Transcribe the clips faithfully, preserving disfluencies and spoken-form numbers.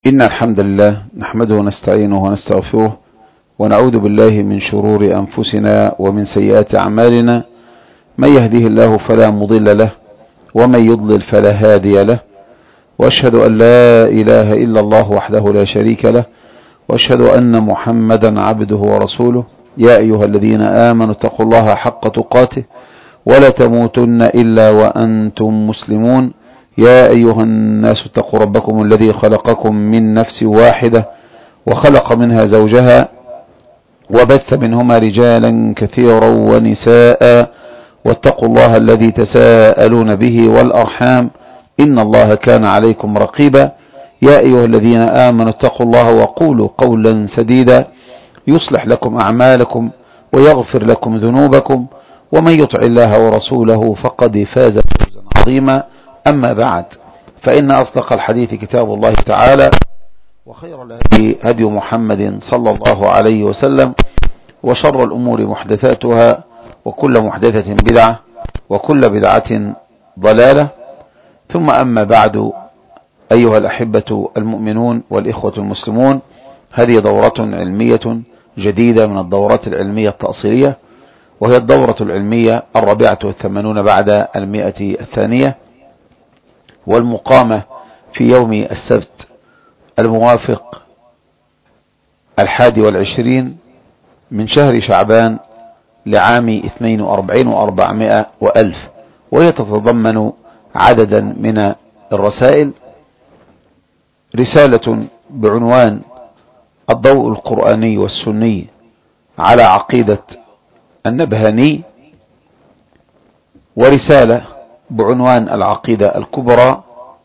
إن الحمد لله نحمده ونستعينه ونستغفره ونعوذ بالله من شرور أنفسنا ومن سيئات أعمالنا. من يهده الله فلا مضل له ومن يضلل فلا هادي له، وأشهد أن لا إله إلا الله وحده لا شريك له، وأشهد أن محمدا عبده ورسوله. يا أيها الذين آمنوا اتقوا الله حق تقاته ولا تموتن إلا وأنتم مسلمون. يا أيها الناس اتقوا ربكم الذي خلقكم من نفس واحدة وخلق منها زوجها وبث منهما رجالا كثيرا ونساء، واتقوا الله الذي تساءلون به والأرحام إن الله كان عليكم رقيبا. يا أيها الذين آمنوا اتقوا الله وقولوا قولا سديدا يصلح لكم أعمالكم ويغفر لكم ذنوبكم، ومن يطع الله ورسوله فقد فاز فوزا عظيما. أما بعد، فإن أصدق الحديث كتاب الله تعالى، وخير الهدي هدي محمد صلى الله عليه وسلم، وشر الأمور محدثاتها، وكل محدثة بدعة، وكل بدعة ضلالة. ثم أما بعد، أيها الأحبة المؤمنون والإخوة المسلمون، هذه دورة علمية جديدة من الدورات العلمية التأصيلية، وهي الدورة العلمية الرابعة والثمانون بعد المئة الثانية، والمقامة في يوم السبت الموافق الحادي والعشرين من شهر شعبان لعام اثنين وأربعين وأربعمائة وألف، وهي تتضمن عددا من الرسائل. رسالة بعنوان الضوء القرآني والسني على عقيدة النبهاني، ورسالة بعنوان العقيدة الكبرى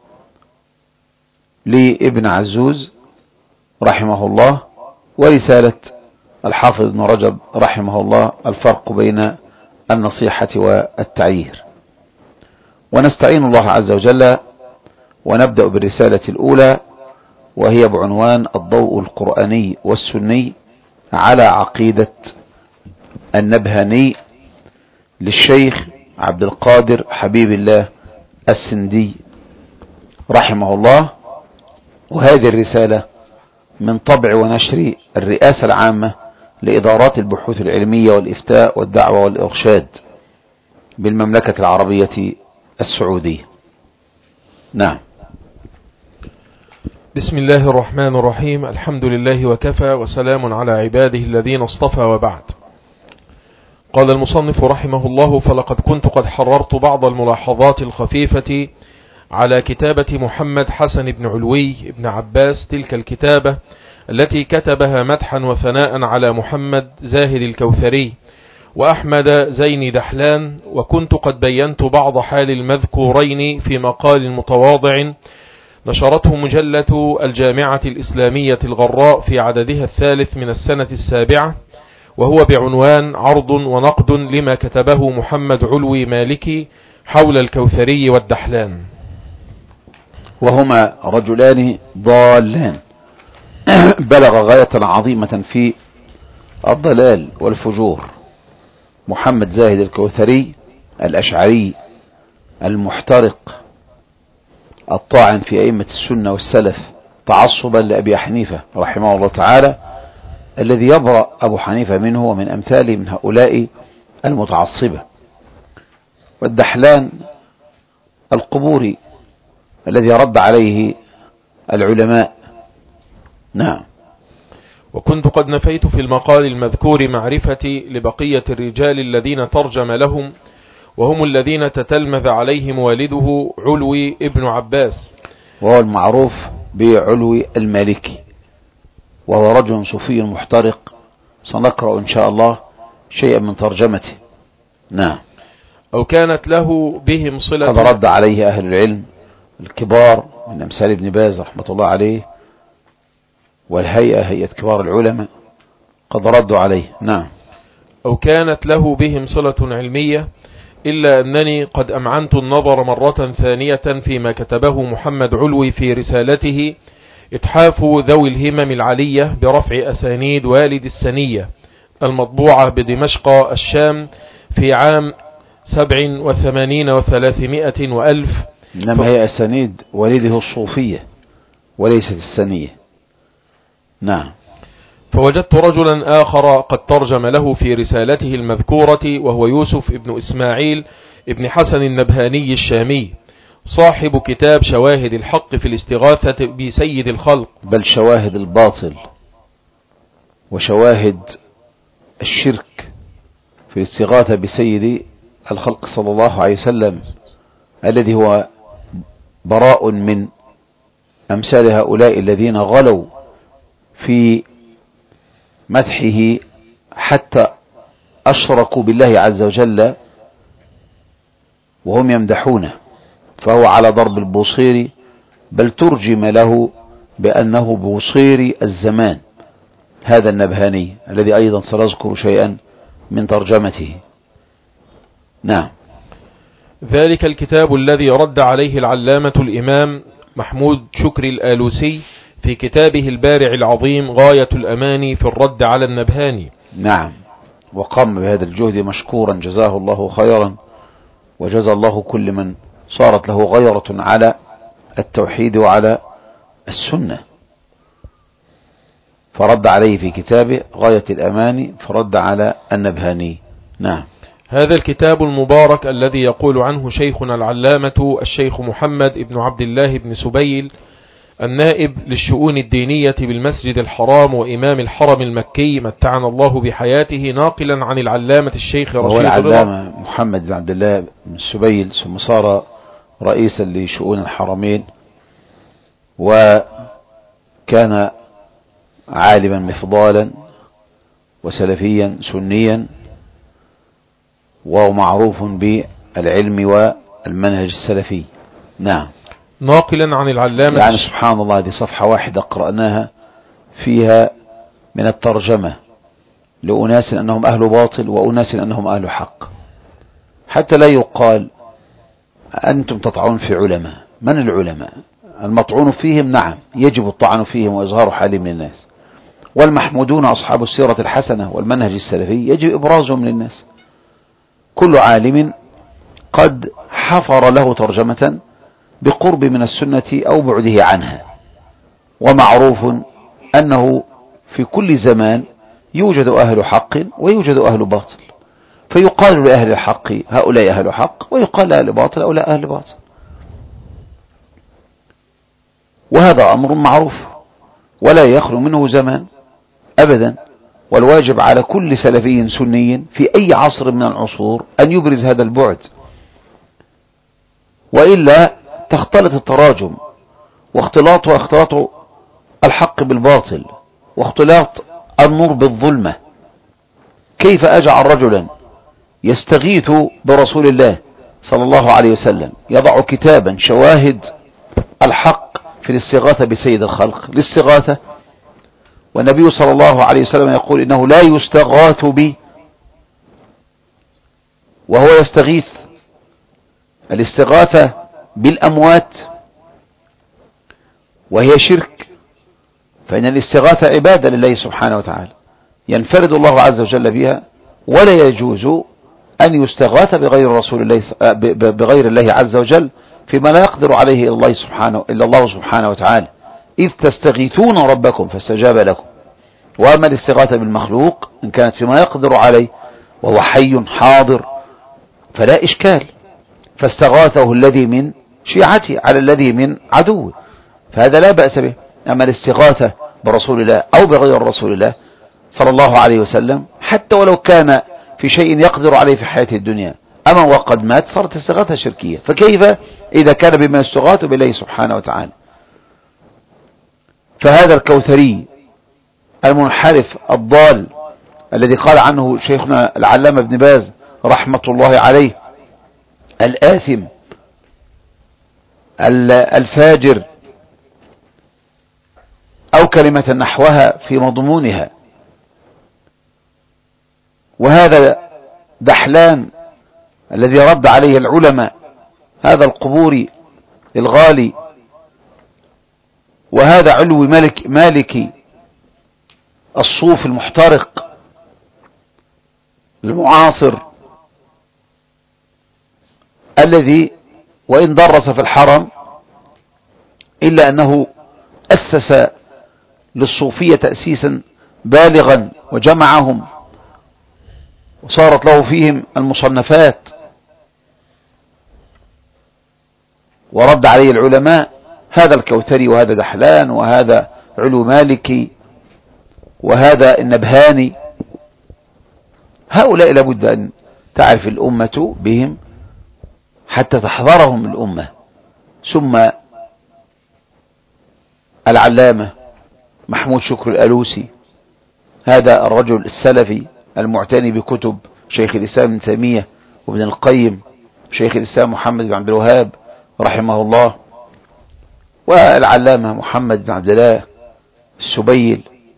لابن عزوز رحمه الله، ورسالة الحافظ ابن رجب رحمه الله الفرق بين النصيحة والتعيير. ونستعين الله عز وجل ونبدأ بالرسالة الأولى، وهي بعنوان الضوء القرآني والسني على عقيدة النبهاني للشيخ عبد القادر حبيب الله السندي رحمه الله. وهذه الرسالة من طبع ونشر الرئاسة العامة لإدارات البحوث العلمية والإفتاء والدعوة والإرشاد بالمملكة العربية السعودية. نعم. بسم الله الرحمن الرحيم. الحمد لله وكفى، وسلام على عباده الذين اصطفى، وبعد. قال المصنف رحمه الله: فلقد كنت قد حررت بعض الملاحظات الخفيفة على كتابة محمد حسن بن علوي بن عباس، تلك الكتابة التي كتبها مدحا وثناء على محمد زاهد الكوثري وأحمد زين دحلان، وكنت قد بينت بعض حال المذكورين في مقال متواضع نشرته مجلة الجامعة الإسلامية الغراء في عددها الثالث من السنة السابعة، وهو بعنوان عرض ونقد لما كتبه محمد علوي مالكي حول الكوثري والدحلان. وهما رجلان ضالان بلغ غاية عظيمة في الضلال والفجور. محمد زاهد الكوثري الأشعري المحترق الطاعن في أئمة السنة والسلف تعصبا لأبي حنيفة رحمه الله تعالى، الذي يبرأ أبو حنيفة منه ومن أمثاله من هؤلاء المتعصبة. والدحلان القبوري الذي رد عليه العلماء. نعم. وكنت قد نفيت في المقال المذكور معرفتي لبقية الرجال الذين ترجم لهم، وهم الذين تتلمذ عليهم والده علوي ابن عباس، وهو المعروف بعلوي المالكي، وهو رجل صوفي محترق. سنقرأ إن شاء الله شيئا من ترجمته. نعم. أو كانت له بهم صلة. قد رد عليه أهل العلم الكبار من أمثال ابن باز رحمة الله عليه، والهيئة هيئة كبار العلماء قد ردوا عليه. نعم. أو كانت له بهم صلة علمية، إلا أنني قد أمعنت النظر مرة ثانية فيما كتبه محمد علوي في رسالته إتحاف ذوي الهمم العالية برفع أسانيد والد السنية، المطبوعة بدمشق الشام في عام سبع وثمانين وثلاثمائة وألف. إنما هي أسانيد والده الصوفية وليست الثانية. نعم. فوجدت رجلا آخر قد ترجم له في رسالته المذكورة، وهو يوسف ابن إسماعيل ابن حسن النبهاني الشامي، صاحب كتاب شواهد الحق في الاستغاثة بسيد الخلق، بل شواهد الباطل وشواهد الشرك في الاستغاثة بسيد الخلق صلى الله عليه وسلم، الذي هو براء من أمثال هؤلاء الذين غلوا في مدحه حتى أشركوا بالله عز وجل وهم يمدحونه، فهو على ضرب البوصيري، بل ترجم له بأنه بوصيري الزمان، هذا النبهاني الذي أيضا سنذكر شيئا من ترجمته. نعم. ذلك الكتاب الذي رد عليه العلامة الإمام محمود شكري الآلوسي في كتابه البارع العظيم غاية الأماني في الرد على النبهاني. نعم، وقام بهذا الجهد مشكورا جزاه الله خيرا، وجزى الله كل من صارت له غيرة على التوحيد وعلى السنة، فرد عليه في كتابه غاية الأماني فرد على النبهاني. نعم. هذا الكتاب المبارك الذي يقول عنه شيخنا العلامة الشيخ محمد ابن عبد الله بن سبيل النائب للشؤون الدينية بالمسجد الحرام وإمام الحرم المكي، متعنا الله بحياته، ناقلا عن العلامة الشيخ رشيد العلامة محمد بن عبد الله بن سبيل، ثم صار رئيسا لشؤون الحرمين، وكان عالما مفضالا وسلفيا سنيا، وهو معروف بالعلم والمنهج السلفي. نعم. ناقلا عن العلامة، يعني سبحان الله، هذه صفحة واحدة قرأناها فيها من الترجمة لأناس أنهم أهل باطل وأناس أنهم أهل حق، حتى لا يقال أنتم تطعنون في علماء. من العلماء المطعون فيهم؟ نعم، يجب الطعن فيهم وإظهار حالهم للناس، والمحمودون أصحاب السيرة الحسنة والمنهج السلفي يجب إبرازهم للناس. كل عالم قد حفر له ترجمة بقرب من السنة أو بعده عنها، ومعروف أنه في كل زمان يوجد أهل حق ويوجد أهل باطل، فيقال لأهل الحق هؤلاء أهل حق، ويقال لأهل باطل هؤلاء أهل باطل، وهذا أمر معروف ولا يخلو منه زمان أبدا. والواجب على كل سلفي سني في أي عصر من العصور أن يبرز هذا البعد، وإلا تختلط التراجم واختلاط واختلاط الحق بالباطل واختلاط النور بالظلمة. كيف أجعل رجلا يستغيث برسول الله صلى الله عليه وسلم يضع كتابا شواهد الحق في الاستغاثة بسيد الخلق، الاستغاثة، والنبي صلى الله عليه وسلم يقول إنه لا يستغاث بي، وهو يستغيث. الاستغاثة بالأموات وهي شرك، فإن الاستغاثة عبادة لله سبحانه وتعالى ينفرد الله عز وجل بها، ولا يجوز أن يستغاث بغير رسول الله بغير الله عز وجل فيما لا يقدر عليه إلا الله سبحانه إلا الله سبحانه وتعالى. إذ تستغيثون ربكم فاستجاب لكم. وأما الاستغاثة بالمخلوق إن كانت فيما يقدر عليه وهو حي حاضر فلا إشكال، فاستغاثه الذي من شيعته على الذي من عدوه، فهذا لا بأس به. أما الاستغاثة برسول الله أو بغير رسول الله صلى الله عليه وسلم حتى ولو كان في شيء يقدر عليه في حياته الدنيا أما وقد مات صارت استغاثة شركية، فكيف إذا كان بما يستغاث بالله سبحانه وتعالى؟ فهذا الكوثري المنحرف الضال الذي قال عنه شيخنا العلامة ابن باز رحمة الله عليه الآثم الفاجر أو كلمة نحوها في مضمونها، وهذا دحلان الذي رد عليه العلماء، هذا القبوري الغالي، وهذا علو مالك مالكي الصوف المحترق المعاصر الذي وإن درس في الحرم إلا أنه أسس للصوفية تأسيسا بالغا وجمعهم وصارت له فيهم المصنفات ورد عليه العلماء، هذا الكوثري وهذا دحلان وهذا علو مالكي وهذا النبهاني. هؤلاء لابد أن تعرف الأمة بهم حتى تحضرهم الأمة. ثم العلامة محمود شكر الألوسي، هذا الرجل السلفي المعتني بكتب شيخ الإسلام ابن تيمية وابن القيم، شيخ الإسلام محمد بن عبد الوهاب رحمه الله، والعلامة محمد بن عبد الله السبيل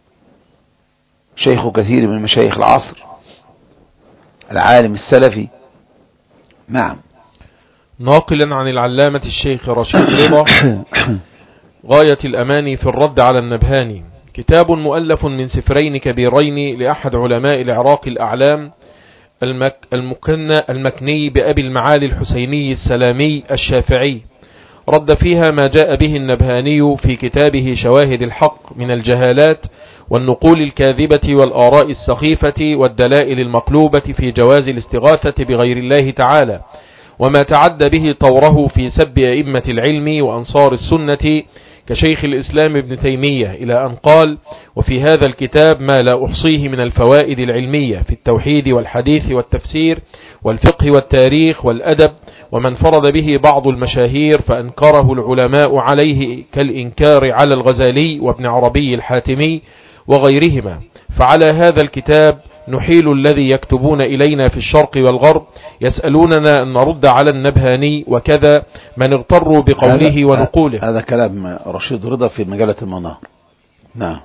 شيخ كثير من مشايخ العصر، العالم السلفي. نعم. ناقلا عن العلامة الشيخ رشيد رضا غاية الأماني في الرد على النبهاني، كتاب مؤلف من سفرين كبيرين لأحد علماء العراق الأعلام المك المكنى المكني بأبي المعالي الحسيني السلامي الشافعي، رد فيها ما جاء به النبهاني في كتابه شواهد الحق من الجهالات والنقول الكاذبة والآراء السخيفة والدلائل المقلوبة في جواز الاستغاثة بغير الله تعالى، وما تعد به طوره في سب أئمة العلم وأنصار السنة كشيخ الإسلام ابن تيمية، إلى أن قال: وفي هذا الكتاب ما لا أحصيه من الفوائد العلمية في التوحيد والحديث والتفسير والفقه والتاريخ والأدب، ومن فرض به بعض المشاهير فأنكره العلماء عليه كالإنكار على الغزالي وابن عربي الحاتمي وغيرهما. فعلى هذا الكتاب نحيل الذي يكتبون إلينا في الشرق والغرب يسألوننا أن نرد على النبهاني وكذا من اغتروا بقوله هذا ونقوله. هذا كلام رشيد رضا في مجلة المنار. نعم.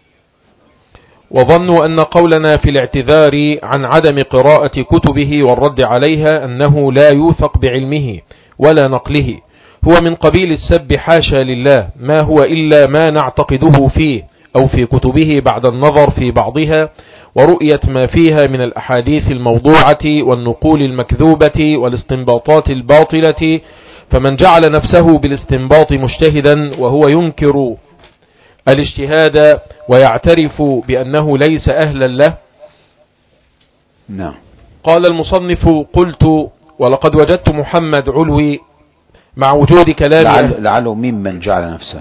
وظنوا أن قولنا في الاعتذار عن عدم قراءة كتبه والرد عليها أنه لا يوثق بعلمه ولا نقله، هو من قبيل السب، حاشا لله، ما هو إلا ما نعتقده فيه أو في كتبه بعد النظر في بعضها ورؤية ما فيها من الأحاديث الموضوعة والنقول المكذوبة والاستنباطات الباطلة. فمن جعل نفسه بالاستنباط مجتهدا وهو ينكر الاجتهاد ويعترف بأنه ليس أهلا له. نعم. قال المصنف: قلت ولقد وجدت محمد علوي مع وجود كلام لعله, لعله ممن جعل نفسه.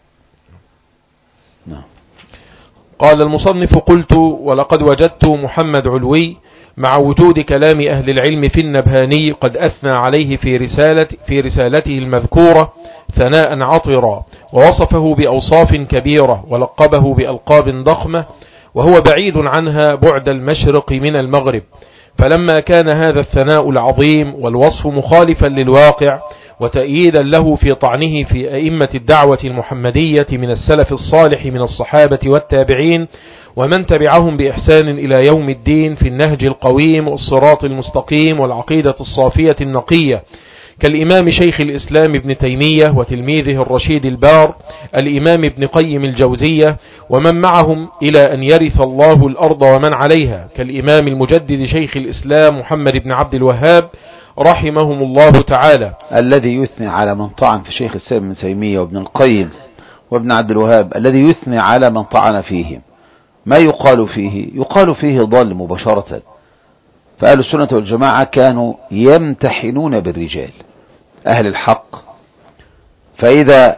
نعم. قال المصنف: قلت ولقد وجدت محمد علوي مع وجود كلام أهل العلم في النبهاني قد أثنى عليه في رسالة في رسالته المذكورة ثناء عطرا، ووصفه بأوصاف كبيرة ولقبه بألقاب ضخمة، وهو بعيد عنها بعد المشرق من المغرب. فلما كان هذا الثناء العظيم والوصف مخالفا للواقع وتأييدا له في طعنه في أئمة الدعوة المحمدية من السلف الصالح من الصحابة والتابعين ومن تبعهم بإحسان إلى يوم الدين في النهج القويم والصراط المستقيم والعقيدة الصافية النقية، كالإمام شيخ الإسلام ابن تيمية وتلميذه الرشيد البار الإمام ابن قيم الجوزية ومن معهم إلى أن يرث الله الأرض ومن عليها، كالإمام المجدد شيخ الإسلام محمد بن عبد الوهاب رحمهم الله تعالى، الذي يثني على من طعن في شيخ الإسلام ابن تيمية وابن القيم وابن عبد الوهاب، الذي يثني على من طعن فيهم. ما يقال فيه؟ يقال فيه ضل مباشرة. فأهل السنة والجماعة كانوا يمتحنون بالرجال أهل الحق، فإذا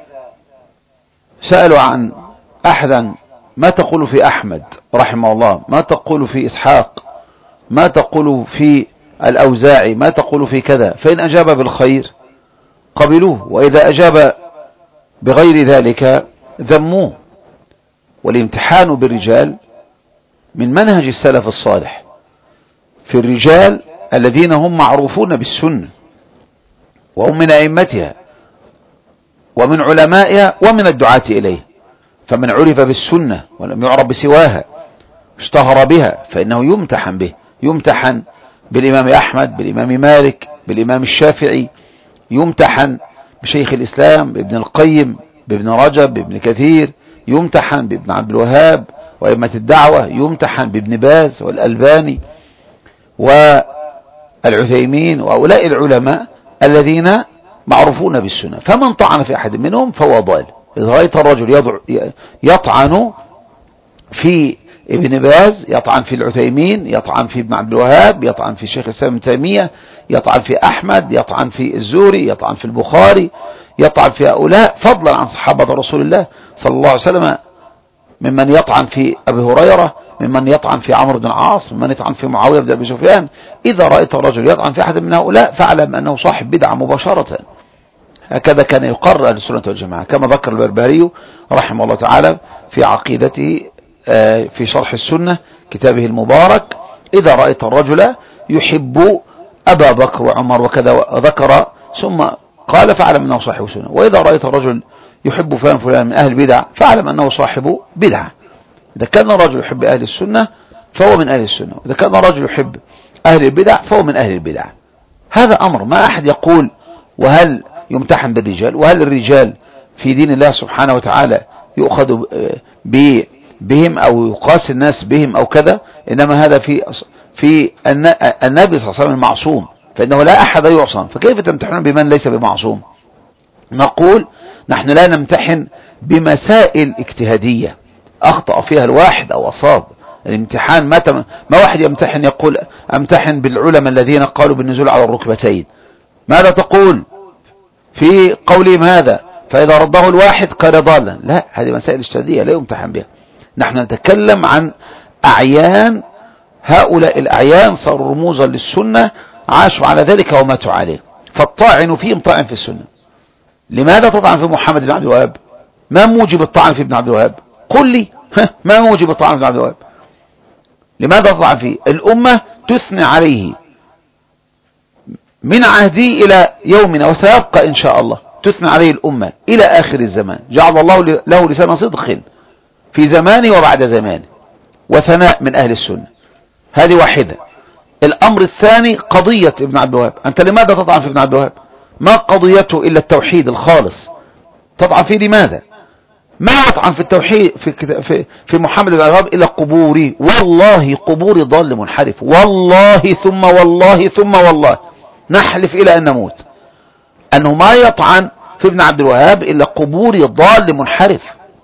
سألوا عن أحدا: ما تقول في أحمد رحمه الله؟ ما تقول في إسحاق؟ ما تقول في الأوزاعي؟ ما تقول في كذا؟ فإن أجاب بالخير قبلوه، وإذا أجاب بغير ذلك ذموه. والامتحان بالرجال من منهج السلف الصالح في الرجال الذين هم معروفون بالسنة وهم من أئمتها ومن علمائها ومن الدعاة إليه. فمن عرف بالسنة ولم يعرف بسواها اشتهر بها فإنه يمتحن به، يمتحن بالإمام أحمد، بالإمام مالك، بالإمام الشافعي، يمتحن بشيخ الإسلام، بابن القيم، بابن رجب، بابن كثير، يمتحن بابن عبد الوهاب وأئمة الدعوة، يمتحن بابن باز والألباني والعثيمين وأولئك العلماء الذين معروفون بالسنة. فمن طعن في أحد منهم فهو ضال إذا رأيت الرجل يطعن في ابن باز، يطعن في العثيمين، يطعن في ابن عبد الوهاب، يطعن في شيخ الإسلام ابن تيمية، يطعن في أحمد، يطعن في الزوري، يطعن في البخاري، يطعن في هؤلاء فضلا عن صحابة رسول الله صلى الله عليه وسلم، ممن يطعن في أبي هريرة، ممن يطعن في عمرو بن العاص، ممن يطعن في معاوية بن أبي سفيان. إذا رأيت الرجل يطعن في أحد من هؤلاء فاعلم أنه صاحب بدعة مباشرة. هكذا كان يقرر أهل السنة والجماعة، كما ذكر البربري رحمه الله تعالى في عقيدته في شرح السنة كتابه المبارك: إذا رأيت الرجل يحب أبا بكر وعمر وكذا وذكر، ثم قال فاعلم أنه صاحب سنة. وإذا رأيت الرجل يحب فلان فلان من أهل البدع فاعلم أنه صاحب بدعة. إذا كان الرجل يحب أهل السنة فهو من أهل السنة، وإذا كان الرجل يحب أهل البدع فهو من أهل البدع. هذا أمر ما أحد يقول وهل يمتحن بالرجال، وهل الرجال في دين الله سبحانه وتعالى يؤخذ بهم أو يقاس الناس بهم أو كذا، إنما هذا في في النبي صلى الله عليه وسلم المعصوم، فإنه لا أحد يعصم، فكيف تمتحنون بمن ليس بمعصوم؟ نقول نحن لا نمتحن بمسائل اجتهادية أخطأ فيها الواحد أو أصاب. الامتحان ما, تم... ما واحد يمتحن يقول أمتحن بالعلماء الذين قالوا بالنزول على الركبتين، ماذا تقول في قولهم هذا؟ فإذا رده الواحد كان ضالا. لا، هذه مسائل اجتهادية لا يمتحن بها. نحن نتكلم عن أعيان، هؤلاء الأعيان صاروا رموزا للسنة، عاشوا على ذلك وماتوا عليه، فالطاعن فيهم طاعن في السنة. لماذا تطعن في محمد بن عبد الوهاب؟ ما موجب الطعن في ابن عبد الوهاب؟ قل لي ما موجب الطعن في ابن عبد الوهاب؟ لماذا تطعن فيه؟ الأمة تثني عليه من عهدي إلى يومنا، وسيبقى إن شاء الله تثني عليه الأمة إلى آخر الزمان. جعل الله له لسان صدق في زمانه وبعد زمانه، وثناء من أهل السنة. هذه واحدة. الأمر الثاني قضية ابن عبد الوهاب. أنت لماذا تطعن في ابن عبد الوهاب؟ ما قضيته إلا التوحيد الخالص، تطعن فيه لماذا؟ ما يطعن في التوحيد في في, في محمد بن عبد الوهاب إلا قبوري، والله قبوري ضال منحرف، والله ثم والله ثم والله نحلف إلى أن نموت أنه ما يطعن في ابن عبد الوهاب إلا قبوري ضال منحرف.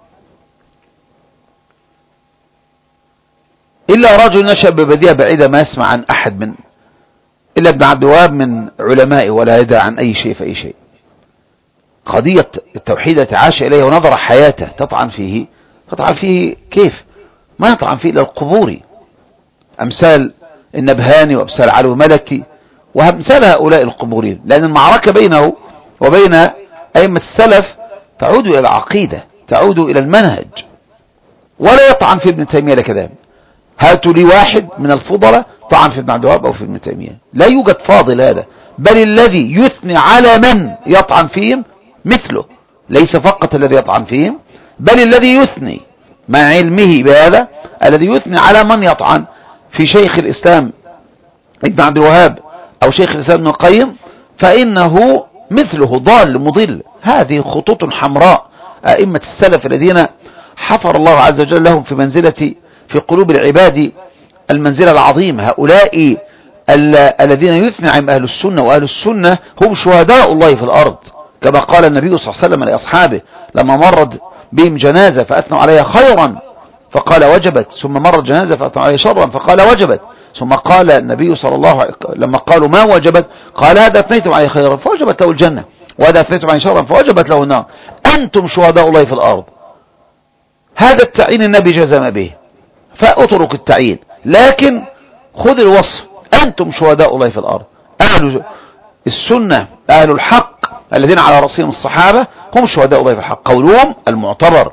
إلا رجل نشأ ببديهة بعيدة ما يسمع عن أحد من إلا ابن عبد الوهاب من علمائه، ولا يدعى عن أي شيء في أي شيء. قضية التوحيد التي عاش إليه ونظر حياته تطعن فيه، تطعن فيه كيف؟ ما يطعن فيه إلا القبوري، أمثال النبهاني وأمثال علو ملكي وأمثال هؤلاء القبوريين. لأن المعركة بينه وبين أئمة السلف تعود إلى العقيدة، تعود إلى المنهج، ولا يطعن في ابن تيمية لكذا. هاتوا لي واحد من الفضلاء طعن في ابن عبد الوهاب أو في ابن تيمية، لا يوجد فاضل هذا، بل الذي يثني على من يطعن فيهم مثله، ليس فقط الذي يطعن فيهم، بل الذي يثني مع علمه بهذا، الذي يثني على من يطعن في شيخ الإسلام ابن عبد الوهاب أو شيخ الإسلام ابن القيم، فإنه مثله ضال مضل. هذه خطوط حمراء. أئمة السلف الذين حفر الله عز وجل لهم في منزلة في قلوب العباد المنزلة العظيمة، هؤلاء الذين يثني عليهم أهل السنة، وأهل السنة هم شهداء الله في الأرض، كما قال النبي صلى الله عليه وسلم لأصحابه لما مرت بهم جنازة فأثنوا عليها خيرا فقال وجبت، ثم مرت جنازة فأثنوا عليها شرا فقال وجبت، ثم قال النبي صلى الله عليه وسلم لما قالوا ما وجبت قال هذا أثنيتم عليه خيرا فوجبت له الجنة، وهذا أثنيتم عليه شرا فوجبت له النار، أنتم شهداء الله في الأرض. هذا التعيين النبي جزم به، فأترك التعيين، لكن خذ الوصف، أنتم شهداء الله في الأرض. أهل السنة أهل الحق الذين على رأسهم الصحابة هم شهداء الله في الحق، قولهم المعتبر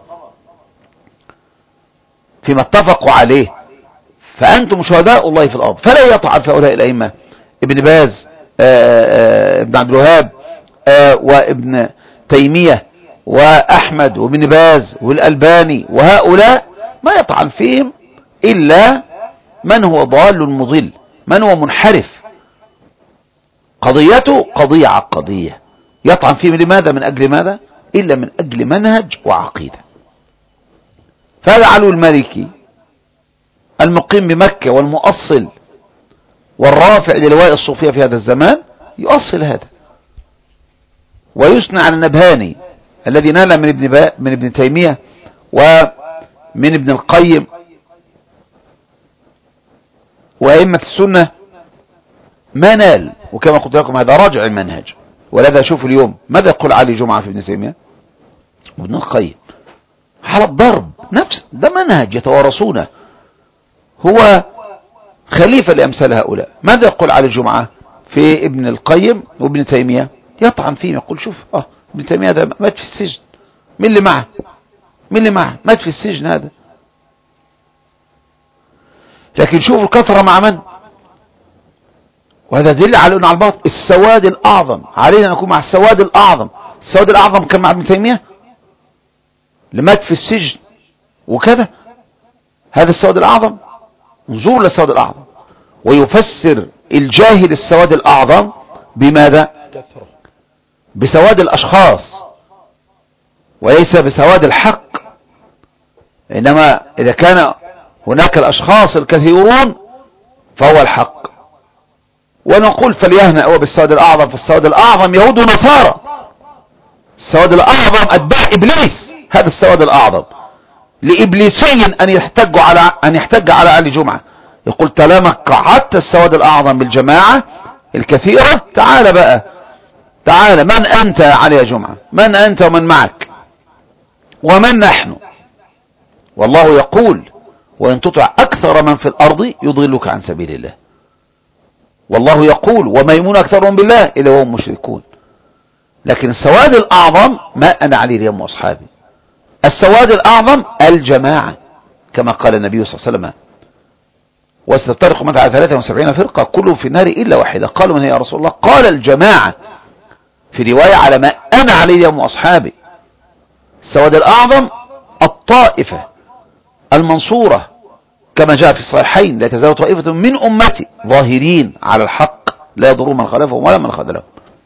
فيما اتفقوا عليه، فأنتم شهداء الله في الأرض. فلا يطعن في هؤلاء الأئمة ابن باز ابن عبد الوهاب وابن تيمية وأحمد وابن باز والألباني وهؤلاء، ما يطعن فيهم إلا من هو ضال مضل، من هو منحرف، قضيته قضية عقدية، يطعن فيهم لماذا؟ من أجل ماذا؟ إلا من أجل منهج وعقيدة. فهذا علو المالكي المقيم بمكة والمؤصل والرافع للواء الصوفية في هذا الزمان يؤصل هذا، ويثنى على النبهاني الذي نال من ابن با من ابن تيمية ومن ابن القيم وأئمة السنة ما نال. وكما قلت لكم هذا راجع المنهج. ولذا شوفوا اليوم ماذا يقول علي جمعة في ابن تيمية وابن القيم على الضرب نفس ده منهج يتوارثونه، هو خليفة لأمثال هؤلاء. ماذا يقول علي جمعة في ابن القيم وابن تيمية؟ يطعن فيه يقول شوف اه ابن تيمية ده مات في السجن، مين اللي معه مين اللي معه مات في السجن هذا. لكن شوفوا الكثرة مع من، وهذا دليل على أنه على الباطل. السواد الأعظم علينا أن نكون مع السواد الأعظم. السواد الأعظم كان مع ابن تيمية اللي مات في السجن وكذا، هذا السواد الأعظم. انظروا للسواد الأعظم. ويفسر الجاهل السواد الأعظم بماذا؟ بسواد الأشخاص وليس بسواد الحق. إنما إذا كان هناك الأشخاص الكثيرون فهو الحق. ونقول فليهنأ هو بالسواد الأعظم، فالسواد الأعظم يهود ونصارى. السواد الأعظم أتباع إبليس، هذا السواد الأعظم لإبليسي أن يحتج على أن يحتج على علي جمعة. يقول طالما قعدت السواد الأعظم بالجماعة الكثيرة، تعال بقى تعال من أنت يا علي جمعة؟ من أنت ومن معك ومن نحن؟ والله يقول وإن تطع أكثر من في الأرض يضلك عن سبيل الله. والله يقول وما يؤمن أكثرهم بالله إلا وهم مشركون. لكن السواد الأعظم ما أنا عليه اليوم وأصحابي. السواد الأعظم الجماعة كما قال النبي صلى الله عليه وسلم وستفترق أمتي على ثلاثة وسبعين فرقة كلهم في النار إلا واحدة. قالوا من هي يا رسول الله؟ قال الجماعة، في رواية على ما أنا عليه اليوم وأصحابي. السواد الأعظم الطائفة المنصورة كما جاء في الصحيحين لا تزال طائفة من أمتي ظاهرين على الحق لا يضرون من خالفهم ولا من خذلهم.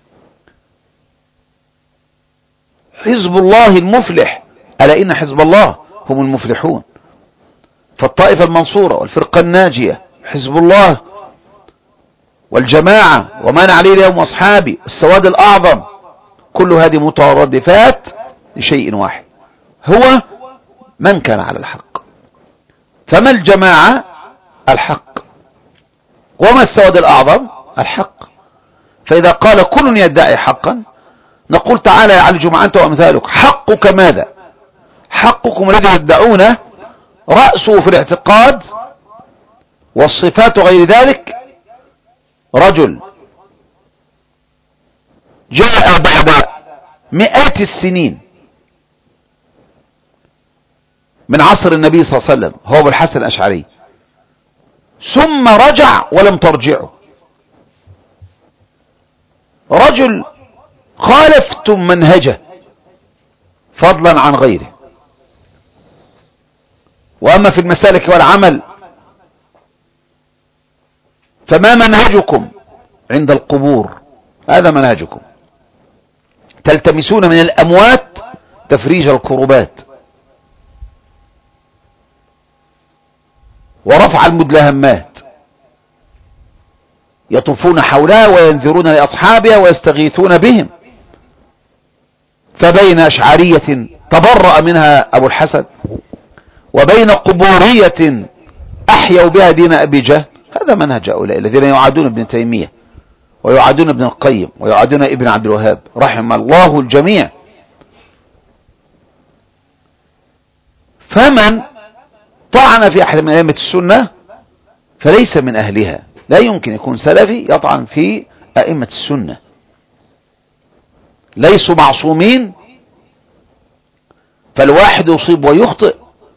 حزب الله المفلح، ألا إن حزب الله هم المفلحون. فالطائفة المنصورة والفرقة الناجية حزب الله والجماعة وما أنا عليه اليوم وأصحابي السواد الأعظم، كل هذه مترادفات لشيء واحد هو من كان على الحق. فما الجماعة؟ الحق. وما السواد الأعظم؟ الحق. فإذا قال كل يدعي حقا نقول تعالى يا علي جمعة أنت وأمثالك، حقك ماذا؟ حقكم الذي يدعونه رأسه في الاعتقاد والصفات غير ذلك رجل جاء بعد مئات السنين من عصر النبي صلى الله عليه وسلم هو أبو الحسن الأشعري، ثم رجع ولم ترجعه. رجل خالفتم منهجه فضلا عن غيره. وأما في المسالك والعمل فما منهجكم عند القبور؟ هذا منهجكم، تلتمسون من الأموات تفريج الكربات ورفع المدلهمات، يطوفون حولها وينذرون لأصحابها ويستغيثون بهم. فبين أشعرية تبرأ منها أبو الحسن وبين قبورية أحيوا بها دين أبي جهل، هذا منهج هؤلاء الذين يعادون ابن تيمية ويعادون ابن القيم ويعادون ابن عبد الوهاب رحم الله الجميع. فمن طعن في أحد من أئمة السنة فليس من أهلها. لا يمكن يكون سلفي يطعن في أئمة السنة، ليسوا معصومين، فالواحد يصيب ويخطئ،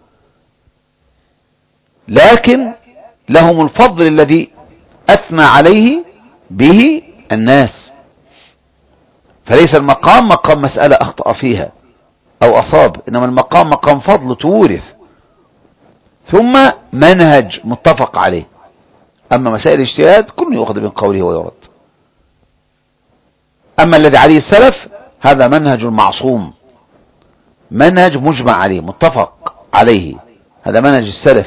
لكن لهم الفضل الذي أثنى عليه به الناس. فليس المقام مقام مسألة أخطأ فيها أو أصاب، إنما المقام مقام فضل تورث، ثم منهج متفق عليه. أما مسائل الاجتهاد كل يؤخذ من قوله ويرد. أما الذي عليه السلف هذا منهج معصوم، منهج مجمع عليه متفق عليه، هذا منهج السلف.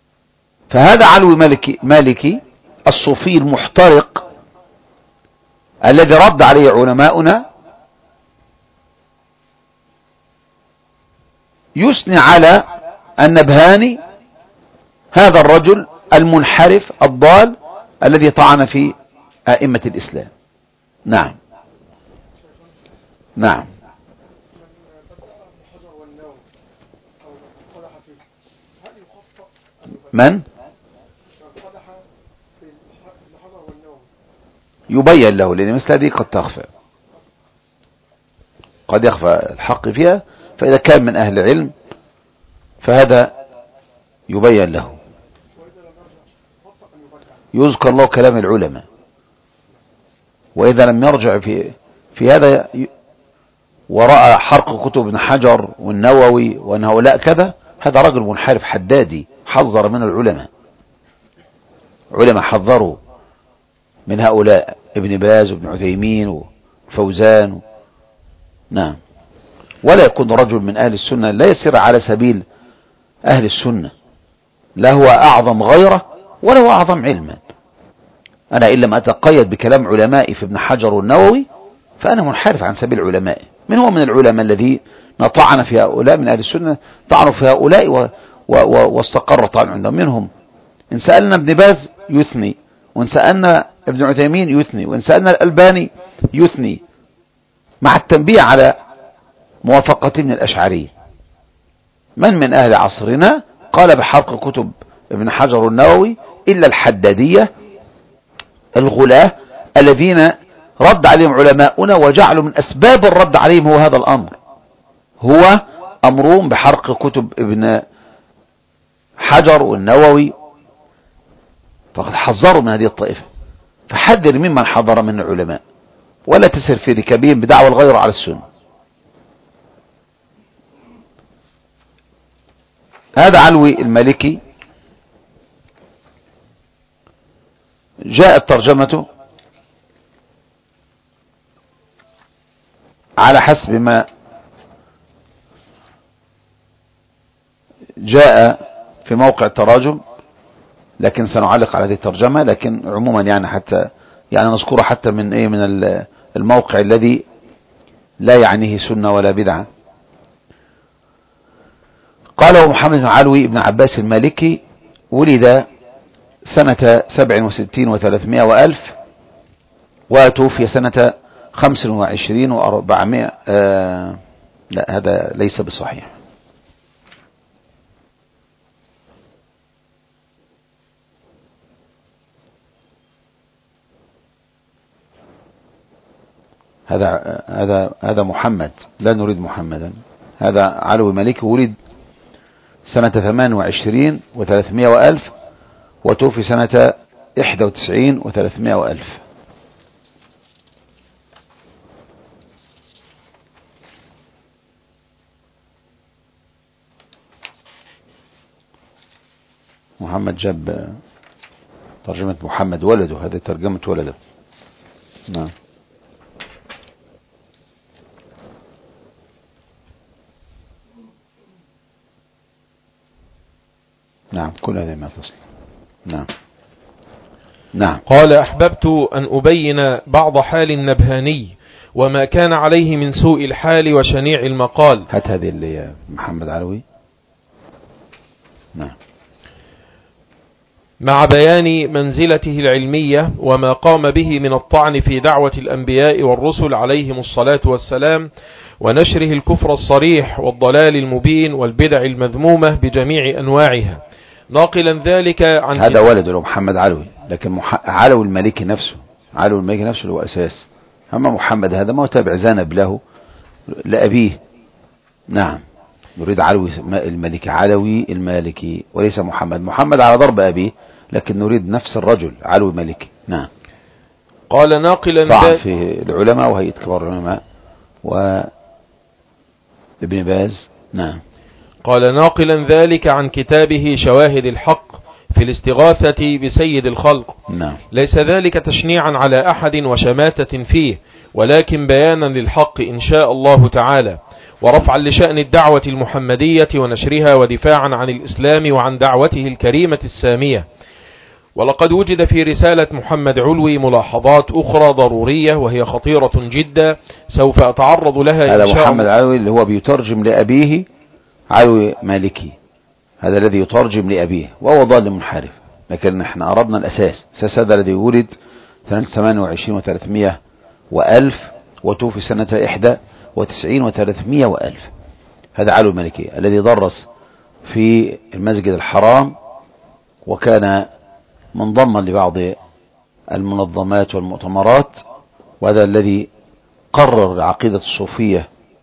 فهذا علوي مالكي, مالكي الصوفي المحترق الذي رد عليه علماؤنا يثني على النبهاني هذا الرجل المنحرف الضال الذي طعن في أئمة الإسلام. نعم نعم. من يبين له، لأن مثل هذه قد تخفى، قد يخفى الحق فيها، فإذا كان من أهل العلم فهذا يبين له. يذكر له كلام العلماء، وإذا لم يرجع في في هذا ورأى حرق كتب ابن حجر والنووي وأن هؤلاء كذا، هذا رجل منحرف حدادي حذر من العلماء. علماء حذروا من هؤلاء، ابن باز وابن عثيمين وفوزان و... نعم. ولا يكون رجل من أهل السنة لا يسير على سبيل أهل السنة، لا هو أعظم غيره ولا هو أعظم علما. أنا إن لم أتقيد بكلام علمائي في ابن حجر والنووي فأنا منحرف عن سبيل علمائي. من هو من العلماء الذي نطعن في هؤلاء من أهل السنة طعنوا في هؤلاء و... و... و... واستقر طعن عندهم؟ منهم إن سألنا ابن باز يثني، وإن سألنا ابن عثيمين يثني، وإن سألنا الألباني يثني، مع التنبيه على موافقة من الأشعرية. من من أهل عصرنا قال بحرق كتب ابن حجر النووي إلا الحدادية الغلاة الذين رد عليهم علماؤنا وجعلوا من أسباب الرد عليهم هو هذا الأمر، هو أمرهم بحرق كتب ابن حجر والنووي، فقد حذروا من هذه الطائفة. فحذر ممن حضر من العلماء، ولا تسر في ركابهم بدعوى الغير على السنة. هذا علوي المالكي جاءت ترجمته على حسب ما جاء في موقع التراجم، لكن سنعلق على هذه الترجمة. لكن عموما يعني حتى يعني نذكر حتى من ايه من الموقع الذي لا يعنيه سنة ولا بدعة. قال محمد بن علوي بن عباس المالكي ولد سنة سبع وستين وثلاثمائة وألف، وتوفي سنة خمس وعشرين وأربعمائة. آه لا، هذا ليس بصحيح. هذا هذا هذا محمد، لا نريد محمدا. هذا علوي مالكي ولد سنة ثمان وعشرين وثلاثمائة وألف، وتوفي سنة إحدى وتسعين وثلاثمائة وألف. محمد جاب ترجمة محمد ولده، هذه ترجمة ولده. نعم نعم كل هذه ما تصل. نعم نعم. قال: أحببت أن أبين بعض حال النبهاني وما كان عليه من سوء الحال وشنيع المقال. هات هذه اللي محمد علوي. نعم. مع بيان منزلته العلمية وما قام به من الطعن في دعوة الأنبياء والرسل عليهم الصلاة والسلام، ونشره الكفر الصريح والضلال المبين والبدع المذمومة بجميع أنواعها، ناقلا ذلك عن هذا ولد له محمد علوي، لكن مح... علوي المالكي نفسه، علوي المالكي نفسه هو أساس. أما محمد هذا ما هو تابع زانب له لأبيه. نعم، نريد علوي المالكي، علوي المالكي وليس محمد. محمد على ضرب أبيه، لكن نريد نفس الرجل علوي مالكي. نعم. قال ناقلا طعن في العلماء وهيئة كبار العلماء وابن باز. نعم. قال ناقلا ذلك عن كتابه شواهد الحق في الاستغاثة بسيد الخلق. نعم. ليس ذلك تشنيعا على أحد وشماتة فيه، ولكن بيانا للحق إن شاء الله تعالى، ورفعا لشأن الدعوة المحمدية ونشرها ودفاعا عن الإسلام وعن دعوته الكريمة السامية. ولقد وجد في رسالة محمد علوي ملاحظات أخرى ضرورية وهي خطيرة جدا سوف أتعرض لها إن هذا شاء محمد علوي اللي هو بيترجم لأبيه علوي مالكي، هذا الذي يترجم لأبيه وهو ضال منحرف، لكن احنا أردنا الأساس. الأساس هذا الذي ولد سنة ثمانية وعشرين وثلاثمائة وألف وتوفي سنة إحدى وتسعين وثلاثمائة وألف. هذا علوي مالكي الذي درس في المسجد الحرام وكان منضما لبعض المنظمات والمؤتمرات، وهذا الذي قرر العقيدة الصوفية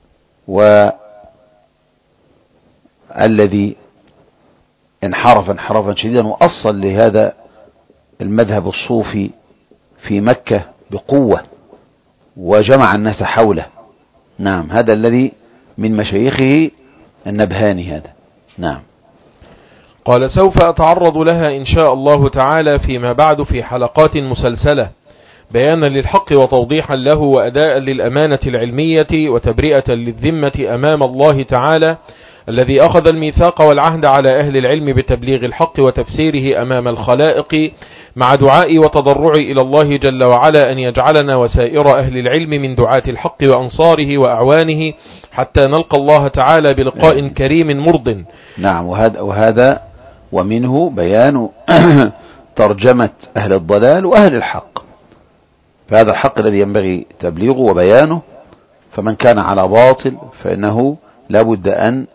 والذي انحرف انحرافا شديدا وأصل لهذا المذهب الصوفي في مكة بقوة وجمع الناس حوله. نعم، هذا الذي من مشايخه النبهاني هذا. نعم. قال سوف أتعرض لها إن شاء الله تعالى فيما بعد في حلقات مسلسلة بيانا للحق وتوضيحا له وأداء للأمانة العلمية وتبرئة للذمة أمام الله تعالى الذي أخذ الميثاق والعهد على أهل العلم بتبليغ الحق وتفسيره أمام الخلائق، مع دعائي وتضرعي إلى الله جل وعلا أن يجعلنا وسائر أهل العلم من دعاة الحق وأنصاره وأعوانه حتى نلقى الله تعالى بلقاء كريم مرض. نعم، وهذا, وهذا ومنه بيان ترجمة أهل الضلال وأهل الحق، فهذا الحق الذي ينبغي تبليغه وبيانه، فمن كان على باطل فإنه لابد أن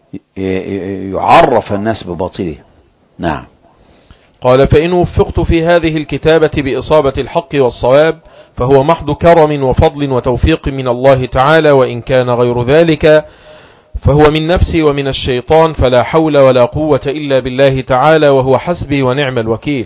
يعرف الناس بباطله. نعم. قال فإن وفقت في هذه الكتابة بإصابة الحق والصواب فهو محض كرم وفضل وتوفيق من الله تعالى، وإن كان غير ذلك فهو من نفسي ومن الشيطان، فلا حول ولا قوة إلا بالله تعالى وهو حسبي ونعم الوكيل.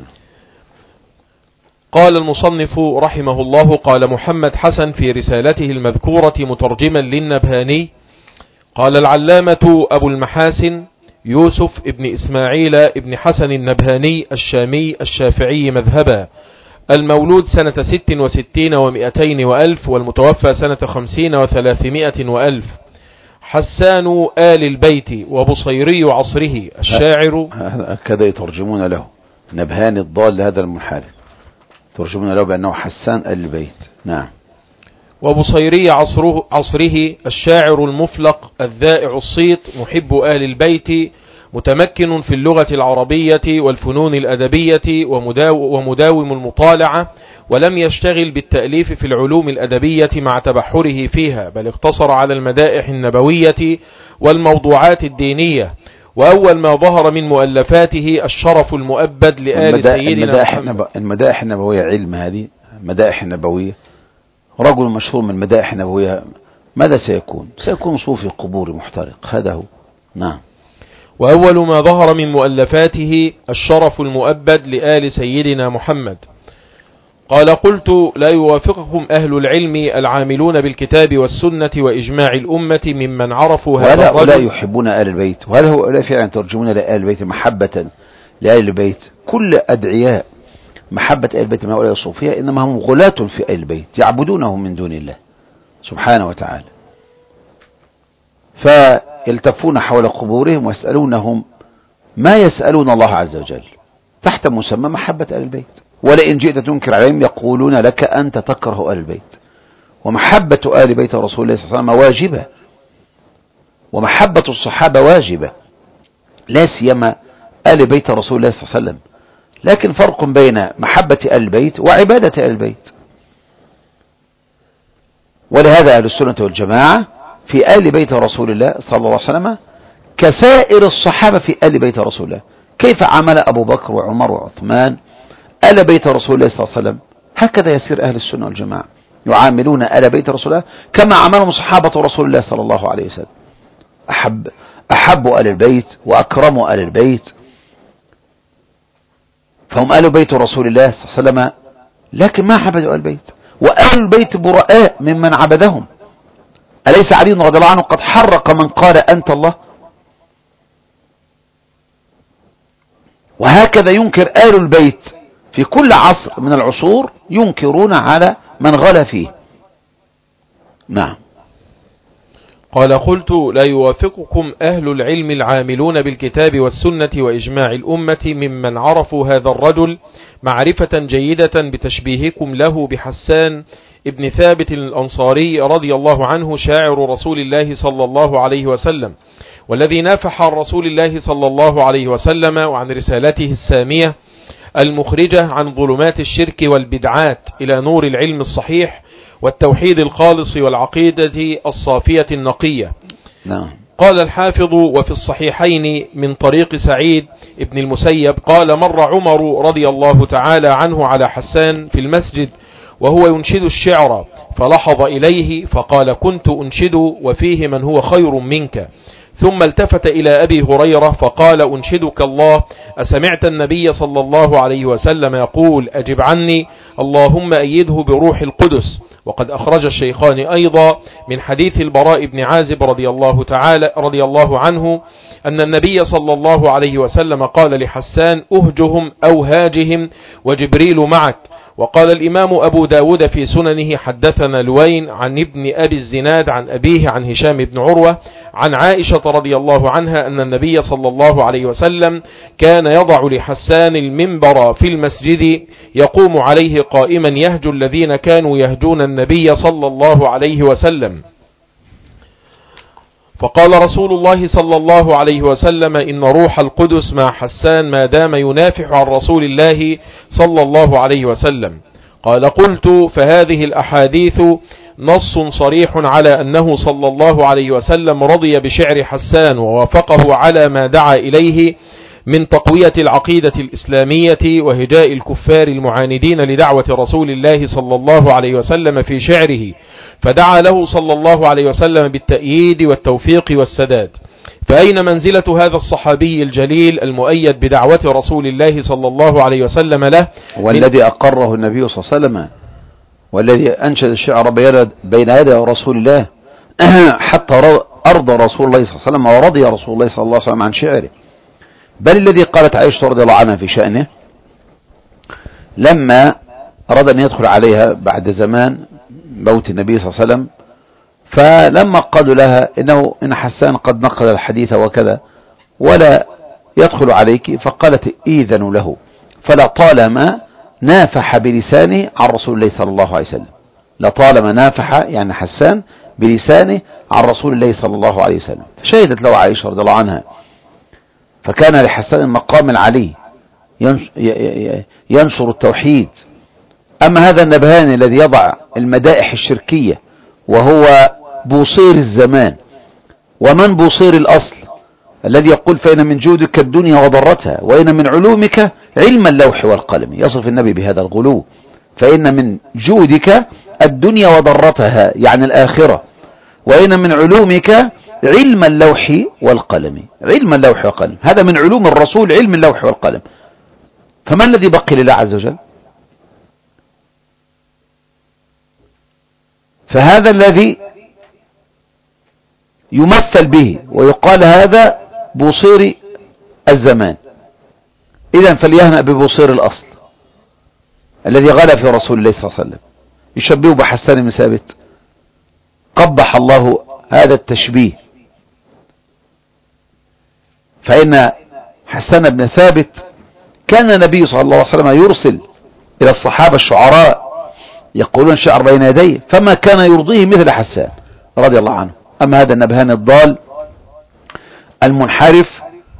قال المصنف رحمه الله: قال محمد حسن في رسالته المذكورة مترجما للنبهاني: قال العلامة أبو المحاسن يوسف ابن إسماعيل ابن حسن النبهاني الشامي الشافعي مذهبا، المولود سنة ست وستين ومئتين وألف، والمتوفى سنة خمسين وثلاثمائة وألف، حسان آل البيت وبصيري عصره الشاعر. كذا يترجمون له نبهاني الضال لهذا المنحرف، ترجمون له بأنه حسان آل البيت. نعم. وبصيري عصره, عصره الشاعر المفلق الذائع الصيت محب آل البيت، متمكن في اللغة العربية والفنون الأدبية ومداوم المطالعة، ولم يشتغل بالتأليف في العلوم الأدبية مع تبحره فيها، بل اقتصر على المدائح النبوية والموضوعات الدينية. وأول ما ظهر من مؤلفاته الشرف المؤبد لآل سيدنا محمد. المدائح النبوية علم، هذه المدائح النبوية رجل مشهور من المدائح النبوية، ماذا سيكون؟ سيكون صوفي قبوري محترق، هذا هو. نعم. وأول ما ظهر من مؤلفاته الشرف المؤبد لآل سيدنا محمد. قال قلت: لا يوافقكم أهل العلم العاملون بالكتاب والسنة وإجماع الأمة ممن عرفوا هذا الرجل. ولا يحبون آل البيت، وهل هو لا فعلا ترجمون لآل البيت محبة لآل البيت؟ كل أدعياء محبة آل البيت من هؤلاء الصوفية إنما هم غلاة في آل البيت يعبدونهم من دون الله سبحانه وتعالى، فيلتفون حول قبورهم ويسألونهم ما يسألون الله عز وجل تحت مسمى محبة آل البيت. ولئن جئت تنكر عليهم يقولون لك أنت تكره آل البيت. ومحبة آل بيت رسول الله صلى الله عليه وسلم واجبة، ومحبة الصحابة واجبة، لا سيما آل بيت رسول الله صلى الله عليه وسلم، لكن فرق بين محبة آل البيت وعبادة آل البيت. ولهذا أهل السنة والجماعة في آل بيت رسول الله صلى الله عليه وسلم كسائر الصحابة في آل بيت رسول الله. كيف عمل أبو بكر وعمر وعثمان آل بيت رسول الله صلى الله عليه وسلم، هكذا يسير أهل السنة والجماعة، يعاملون آل بيت رسول الله كما عملهم صحابة رسول الله صلى الله عليه وسلم. أحب أحبوا آل البيت وأكرموا آل البيت، فهم آل بيت رسول الله صلى الله عليه وسلم، لكن ما عبدوا آل البيت، وآل البيت براء ممن عبدهم. أليس علي رضي الله عنه قد حرق من قال أنت الله؟ وهكذا ينكر آل البيت في كل عصر من العصور، ينكرون على من غلا فيه. نعم. قال قلت لا يوافقكم أهل العلم العاملون بالكتاب والسنة وإجماع الأمة ممن عرفوا هذا الرجل معرفة جيدة بتشبيهكم له بحسان ابن ثابت الأنصاري رضي الله عنه شاعر رسول الله صلى الله عليه وسلم، والذي نافح عن رسول الله صلى الله عليه وسلم وعن رسالته السامية المخرجة عن ظلمات الشرك والبدعات إلى نور العلم الصحيح والتوحيد الخالص والعقيدة الصافية النقية. نعم. قال الحافظ وفي الصحيحين من طريق سعيد ابن المسيب قال مر عمر رضي الله تعالى عنه على حسان في المسجد وهو ينشد الشعر فلحظ إليه فقال كنت أنشد وفيه من هو خير منك، ثم التفت إلى أبي هريرة فقال أنشدك الله أسمعت النبي صلى الله عليه وسلم يقول أجب عني اللهم أيده بروح القدس. وقد أخرج الشيخان أيضا من حديث البراء بن عازب رضي الله تعالى رضي الله عنه أن النبي صلى الله عليه وسلم قال لحسان أهجهم أو هاجهم وجبريل معك. وقال الإمام أبو داود في سننه حدثنا لوين عن ابن أبي الزناد عن أبيه عن هشام بن عروة عن عائشة رضي الله عنها أن النبي صلى الله عليه وسلم كان يضع لحسان المنبر في المسجد يقوم عليه قائما يهجو الذين كانوا يهجون النبي صلى الله عليه وسلم. فقال رسول الله صلى الله عليه وسلم إن روح القدس مع حسان ما دام ينافح عن رسول الله صلى الله عليه وسلم. قال قلت فهذه الأحاديث نص صريح على أنه صلى الله عليه وسلم رضي بشعر حسان ووافقه على ما دعا إليه من تقوية العقيدة الإسلامية وهجاء الكفار المعاندين لدعوة رسول الله صلى الله عليه وسلم في شعره، فدعا له صلى الله عليه وسلم بالتأييد والتوفيق والسداد. فأين منزلة هذا الصحابي الجليل المؤيد بدعوة رسول الله صلى الله عليه وسلم له والذي أقره النبي صلى الله عليه وسلم والذي أنشد الشعر بين يدي رسول الله حتى أرضى رسول الله صلى الله عليه وسلم ورضي رسول الله صلى الله عليه وسلم عن شعره. بل الذي قالت عائشة رضي الله عنها في شأنه لما أراد أن يدخل عليها بعد زمان موت النبي صلى الله عليه وسلم، فلما قالوا لها إنه إن حسان قد نقل الحديث وكذا ولا يدخل عليك، فقالت إذن له، فلطالما نافح بلسانه عن رسول الله صلى الله عليه وسلم، لطالما نافح يعني حسان بلسانه عن رسول الله صلى الله عليه وسلم. فشهدت له عائشة رضي الله عنها، فكان لحسان مقام علي ينشر التوحيد. أما هذا النبهاني الذي يضع المدائح الشركية وهو بوصير الزمان ومن بوصير الأصل الذي يقول فإن من جودك الدنيا وضرتها وإن من علومك علم اللوح والقلم، يصف النبي بهذا الغلو، فإن من جودك الدنيا وضرتها يعني الآخرة، وإن من علومك علم اللوح والقلم، علم اللوح والقلم، هذا من علوم الرسول علم اللوح والقلم. فما الذي بقي لله عز وجل؟ فهذا الذي يمثل به ويقال هذا بوصير الزمان، إذن فليهنأ ببوصير الأصل الذي غلا في رسول الله صلى الله عليه وسلم، يشبهه بحسان بن ثابت. قبح الله هذا التشبيه، فإن حسان بن ثابت كان النبي صلى الله عليه وسلم يرسل إلى الصحابة الشعراء يقولون شعر بين يديه، فما كان يرضيه مثل حسان رضي الله عنه. أما هذا النبهان الضال المنحرف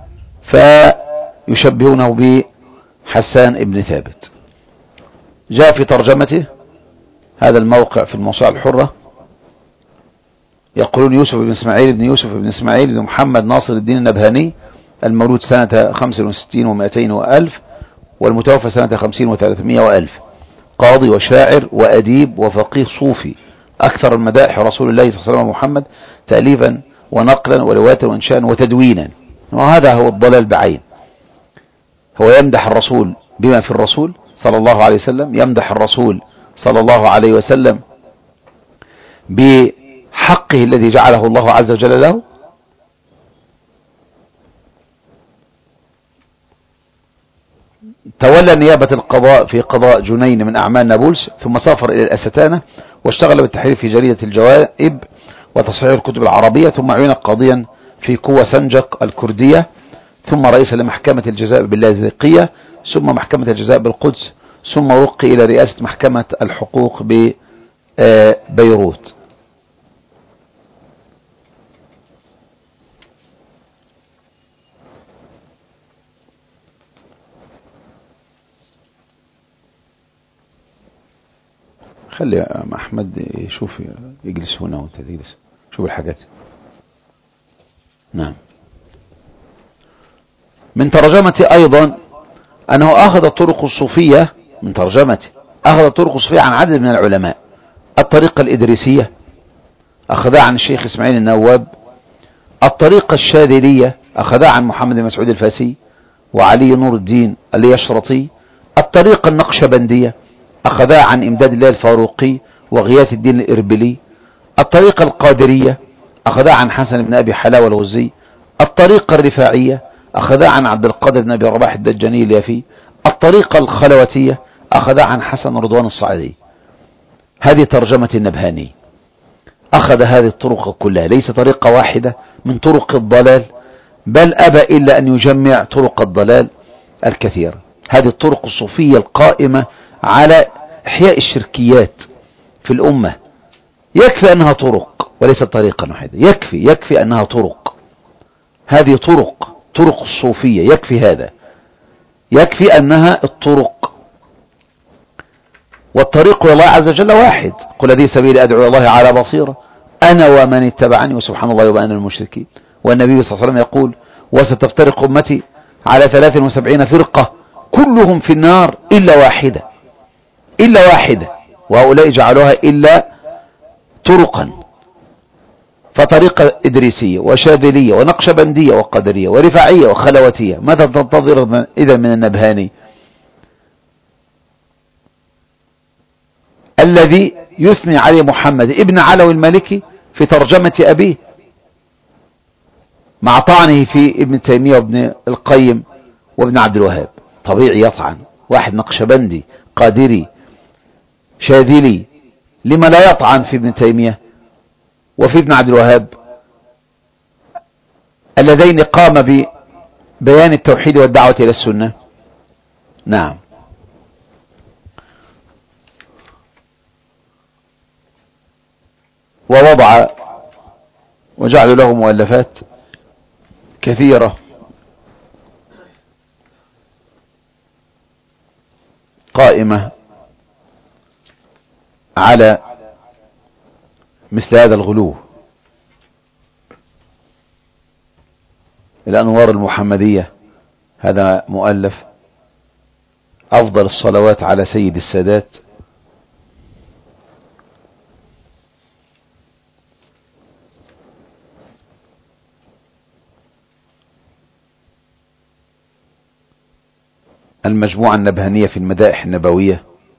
فيشبهونه بحسان ابن ثابت. جاء في ترجمته هذا الموقع في الموسوعة الحرة، يقولون يوسف بن إسماعيل بن يوسف بن إسماعيل بن محمد ناصر الدين النبهاني، المولود سنة خمس وستين ومائتين وألف والمتوفى سنة خمسين وثلاثمائة وألف، قاضي وشاعر وأديب وفقيه صوفي، أكثر المدائح رسول الله صلى الله عليه وسلم محمد تأليفا ونقلا ورواية وإنشاء وتدوينا. وهذا هو الضلال بعين، هو يمدح الرسول بما في الرسول صلى الله عليه وسلم، يمدح الرسول صلى الله عليه وسلم بحقه الذي جعله الله عز وجل له، تولى نيابة القضاء في قضاء جنين من أعمال نابلس، ثم سافر إلى الأستانة واشتغل بالتحرير في جريدة الجوائب، وتصحيح الكتب العربية، ثم عين قاضيا في قوة سنجق الكردية، ثم رئيسا لمحكمة الجزاء باللاذقية، ثم محكمة الجزاء بالقدس، ثم رقي إلى رئاسة محكمة الحقوق ببيروت. خلي أحمد يشوف، يجلس هنا وانت تجلس شوف الحاجات. نعم. من ترجمة أيضا أنه أخذ الطرق الصوفية، من ترجمته أخذ الطرق الصوفية عن عدد من العلماء. الطريقة الإدريسية أخذها عن الشيخ إسماعيل النواب، الطريقة الشاذلية أخذها عن محمد مسعود الفاسي وعلي نور الدين اليشرطي، الطريقة النقشبندية أخذها عن إمداد الله الفاروقي وغياث الدين الإربلي، الطريقة القادرية أخذها عن حسن بن أبي حلاوة الغزي، الطريقة الرفاعية أخذها عن عبد القادر بن أبي رباح الدجاني اليافي، الطريقة الخلوتية أخذها عن حسن رضوان الصعدي. هذه ترجمة النبهاني، أخذ هذه الطرق كلها، ليس طريقة واحدة من طرق الضلال، بل أبى إلا أن يجمع طرق الضلال الكثيرة. هذه الطرق الصوفية القائمة على إحياء الشركيات في الأمة، يكفي أنها طرق وليس طريقة واحدة، يكفي يكفي أنها طرق. هذه طرق طرق الصوفية، يكفي هذا، يكفي أنها الطرق. والطريق إلى الله عز وجل واحد، قل هذه سبيلي أدعو إلى الله على بصيرة أنا ومن اتبعني وسبحان الله وأنا المشركين. والنبي صلى الله عليه وسلم يقول وستفترق أمتي على ثلاث وسبعين فرقة كلهم في النار إلا واحدة، إلا واحدة، وهؤلاء جعلوها إلا طرقا. فطريقة إدريسية وشاذلية ونقشبندية وقدرية ورفاعية وخلوتية. ماذا تنتظر إذا من النبهاني الذي يثني عليه محمد ابن علوي المالكي في ترجمة أبيه مع طعنه في ابن تيمية وابن القيم وابن عبد الوهاب؟ طبيعي يطعن واحد نقشبندي قادري شاذلي، لما لا يطعن في ابن تيمية وفي ابن عبد الوهاب اللذين قام ببيان التوحيد والدعوة إلى السنة؟ نعم. ووضع وجعل له مؤلفات كثيرة قائمة على مثل هذا الغلو. الأنوار المحمدية هذا مؤلف، أفضل الصلوات على سيد السادات، المجموعة النبهانية في المدائح النبوية.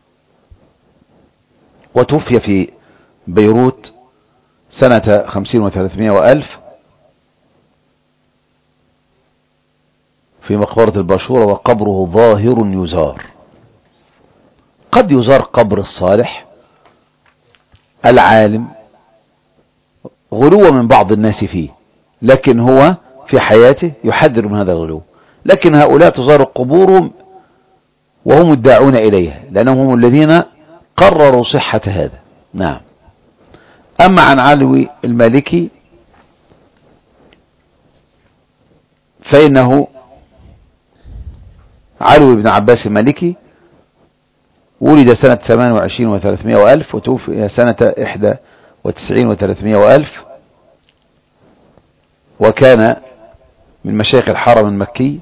وتوفي في بيروت سنة خمسين وثلاثمائة وألف في مقبرة الباشورة، وقبره ظاهر يزار. قد يزار قبر الصالح العالم غلو من بعض الناس فيه، لكن هو في حياته يحذر من هذا الغلو. لكن هؤلاء تزار قبورهم وهم الداعون إليها، لأنهم هم الذين قرروا صحة هذا. نعم. أما عن علوي المالكي فإنه علوي بن عباس المالكي ولد سنة ثمان وعشرين وثلاثمائة وألف وتوفي سنة إحدى وتسعين وثلاثمائة وألف، وكان من مشايخ الحرم المكي،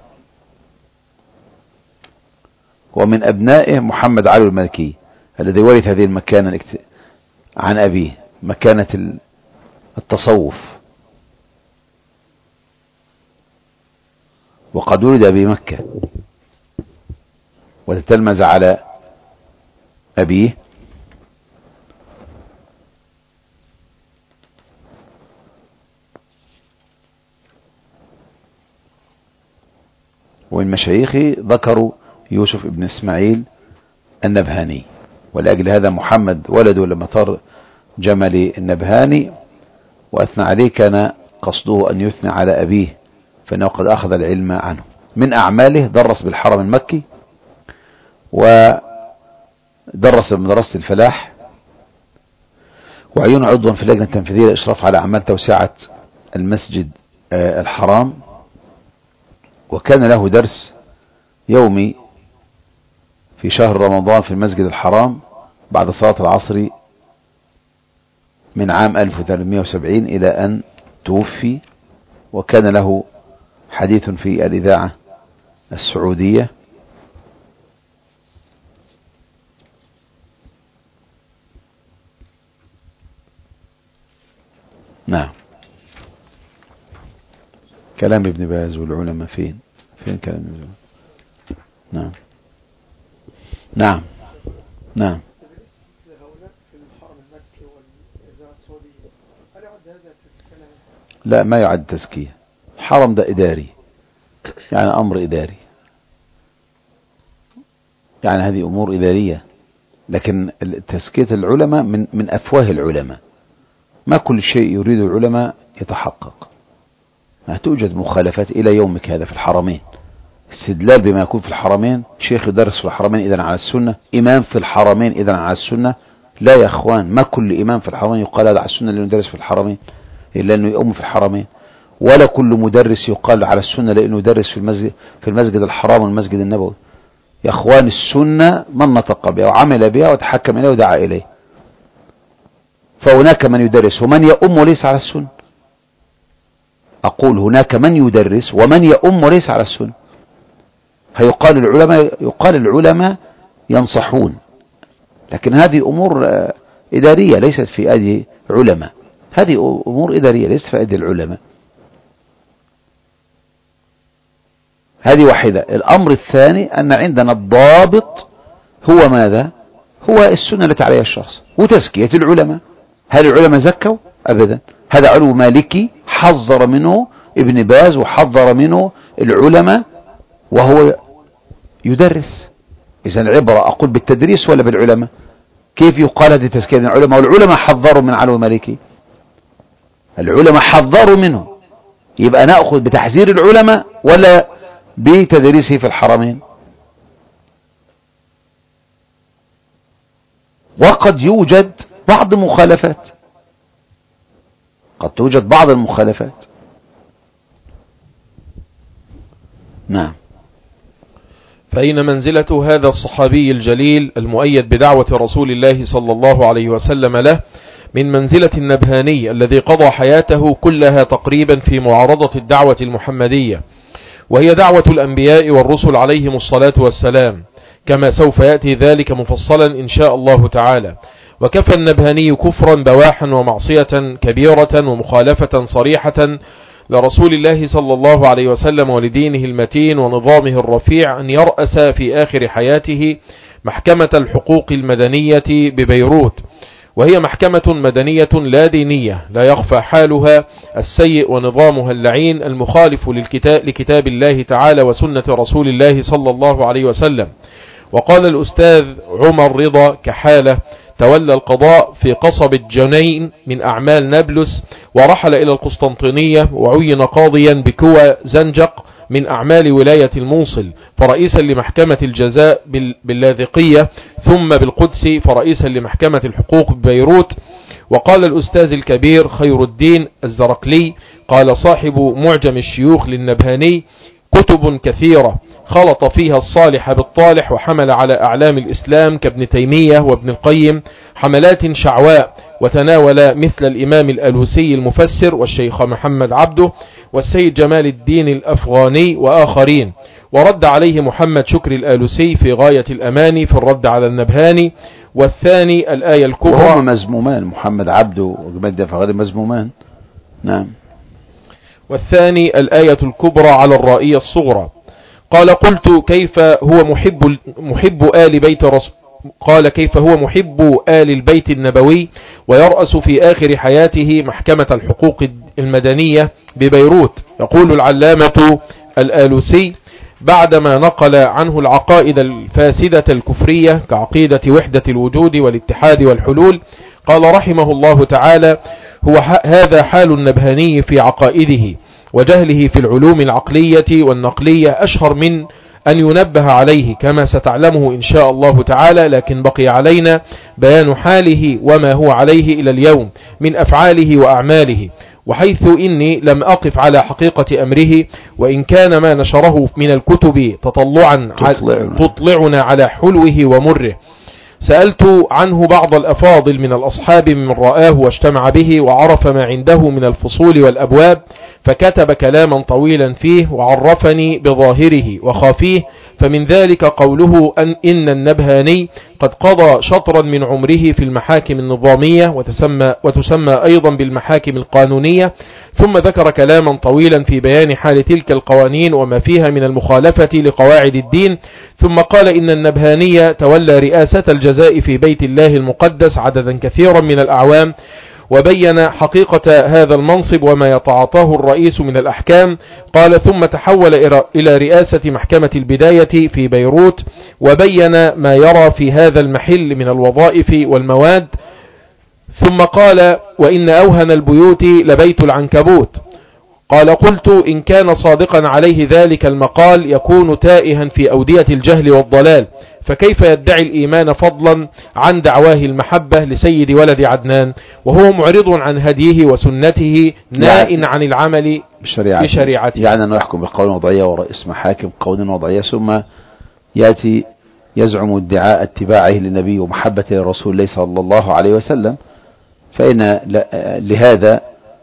ومن أبنائه محمد علوي المالكي الذي ورث هذه المكانة عن أبيه، مكانة التصوف. وقد ولد بمكة وتتلمذ على أبيه، ومن مشايخه ذكروا يوسف ابن إسماعيل النبهاني، ولأجل هذا محمد ولده لما طار جمل النبهاني وأثنى عليه كان قصده أن يثني على أبيه، فإنه قد أخذ العلم عنه. من أعماله درس بالحرم المكي، ودرس بمدرسة الفلاح، وعين عضوا في اللجنة التنفيذية للإشراف على أعمال توسعة المسجد الحرام، وكان له درس يومي في شهر رمضان في المسجد الحرام بعد صلاة العصر من عام ألف وثمانمائة وسبعين إلى أن توفي، وكان له حديث في الإذاعة السعودية. نعم. كلام ابن باز والعلماء فين فين كلام ابن باز؟ نعم نعم نعم. لا، ما يعد تزكية. الحرم ده إداري، يعني أمر إداري، يعني هذه أمور إدارية، لكن تزكية العلماء من من أفواه العلماء. ما كل شيء يريد العلماء يتحقق، ما توجد مخالفات إلى يومك هذا في الحرمين. استدلال بما يكون في الحرمين، شيخ يدرس في الحرمين إذن على السنة، إمام في الحرمين إذن على السنة. لا يا أخوان، ما كل إمام في الحرمين يقال هذا على السنة اللي يدرس في الحرمين إلا أنه يؤم في الحرمين، ولا كل مدرس يقال على السنة لأنه يدرس في المسجد في المسجد الحرام والمسجد النبوي. يا أخوان، السنة من نطق بها وعمل بها وتحكم إليه ودعا إليه، فهناك من يدرس ومن يؤم وليس على السنة. أقول هناك من يدرس ومن يؤم وليس على السنة. هيقال العلماء يقال العلماء ينصحون، لكن هذه أمور إدارية ليست في أيدي علماء، هذه أمور إدارية ليست في أيدي العلماء. هذه واحدة. الأمر الثاني أن عندنا الضابط هو ماذا؟ هو السنة التي عليها الشخص وتزكية العلماء. هل العلماء زكوا؟ أبدا. هذا علو مالكي حذر منه ابن باز وحذر منه العلماء وهو يدرس. إذا العبرة أقول بالتدريس ولا بالعلماء؟ كيف يقال هذه تزكية العلماء والعلماء حذروا من علو مالكي؟ العلماء حذروا منه، يبقى نأخذ بتحذير العلماء ولا بتدريسه في الحرمين؟ وقد يوجد بعض المخالفات، قد توجد بعض المخالفات. نعم. فإن منزلة هذا الصحابي الجليل المؤيد بدعوة رسول الله صلى الله عليه وسلم له من منزلة النبهاني الذي قضى حياته كلها تقريبا في معارضة الدعوة المحمدية، وهي دعوة الأنبياء والرسل عليهم الصلاة والسلام، كما سوف يأتي ذلك مفصلا إن شاء الله تعالى. وكفى النبهاني كفرا بواحا ومعصية كبيرة ومخالفة صريحة لرسول الله صلى الله عليه وسلم ولدينه المتين ونظامه الرفيع أن يرأس في آخر حياته محكمة الحقوق المدنية ببيروت، وهي محكمة مدنية لا دينية لا يخفى حالها السيء ونظامها اللعين المخالف لكتاب الله تعالى وسنة رسول الله صلى الله عليه وسلم. وقال الأستاذ عمر رضا كحالة تولى القضاء في قصبة جنين من أعمال نابلس، ورحل إلى القسطنطينية وعين قاضيا بكوى زنجق من أعمال ولاية الموصل، فرئيسا لمحكمة الجزاء باللاذقية، ثم بالقدس فرئيسا لمحكمة الحقوق ببيروت. وقال الأستاذ الكبير خير الدين الزرقلي قال صاحب معجم الشيوخ للنبهاني: كتب كثيرة خلط فيها الصالح بالطالح، وحمل على أعلام الإسلام كابن تيمية وابن القيم حملات شعواء، وتناول مثل الإمام الألوسي المفسر والشيخ محمد عبده والسيد جمال الدين الأفغاني وآخرين، ورد عليه محمد شكري الآلوسي في غاية الأماني في الرد على النبهاني. والثاني الآية الكبرى، وهم مزمومان، محمد عبده وجمال الدين الأفغاني مزمومان. نعم. والثاني الآية الكبرى على الرائية الصغرى. قال: قلت كيف هو محب محب آل بيت رسول قال كيف هو محب آل البيت النبوي ويرأس في آخر حياته محكمة الحقوق المدنية ببيروت؟ يقول العلامة الآلوسي بعدما نقل عنه العقائد الفاسدة الكفرية كعقيدة وحدة الوجود والاتحاد والحلول، قال رحمه الله تعالى: هو هذا حال النبهاني في عقائده وجهله في العلوم العقلية والنقلية أشهر من أن ينبه عليه كما ستعلمه إن شاء الله تعالى، لكن بقي علينا بيان حاله وما هو عليه إلى اليوم من أفعاله وأعماله، وحيث إني لم أقف على حقيقة أمره، وإن كان ما نشره من الكتب تطلعا تطلعنا على حلوه ومره. سألت عنه بعض الأفاضل من الأصحاب من رآه واجتمع به وعرف ما عنده من الفصول والأبواب، فكتب كلاما طويلا فيه وعرفني بظاهره وخافيه. فمن ذلك قوله أن إن النبهاني قد قضى شطرا من عمره في المحاكم النظامية وتسمى, وتسمى أيضا بالمحاكم القانونية، ثم ذكر كلاما طويلا في بيان حال تلك القوانين وما فيها من المخالفة لقواعد الدين، ثم قال إن النبهاني تولى رئاسة الجزاء في بيت الله المقدس عددا كثيرا من الأعوام، وبين حقيقة هذا المنصب وما يتعاطاه الرئيس من الأحكام. قال ثم تحول إلى رئاسة محكمة البداية في بيروت، وبين ما يرى في هذا المحل من الوظائف والمواد. ثم قال وإن أوهن البيوت لبيت العنكبوت. قال قلت إن كان صادقا عليه ذلك المقال يكون تائها في أودية الجهل والضلال، فكيف يدعي الإيمان فضلا عن دعواه المحبة لسيد ولد عدنان وهو معرض عن هديه وسنته نائن عن العمل بشريعته, بشريعته. يعني أنه يحكم بالقوانين الوضعية ورئيس محاكم قوانين وضعية، ثم يأتي يزعم ادعاء اتباعه للنبي ومحبة لرسول الله صلى الله عليه وسلم، فإن لهذا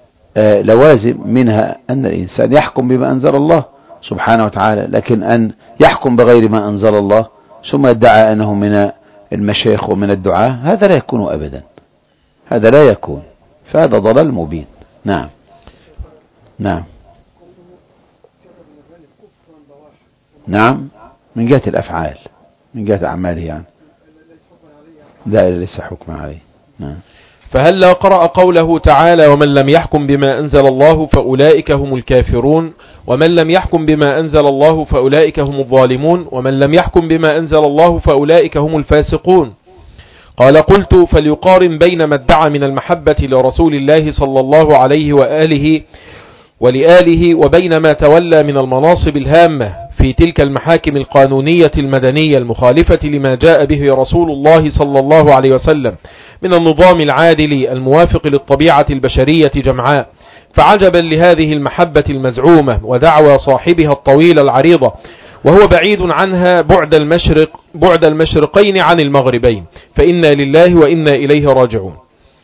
لوازم منها أن الإنسان يحكم بما أنزل الله سبحانه وتعالى، لكن أن يحكم بغير ما أنزل الله ثم يدعى أنه من المشايخ ومن الدعاء، هذا لا يكون أبدا، هذا لا يكون، فهذا ضلال مبين. نعم نعم نعم من جهة الأفعال، من جهة أعماله يعني، لا ليس حكم عليه. نعم. فهلا قرأ قوله تعالى ومن لم يحكم بما أنزل الله فأولئك هم الكافرون، ومن لم يحكم بما أنزل الله فأولئك هم الظالمون، ومن لم يحكم بما أنزل الله فأولئك هم الفاسقون. قال قلت فليقارن بين ما ادعى من المحبة لرسول الله صلى الله عليه وآله ولآله وبين ما تولى من المناصب الهامة في تلك المحاكم القانونية المدنية المخالفة لما جاء به رسول الله صلى الله عليه وسلم من النظام العادل الموافق للطبيعة البشرية جمعاء. فعجبا لهذه المحبة المزعومة ودعوى صاحبها الطويلة العريضة، وهو بعيد عنها بعد المشرق بعد المشرقين عن المغربين، فإنا لله وإنا إليه راجعون.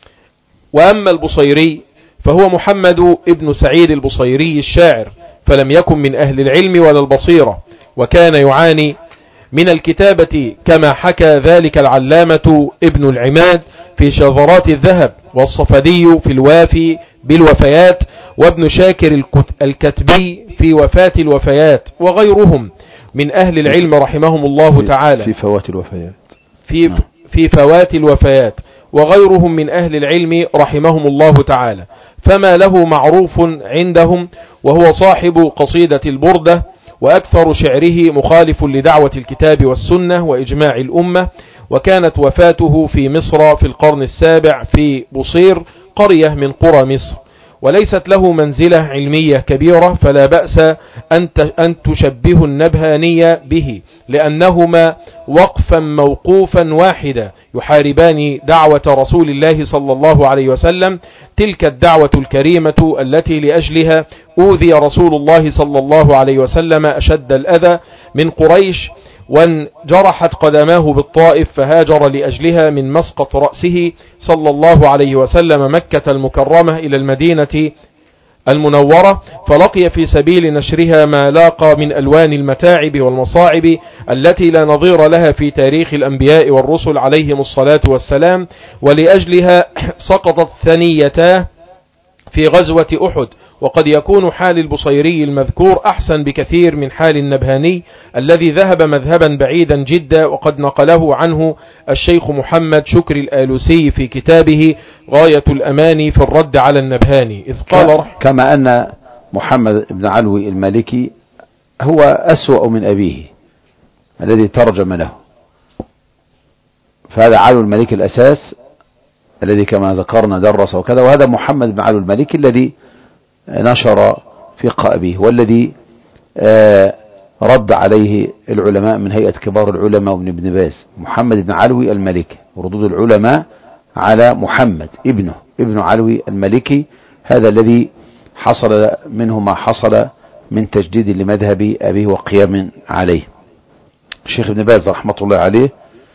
وأما البصيري فهو محمد ابن سعيد البصيري الشاعر، فلم يكن من أهل العلم ولا البصيرة، وكان يعاني من الكتابة كما حكى ذلك العلامة ابن العماد في شذرات الذهب، والصفدي في الوافي بالوفيات، وابن شاكر الكتبي في وفاة الوفيات، وغيرهم من أهل العلم رحمهم الله تعالى في فوات الوفيات في, في فوات الوفيات وغيرهم من أهل العلم رحمهم الله تعالى. فما له معروف عندهم وهو صاحب قصيدة البردة، وأكثر شعره مخالف لدعوة الكتاب والسنة وإجماع الأمة. وكانت وفاته في مصر في القرن السابع في بصير، قرية من قرى مصر، وليست له منزلة علمية كبيرة، فلا بأس أن تشبه النبهانية به، لأنهما وقفا موقوفا واحدا يحاربان دعوة رسول الله صلى الله عليه وسلم، تلك الدعوة الكريمة التي لأجلها أوذي رسول الله صلى الله عليه وسلم أشد الأذى من قريش، وانجرحت قدماه بالطائف فهاجر لأجلها من مسقط رأسه صلى الله عليه وسلم مكة المكرمة إلى المدينة المنورة، فلقي في سبيل نشرها ما لاقى من ألوان المتاعب والمصاعب التي لا نظير لها في تاريخ الأنبياء والرسل عليهم الصلاة والسلام، ولأجلها سقطت ثنيتاه في غزوة أحد. وقد يكون حال البصيري المذكور أحسن بكثير من حال النبهاني الذي ذهب مذهبا بعيدا جدا، وقد نقله عنه الشيخ محمد شكر الآلوسي في كتابه غاية الأماني في الرد على النبهاني، إذ قال كما أن محمد بن علوي المالكي هو أسوأ من أبيه الذي ترجم له، فهذا علو المالكي الأساس الذي كما ذكرنا درس وكذا، وهذا محمد بن علي المالكي الذي نشر فقه أبيه، والذي رد عليه العلماء من هيئة كبار العلماء وابن ابن باز. محمد بن علوي المالكي، وردود العلماء على محمد ابنه ابن علوي المالكي، هذا الذي حصل منه ما حصل من تجديد لمذهب أبيه وقيام عليه. الشيخ ابن باز رحمة الله عليه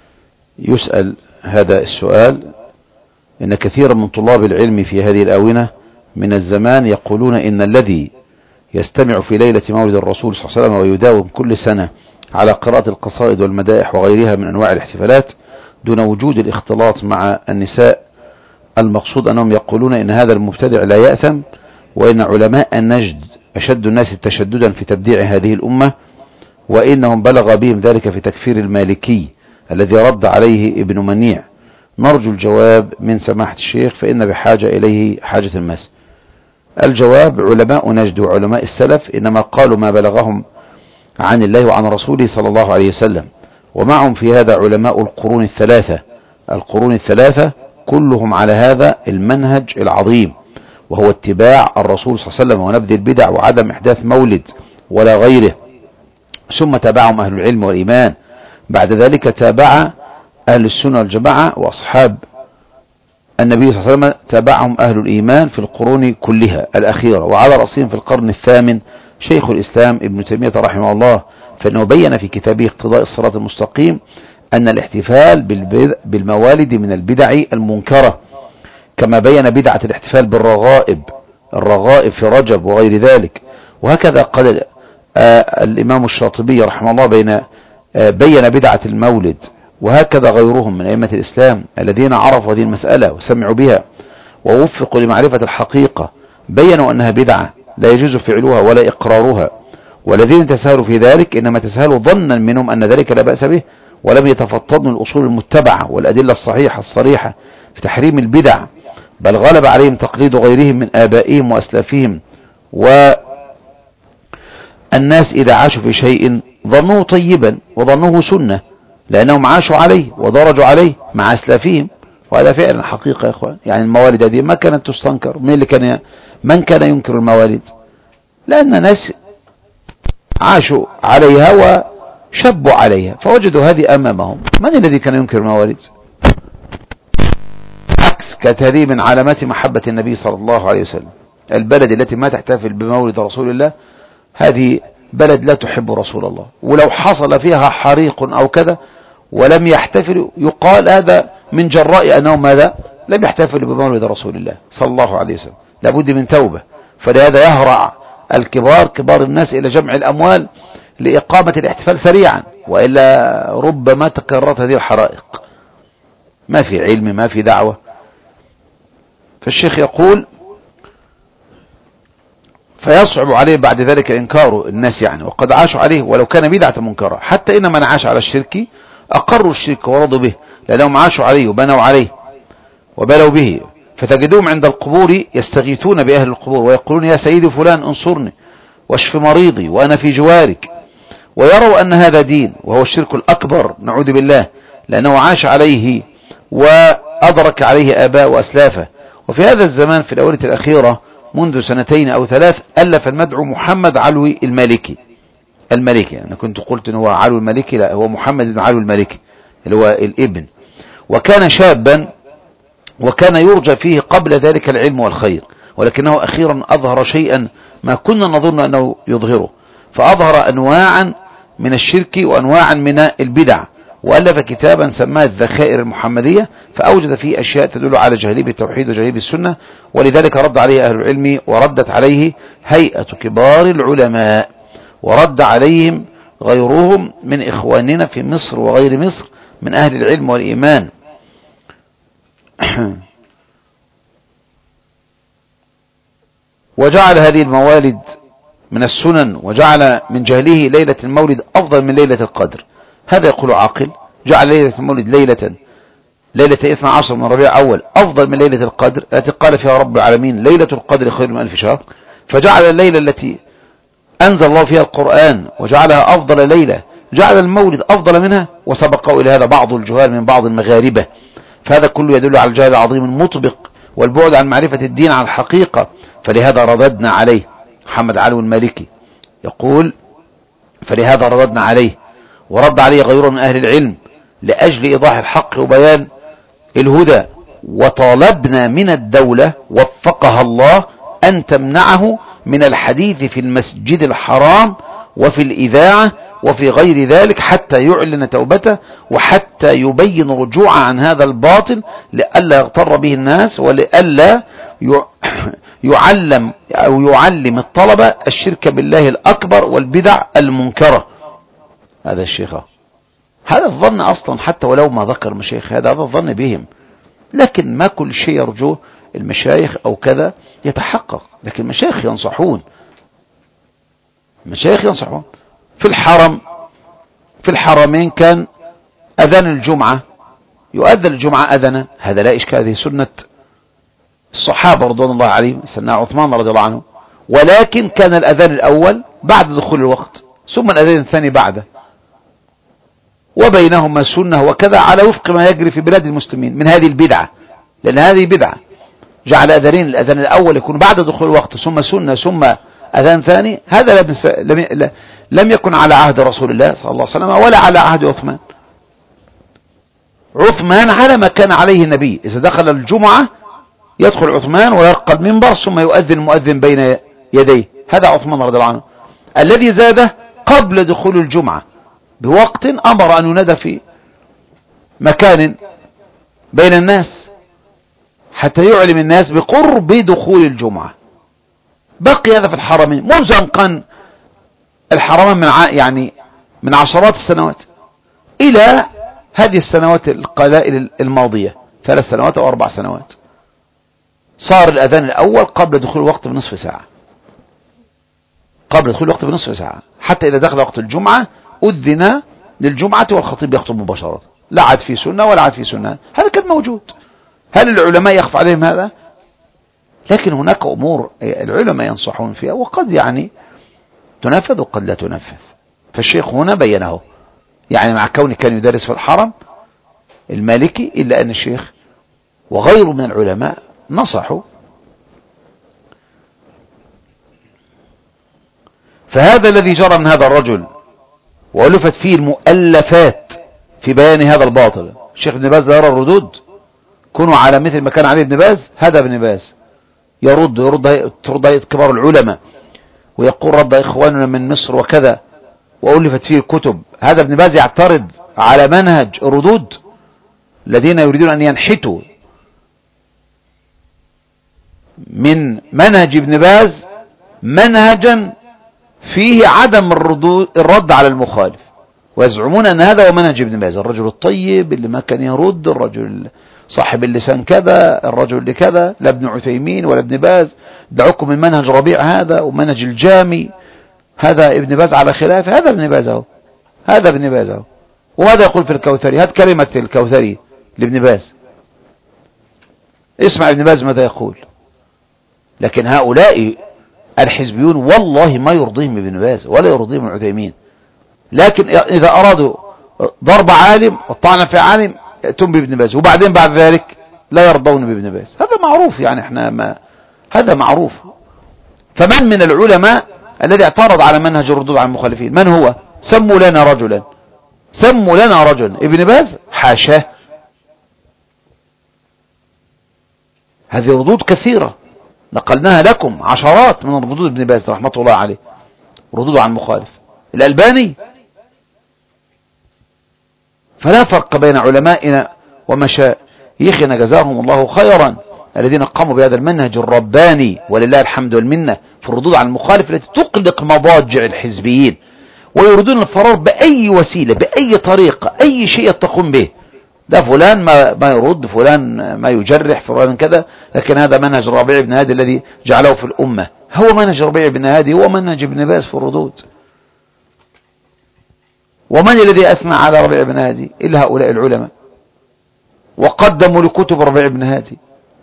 يسأل هذا السؤال: إن كثيرا من طلاب العلم في هذه الآونة من الزمان يقولون إن الذي يستمع في ليلة مولد الرسول صلى الله عليه وسلم ويداوم كل سنة على قراءة القصائد والمدائح وغيرها من أنواع الاحتفالات دون وجود الاختلاط مع النساء، المقصود أنهم يقولون إن هذا المبتدع لا يأثم، وإن علماء النجد أشد الناس تشددا في تبديع هذه الأمة، وإنهم بلغ بهم ذلك في تكفير المالكي الذي رد عليه ابن منيع. نرجو الجواب من سماحة الشيخ فإن بحاجة إليه حاجة الماس. الجواب: علماء نجد وعلماء السلف إنما قالوا ما بلغهم عن الله وعن رسوله صلى الله عليه وسلم، ومعهم في هذا علماء القرون الثلاثة القرون الثلاثة كلهم على هذا المنهج العظيم، وهو اتباع الرسول صلى الله عليه وسلم ونبذ البدع وعدم إحداث مولد ولا غيره. ثم تابعهم أهل العلم والإيمان، بعد ذلك تابع أهل السنة والجماعة وأصحاب النبي صلى الله عليه وسلم، تابعهم أهل الإيمان في القرون كلها الأخيرة، وعلى رأسهم في القرن الثامن شيخ الإسلام ابن تيمية رحمه الله، فإنه بين في كتابه اقتضاء الصراط المستقيم أن الاحتفال بالموالد من البدع المنكرة، كما بين بدعة الاحتفال بالرغائب الرغائب في رجب وغير ذلك. وهكذا قال الإمام الشاطبي رحمه الله بين بين بدعة المولد، وهكذا غيرهم من أئمة الإسلام الذين عرفوا هذه المسألة وسمعوا بها ووفقوا لمعرفة الحقيقة بينوا أنها بدعة لا يجوز فعلها ولا إقرارها، والذين تساهلوا في ذلك إنما تساهلوا ظنا منهم أن ذلك لا بأس به، ولم يتفطنوا الأصول المتبعة والأدلة الصحيحة الصريحة في تحريم البدع، بل غلب عليهم تقليد غيرهم من آبائهم وأسلافهم. والناس إذا عاشوا في شيء ظنوه طيبا وظنوه سنة لأنهم عاشوا عليه ودرجوا عليه مع أسلافهم، وهذا فعلا حقيقة يا إخوان. يعني الموالد هذه ما كانت تستنكر. من اللي كان من كان ينكر الموالد؟ لأن ناس عاشوا عليها وشبوا عليها فوجدوا هذه أمامهم. من الذي كان ينكر الموالد؟ عكس، كانت هذه من علامات محبة النبي صلى الله عليه وسلم. البلد التي ما تحتفل بمولد رسول الله هذه بلد لا تحب رسول الله، ولو حصل فيها حريق أو كذا ولم يحتفلوا يقال هذا من جراء أنهم ماذا؟ لم يحتفلوا بمولد رسول الله صلى الله عليه وسلم. لابد من توبة. فلهذا يهرع الكبار كبار الناس إلى جمع الأموال لإقامة الاحتفال سريعا، وإلا ربما تكررت هذه الحرائق. ما في علم، ما في دعوة. فالشيخ يقول: فيصعب عليه بعد ذلك إنكار الناس يعني، وقد عاشوا عليه ولو كان بدعة منكرة، حتى إن من عاش على الشرك أقروا الشرك ورضوا به لأنهم عاشوا عليه وبنوا عليه وبلوا به. فتجدوهم عند القبور يستغيثون بأهل القبور ويقولون: يا سيدي فلان انصرني واشف مريضي وأنا في جوارك، ويروا أن هذا دين، وهو الشرك الأكبر نعوذ بالله، لأنه عاش عليه وأدرك عليه آباء وأسلافه. وفي هذا الزمان في الأونة الأخيرة منذ سنتين أو ثلاث ألف المدعو محمد علوي المالكي المالكي أنا كنت قلت أنه هو علوي المالكي، لا، هو محمد بن علوي المالكي اللي هو الابن. وكان شابا وكان يرجى فيه قبل ذلك العلم والخير، ولكنه أخيرا أظهر شيئا ما كنا نظن أنه يظهره، فأظهر أنواعا من الشرك وأنواعا من البدع، وألف كتابا سماه الذخائر المحمدية، فأوجد فيه أشياء تدل على جهاليب التوحيد وجهاليب السنة، ولذلك رد عليه أهل العلم وردت عليه هيئة كبار العلماء، ورد عليهم غيرهم من إخواننا في مصر وغير مصر من أهل العلم والإيمان. وجعل هذه الموالد من السنن، وجعل من جهله ليلة المولد أفضل من ليلة القدر. هذا يقول عاقل؟ جعل ليلة المولد ليلة ليلة اثنى عشر من ربيع أول أفضل من ليلة القدر التي قال فيها رب العالمين ليلة القدر خير من ألف شهر، فجعل الليلة التي أنزل الله فيها القرآن وجعلها أفضل ليلة، جعل المولد أفضل منها، وسبقوا إلى هذا بعض الجهال من بعض المغاربة فهذا كله يدل على الجهل العظيم المطبق والبعد عن معرفة الدين على الحقيقة. فلهذا رددنا عليه. محمد علو المالكي يقول: فلهذا رددنا عليه ورد عليه غيره من أهل العلم لأجل إيضاح الحق وبيان الهدى، وطالبنا من الدولة وفقها الله أن تمنعه من الحديث في المسجد الحرام وفي الإذاعة وفي غير ذلك حتى يعلن توبته وحتى يبين رجوعه عن هذا الباطل، لئلا يغتر به الناس ولئلا يعلم أو يعلم الطلبة الشرك بالله الأكبر والبدع المنكرة. هذا الشيخ، هذا الظن أصلا حتى ولو ما ذكر مشايخ هذا هذا الظن بهم، لكن ما كل شيء يرجوه المشايخ أو كذا يتحقق. لكن مشايخ ينصحون، مشايخ ينصحون. في الحرم، في الحرمين كان أذان الجمعة يؤذن الجمعة أذنا، هذا لا إشكال، هذه سنة الصحابة رضوان الله عليهم، سيدنا عثمان رضي الله عنه. ولكن كان الأذان الأول بعد دخول الوقت ثم الأذان الثاني بعده، وبينهما سنة وكذا على وفق ما يجري في بلاد المسلمين من هذه البدعة، لأن هذه بدعة. جعل أذانين، الأذان الأول يكون بعد دخول الوقت ثم سنة ثم أذان ثاني، هذا لم لم يكن على عهد رسول الله صلى الله عليه وسلم ولا على عهد عثمان. عثمان على ما كان عليه النبي، إذا دخل الجمعة يدخل عثمان ويرقى المنبر ثم يؤذن المؤذن بين يديه، هذا عثمان رضي الله عنه. الذي زاده قبل دخول الجمعة بوقت أمر أن ينادى في مكان بين الناس حتى يعلم الناس بقرب دخول الجمعة. بقي هذا في الحرمين منذ أن كان الحرمين من يعني من عشرات السنوات إلى هذه السنوات القلائل الماضية، ثلاث سنوات أو أربع سنوات، صار الأذان الأول قبل دخول الوقت بنصف ساعة، قبل دخول الوقت بنصف ساعة، حتى إذا دخل وقت الجمعة أذن للجمعة والخطيب يخطب مباشرة، لا عاد في سنة ولا عاد في سنة. هذا كان موجود. هل العلماء يخفى عليهم هذا؟ لكن هناك أمور العلماء ينصحون فيها وقد يعني تنفذ وقد لا تنفذ. فالشيخ هنا بينه، يعني مع كونه كان يدرس في الحرم المالكي، إلا أن الشيخ وغيره من العلماء نصحوا. فهذا الذي جرى من هذا الرجل وألفت فيه المؤلفات في بيان هذا الباطل. الشيخ ابن باز يرى الردود، كونوا على مثل ما كان عليه ابن باز، هذا ابن باز يرد يرد ترد هيئة كبار العلماء ويقول رد إخواننا من مصر وكذا، وألفت فيه الكتب. هذا ابن باز يعترض على منهج الردود الذين يريدون أن ينحتوا من منهج ابن باز منهجا فيه عدم الرد على المخالف، ويزعمون أن هذا هو منهج ابن باز، الرجل الطيب اللي ما كان يرد، الرجل صاحب اللسان كذا، الرجل اللي كذا. لا ابن عثيمين ولا ابن باز دعوكم من منهج ربيع هذا ومنهج الجامي، هذا ابن باز على خلافه، هذا ابن باز اهو، هذا ابن باز اهو. وماذا يقول في الكوثري؟ هات كلمة الكوثري لابن باز، اسمع ابن باز ماذا يقول. لكن هؤلاء الحزبيون والله ما يرضيهم ابن باز ولا يرضيهم العثيمين، لكن إذا أرادوا ضرب عالم والطعن في عالم يأتون بابن باز، وبعدين بعد ذلك لا يرضون بابن باز. هذا معروف، يعني احنا ما هذا معروف. فمن من العلماء الذي اعترض على منهج الردود على المخالفين؟ من هو؟ سموا لنا رجلا، سموا لنا رجلا. ابن باز حاشاه. هذه ردود كثيرة نقلناها لكم، عشرات من ردود ابن باز رحمة الله عليه، ردود عن المخالف. الألباني. فلا فرق بين علمائنا ومشايخنا جزاهم الله خيرا الذين قاموا بهذا المنهج الرباني ولله الحمد والمنة في الردود على المخالف التي تقلق مضاجع الحزبيين، ويريدون الفرار بأي وسيلة بأي طريقة، أي شيء يتقون به. ده فلان ما, ما يرد، فلان ما يجرح، فلان كذا. لكن هذا منهج ربيع بن هادي الذي جعله في الأمة، هو منهج ربيع بن هادي، هو منهج ابن باز في الردود. ومن الذي أثنى على ربيع بن هادي إلا هؤلاء العلماء، وقدموا لكتب ربيع بن هادي.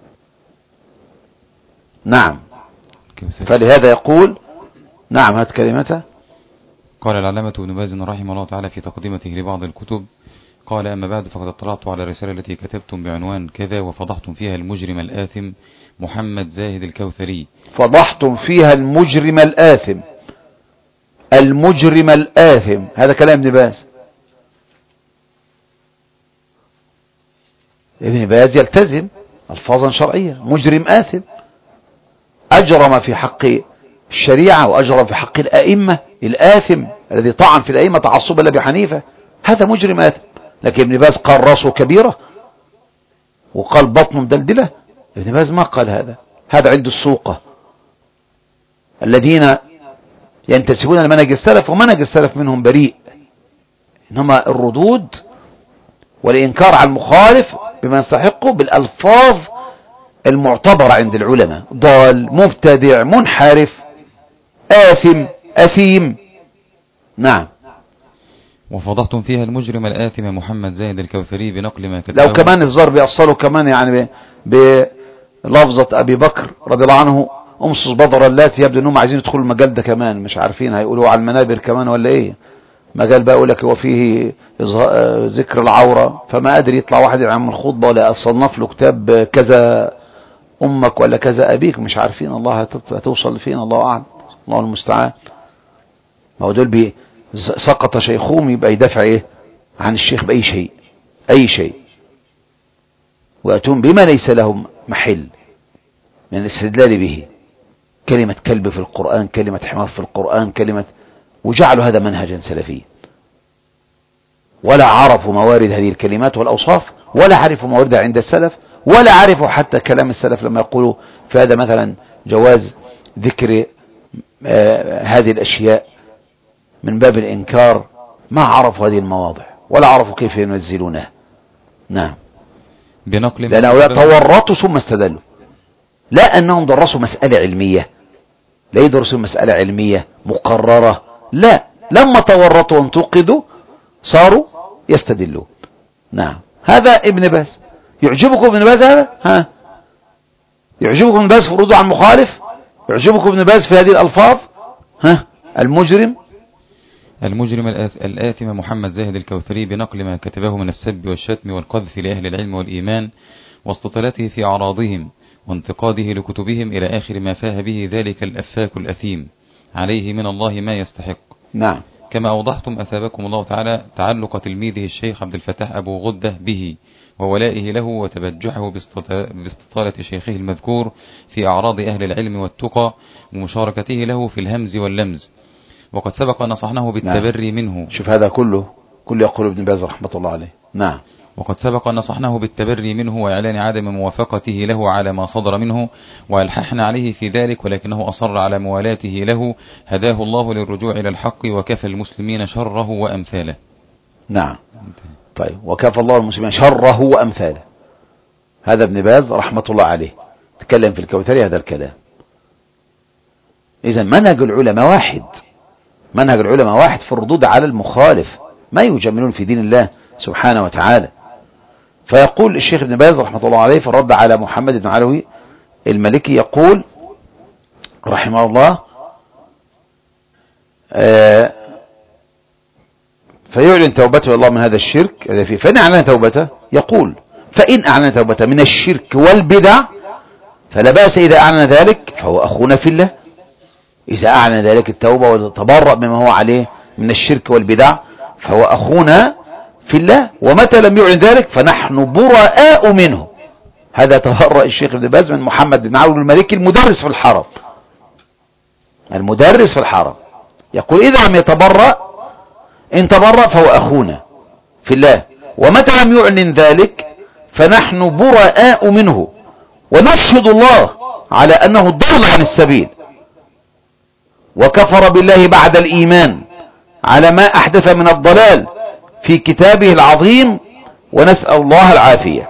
نعم. فلهذا يقول نعم. هات كلمته. قال العلامة ابن باز رحمه الله تعالى في تقدمته لبعض الكتب: قال أما بعد فقد اطلعت على الرسالة التي كتبتم بعنوان كذا وفضحتم فيها المجرم الآثم محمد زاهد الكوثري. فضحتم فيها المجرم الآثم، المجرم الآثم، هذا كلام ابن باز. ابن باز يلتزم ألفاظا شرعية. مجرم آثم، أجرم في حق الشريعة وأجرم في حق الأئمة. الآثم الذي طعن في الأئمة تعصبا لأبي حنيفة هذا مجرم آثم. لكن ابن باز قال راسه كبيرة وقال بطنه مدلدلة. ابن باز ما قال هذا. هذا عند السوقة الذين ينتسبون لمنهج السلف، ومنهج السلف منهم بريء، إنما الردود والإنكار على المخالف بما يستحقه بالألفاظ المعتبرة عند العلماء. ضال، مبتدع، منحرف، آثم، أثيم. نعم. وفضحتم فيها المجرم الآثم محمد زاهد الكوثري بنقل ما كتبه. لو كمان الزار بيأصلوا كمان يعني بلفظة أبي بكر رضي الله عنه أمصص بدر اللاتي، يبدو أنهم عايزين يدخلوا المجال ده كمان، مش عارفين هيقولوا على المنابر كمان ولا إيه. مجال بقى يقول لك هو فيه ذكر العورة، فما أدري يطلع واحد يعمل الخطبة ولا أصنف له كتاب كذا أمك ولا كذا أبيك، مش عارفين الله هتوصل لفين، الله أعلم، الله المستعان. ما هو دول بي سقط شيخهم يبقى يدافع إيه عن الشيخ بأي شيء، أي شيء، ويأتون بما ليس لهم محل من الاستدلال به. كلمة كلب في القرآن، كلمة حمار في القرآن، كلمة، وجعلوا هذا منهجا سلفيا، ولا عرفوا موارد هذه الكلمات والأوصاف، ولا عرفوا مواردها عند السلف، ولا عرفوا حتى كلام السلف لما يقولوا في هذا مثلا جواز ذكر آه هذه الأشياء من باب الإنكار، ما عرفوا هذه المواضع ولا عرفوا كيف ينزلونها. نعم. بنقل لأن هؤلاء تورطوا ثم استدلوا، لا أنهم درسوا مسألة علمية، لا يدرسوا مسألة علمية مقررة، لا، لما تورطوا وانتقدوا صاروا يستدلون. نعم. هذا ابن باز. يعجبكم ابن باز هذا؟ ها؟ يعجبكم ابن باز في ردود عن المخالف؟ يعجبكم ابن باز في هذه الألفاظ؟ ها؟ المجرم المجرم الآثم محمد زاهد الكوثري بنقل ما كتبه من السب والشتم والقذف لأهل العلم والإيمان واستطالته في أعراضهم وانتقاده لكتبهم إلى آخر ما فاه به ذلك الأفاك الأثيم عليه من الله ما يستحق. نعم. كما أوضحتم أثابكم الله تعالى تعلق تلميذه الشيخ عبد الفتاح أبو غدة به وولائه له وتبجحه باستطالة شيخه المذكور في أعراض أهل العلم والتقى ومشاركته له في الهمز واللمز، وقد سبق نصحناه بالتبري. نعم. منه. شوف هذا كله كله يقول ابن باز رحمة الله عليه. نعم. وقد سبق نصحناه بالتبري منه وإعلان عدم موافقته له على ما صدر منه وألححنا عليه في ذلك، ولكنه أصر على موالاته له هداه الله للرجوع إلى الحق وكفى المسلمين شره وأمثاله. نعم. طيب، وكفى الله المسلمين شره وأمثاله، هذا ابن باز رحمة الله عليه تكلم في الكوثري هذا الكلام. إذن منهج العلماء واحد، منهج العلماء واحد في الردود على المخالف، ما يجملون في دين الله سبحانه وتعالى. فيقول الشيخ ابن باز رحمة الله عليه في الرد على محمد بن علوي المالكي، يقول رحمه الله آه فيعلن توبته إلى الله من هذا الشرك الذي فيه. فإن أعلن توبته، يقول فإن أعلن توبته من الشرك والبدع فلا بأس إذا أعلن ذلك فهو أخونا في الله. إذا أعلن ذلك التوبة وتبرأ مما هو عليه من الشرك والبدع فهو أخونا في الله، ومتى لم يعلن ذلك فنحن براء منه. هذا تبرأ الشيخ ابن باز من محمد بن علوي المالكي المدرس في الحرم، المدرس في الحرم، يقول إذا لم يتبرأ إن تبرأ فهو أخونا في الله، ومتى لم يعلن ذلك فنحن براء منه، ونشهد الله على أنه ضل عن السبيل وكفر بالله بعد الإيمان على ما أحدث من الضلال في كتابه العظيم، ونسأل الله العافية.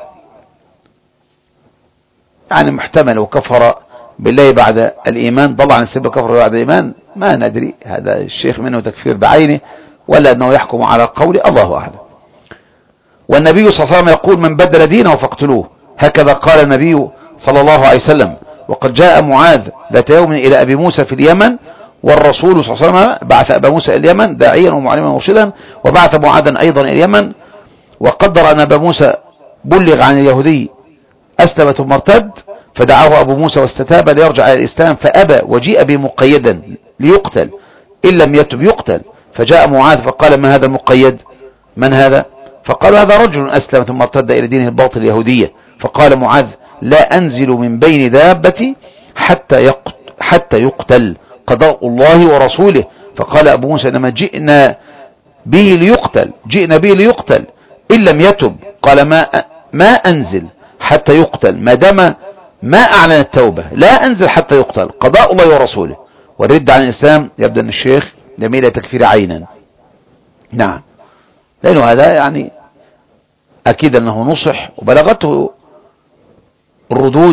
يعني محتمل وكفر بالله بعد الإيمان، ضل عن السبيل وكفر بعد الإيمان، ما ندري هذا الشيخ منه تكفير بعينه ولا أنه يحكم على قوله، الله أعلم. والنبي صلى الله عليه وسلم يقول من بدل دينه فاقتلوه، هكذا قال النبي صلى الله عليه وسلم. وقد جاء معاذ ذات يوم إلى أبي موسى في اليمن، والرسول صلى الله عليه وسلم بعث أبا موسى إلى اليمن داعيا ومعلما ومرشدا، وبعث معاذا أيضا إلى اليمن، وقدر أن أبا موسى بلغ عن اليهودي أسلم ثم ارتد، فدعاه أبو موسى واستتاب ليرجع إلى الإسلام فأبى، وجيء به مقيدا ليقتل، إن لم يتب يقتل. فجاء معاذ فقال: ما هذا المقيد؟ من هذا؟ فقال: هذا رجل أسلم ثم ارتد إلى دينه الباطل اليهودية. فقال معاذ: لا أنزل من بين دابتي حتى حتى يقتل، قضاء الله ورسوله. فقال أبو موسى: إنما جئنا به ليقتل، جئنا به ليقتل إن لم يتب. قال: ما ما أنزل حتى يقتل ما دام ما أعلن التوبة، لا أنزل حتى يقتل، قضاء الله ورسوله. والرد عن الإسلام يبدأ أن الشيخ يميل إلى تكفير عينا. نعم، لأنه هذا يعني أكيد أنه نصح وبلغته الردود.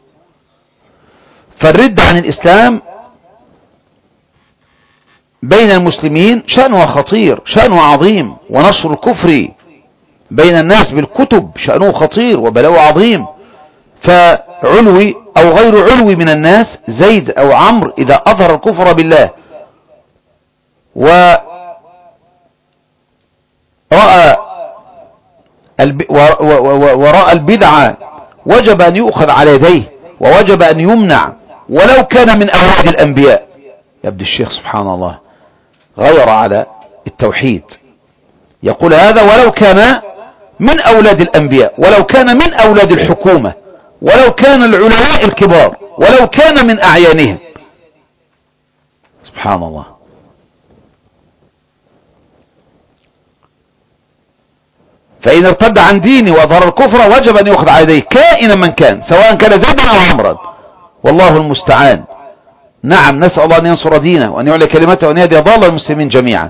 فالرد عن الإسلام بين المسلمين شأنه خطير، شأنه عظيم، ونشر الكفر بين الناس بالكتب شأنه خطير وبلاء عظيم. فعلوي أو غير علوي من الناس، زيد أو عمرو، إذا أظهر الكفر بالله ورأى ورأى البدعة وجب أن يؤخذ على يديه، ووجب أن يمنع ولو كان من أولاد الأنبياء. يبدو الشيخ سبحان الله غير على التوحيد، يقول هذا ولو كان من أولاد الأنبياء، ولو كان من أولاد الحكومة، ولو كان العلماء الكبار، ولو كان من أعيانهم. سبحان الله. فإن ارتد عن دينه وأظهر الكفر وجب أن يأخذ على يديه كائنا من كان، سواء كان زيدا أو عمرا، والله المستعان. نعم، نسأل الله أن ينصر دينه وأن يعلي كلمته وأن يهدي ضال المسلمين جميعا.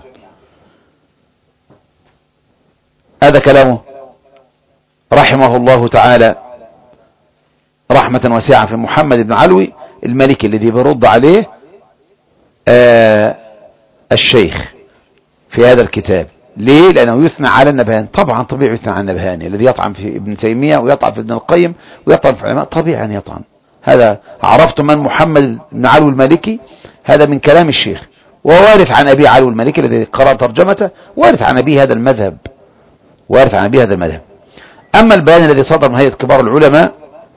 هذا كلامه رحمه الله تعالى رحمة واسعة في محمد بن علوي المالكي الذي برد عليه آه الشيخ في هذا الكتاب. ليه؟ لأنه يثنى على النبهاني. طبعا طبيعي يثنى على النبهاني الذي يطعن في ابن تيمية ويطعن في ابن القيم ويطعن في العلماء، طبيعي أن يطعن. هذا عرفت من محمد بن علوي المالكي، هذا من كلام الشيخ، ووارث عن أبي علوي المالكي الذي قرأ ترجمته، وارث عن أبي هذا المذهب، وارث عن أبي هذا المذهب. أما البيان الذي صدر من هيئة كبار العلماء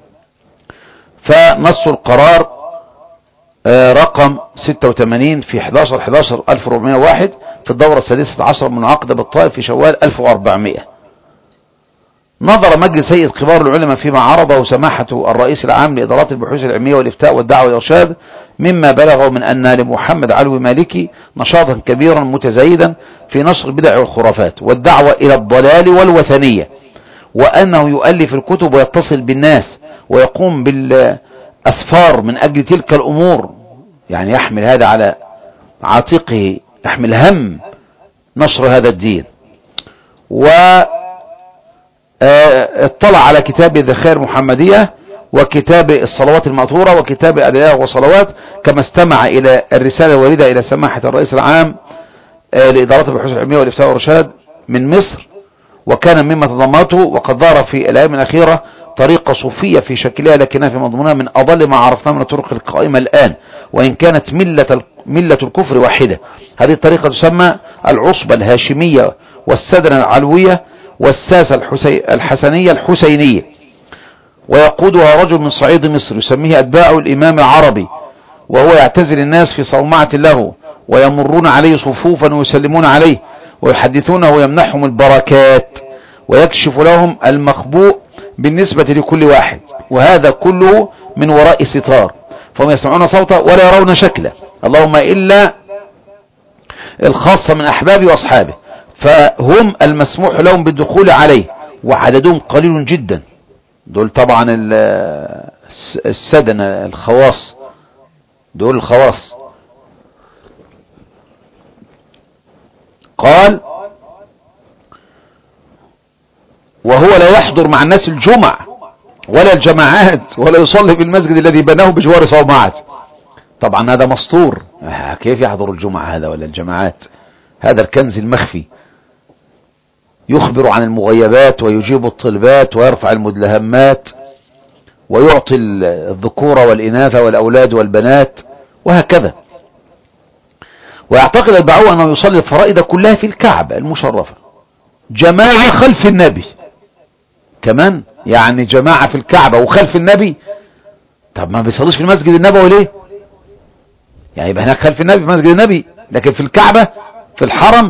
فنص القرار رقم ستة وثمانين في احد عشر احد عشر ألف وأربعمائة وواحد في الدورة السادسة عشر منعقدة بالطائف في شوال ألف وأربعمائة. نظر مجلس هيئة كبار العلماء فيما عرضه سماحة الرئيس العام لإدارات البحوث العلمية والإفتاء والدعوة والإرشاد مما بلغه من أن لمحمد علوي مالكي نشاطا كبيرا متزايدا في نشر البدع والخرافات والدعوة إلى الضلال والوثنية، وأنه يؤلف الكتب ويتصل بالناس ويقوم بالأسفار من أجل تلك الأمور، يعني يحمل هذا على عاتقه، يحمل هم نشر هذا الدين. واطلع على كتاب الذخائر المحمدية وكتاب الصلوات المأثورة وكتاب أدعية وصلوات، كما استمع إلى الرسالة الواردة إلى سماحة الرئيس العام لإدارات البحوث العلمية والإفتاء والإرشاد من مصر، وكان مما تضمنته. وقد ظهر في الأيام الأخيرة طريقة صوفية في شكلها لكنها في مضمونها من أضل ما عرفناه من الطرق القائمة الآن، وإن كانت ملة ملة الكفر واحدة. هذه الطريقة تسمى العصبة الهاشمية والسدنة العلوية والساسة الحسنية الحسينية، ويقودها رجل من صعيد مصر يسميه أتباع الإمام العربي، وهو يعتزل الناس في صومعة له، ويمرون عليه صفوفا ويسلمون عليه ويحدثونه ويمنحهم البركات ويكشف لهم المخبوء بالنسبة لكل واحد، وهذا كله من وراء ستار، فهم يسمعون صوته ولا يرون شكله، اللهم إلا الخاصة من أحبابه وأصحابه، فهم المسموح لهم بالدخول عليه، وعددهم قليل جدا. دول طبعا السدنة الخواص، دول الخواص. قال وهو لا يحضر مع الناس الجمع ولا الجماعات ولا يصلي في المسجد الذي بناه بجوار صومعات. طبعا هذا مسطور، كيف يحضر الجمعة هذا ولا الجماعات؟ هذا الكنز المخفي، يخبر عن المغيبات ويجيب الطلبات ويرفع المدلهمات ويعطي الذكور والإناث والأولاد والبنات وهكذا. ويعتقد البعوة أنه يصلي الفرائض كلها في الكعبة المشرفة، جماعة خلف النبي كمان، يعني جماعة في الكعبة وخلف النبي. طب ما بيصليش في المسجد النبوي ليه؟ يعني يبقى هناك خلف النبي في مسجد النبي، لكن في الكعبة في الحرم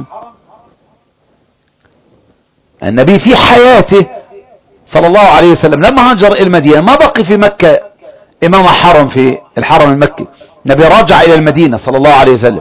النبي في حياته صلى الله عليه وسلم لما هاجر المدينة ما بقي في مكة إمام حرم في الحرم المكي. النبي رجع إلى المدينة صلى الله عليه وسلم.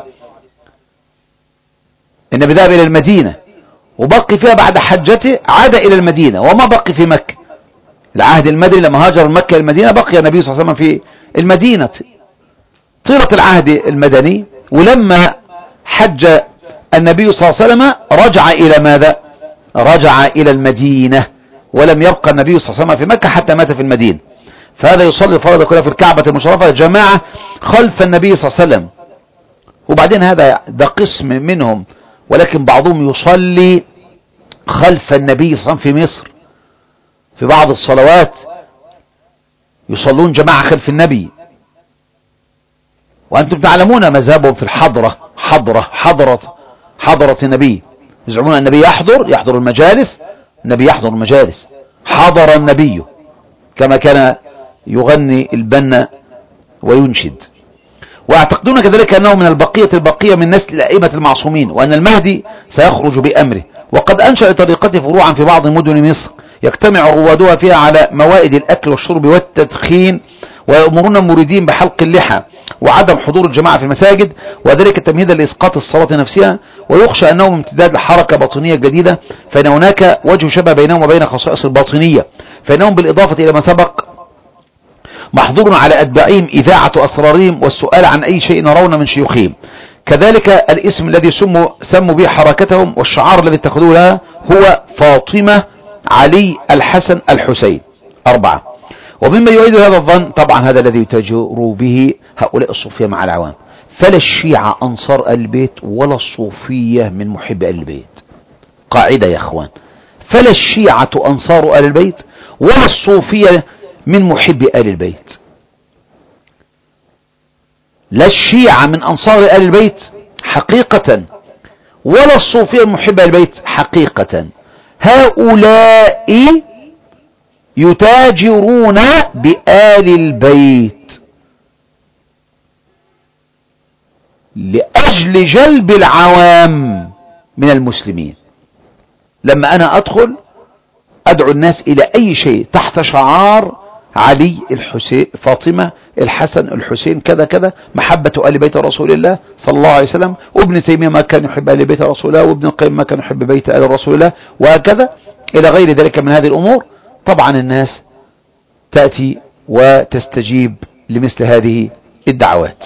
النبي ذهب إلى المدينة وبقي فيها بعد حجته، عاد إلى المدينة وما بقي في مكة. العهد المدني لما هاجر من مكة إلى المدينة بقي النبي صلى الله عليه وسلم في المدينة طيلة العهد المدني. ولما حج النبي صلى الله عليه وسلم رجع إلى ماذا؟ رجع إلى المدينة، ولم يبقى النبي صلى الله عليه وسلم في مكة حتى مات في المدينة. فهذا يصلي الفرائض كلها في الكعبة المشرفة جماعة خلف النبي صلى الله عليه وسلم. وبعدين هذا ده قسم منهم، ولكن بعضهم يصلي خلف النبي صلى الله عليه وسلم في مصر في بعض الصلوات يصلون جماعة خلف النبي. وأنتم تعلمون مذهبهم في الحضرة، حضرة حضرة حضرة النبي، يزعمون أن النبي يحضر يحضر المجالس، النبي يحضر المجالس. حضر النبي كما كان يغني البنا وينشد. واعتقدون كذلك أنه من البقية البقية من نسل الأئمة المعصومين، وأن المهدي سيخرج بأمره. وقد أنشأ طريقته فروعا في بعض مدن مصر يجتمع روادها فيها على موائد الأكل والشرب والتدخين، ويأمرون المريدين بحلق اللحى وعدم حضور الجماعة في المساجد، وذلك تمهيدا لإسقاط الصلاة نفسها. ويخشى أنه امتداد لحركة باطنية جديدة، فإن هناك وجه شبه بينهم وبين خصائص الباطنية، فإنهم بالإضافة إلى ما سبق محظور على أتباعهم إذاعة أسرارهم والسؤال عن أي شيء يرون من شيوخهم. كذلك الاسم الذي سموا, سموا به حركتهم والشعار الذي اتخذوه لها هو فاطمة علي الحسن الحسين أربعة. ومما يؤيد هذا الظن طبعا هذا الذي يتجر به هؤلاء الصوفية مع العوام، فلا الشيعة أنصار آل البيت ولا الصوفية من محب آل البيت. قاعدة يا أخوان، فلا الشيعة أنصار آل البيت ولا الصوفية من محب آل البيت. لا الشيعة من أنصار آل البيت حقيقة ولا الصوفية من محب آل البيت حقيقة. هؤلاء يتاجرون بآل البيت لأجل جلب العوام من المسلمين. لما أنا أدخل أدعو الناس إلى أي شيء تحت شعار علي الحسين فاطمة الحسن الحسين كذا كذا، محبة آل بيت رسول الله صلى الله عليه وسلم، وابن تيمية ما كان يحب آل بيت رسول الله، وابن القيم ما كان يحب بيت آل رسول الله، وهكذا إلى غير ذلك من هذه الأمور. طبعا الناس تأتي وتستجيب لمثل هذه الدعوات.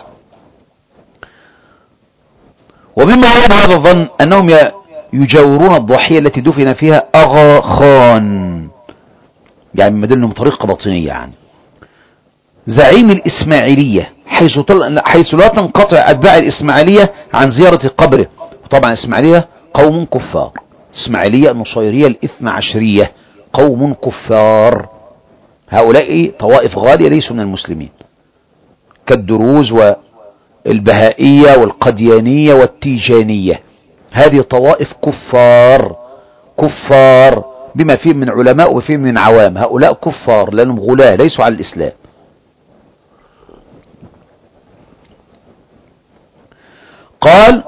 ومما يعين هذا الظن أنهم يجاورون الضحية التي دفن فيها أغا خان، يعني مدلهم طريقة باطنية، يعني زعيم الإسماعيلية، حيث, حيث لا تنقطع أتباع الإسماعيلية عن زيارة قبره. وطبعا الإسماعيلية قوم كفار، إسماعيلية النصيرية الاثنى عشرية قوم كفار. هؤلاء طوائف غالية ليسوا من المسلمين كالدروز والبهائية والقديانية والتيجانية. هذه طوائف كفار كفار بما فيهم من علماء وفيهم من عوام. هؤلاء كفار لأنهم غلاة ليسوا على الإسلام. قال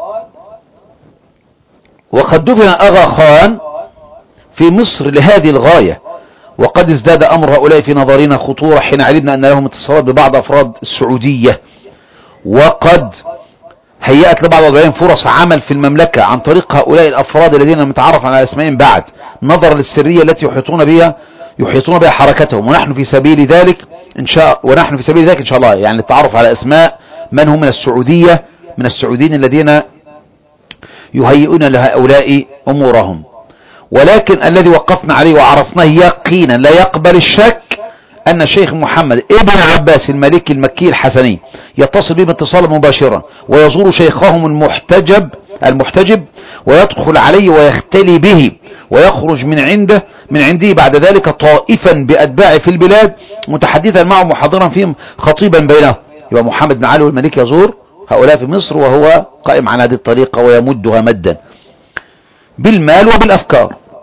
وقد دفن أغا خان في مصر لهذه الغاية، وقد ازداد أمر هؤلاء في نظرنا خطورة حين علمنا أن لهم اتصالات ببعض أفراد السعودية، وقد هيأت لبعض الأدعيين فرص عمل في المملكة عن طريق هؤلاء الأفراد الذين متعرف على اسمائهم بعد، نظرا للسرية التي يحيطون بها يحيطون بها حركتهم. ونحن في سبيل ذلك إن شاء ونحن في سبيل ذلك إن شاء الله، يعني التعرف على أسماء من هم من السعودية من السعوديين الذين يهيئون لهؤلاء أمورهم. ولكن الذي وقفنا عليه وعرفناه يقينا لا يقبل الشك أن الشيخ محمد ابن عباس المالكي المكي الحسني يتصل بهم اتصالا مباشرا، ويزور شيخهم المحتجب المحتجب ويدخل عليه ويختلي به، ويخرج من عنده من عنده بعد ذلك طائفا بأتباعه في البلاد متحدثا معه محاضرا فيهم خطيبا بينهم. يبقى محمد بن علي المالكي يزور هؤلاء في مصر وهو قائم على هذه الطريقة ويمدها مدا بالمال وبالأفكار.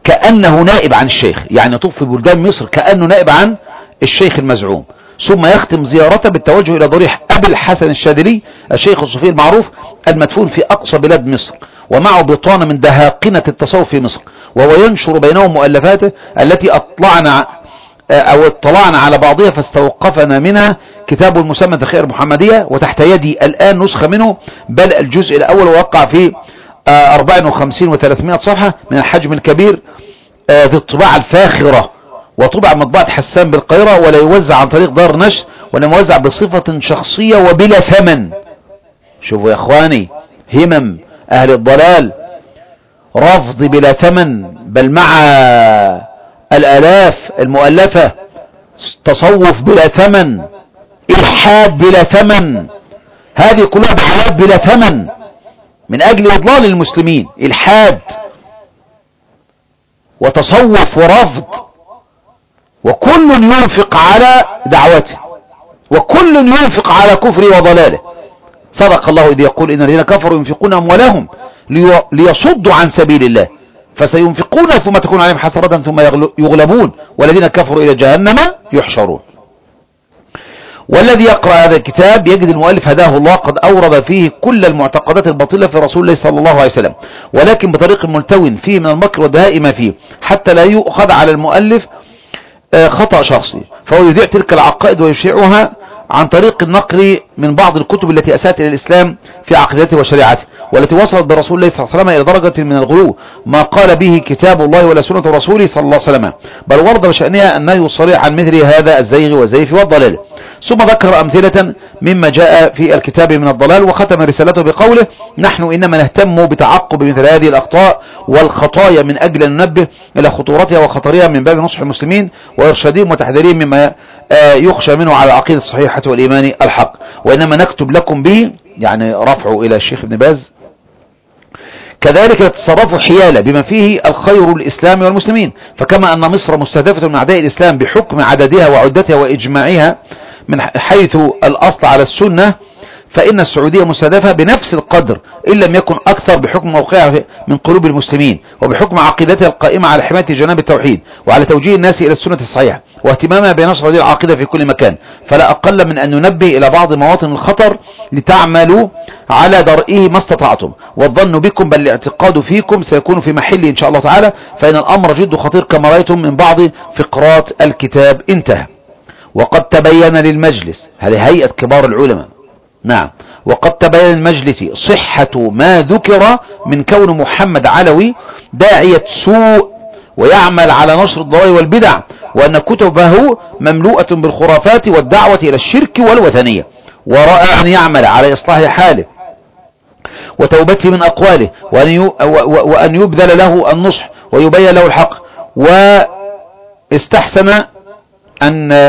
كأنه نائب عن الشيخ، يعني يطوف في بلدان مصر كأنه نائب عن الشيخ المزعوم، ثم يختم زيارته بالتوجه إلى ضريح أبي الحسن الشاذلي الشيخ الصوفي المعروف المدفون في أقصى بلاد مصر، ومعه بطانة من دهاقنة التصوف في مصر، وهو ينشر بينهم مؤلفاته التي أطلعنا أو اطلعنا على بعضها فاستوقفنا منها كتاب المسمى ذخائر المحمدية، وتحت يدي الآن نسخة منه، بل الجزء الأول وقع في أربعة وخمسين وثلاثمائة صفحة من الحجم الكبير ذي الطباعة الفاخرة، وطبع مطبعة حسان بالقاهرة، ولا يوزع عن طريق دار نشر، ولا موزع بصفة شخصية وبلا ثمن. شوفوا يا اخواني همم اهل الضلال، رفض بلا ثمن، بل مع الالاف المؤلفة، تصوف بلا ثمن، الحاد بلا ثمن، هذه كلها دعوات بلا ثمن من اجل اضلال المسلمين، الحاد وتصوف ورفض، وكل ينفق على دعوته، وكل ينفق على كفره وضلاله. صدق الله إذ يقول إن الذين كفروا ينفقون أموالهم ليصدوا عن سبيل الله فسينفقون ثم تكون عليهم حسرة ثم يغلبون والذين كفروا إلى جهنم يحشرون. والذي يقرأ هذا الكتاب يجد المؤلف هداه الله قد أورد فيه كل المعتقدات الباطلة في رسول الله صلى الله عليه وسلم، ولكن بطريق ملتو فيه من المكر والدهاء ما فيه، حتى لا يؤخذ على المؤلف خطأ شخصي، فهو يذيع تلك العقائد ويشيعها عن طريق النقل من بعض الكتب التي أساءت إلى الإسلام في عقيدته وشريعته، والتي وصلت برسول الله صلى الله عليه وسلم إلى درجة من الغلو ما قال به كتاب الله ولا سنة رسوله صلى الله عليه وسلم، بل ورد بشأنها النهي الصريح عن مثل هذا الزيغ والزيف والضلال. ثم ذكر أمثلة مما جاء في الكتاب من الضلال، وختم رسالته بقوله: نحن إنما نهتم بتعقب مثل هذه الأخطاء والخطايا من أجل أن ننبه إلى خطورتها وخطرها من باب نصح المسلمين وإرشادهم وتحذيرهم مما يخشى منه على العقيدة الصحيحة والإيمان الحق، وإنما نكتب لكم به، يعني رفعه إلى الشيخ ابن باز، كذلك تتصرفوا حيالة بما فيه الخير للإسلام والمسلمين، فكما أن مصر مستهدفة من أعداء الإسلام بحكم عددها وعدتها وإجماعها من حيث الأصل على السنة، فإن السعودية مستهدفة بنفس القدر إن لم يكن أكثر بحكم موقعها من قلوب المسلمين، وبحكم عقيدتها القائمة على حماية جناب التوحيد وعلى توجيه الناس إلى السنة الصحيحة واهتمامها بنشر هذه العقيدة في كل مكان، فلا أقل من أن ننبه إلى بعض مواطن الخطر لتعملوا على درئه ما استطعتم، والظن بكم بل الاعتقاد فيكم سيكون في محله إن شاء الله تعالى، فإن الأمر جد خطير كما رأيتم من بعض فقرات الكتاب. انتهى. وقد تبين للمجلس، هذه هيئة كبار العلماء، نعم، وقد تبين للمجلس صحة ما ذكر من كون محمد علوي داعية سوء ويعمل على نشر الضلال والبدع، وأن كتبه مملوءة بالخرافات والدعوة إلى الشرك والوثنية، ورأى أن يعمل على إصلاح حاله وتوبته من أقواله، وأن يبذل له النصح ويبين له الحق، واستحسن أن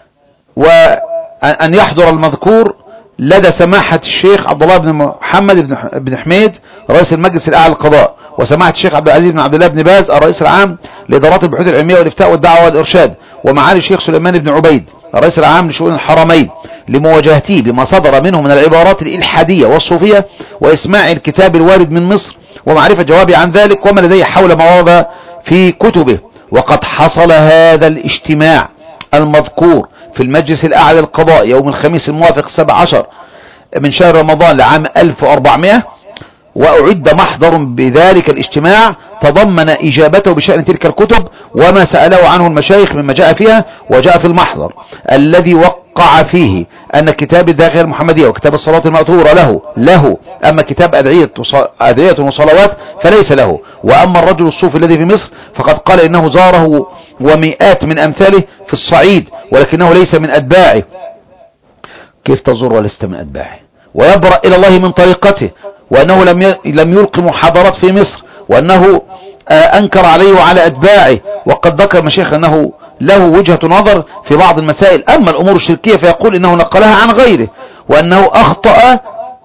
وأن يحضر المذكور لدى سماحة الشيخ عبد الله بن محمد بن حميد رئيس المجلس الأعلى للقضاء، وسماحة الشيخ عبد العزيز بن عبد الله بن باز الرئيس العام لإدارات البحوث العلمية والإفتاء والدعوة والإرشاد، ومعالي الشيخ سليمان بن عبيد الرئيس العام لشؤون الحرمين، لمواجهته بما صدر منه من العبارات الإلحادية والصوفية، وإسماع الكتاب الوارد من مصر ومعرفة جوابه عن ذلك وما لديه حول ما ورد في كتبه. وقد حصل هذا الاجتماع المذكور في المجلس الأعلى للقضاء يوم الخميس الموافق السابع عشر من شهر رمضان لعام ألف وأربعمائة، وأعد محضر بذلك الاجتماع تضمن إجابته بشأن تلك الكتب وما سأله عنه المشايخ مما جاء فيها، وجاء في المحضر الذي وقع فيه أن كتاب الذاخرة المحمدية وكتاب الصلاة المأثورة له له أما كتاب أدعية أدعية وصلوات فليس له، وأما الرجل الصوفي الذي في مصر فقد قال إنه زاره ومئات من أمثاله في الصعيد ولكنه ليس من أتباعه. كيف تزور ولست من أتباعه؟ ويبرأ إلى الله من طريقته، وأنه لم لم يلقي محاضرات في مصر، وأنه أنكر عليه وعلى أتباعه، وقد ذكر مشايخ أنه له وجهة نظر في بعض المسائل، أما الأمور الشركية فيقول إنه نقلها عن غيره، وأنه أخطأ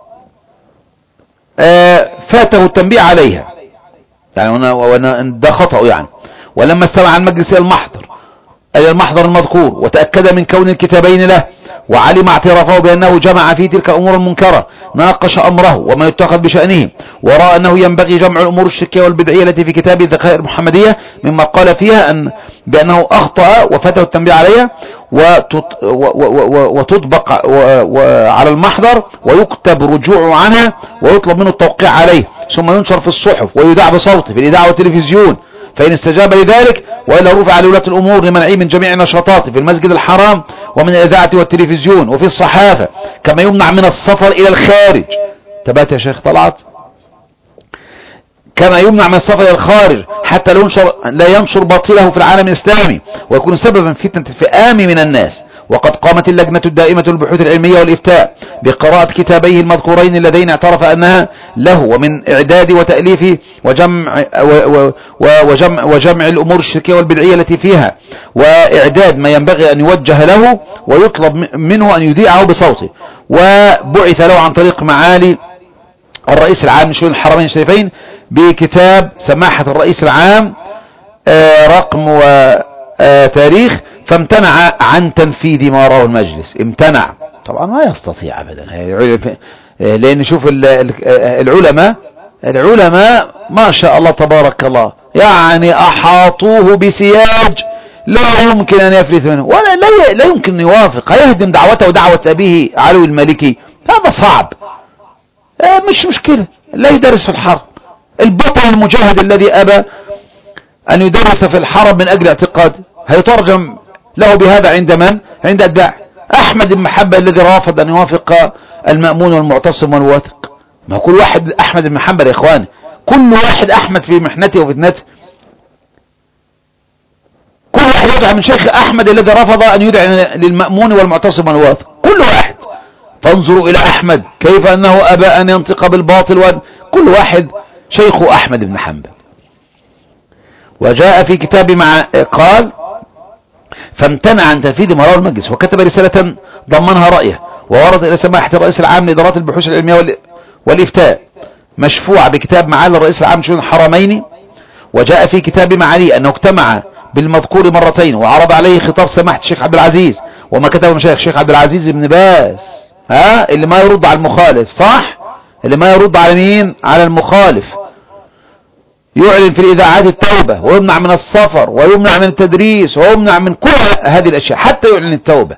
فاته التنبيه عليها، يعني ده خطأ يعني. ولما استمع المجلس إلى المحضر إلى المحضر المذكور وتأكد من كون الكتابين له وعلم اعترافه بأنه جمع في تلك الأمور المنكرة، ناقش أمره وما يتخذ بشأنه، ورأى أنه ينبغي جمع الأمور الشركية والبدعية التي في كتاب الذخائر المحمدية مما قال فيها أن بأنه أخطأ وفاته التنبيه عليها، وتطبق على المحضر ويكتب رجوع عنها ويطلب منه التوقيع عليه، ثم ينشر في الصحف ويذاع بصوته في الإذاعة والتلفزيون، فإن استجاب لذلك وإلا رفع لولاة الأمور لمنعه من جميع نشاطاته في المسجد الحرام ومن الإذاعة والتلفزيون وفي الصحافة، كما يمنع من السفر إلى الخارج. تبات يا شيخ طلعت؟ كما يمنع من السفر إلى الخارج حتى لا ينشر, لا ينشر باطله في العالم الإسلامي ويكون سببا في فتنة الفئام من الناس. وقد قامت اللجنة الدائمة للبحوث العلمية والإفتاء بقراءة كتابيه المذكورين اللذين اعترف أنها له، ومن إعداد وتأليف وجمع, وجمع, وجمع الأمور الشركية والبدعية التي فيها، وإعداد ما ينبغي أن يوجه له ويطلب منه أن يذيعه بصوته. وبعث له عن طريق معالي الرئيس العام لشؤون الحرمين الشريفين بكتاب سماحة الرئيس العام رقم وتاريخ، فامتنع عن تنفيذ ما راه المجلس. امتنع طبعا، ما يستطيع ابدا، لان شوف العلماء العلماء ما شاء الله تبارك الله، يعني احاطوه بسياج لا يمكن ان يفلت منه، ولا لا يمكن ان يوافق، هيهدم دعوته ودعوة ابيه علوي المالكي، هذا صعب، مش مشكلة، لا يدرس في الحرم. البطل المجاهد الذي ابى ان يدرس في الحرم من اجل اعتقاد هيترجم له بهذا عند من؟ عند أتباع أحمد بن محبة الذي رافض أن يوافق المأمون والمعتصم والواثق. ما كل واحد أحمد بن محبة يا إخواني، كل واحد أحمد في محنته وفتنته، كل واحد يدعى من شيخ أحمد الذي رفض أن يدعى للمأمون والمعتصم والواثق، كل واحد. فانظروا إلى أحمد كيف أنه أبى أن ينطق بالباطل، كل واحد شيخ أحمد بن حنبل. وجاء في كتاب مع قال فامتنع عن تنفيذ ما راه المجلس، وكتب رسالة ضمنها رأيه، وورد إلى سماحة الرئيس العام لإدارات البحوث العلمية والإفتاء مشفوعة بكتاب معالي الرئيس العام لشؤون الحرمين. وجاء في كتاب معالي أنه اجتمع بالمذكور مرتين وعرض عليه خطاب سماحة الشيخ عبد العزيز، وما كتبه مشايخ الشيخ عبد العزيز بن باز، ها اللي ما يرد على المخالف، صح؟ اللي ما يرد على مين؟ على المخالف. يعلن في الإذاعات التوبة، ويمنع من السفر، ويمنع من التدريس، ويمنع من كل هذه الأشياء حتى يعلن التوبة.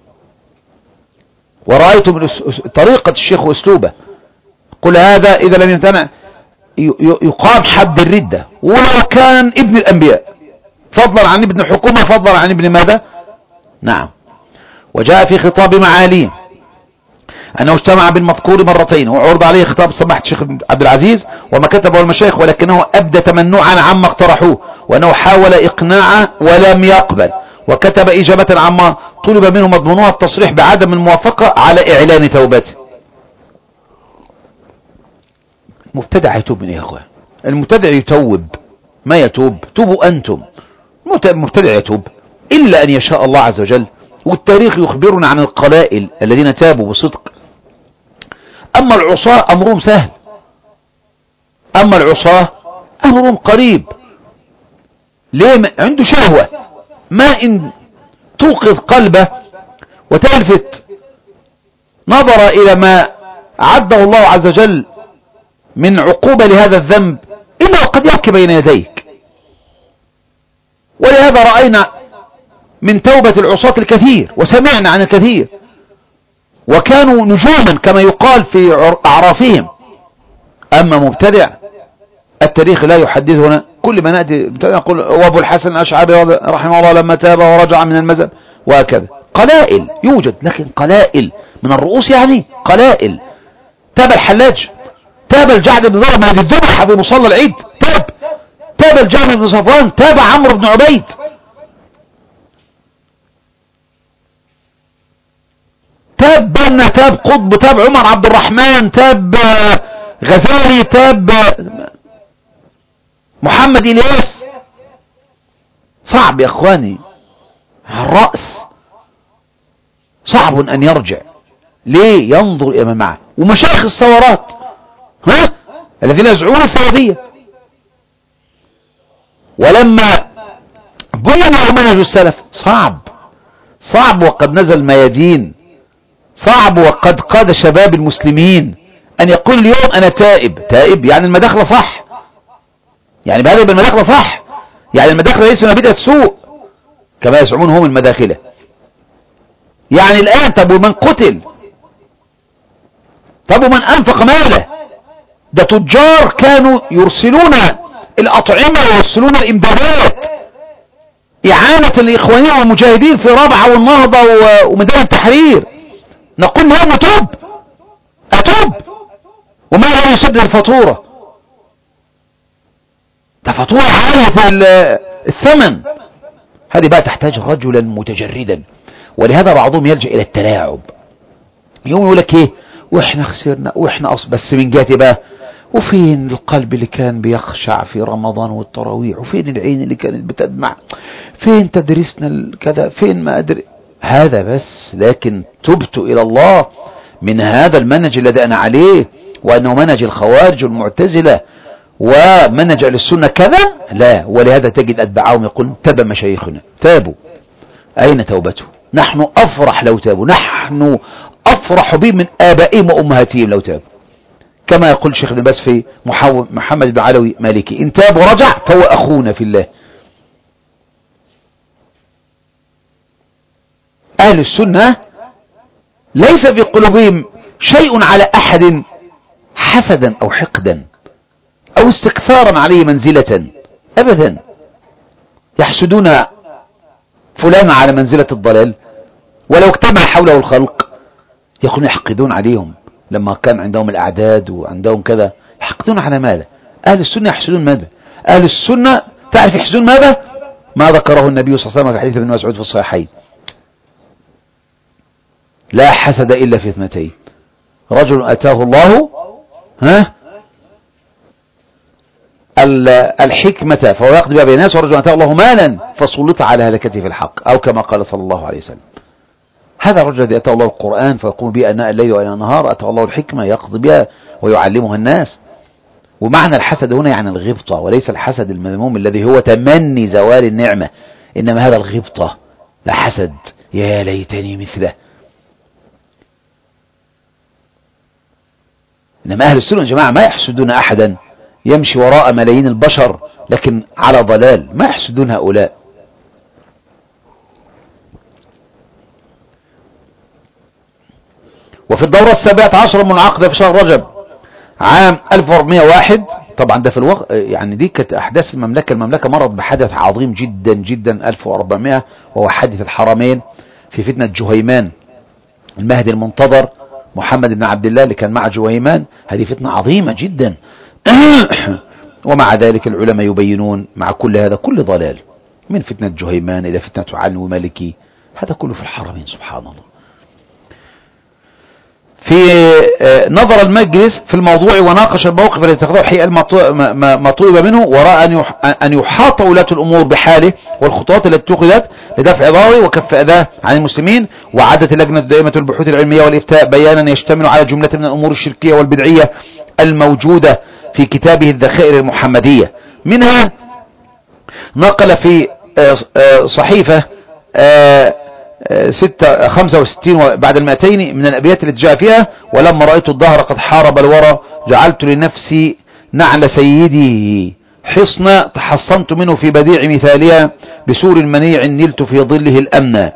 ورأيت من طريقة الشيخ وأسلوبه، قل هذا إذا لم يمتنع يقام حد الردة ولو كان ابن الأنبياء، فضلا عن ابن حكومة، فضلا عن ابن ماذا؟ نعم. وجاء في خطاب معاليه أنه اجتمع بالمذكور مرتين وعرض عليه خطاب سماحة الشيخ عبد العزيز وما كتبه المشايخ، ولكنه أبدى تمنعا عما اقترحوه، وأنه حاول إقناعه ولم يقبل، وكتب إجابة عما طلب منه مضمونها التصريح بعدم الموافقة على إعلان توبته. مبتدع يتوب من إيه يا أخوان؟ المبتدع يتوب، ما يتوب، توبوا أنتم. مبتدع يتوب إلا أن يشاء الله عز وجل، والتاريخ يخبرنا عن القلائل الذين تابوا بصدق. أما العصاة أمرهم سهل، أما العصاة أمرهم قريب. ليه؟ عنده شهوة، ما إن توقظ قلبه وتلفت نظر إلى ما عده الله عز وجل من عقوبة لهذا الذنب إلا وقد يبكي بين يديك. ولهذا رأينا من توبة العصاة الكثير وسمعنا عن الكثير، وكانوا نجوما كما يقال في أعرافهم. أما مبتدع التاريخ لا يحدثنا، كل ما نأتي نقول وابو الحسن الأشعري رحمه الله لما تاب ورجع من المذهب وهكذا. قلائل يوجد، لكن قلائل من الرؤوس، يعني قلائل. تاب الحلاج، تاب الجعد بن ضرب هذه الذبحة في مصلى العيد، تاب تاب الجعد بن صفوان، تاب عمرو بن عبيد. تاب بنا، تاب قطب، تاب عمر عبد الرحمن، تاب غزالي، تاب محمد إلياس. صعب يا اخواني، الرأس صعب ان يرجع. ليه؟ ينظر الى معه. ومشايخ الثورات ها الذين يزعمون السلفية، ولما بين منهج السلف صعب صعب وقد نزل ميادين صعب وقد قاد شباب المسلمين أن يقول اليوم أنا تائب. تائب يعني المداخلة صح، يعني بهذا يبقى المداخلة صح، يعني المداخلة ليس من بدعة سوء كما يزعمون هم المداخلة. يعني الآن طب ومن قتل، طب ومن أنفق ماله، ده تجار كانوا يرسلون الأطعمة ويرسلون الإمدادات إعانة لإخواننا والمجاهدين في رابعة والنهضة وميدان التحرير. نقول لهم أتوب أتوب وما لا يسدد الفاتورة، ده فاتورة عالية الثمن. هذه بقى تحتاج رجلا متجردا، ولهذا بعضهم يلجأ إلى التلاعب. يوم يقول لك إيه وإحنا خسرنا وإحنا أص... بس من جهة بقى، وفين القلب اللي كان بيخشع في رمضان والتراويح، وفين العين اللي كانت بتدمع، فين تدريسنا كذا، فين ما أدري هذا بس. لكن تبت إلى الله من هذا المنهج الذي أنا عليه، وأنه منهج الخوارج والمعتزلة ومنهج أهل السنة كذا، لا. ولهذا تجد أتباعهم يقول تاب مشايخنا، تابوا. أين توبته؟ نحن أفرح لو تابوا، نحن أفرح بهم من آبائهم وأمهاتهم لو تابوا، كما يقول شيخ ابن باز في محمد بن علوي مالكي، إن تاب ورجع فهو أخونا في الله. أهل السنة ليس في قلوبهم شيء على أحد حسدا أو حقدا أو استكثارا عليه منزلة أبدا. يحسدون فلانا على منزلة الضلال ولو اجتمع حوله الخلق يكونوا يحقدون عليهم لما كان عندهم الأعداد وعندهم كذا. يحقدون على ماذا؟ أهل السنة يحسدون ماذا؟ أهل السنة تعرف يحسدون ماذا؟ ما ذكره النبي صلى الله عليه وسلم في حديث ابن مسعود في الصحيحين: لا حسد إلا في اثنتين، رجل أتاه الله ها الحكمة فهو يقضي بها بين الناس، ورجل أتاه الله مالا فسلط على هلكته في الحق، أو كما قال صلى الله عليه وسلم. هذا الرجل الذي أتاه الله القرآن فيقوم به أناء الليل وأناء النهار، أتاه الله الحكمة يقضي بها ويعلمها الناس. ومعنى الحسد هنا يعني الغبطة، وليس الحسد المذموم الذي هو تمني زوال النعمة، إنما هذا الغبطة، لا حسد يا ليتني مثله. إنما أهل السنة يا جماعة ما يحسدون أحدا يمشي وراء ملايين البشر لكن على ضلال، ما يحسدون هؤلاء. وفي الدورة السابعة عشر المنعقدة في شهر رجب عام ألف وأربعمائة وواحد، طبعا ده في الوقت يعني دي كانت أحداث المملكة. المملكة مرت بحدث عظيم جدا جدا ألف وأربعمائة، وهو حادث الحرمين في فتنة جهيمان المهدي المنتظر محمد بن عبد الله اللي كان مع جهيمان. هذه فتنة عظيمة جدا. ومع ذلك العلماء يبينون مع كل هذا كل ضلال، من فتنة جهيمان إلى فتنة علي ومالكي، هذا كله في الحرمين سبحان الله. في نظر المجلس في الموضوع وناقش الموقف الذي اتخذه حيال ما طلب منه، ورأى أن يحاط ولاة الأمور بحاله والخطوات التي اتخذت لدفع ضرره وكف أذاه عن المسلمين. وعادت اللجنة الدائمة البحوث العلمية والإفتاء بيانا يشتمل على جملة من الأمور الشركية والبدعية الموجودة في كتابه الذخائر المحمدية. منها نقل في صحيفة ستة خمسة وستين بعد المائتين من الأبيات التي جاء فيها: ولما رأيت الدهر قد حارب الورى جعلت لنفسي نعل سيدي حصنا تحصنت منه في بديع مثالها بسور منيع نلت في ظله الأمن.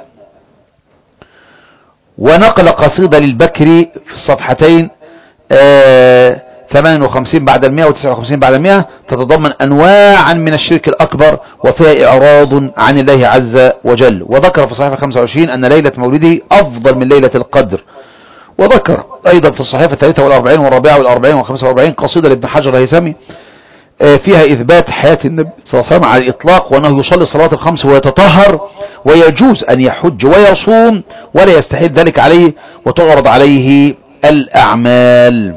ونقل قصيدة للبكري في الصفحتين ثمانية وخمسين بعد المئة وتسعة وخمسين بعد المئة تتضمن أنواعا من الشرك الأكبر وفيها إعراض عن الله عز وجل. وذكر في صحيفة خمسة وعشرين أن ليلة مولده أفضل من ليلة القدر. وذكر أيضا في الصحيفة الثالثة والأربعين والرابعة والأربعين والخمسة والأربعين قصيدة لابن حجر الهيثمي فيها إثبات حياة النبي صلى الله عليه وسلم على الإطلاق، وأنه يصلي الصلاة الخمس ويتطهر ويجوز أن يحج ويصوم ولا يستحيل ذلك عليه وتعرض عليه الأعمال.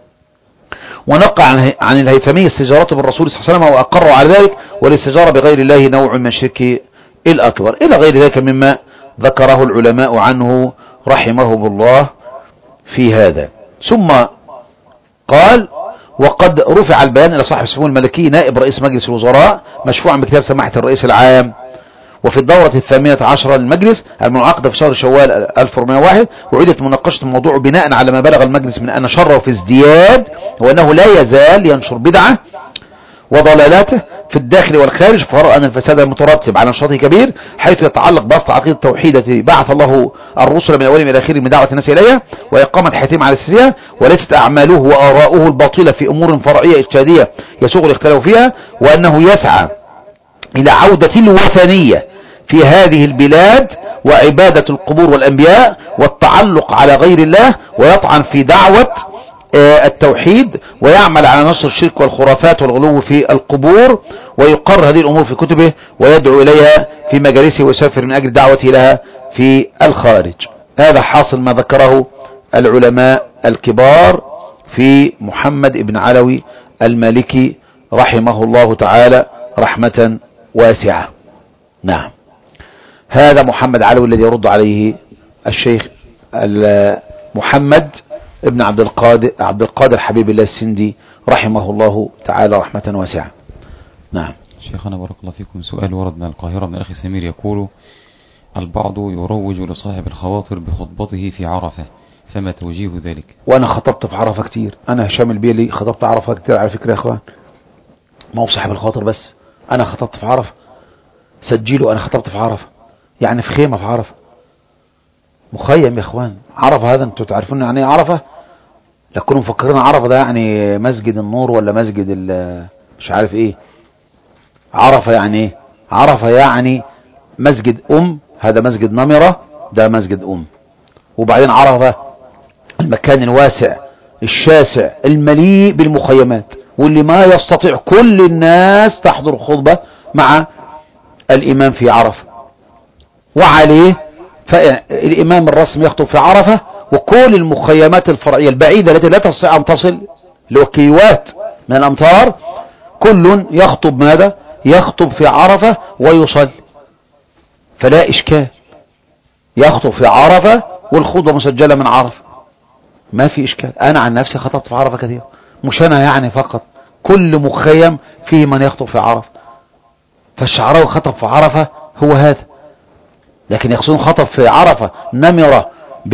ونقع عن الهيثمي استجارته بالرسول صلى الله عليه وسلم وأقر على ذلك، والاستجارة بغير الله نوع من الشرك الأكبر، إلى غير ذلك مما ذكره العلماء عنه رحمهم الله في هذا. ثم قال: وقد رفع البيان إلى صاحب السمو الملكي نائب رئيس مجلس الوزراء مشفوعا بكتاب سماحة الرئيس العام، وفي الدورة الثامنة عشرة للمجلس المنعقدة في شهر شوال ألف وأربعمائة وواحد وعيدت مناقشة الموضوع بناء على ما بلغ المجلس من أن شره في ازدياد وأنه لا يزال ينشر بدعة وضلالاته في الداخل والخارج، فرأى أن الفساد المترتب على نشاطه كبير حيث يتعلق بأصل عقيدة التوحيد التي بعث الله الرسل من أولهم إلى آخرهم من دعوة الناس إليها وإقامة حياتهم على أساسها، وليست أعماله وآراؤه الباطلة في أمور فرعية اجتهادية يسوغ الاختلاف فيها، وأنه يسعى إلى عودة الوثنية في هذه البلاد وعبادة القبور والأنبياء والتعلق على غير الله، ويطعن في دعوة التوحيد ويعمل على نشر الشرك والخرافات والغلو في القبور، ويقر هذه الأمور في كتبه ويدعو إليها في مجالسه ويسافر من أجل دعوته لها في الخارج. هذا حاصل ما ذكره العلماء الكبار في محمد بن علوي المالكي رحمه الله تعالى رحمة واسعة. نعم، هذا محمد علوي الذي يرد عليه الشيخ محمد ابن عبد القادر عبد القادر حبيب الله السندي رحمه الله تعالى رحمة واسعة. نعم. شيخنا بارك الله فيكم، سؤال ورد من القاهرة من الأخ سمير يقول: البعض يروج لصاحب الخواطر بخطبته في عرفة، فما توجيه ذلك؟ وأنا خطبت في عرفة كتير، أنا هشام البيلي خطبت عرفة كتير على فكرة يا أخوان، ما هو صاحب الخواطر بس، أنا خطبت في عرفة، سجلوا أنا خطبت في عرفة، يعني في خيمة في عرفة، مخيم يا اخوان. عرفة هذا انتوا تعرفون يعني ايه عرفة؟ لا تكونوا مفكرين عرفة ده يعني مسجد النور ولا مسجد مش عارف ايه. عرفة يعني ايه؟ عرفة يعني مسجد ام، هذا مسجد نمرة، ده مسجد ام. وبعدين عرفة المكان الواسع الشاسع المليء بالمخيمات، واللي ما يستطيع كل الناس تحضر خطبة مع الامام في عرفة، وعليه فالإمام الرسمي يخطب في عرفة، وكل المخيمات الفرعية البعيدة التي لا تستطيع أن تصل لكيلوات من الأمطار كل يخطب ماذا؟ يخطب في عرفة ويصلي، فلا إشكال، يخطب في عرفة والخطبة مسجلة من عرفة، ما في إشكال. أنا عن نفسي خطبت في عرفة كثير، مش أنا يعني فقط، كل مخيم فيه من يخطب في عرفة، فالشعراوي خطب في عرفة هو هذا. لكن يقصدون خطب في عرفة نمرة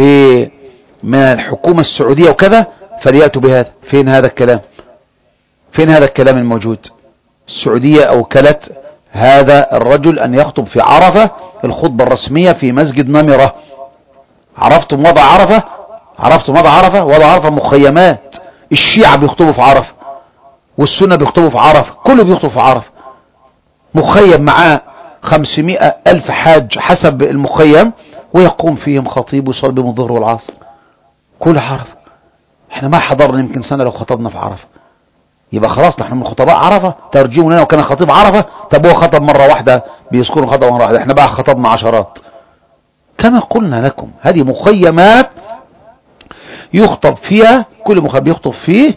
من الحكومة السعودية وكذا، فليأتوا بهذا. فين هذا الكلام؟ فين هذا الكلام الموجود؟ السعودية أوكلت هذا الرجل أن يخطب في عرفة الخطبة الرسمية في مسجد نمرة. عرفتم وضع عرفة؟ عرفتم وضع عرفة؟ وضع عرفة مخيمات، الشيعة بيخطبوا في عرفة والسنة بيخطبوا في عرفة، كله بيخطب في عرفة، مخيم معاه خمسمائة ألف حاج حسب المخيم، ويقوم فيهم خطيب ويصلي بهم الظهر والعصر، كل عرفة. احنا ما حضرنا يمكن سنة لو خطبنا في عرفة، يبقى خلاص نحن من خطباء عرفة، ترجموا لنا وكان خطيب عرفة. طب هو خطب مرة واحدة بيذكروا خطب مرة واحدة، احنا بقى خطبنا عشرات. كما قلنا لكم هذه مخيمات يخطب فيها، كل مخيم يخطب فيه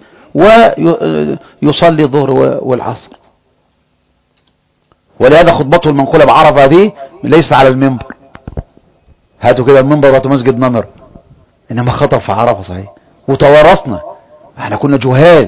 ويصلي الظهر والعصر. ولهذا خطبته المنقولة بعرفة دي ليس على المنبر، هاتوا كده المنبر وهاتوا مسجد نمر، انما خطب في عرفة صحيح. وتوارثنا، احنا كنا جهال،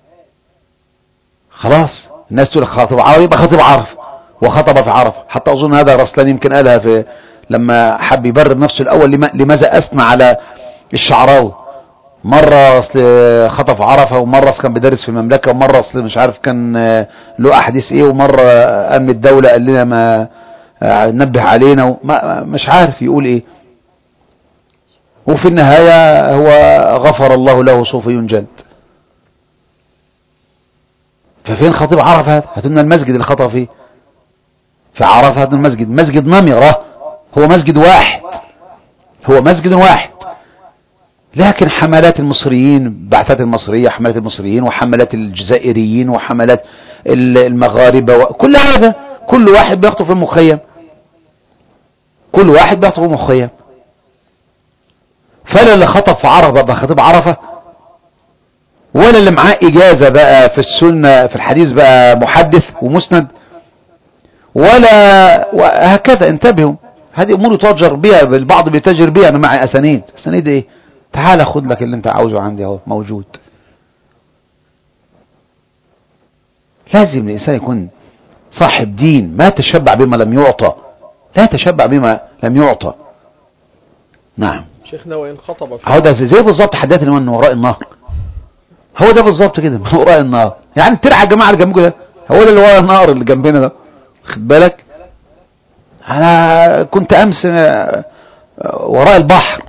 خلاص الناس تقول خطب عرفة يبقى خطب عرفة، وخطب في عرفة. حتى اظن هذا رسلان يمكن قالها في لما حب يبرر نفسه الاول لماذا اثنى على الشعراوي، مرة اصل خطف عرفة، ومرة اصل كان بيدرس في المملكة، ومرة اصل مش عارف كان له احاديث ايه، ومرة امن الدولة قال لنا ما نبه علينا، وما مش عارف يقول ايه. وفي النهاية هو غفر الله له سوف ينجد. ففين خطيب عرفة هذا؟ هاتوا لنا المسجد اللي خطب فيه في عرفة، هاتوا المسجد، مسجد نمرة، هو مسجد واحد، هو مسجد واحد. لكن حملات المصريين، بعثات المصرية، حملات المصريين وحملات الجزائريين وحملات المغاربة وكل هذا، كل واحد بيخطب في المخيم، كل واحد بيخطب في المخيم. فلا اللي خطب في عرفة بقى خطيب عرفة، ولا اللي معاه إجازة بقى في السنة في الحديث بقى محدث ومسند، ولا وهكذا. انتبهوا، هذه أمور يتاجر بها، البعض بيتاجر بها. أنا معي أسانيد، أسانيد إيه؟ تعال خد لك اللي انت عاوزه عندي اهو موجود. لازم الإنسان يكون صاحب دين، ما تشبع بما لم يعطى. لا يتشبع بما لم يعطى. نعم شيخنا وإن خطب هو ده زي بالظبط حدث اللي من وراء النهر، هو ده بالظبط كده من وراء النهر، يعني ترعى الجماعة اللي جنبكم ده هو ده اللي وراء النهر اللي جنبنا ده، خد بالك. أنا كنت أمس وراء البحر،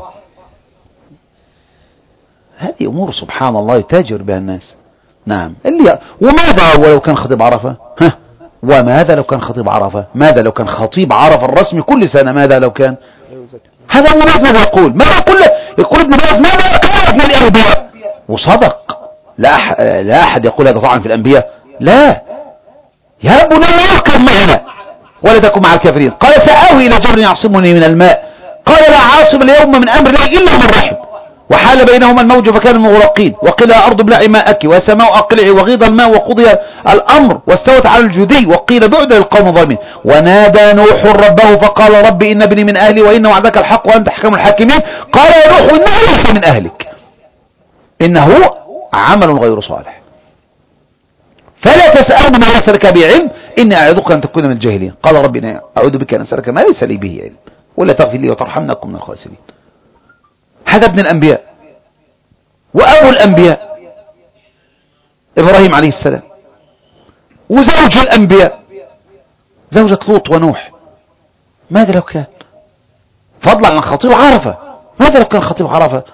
هذه أمور سبحان الله يتاجر بها الناس. نعم اللي وماذا ولو كان خطيب عرفة؟ ها وماذا لو كان خطيب عرفة؟ ماذا لو كان خطيب عرفة الرسمي كل سنة؟ ماذا لو كان؟ هذا ابن باز ماذا يقول؟ ماذا يقول؟ يقول ابن باز ماذا كانت من الأنبياء؟ وصدق، لا أح... لا أحد يقول هذا طعن في الأنبياء، لا يا بني اركب معنا ولا تكن مع الكافرين. قال سآوي إلى جبل يعصمني من الماء، قال لا عاصم اليوم من أمر الله إلا من رحم، وحال بينهما الموج فكانوا مغرقين، وقيل يا أرض ابلعي ماءك وسماء أقلعي وغيض الماء وقضي الأمر واستوت على الجودي، وقيل بعد للقوم الظالمين. ونادى نوح ربه فقال رب إن ابني من أهلي وإن وعدك الحق وأنت أحكم الحاكمين. قال يا نوح إنه ليس من أهلك إنه عمل غير صالح فلا تسألني ما ليس لك به علم إني أعظك أن تكون من الجاهلين. قال رب إني أعوذ بك أن أسألك ما ليس لي به علم ولا تغفر لي وترحمني أكن من الخاسرين. هذا ابن الأنبياء وأبو الأنبياء إبراهيم عليه السلام، وزوج الأنبياء زوجة لوط ونوح. ماذا لو كان؟ فضلا عن خطيب عرفة، ماذا لو كان خطيب عرفة؟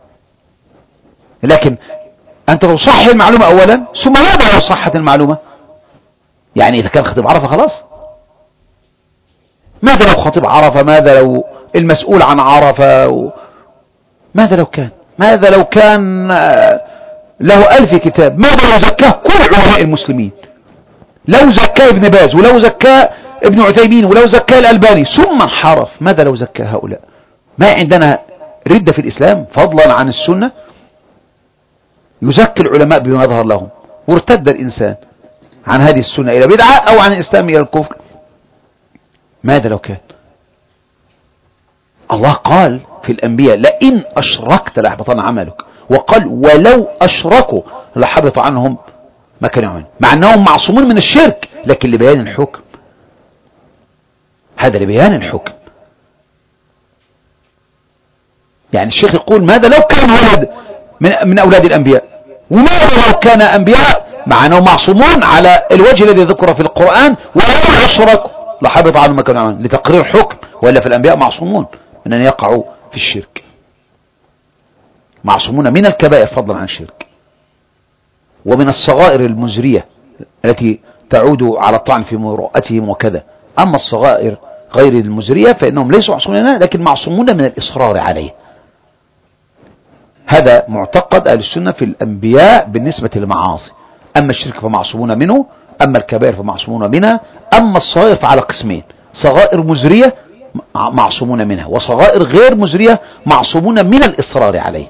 لكن أنت تصحح المعلومة أولا ثم ماذا لو صحت المعلومة؟ يعني إذا كان خطيب عرفة خلاص، ماذا لو خطيب عرفة؟ ماذا لو المسؤول عن عرفة و... ماذا لو كان؟ ماذا لو كان له ألف كتاب؟ ماذا لو زكاه كل علماء المسلمين؟ لو زكاه ابن باز ولو زكاه ابن عثيمين ولو زكاه الألباني ثم انحرف، ماذا لو زكاه هؤلاء؟ ما عندنا ردة في الإسلام فضلا عن السنة، يزكي العلماء بما يظهر لهم، وارتد الإنسان عن هذه السنة إلى بدعة أو عن الإسلام إلى الكفر. ماذا لو كان؟ الله قال في الأنبياء لئن أشركت ليحبطن عملك، وقال ولو أشركوا لحبط عنهم ما كانوا يعملون، مع أنهم معصومون من الشرك لكن لبيان الحكم، هذا لبيان الحكم. يعني الشيخ يقول ماذا لو كان ولد من, من أولاد الأنبياء، وماذا لو كان أنبياء مع أنهم معصومون على الوجه الذي ذكر في القرآن ولو أشركوا لحبط عنهم ما كانوا يعملون، لتقرير حكم، ولا في الأنبياء معصومون من أن يقعوا في الشرك، معصومون من الكبائر فضلا عن الشرك ومن الصغائر المزرية التي تعود على الطعن في مروءتهم وكذا. أما الصغائر غير المزرية فإنهم ليسوا معصومين لكن معصومون من الإصرار عليه. هذا معتقد أهل السنة في الأنبياء بالنسبة للمعاصي، أما الشرك فمعصومون منه، أما الكبائر فمعصومون منها، أما الصغائر فعلى قسمين: صغائر مزرية معصومون منها، وصغائر غير مزرية معصومون من الإصرار عليه.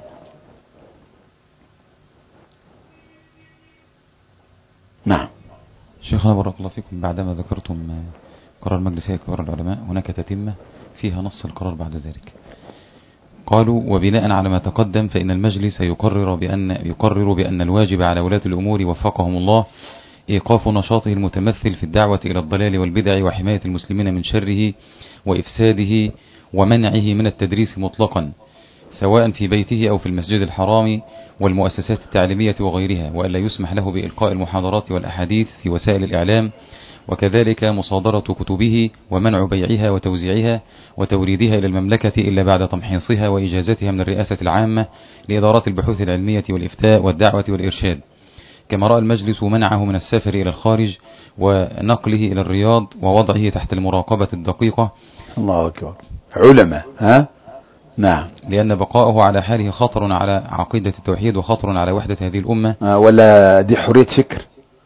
نعم. شيخنا بارك الله فيكم، بعدما ذكرتم قرار مجلس هيئة كبار العلماء هناك تتمة فيها نص القرار بعد ذلك. قالوا وبناء على ما تقدم فإن المجلس يقرر بأن يقرر بأن الواجب على ولاة الأمور وفقهم الله إيقاف نشاطه المتمثل في الدعوة إلى الضلال والبدع وحماية المسلمين من شره وإفساده ومنعه من التدريس مطلقا سواء في بيته أو في المسجد الحرام والمؤسسات التعليمية وغيرها، وألا يسمح له بإلقاء المحاضرات والأحاديث في وسائل الإعلام، وكذلك مصادرة كتبه ومنع بيعها وتوزيعها وتوريدها إلى المملكة إلا بعد تمحيصها وإجازتها من الرئاسة العامة لإدارات البحوث العلمية والإفتاء والدعوة والإرشاد. كما رأى المجلس منعه من السفر إلى الخارج ونقله إلى الرياض ووضعه تحت المراقبة الدقيقة. الله أكبر. علماء ها؟ نعم. لأن بقاءه على حاله خطر على عقيدة التوحيد وخطر على وحدة هذه الأمة. آه ولا دي حرية فكر.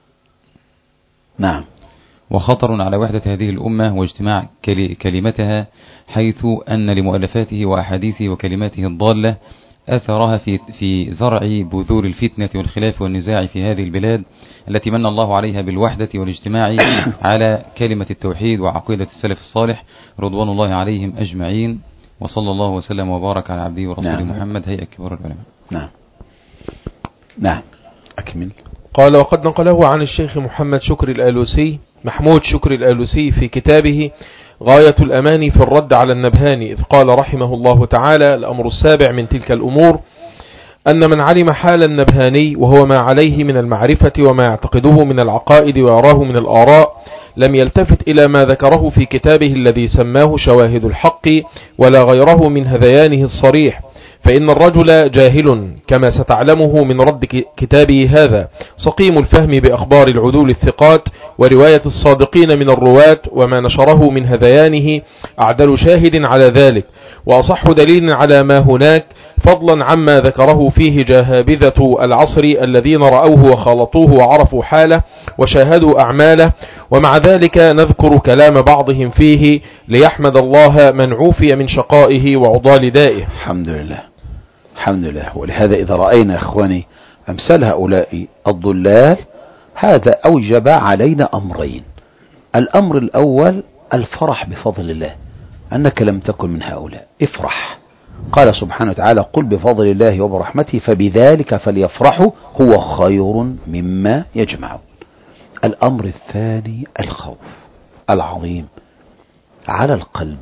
نعم. وخطر على وحدة هذه الأمة واجتماع كلمتها، حيث أن لمؤلفاته وأحاديثه وكلماته الضالة أثرها في في زرع بذور الفتنة والخلاف والنزاع في هذه البلاد التي من الله عليها بالوحدة والاجتماع على كلمة التوحيد وعقيدة السلف الصالح رضوان الله عليهم أجمعين. وصلى الله وسلم وبارك على عبده ورسوله نعم. محمد. هيئة كبار العلماء. نعم نعم أكمل. قال وقد نقله عن الشيخ محمد شكري الآلوسي محمود شكري الآلوسي في كتابه غاية الأمان في الرد على النبهاني، إذ قال رحمه الله تعالى: الأمر السابع من تلك الأمور أن من علم حال النبهاني وهو ما عليه من المعرفة وما يعتقده من العقائد ويراه من الآراء لم يلتفت إلى ما ذكره في كتابه الذي سماه شواهد الحق ولا غيره من هذيانه الصريح، فإن الرجل جاهل كما ستعلمه من رد كتابه هذا، سقيم الفهم بأخبار العدول الثقات ورواية الصادقين من الرواة، وما نشره من هذيانه أعدل شاهد على ذلك وأصح دليل على ما هناك، فضلا عما ذكره فيه جهابذة العصر الذين رأوه وخالطوه وعرفوا حاله وشاهدوا أعماله. ومع ذلك نذكر كلام بعضهم فيه ليحمد الله من عوفي من شقائه وعضال دائه. الحمد لله الحمد لله. ولهذا إذا رأينا إخواني أمثال هؤلاء الضلال هذا أوجب علينا أمرين. الأمر الأول الفرح بفضل الله، أنك لم تكن من هؤلاء، افرح. قال سبحانه وتعالى: قل بفضل الله وبرحمته فبذلك فليفرحوا هو خير مما يجمعون. الأمر الثاني الخوف العظيم على القلب،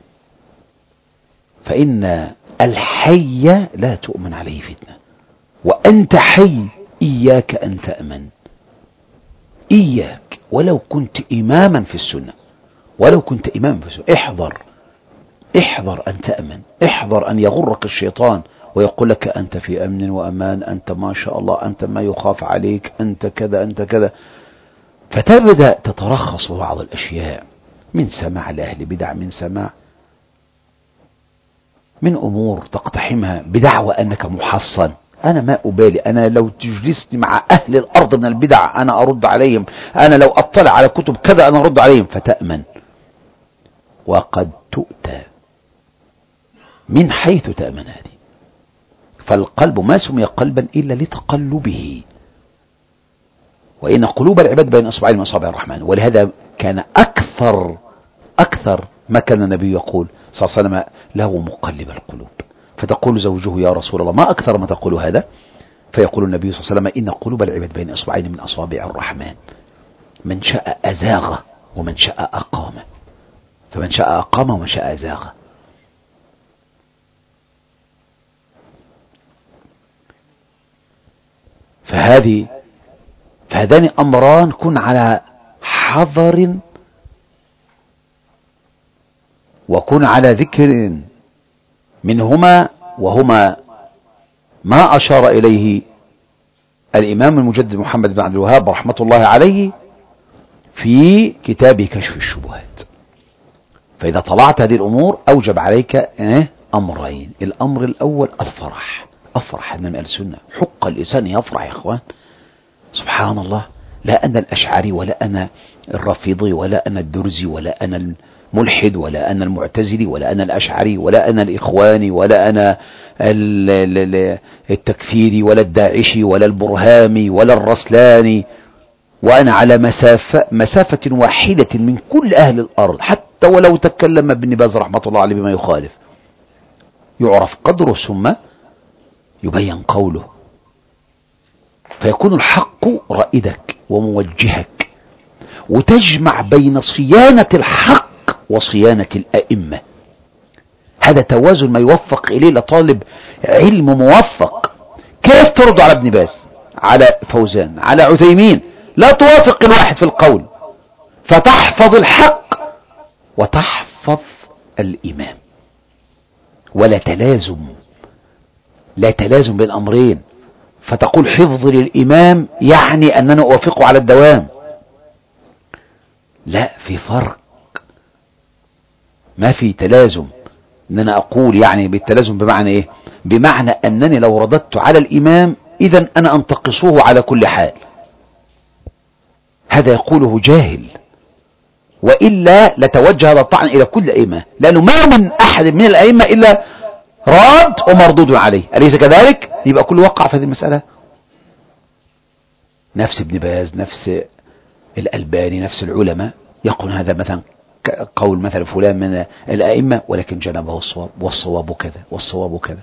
فإن الحي لا تؤمن عليه فتنة، وأنت حي إياك أن تأمن، إياك ولو كنت إماما في السنة، ولو كنت إماما في السنة احذر احذر أن تأمن، احذر أن يغرك الشيطان ويقول لك أنت في أمن وأمان، أنت ما شاء الله، أنت ما يخاف عليك، أنت كذا أنت كذا، فتبدأ تترخص بعض الأشياء من سماع لأهل بدع، من سماع من أمور تقتحمها بدعوى أنك محصن. أنا ما أبالي، أنا لو تجلسني مع أهل الأرض من البدع أنا أرد عليهم، أنا لو أطلع على كتب كذا أنا أرد عليهم، فتأمن. وقد تؤتى من حيث تأمن هذه، فالقلب ما سمي قلبا إلا لتقلبه، وإن قلوب العباد بين أصبعين من أصابع الرحمن. ولهذا كان أكثر أكثر ما كان النبي يقول صلى الله عليه وسلم له مقلب القلوب، فتقول زوجه: يا رسول الله ما أكثر ما تقول هذا؟ فيقول النبي صلى الله عليه وسلم: إن قلوب العباد بين أصبعين من أصابع الرحمن، من شاء أزاغ ومن شاء أقام، فمن شاء أقام ومن شاء أزاغ. فهذه فهذان أمران كن على حذر وكن على ذكر منهما، وهما ما أشار إليه الإمام المجدد محمد بن عبد الوهاب رحمة الله عليه في كتاب كشف الشبهات. فإذا طلعت هذه الأمور أوجب عليك أمرين. الأمر الأول الفرح، أفرح أن من السنة، حق الإنسان يفرح يا إخوان. سبحان الله، لا أنا الأشعري ولا أنا الرافضي ولا أنا الدرزي ولا أنا الملحد ولا أنا المعتزلي ولا أنا الأشعري ولا أنا الإخواني ولا أنا التكفيري ولا الداعشي ولا البرهامي ولا الرسلاني، وأنا على مسافة مسافة واحدة من كل أهل الأرض، حتى ولو تكلم ابن باز رحمة الله عليه بما يخالف يعرف قدره ثم يبين قوله، فيكون الحق رائدك وموجهك، وتجمع بين صيانة الحق وصيانة الأئمة. هذا توازن ما يوفق إليه لطالب علم موفق. كيف ترد على ابن باز، على فوزان، على عثيمين؟ لا توافق الواحد في القول، فتحفظ الحق وتحفظ الإمام، ولا تلازم لا تلازم بين أمرين، فتقول حفظ للإمام يعني أننا أوافقه على الدوام. لا، في فرق، ما في تلازم. ان انا اقول يعني بالتلازم بمعنى ايه؟ بمعنى انني لو رددت على الامام اذا انا انتقصه على كل حال. هذا يقوله جاهل، وإلا لتوجه هذا الطعن الى كل ائمة، لانه ما من احد من الائمة الا راد ومردود عليه، اليس كذلك؟ يبقى كل وقع في هذه المسألة، نفس ابن باز، نفس الألباني، نفس العلماء يقول هذا مثلا قول مثلا فلان من الأئمة ولكن جنبه الصواب، والصواب كذا والصواب كذا.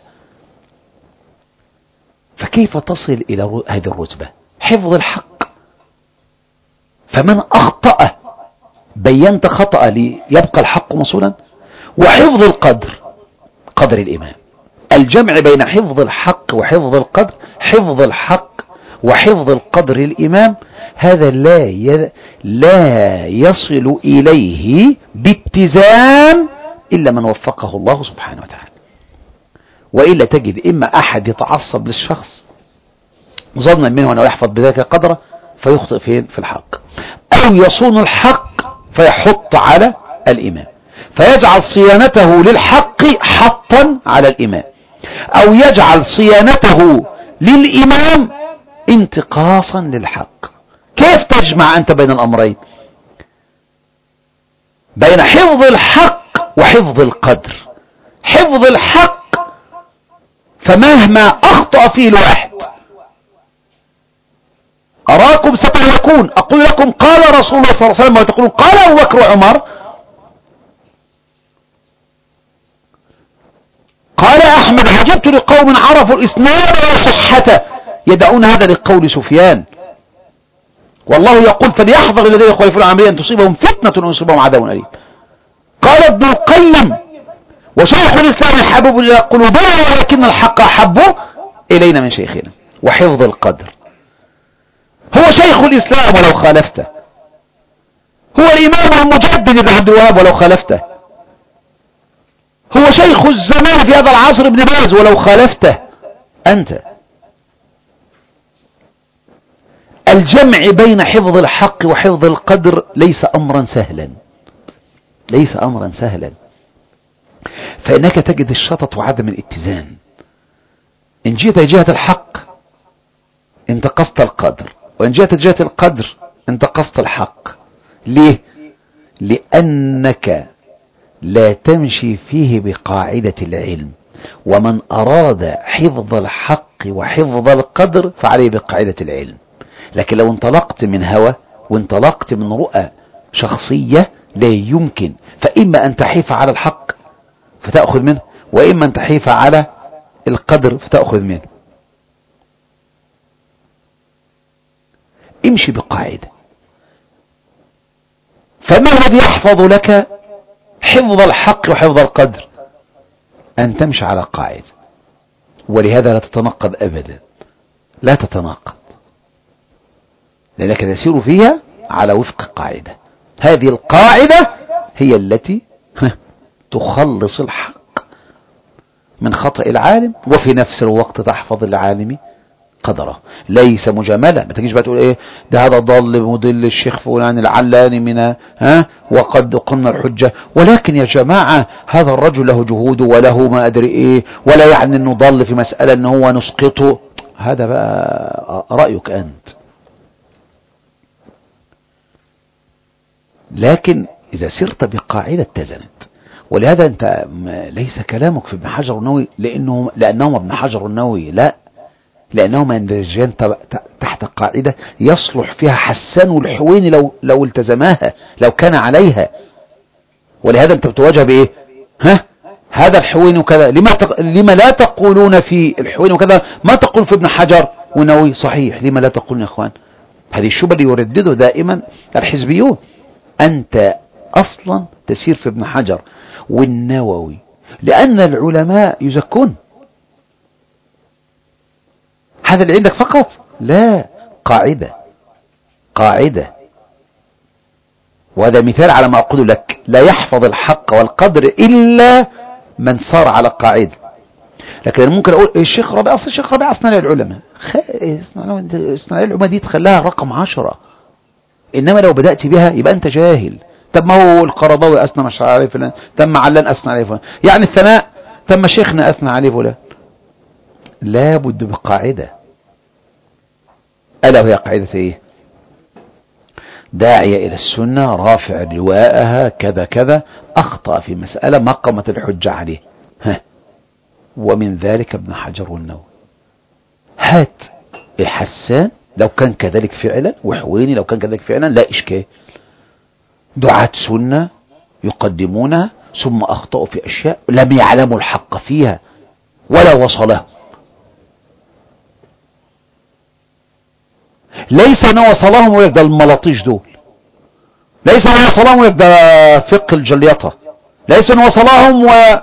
فكيف تصل إلى هذه الرتبة؟ حفظ الحق. فمن أخطأ بينت خطأ ليبقى الحق مصونا. وحفظ القدر، قدر الإمام، الجمع بين حفظ الحق وحفظ القدر، حفظ الحق وحفظ القدر الإمام، هذا لا ي... لا يصل إليه باتزان إلا من وفقه الله سبحانه وتعالى. وإلا تجد إما أحد يتعصب للشخص ظنا منه أنه يحفظ بذلك قدره فيخطئ فين في الحق، أو يصون الحق فيحط على الإمام فيجعل صيانته للحق حطا على الإمام، أو يجعل صيانته للإمام انتقاصا للحق. كيف تجمع أنت بين الأمرين؟ بين حفظ الحق وحفظ القدر. حفظ الحق فمهما أخطأ فيه الواحد أراكم ستهلكون، أقول لكم قال رسول الله صلى الله عليه وسلم وتقولون قال أبو بكر وعمر، قال أحمد عجبت لقوم عرفوا الإسناد وصحته يدعون هذا لقول سفيان، والله يقول فليحذر الذين يخالفون عن أمره أن تصيبهم فتنة أو يصيبهم عذاب أليم. قال ابن القيم وشيخ الإسلام حبب إلى قلوبنا ولكن الحق أحب إلينا من شيخنا. وحفظ القدر، هو شيخ الإسلام ولو خالفته، هو الإمام المجدد ابن عبد الوهاب ولو خالفته، هو شيخ الزمان في هذا العصر ابن باز ولو خالفته أنت. الجمع بين حفظ الحق وحفظ القدر ليس أمرا سهلا، ليس أمرا سهلا، فإنك تجد الشطط وعدم الاتزان. إن جئت جهة الحق انتقصت القدر، وإن جئت جهة القدر انتقصت الحق. ليه؟ لأنك لا تمشي فيه بقاعدة العلم، ومن أراد حفظ الحق وحفظ القدر فعليه بقاعدة العلم. لكن لو انطلقت من هوى وانطلقت من رؤى شخصية لا يمكن، فإما أن تحيف على الحق فتأخذ منه، وإما أن تحيف على القدر فتأخذ منه. امشي بقاعدة. فما الذي يحفظ لك حفظ الحق وحفظ القدر؟ أن تمشي على قاعدة، ولهذا لا تتناقض أبدا، لا تتناقض، لأنك تسير فيها على وفق قاعدة. هذه القاعدة هي التي تخلص الحق من خطأ العالم، وفي نفس الوقت تحفظ العالم قدره. ليس مجاملة، ما تجيش بقى تقول ايه ده هذا ضل مضل الشيخ فلان العلاني من ها وقد قمنا الحجة، ولكن يا جماعة هذا الرجل له جهوده وله ما ادري ايه، ولا يعني انه ضل في مسألة انه هو نسقطه. هذا بقى رأيك انت. لكن اذا سرت بقاعدة اتزنت. ولهذا انت ليس كلامك في ابن حجر النووي لانه لانهم ابن حجر النووي، لا، لأنهما يندرجان تحت قاعدة يصلح فيها حسان والحويني لو لو التزماها، لو كان عليها. ولهذا أنت بتواجه بإيه؟ ها هذا الحويني وكذا، لما تق... لما لا تقولون في الحويني وكذا ما تقول في ابن حجر والنووي صحيح؟ لما لا تقولون يا إخوان؟ هذه الشبهة اللي يردده دائما الحزبيون. أنت أصلا تسير في ابن حجر والنووي لأن العلماء يزكون. هذا اللي عندك فقط؟ لا، قاعدة قاعدة. وهذا مثال على ما أقول لك، لا يحفظ الحق والقدر إلا من صار على قاعدة. لكن ممكن أقول الشيخ ربيع، أصل الشيخ ربيع أصنع العلماء، أصنع العلماء دي تخليها رقم عشرة، إنما لو بدأت بها يبقى أنت جاهل. طب ما هو القرضاوي أثنى مش عليه فلان، تم علان أثنى عليه فلان، يعني الثناء تم شيخنا أثنى عليه فلان. لا بد بقاعدة، ألا وهي قاعدة إيه؟ داعية إلى السنة رافع لواءها كذا كذا، أخطأ في مسألة ما قامت الحجة عليه، ها، ومن ذلك ابن حجر والنووي. هات الحسان لو كان كذلك فعلا، وحويني لو كان كذلك فعلا، لا إشكال. دعاة سنة يقدمونها ثم أخطأوا في أشياء لم يعلموا الحق فيها ولا وصله. ليس أن وصلهم ويقدر الملاطيش دول، ليس من وصلهم ده فقه الجليطة، ليس من وصلهم وكذب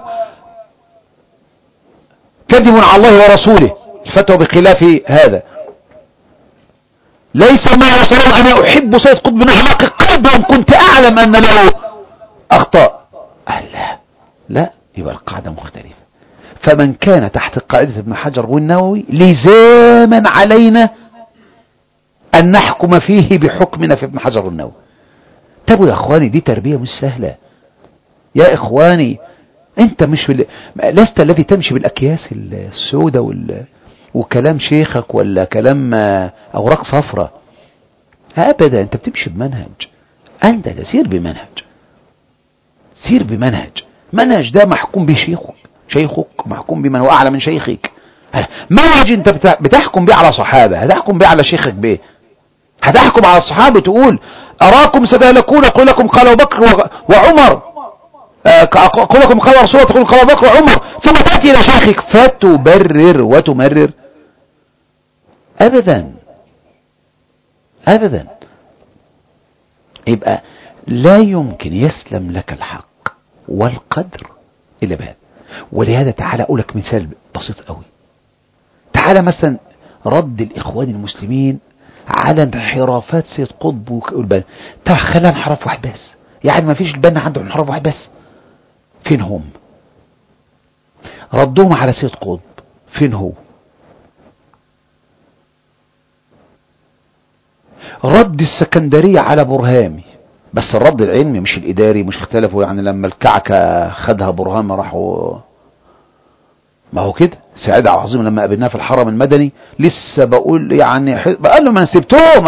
على الله ورسوله الفتوى بخلاف هذا. ليس ما وصلهم أنا أحب سيد قطب بن أحمق قلبهم كنت أعلم أن له أخطاء. لا لا، يبقى القاعدة مختلفة. فمن كان تحت قاعدة ابن حجر والنووي لزاما علينا أن نحكم فيه بحكمنا في ابن حجر والنووي. طب يا إخواني دي تربية مش سهلة يا إخواني. أنت مش بال... لست الذي تمشي بالأكياس السوداء وال... وكلام شيخك ولا كلام أوراق صفرة أبدا. أنت بتمشي بمنهج، أنت تسير بمنهج، سير بمنهج. منهج ده محكوم به شيخك شيخك محكوم بمن هو أعلى من شيخك. منهج أنت بتحكم به على صحابة، هتحكم به على شيخك به، هتحكم على الصحابة تقول أراكم ستهلكون أقول لكم قال أبو بكر وعمر، أقول لكم قال رسول الله تقول قال أبو بكر وعمر، ثم تأتي إلى شيخك فتبرر وتمرر. أبدا أبدا. يبقى لا يمكن يسلم لك الحق والقدر إلا بهذا. ولهذا تعالى أقول لك مثال بسيط قوي. تعالى مثلا رد الإخوان المسلمين على انحرافات سيد قطب والبنا. تعال خلينا انحراف واحد بس، يعني ما فيش البنا عنده انحراف واحد بس. فين هم؟ ردهم على سيد قطب فين هو؟ رد السكندرية على برهامي، بس الرد العلمي مش الإداري. مش اختلفوا يعني لما الكعكة خدها برهام راحوا، ما هو كده. سعيد عظيم لما قابلناه في الحرم المدني لسه بقول يعني قال له ما سبتهم،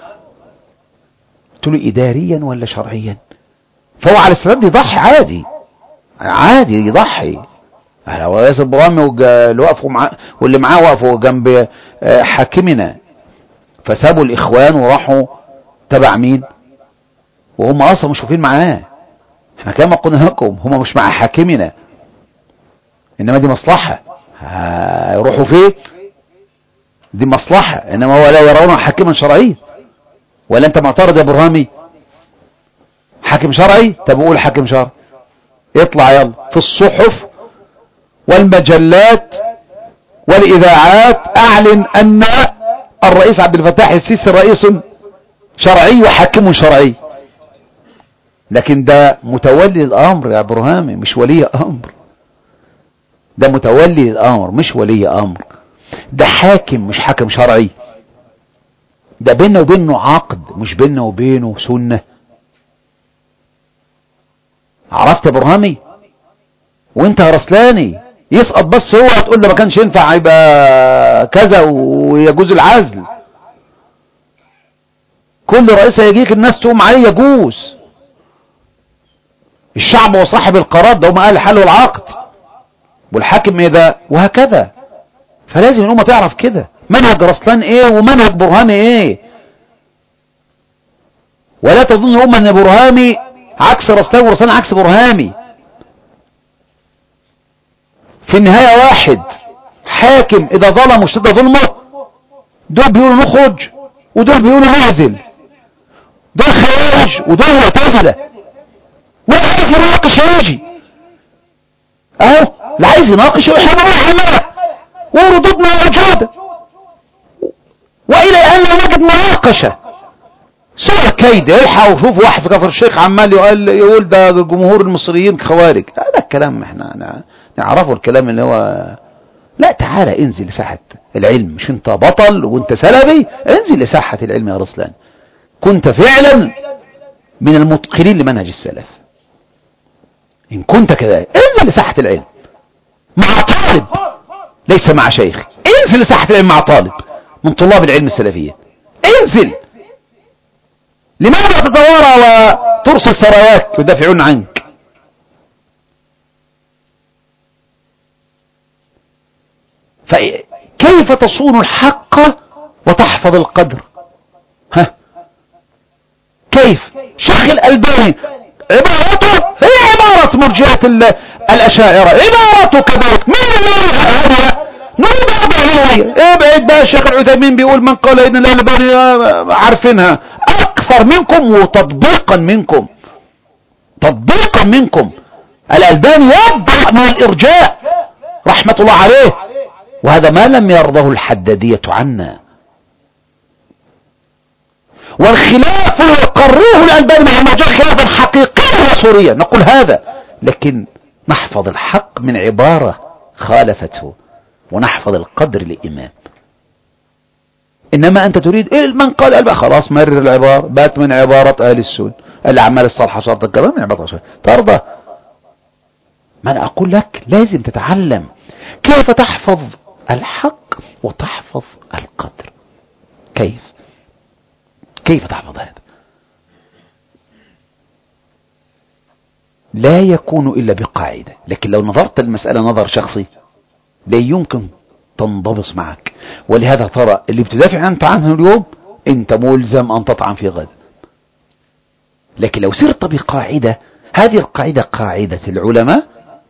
قلت له إداريا ولا شرعيا؟ فهو على السبب يضحي عادي عادي يضحي. هو ياسر برهامي واللي وقفوا معاه واللي معاه وقفوا جنب حاكمنا، فسابوا الإخوان وراحوا تبع مين؟ وهم أصلا مش واقفين معاه. احنا كما قلنا لكم هم مش مع حاكمنا، إنما دي مصلحة. هيروحوا فين؟ دي مصلحة، إنما هو لا يرون حاكما شرعيا. ولا أنت معترض يا برهامي؟ حاكم شرعي؟ طب قول حاكم شرعي، اطلع يلا في الصحف والمجلات والإذاعات أعلن أن الرئيس عبد الفتاح السيسي رئيس شرعي وحاكم شرعي. لكن ده متولي الأمر يا برهامي مش ولي أمر. ده متولي الأمر مش ولي أمر. ده حاكم مش حاكم شرعي. ده بيننا وبينه عقد مش بيننا وبينه سنة. عرفت يا برهامي؟ وانت يا رسلاني يسقط بس هو هتقول ده ما كانش ينفع يبقى كذا ويجوز العزل. كل رئيس يجيك الناس تقوم عليه يجوز. الشعب هو صاحب القرار، ده هم قال الحل والعقد والحاكم ايه ده وهكذا. فلازم الأمة تعرف كده منهج رسلان ايه ومنهج برهامي ايه. ولا تظن الأمة ان برهامي عكس رسلان ورسلان عكس برهامي. في النهاية واحد حاكم اذا ظلم واشتد ظلمه دول بيقولوا نخرج ودول بيقولوا نعزل، دول خوارج ودول معتزلة. ولا عايز يناقش يجي اهو، لا عايز يناقش ويحمل ويحمل وردودنا موجودة، والى ان لا نجد مناقشة. سوى كيد الحقوا شوفوا واحد في كفر الشيخ عمال يقول يقول ده جمهور المصريين خوارج. هذا الكلام احنا نعرفه الكلام اللي هو. لا تعالى انزل لساحة العلم، مش انت بطل وانت سلبي، انزل لساحة العلم يا رسلان. كنت فعلا من المتقنين لمنهج السلف. ان كنت كذلك انزل لساحة العلم مع طالب ليس مع شيخ. انزل لساحة العلم مع طالب من طلاب العلم السلفيين. انزل. لماذا تتوارى وترسل سراياك يدافعون عنك؟ فكيف تصون الحق وتحفظ القدر؟ ها كيف؟ شيخ الألباني عبارته هي عبارة مرجئة الأشاعرة، عبارته كذلك. مين اللي يعرفها؟ نريد أبعد ابعد بقى. الشيخ العثيمين بيقول من قال إن الألباني عارفينها، اكثر منكم وتطبيقا منكم، تطبيقا منكم. الألباني يبدأ من الإرجاء رحمة الله عليه، وهذا ما لم يرضه الحدادية عنا، والخلاف يقرره الألباني مع المرجع خلافا حقيقيا وصوريا، نقول هذا، لكن نحفظ الحق من عبارة خالفته ونحفظ القدر للإمام. إنما أنت تريد إيه من قال البقى خلاص مرر العبارة، بات من عبارة أهل السنة الأعمال الصالحة شرط الكلام من عبارة السنة، ترضى؟ ما أنا أقول لك لازم تتعلم كيف تحفظ الحق وتحفظ القدر. كيف كيف تحفظ هذا؟ لا يكون إلا بقاعدة، لكن لو نظرت المسألة نظر شخصي لا يمكن تنضبط معك. ولهذا ترى اللي بتدافع أنت عنه اليوم أنت ملزم أن تطعن في غد. لكن لو سرت بقاعدة، هذه القاعدة قاعدة العلماء،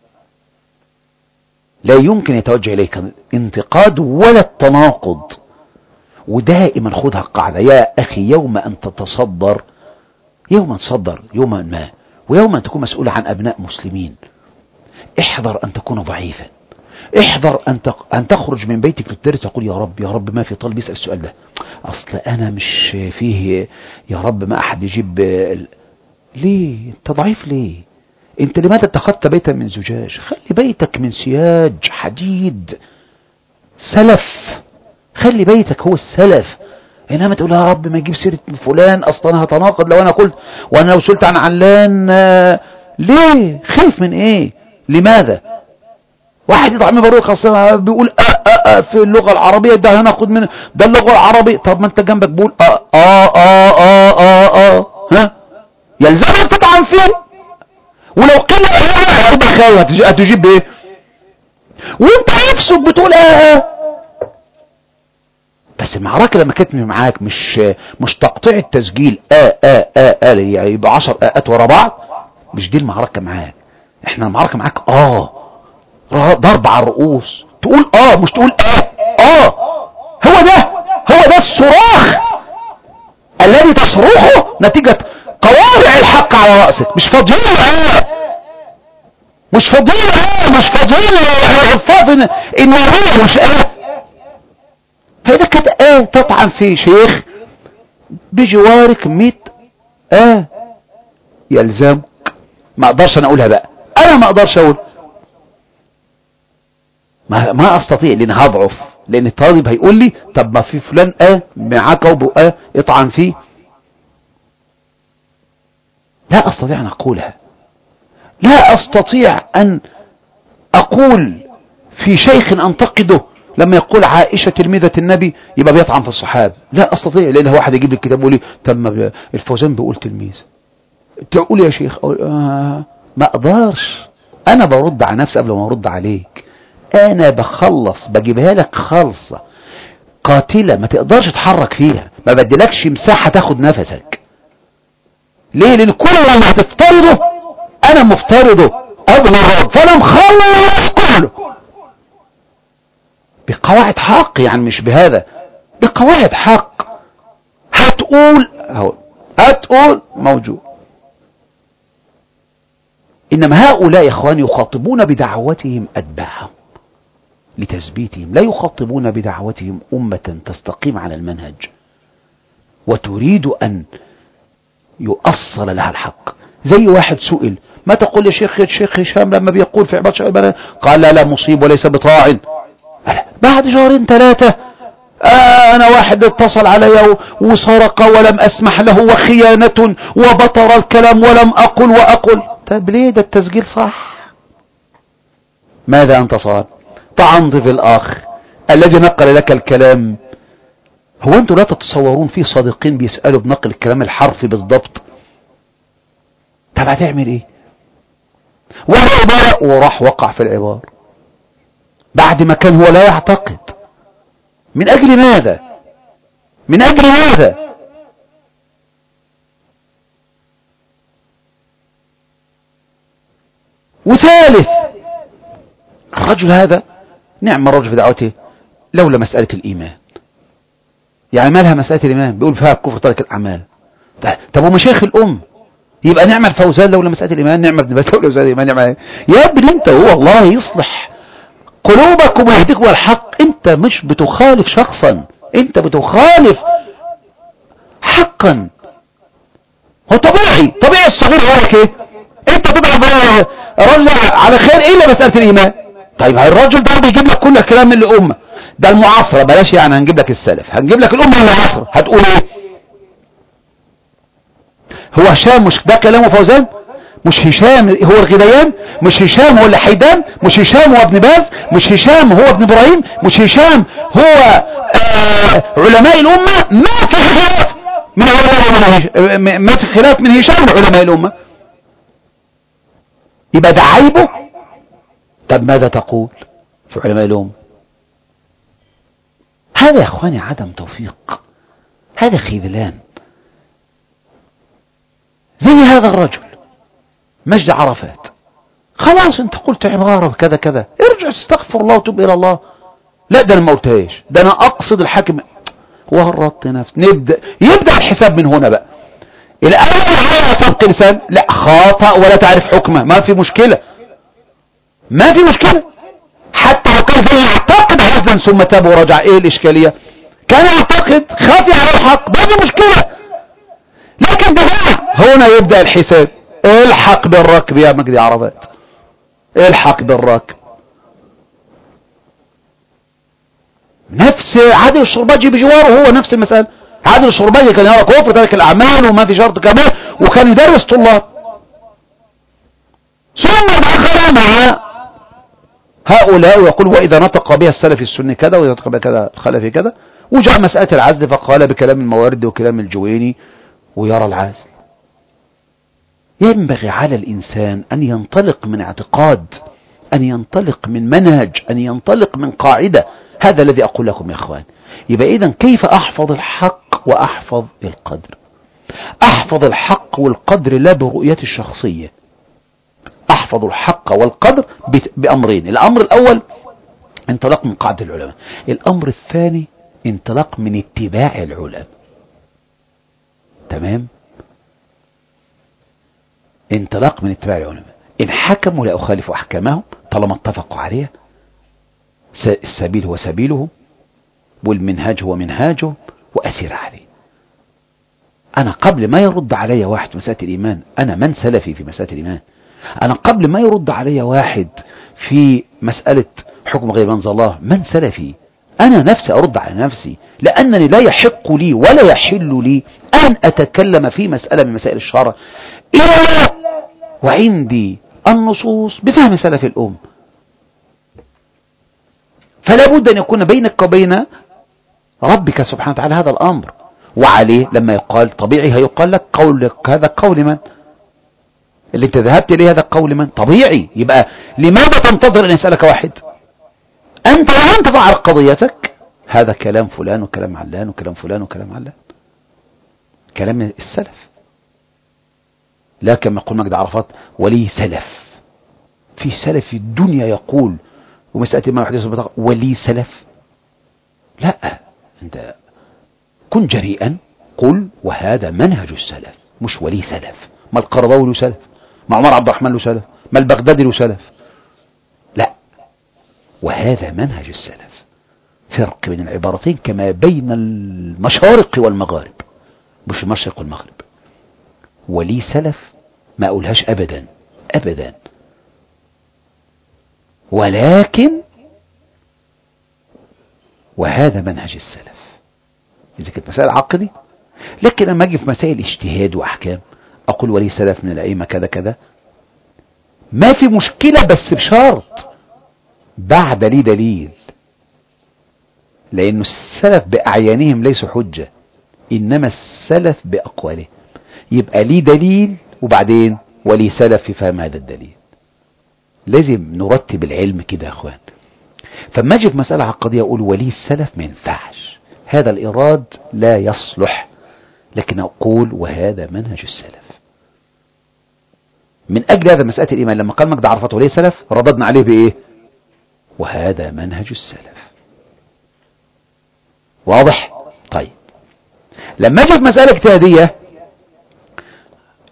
لا يمكن يتوجه إليك انتقاد ولا التناقض. ودائما خذها قاعدة يا أخي، يوم أن تتصدر، يوم تصدر يوما ما، ويوم أن تكون مسؤول عن أبناء مسلمين، احذر أن تكون ضعيفا، احذر أن أن تخرج من بيتك للدرس تقول يا رب يا رب ما في طالب يسأل السؤال ده، أصل أنا مش فيه، يا رب ما أحد يجيب. ليه أنت ضعيف؟ ليه أنت لماذا اتخذت بيتا من زجاج؟ خلي بيتك من سياج حديد سلف، خلي بيتك هو السلف. إنما تقول يا رب ما يجيب سيرة فلان، أصلا هتناقض لو أنا قلت، وأنا لو سئلت عن علان. ليه خايف من إيه؟ لماذا؟ واحد يطعم باروك خاصة بيقول آه آه آه في اللغة العربية، ده هناخد من ده اللغة العربية. طب ما انت جنبك بيقول آه آه آه آه آه آه ها، يلزمك تطعم فيه. ولو قيل ايه هتبقى خايف، هتجيب بايه؟ وانت نفسك بتقول آه آه. بس المعركة لما كانت معاك مش مش تقطيع التسجيل آه آه آه آه يعني يبقى عشر آآت ورا بعض، مش دي المعركة معاك. احنا المعركة معاك اه ضرب على الرؤوس، تقول اه مش تقول اه اه. هو ده هو ده الصراخ الذي تصرخه نتيجة قوارع الحق على رأسك. مش فاضيين اه مش فاضيين اه مش فاضيين الحفاظ ان ان الريح مش اه. فإذا كانت اه تطعن في شيخ بجوارك ميت اه يلزمك. ما اقدرش انا اقولها بقى، انا ما اقدرش اقول، ما ما استطيع لان هضعف، لان الطالب هيقول لي طب ما في فلان اه معاك او اه اطعن فيه. لا استطيع ان اقولها، لا استطيع ان اقول في شيخ انتقده لما يقول عائشة تلميذة النبي يبقى بيطعن في الصحابة. لا استطيع، لان واحد يجيب لي الكتاب ويقول لي طب ما الفوزان بيقول تلميذ، تقول يا شيخ آه ما اقدرش. انا برد على نفسي قبل ما ارد عليك، انا بخلص بجيبها لك خالصة قاتلة ما تقدرش تحرك فيها، ما بدلكش مساحة تاخد نفسك. ليه؟ لان كل اللي هتفترضه انا مفترضه قبل الرد، فانا مخلص كله بقواعد حق، يعني مش بهذا، بقواعد حق. هتقول اهو هتقول موجود. انما هؤلاء يا اخواني يخاطبون بدعوتهم اتباعهم لتثبيتهم، لا يخاطبون بدعوتهم أمة تستقيم على المنهج وتريد أن يؤصل لها الحق. زي واحد سئل ما تقول يا شيخ الشيخ هشام لما بيقول في عبادة شعبان، قال لا لا مصيب وليس بطاعن. بعد شهرين ثلاثة آه أنا واحد اتصل علي وسرق ولم أسمح له وخيانة وبطر الكلام ولم أقل وأقل. طيب ليه؟ ده التسجيل صح. ماذا أنت صار؟ طعنت في الآخر الذي نقل لك الكلام. هو أنتم لا تتصورون في صادقين بيسألوا بنقل الكلام الحرفي بالضبط؟ طب هتعمل ايه؟ وراح وراح وقع في العبارة بعد ما كان هو لا يعتقد. من أجل ماذا؟ من أجل ماذا؟ وثالث الرجل هذا نعم الرجل في دعوته لولا مسألة الإيمان. يعني ما لها مسألة الإيمان؟ بيقول فيها كفر ترك الأعمال. طب ومشايخ الأم يبقى نعمل فوزان لولا مسألة الإيمان، نعمل ابن باز لولا مسألة الإيمان، نعمل يا ابني انت هو الله يصلح قلوبكم ويهديكم الحق. انت مش بتخالف شخصا، انت بتخالف حقا. هو طبيعي طبيعي الصغير هو ايه؟ انت تضرب رجل على خير الا مسألة الإيمان. طيب هاي الرجل ده بيجيب لك كل الكلام من الأمة ده المعاصرة، بلاش يعني هنجيب لك السلف، هنجيب لك الأمة المعاصرة، هتقول ايه؟ هو هشام مش ده كلامه فوزان؟ مش هشام هو الغليان؟ مش هشام هو اللي حيدان؟ مش هشام هو ابن باز؟ مش هشام هو ابن ابراهيم؟ مش هشام هو آه علماء الأمة؟ ما في خلاف من علماء من ما في خلاف من هشام علماء الأمة. يبقى ده عيبه. طب ماذا تقول في علماء الأمة؟ هذا يا اخواني عدم توفيق، هذا خذلان. زي هذا الرجل مجد عرفات، خلاص انت قلت عبارة كذا كذا، ارجع استغفر الله وتوب الى الله. لا ده انا ما قلتهاش، ده انا اقصد الحاكم. ورطت نفسي. نبدا يبدا الحساب من هنا بقى. الاول على سبق لسان، لا خاطئ ولا تعرف حكمه، ما في مشكله، ما في مشكله. حتى لو كان زي يعتقد حسنا ثم تاب ورجع، ايه الاشكاليه؟ كان يعتقد خافي على الحق، ما في مشكله. لكن هنا هنا يبدا الحساب. الحق بالركب يا مجدي عرفات، الحق بالركب. نفس عادل الشرباجي بجواره هو نفس المسألة. عادل الشرباجي كان يرى كفر ترك الأعمال وما في شرط كمان، وكان يدرس طلاب. ثم دخل مع هؤلاء ويقول وإذا نطق بها السلف السني كذا وإذا نطق بها كذا الخلفي كذا، وجاء مسألة العزل فقال بكلام الموارد وكلام الجويني ويرى العزل. ينبغي على الإنسان أن ينطلق من اعتقاد، أن ينطلق من منهج، أن ينطلق من قاعدة. هذا الذي أقول لكم يا أخوان. يبقى إذن كيف أحفظ الحق وأحفظ القدر؟ أحفظ الحق والقدر لا برؤية الشخصية. أحفظ الحق والقدر بأمرين. الأمر الأول انطلاق من قاعدة العلماء، الأمر الثاني انطلاق من اتباع العلماء. تمام؟ انطلاق من اتباع العلماء. إن حكموا لا أخالف أحكامهم طالما اتفقوا عليه. السبيل هو سبيله والمنهاج هو منهاجه وأسير عليه. أنا قبل ما يرد علي واحد في مسألة الإيمان، أنا من سلفي في مسألة الإيمان. أنا قبل ما يرد علي واحد في مسألة حكم غير منزل الله، من سلفي. أنا نفسي أرد على نفسي، لأنني لا يحق لي ولا يحل لي أن أتكلم في مسألة من مسائل الشرع إلا وعندي النصوص بفهم سلف الأم. فلا بد أن يكون بينك وبين ربك سبحانه وتعالى هذا الأمر. وعليه لما يقال طبيعي هيقال لك قولك هذا قول من اللي انت ذهبت إليه، هذا قول من طبيعي. يبقى لماذا تنتظر أن يسألك واحد؟ أنت الآن تضع قضيتك، هذا كلام فلان وكلام علان وكلام فلان وكلام علان، كلام السلف. لا كما يقول مجد عرفات ولي سلف. في سلف في الدنيا يقول ومسألة ما يحدث بطاقة ولي سلف؟ لا، انت كن جريئا قل وهذا منهج السلف، مش ولي سلف. ما القرضاوي له سلف، ما عمر عبد الرحمن له سلف، ما البغدادي له سلف. لا، وهذا منهج السلف. فرق بين العبارتين كما بين المشارق والمغارب، مش المشرق والمغرب. ولي سلف ما أقولهاش أبدا أبدا، ولكن وهذا منهج السلف إذا كانت مسائل عقدي. لكن لما أجي في مسائل اجتهاد وأحكام أقول ولي سلف من الأئمة كذا كذا، ما في مشكلة، بس بشرط بعد لي دليل، لأن السلف بأعيانهم ليسوا حجة، إنما السلف بأقوالهم. يبقى لي دليل وبعدين ولي سلف في فهم هذا الدليل. لازم نرتب العلم كده يا أخوان. فما أجي في مسألة عقدية أقول ولي السلف ما ينفعش، هذا الإراد لا يصلح، لكن أقول وهذا منهج السلف. من أجل هذا مسألة الإيمان لما قال مجد عرفات ولي سلف رددنا عليه بإيه؟ وهذا منهج السلف. واضح؟ طيب لما أجي في مسألة اجتهادية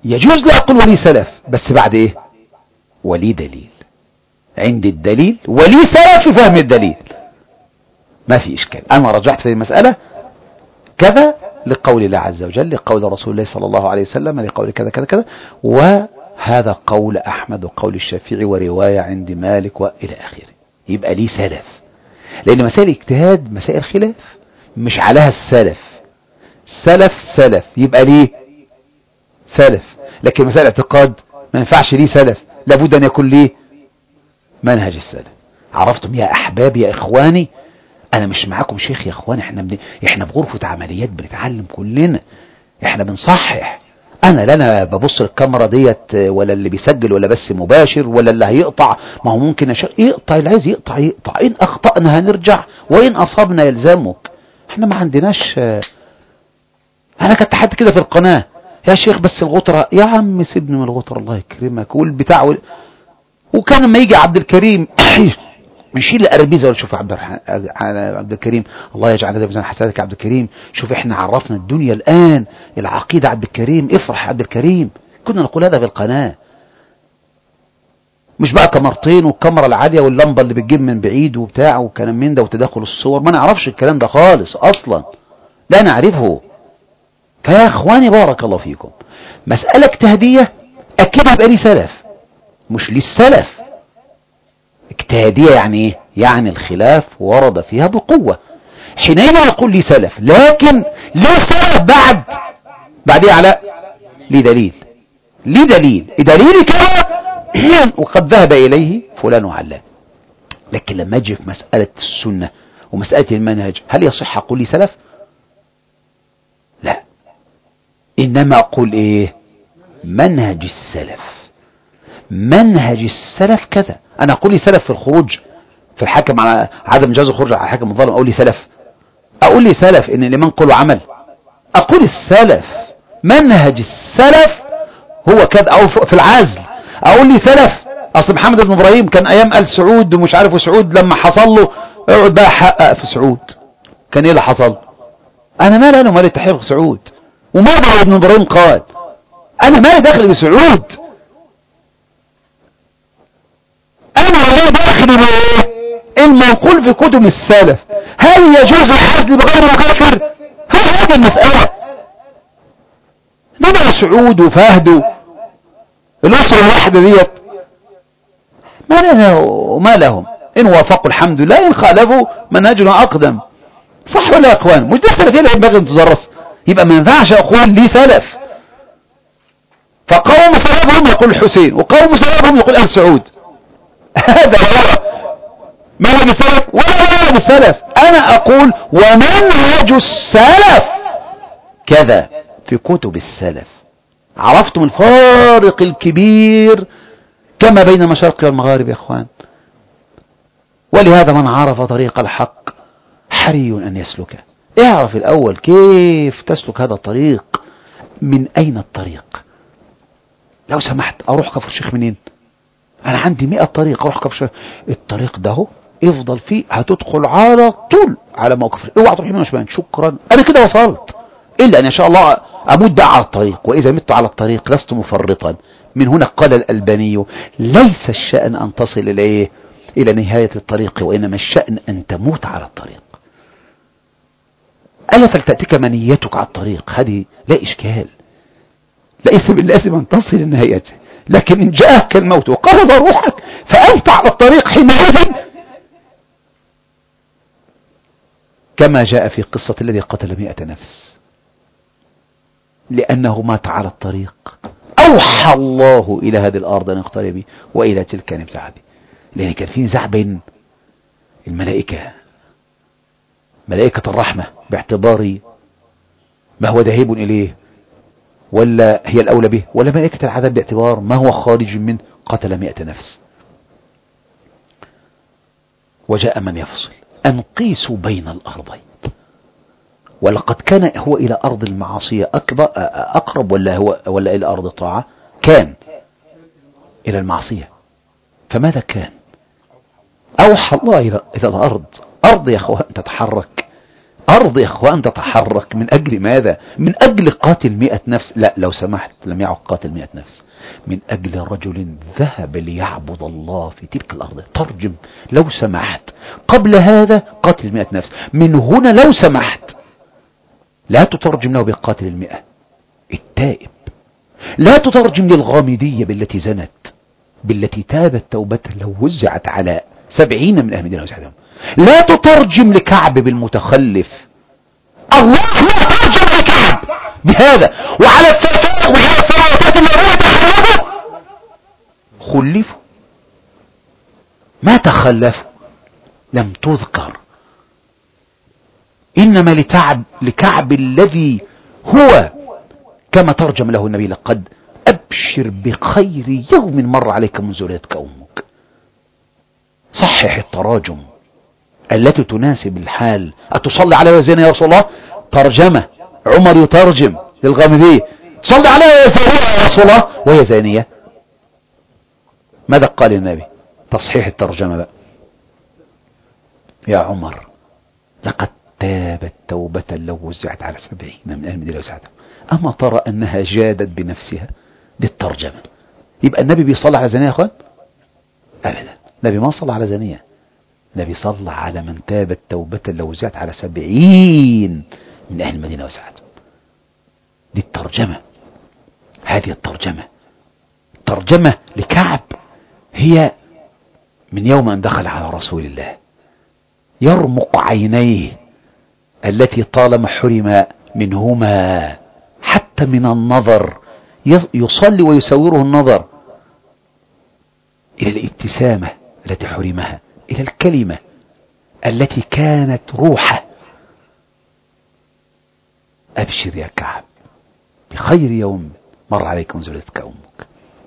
يجوز لي أقول ولي سلف بس بعد إيه؟ ولي دليل، عندي الدليل ولي سلف في فهم الدليل، ما في إشكال. أنا رجعت في المسألة كذا لقول الله عز وجل، لقول رسول الله صلى الله عليه وسلم، لقول كذا كذا كذا، وهذا قول أحمد وقول الشافعي ورواية عند مالك وإلى آخره، يبقى لي سلف. لأن مسائل اجتهاد مسائل خلاف مش عليها السلف، سلف سلف يبقى ليه سلف، لكن مسائل اعتقاد ما ينفعش ليه سلف، لابد أن يكون ليه منهج السلف. عرفتم يا أحباب يا إخواني؟ أنا مش معاكم شيخ يا إخواني، احنا بن... احنا بغرفة عمليات بنتعلم كلنا، احنا بنصحح. أنا لا أنا ببص الكاميرا ديت ولا اللي بيسجل ولا بس مباشر ولا اللي هيقطع، ما هو ممكن أش... يقطع اللي عايز يقطع يقطع، إن أخطأنا هنرجع وإن أصابنا يلزمك. احنا ما عندناش. أنا كنت حد كده في القناة يا شيخ بس الغطرة، يا عم سيبني من الغطرة الله يكرمك والبتاع وال... وكان لما يجي عبد الكريم نشيل الأربيزة ولا شوف عبد الرح... عبد الكريم الله يجعل هذا ميزان حسناتك يا عبد الكريم، شوف احنا عرفنا الدنيا الآن العقيدة عبد الكريم، افرح عبد الكريم. كنا نقول هذا في القناة، مش بقى كاميرتين والكاميرا العالية واللمبة اللي بتجيب من بعيد وبتاع وكلام من ده وتداخل الصور، ما نعرفش الكلام ده خالص أصلا، لا نعرفه. فيا اخواني بارك الله فيكم، مسألة اجتهادية أكيد يبقى لي سلف مش للسلف. اجتهادية يعني ايه؟ يعني الخلاف ورد فيها بقوة، حينئذ نقول لي سلف، لكن ليه سلف بعد بعد ايه على لي دليل، لي دليل دليل كذا وقد ذهب إليه فلان وعلان. لكن لما اجي في مسألة السنة ومسألة المنهج هل يصح أقول لي سلف؟ لا، إنما أقول إيه؟ منهج السلف، منهج السلف كذا. أنا أقول لي سلف في الخروج في الحاكم على عدم جواز الخروج على الحاكم الظالم، أقول لي سلف، أقول لي سلف إن الإمام قول عمل، أقول السلف منهج السلف هو كذا. أو في العزل أقول لي سلف، أصل محمد بن إبراهيم كان أيام آل سعود ومش عارف سعود لما حصل له اقعد بقى حقق في سعود، كان إيه اللي حصل؟ أنا مالي أنا مالي تحقيق سعود، وماذا ابن إبراهيم قال؟ أنا مالي داخل بسعود، أنا مالي داخل بإيه؟ المنقول في كتب السلف. هل يجوز العزل بغير مكافر؟ هذه المسألة. نبع سعود وفهد الأسرة الواحدة ديت ما لنا وما لهم، إن وافقوا الحمد لله، إن خالفوا منهجنا أقدم. صح ولا يا أخوان؟ مش ده السلفية اللي ينبغي أن تدرس. يبقى ما ينفعش أقول لي سلف فقوم سلفهم يقول الحسين وقوم سلفهم يقول آل سعود، هذا هو منهج السلف ولا منهج السلف. أنا أقول ومنهج السلف كذا في كتب السلف. عرفتم الفارق الكبير كما بين المشارق والمغارب يا أخوان؟ ولهذا من عرف طريق الحق حري أن يسلكه. اعرف الأول كيف تسلك هذا الطريق، من أين الطريق. لو سمحت أروح كفر الشيخ منين؟ أنا عندي مئة طريق أروح كفر الشيخ، الطريق ده هو افضل فيه هتدخل على طول على موقف، اوعى تروح يمين وشمال، شكرا أنا كده وصلت. إلا أن إن شاء الله أمد على الطريق، وإذا مت على الطريق لست مفرطا. من هنا قال الألباني ليس الشأن أن تصل إلى إلى نهاية الطريق، وإنما الشأن أن تموت على الطريق. ألا فلتأتيك منيتك على الطريق، هذه لا إشكال، ليس باللازم أن تصل لنهايته، لكن إن جاءك الموت وقرض روحك فأنت على الطريق حينئذ، كما جاء في قصة الذي قتل مئة نفس لأنه مات على الطريق. أوحى الله إلى هذه الأرض أن اقتربي وإلى تلك أن ابتعدي، لأن كان في نزاع بين الملائكة، ملائكة الرحمة باعتبار ما هو ذاهب إليه ولا هي الأولى به، ولا ملائكة العذاب باعتبار ما هو خارج منه. قتل مئة نفس وجاء من يفصل أن قيسوا بين الأرضين، ولقد كان هو إلى أرض المعاصية أقرب ولا هو ولا إلى أرض الطاعة؟ كان إلى المعصية. فماذا كان؟ أوحى الله إلى إلى الأرض. أرض يا أخوان تتحرك، أرض يا إخوان تتحرك من أجل ماذا؟ من أجل قاتل مئة نفس. لا لو سمحت، لم يعد قاتل مئة نفس، من أجل رجل ذهب ليعبد الله في تلك الأرض. ترجم لو سمحت. قبل هذا قاتل مئة نفس، من هنا لو سمحت لا تترجم له بقاتل المئة التائب، لا تترجم للغامدية بالتي زنت، بالتي تابت توبة لو وزعت على سبعين من أهل المدينة وسعدهم. لا تترجم لكعب بالمتخلف. الله لا ترجم لكعب بهذا. وعلى الثلاثات وعلى الثلاثات الذين تخلفوا خلفوا، ما تخلفوا، لم تذكر. إنما لتعب لكعب الذي هو كما ترجم له النبي: لقد أبشر بخير يوم مر عليك منذ ولدتك أمك. صحح التراجم التي تناسب الحال. أتصلي على وزينة يا رسول الله؟ ترجمة عمر يترجم للغامدية: صلي على وزينة يا رسول الله وهي زانية. ماذا قال النبي؟ تصحيح الترجمة بقى: يا عمر لقد تابت توبة لو وزعت على سبعين من أهل المدينة وسعدهم. أما ترى أنها جادت بنفسها؟ دي الترجمة. يبقى النبي بيصلي على زانية يا أخوان؟ أبدا، النبي ما صلى على زانية، النبي صلى على من تابت توبة لو وزعت على سبعين من أهل المدينة وسعدهم. دي الترجمة، هذه الترجمة. ترجمة لكعب هي من يوم أن دخل على رسول الله يرمق عينيه التي طالما حرم منهما حتى من النظر، يصلي ويسوره النظر، إلى الابتسامة التي حرمها، إلى الكلمة التي كانت روحه: أبشر يا كعب بخير يوم مر عليك منذ ولدتك أمك.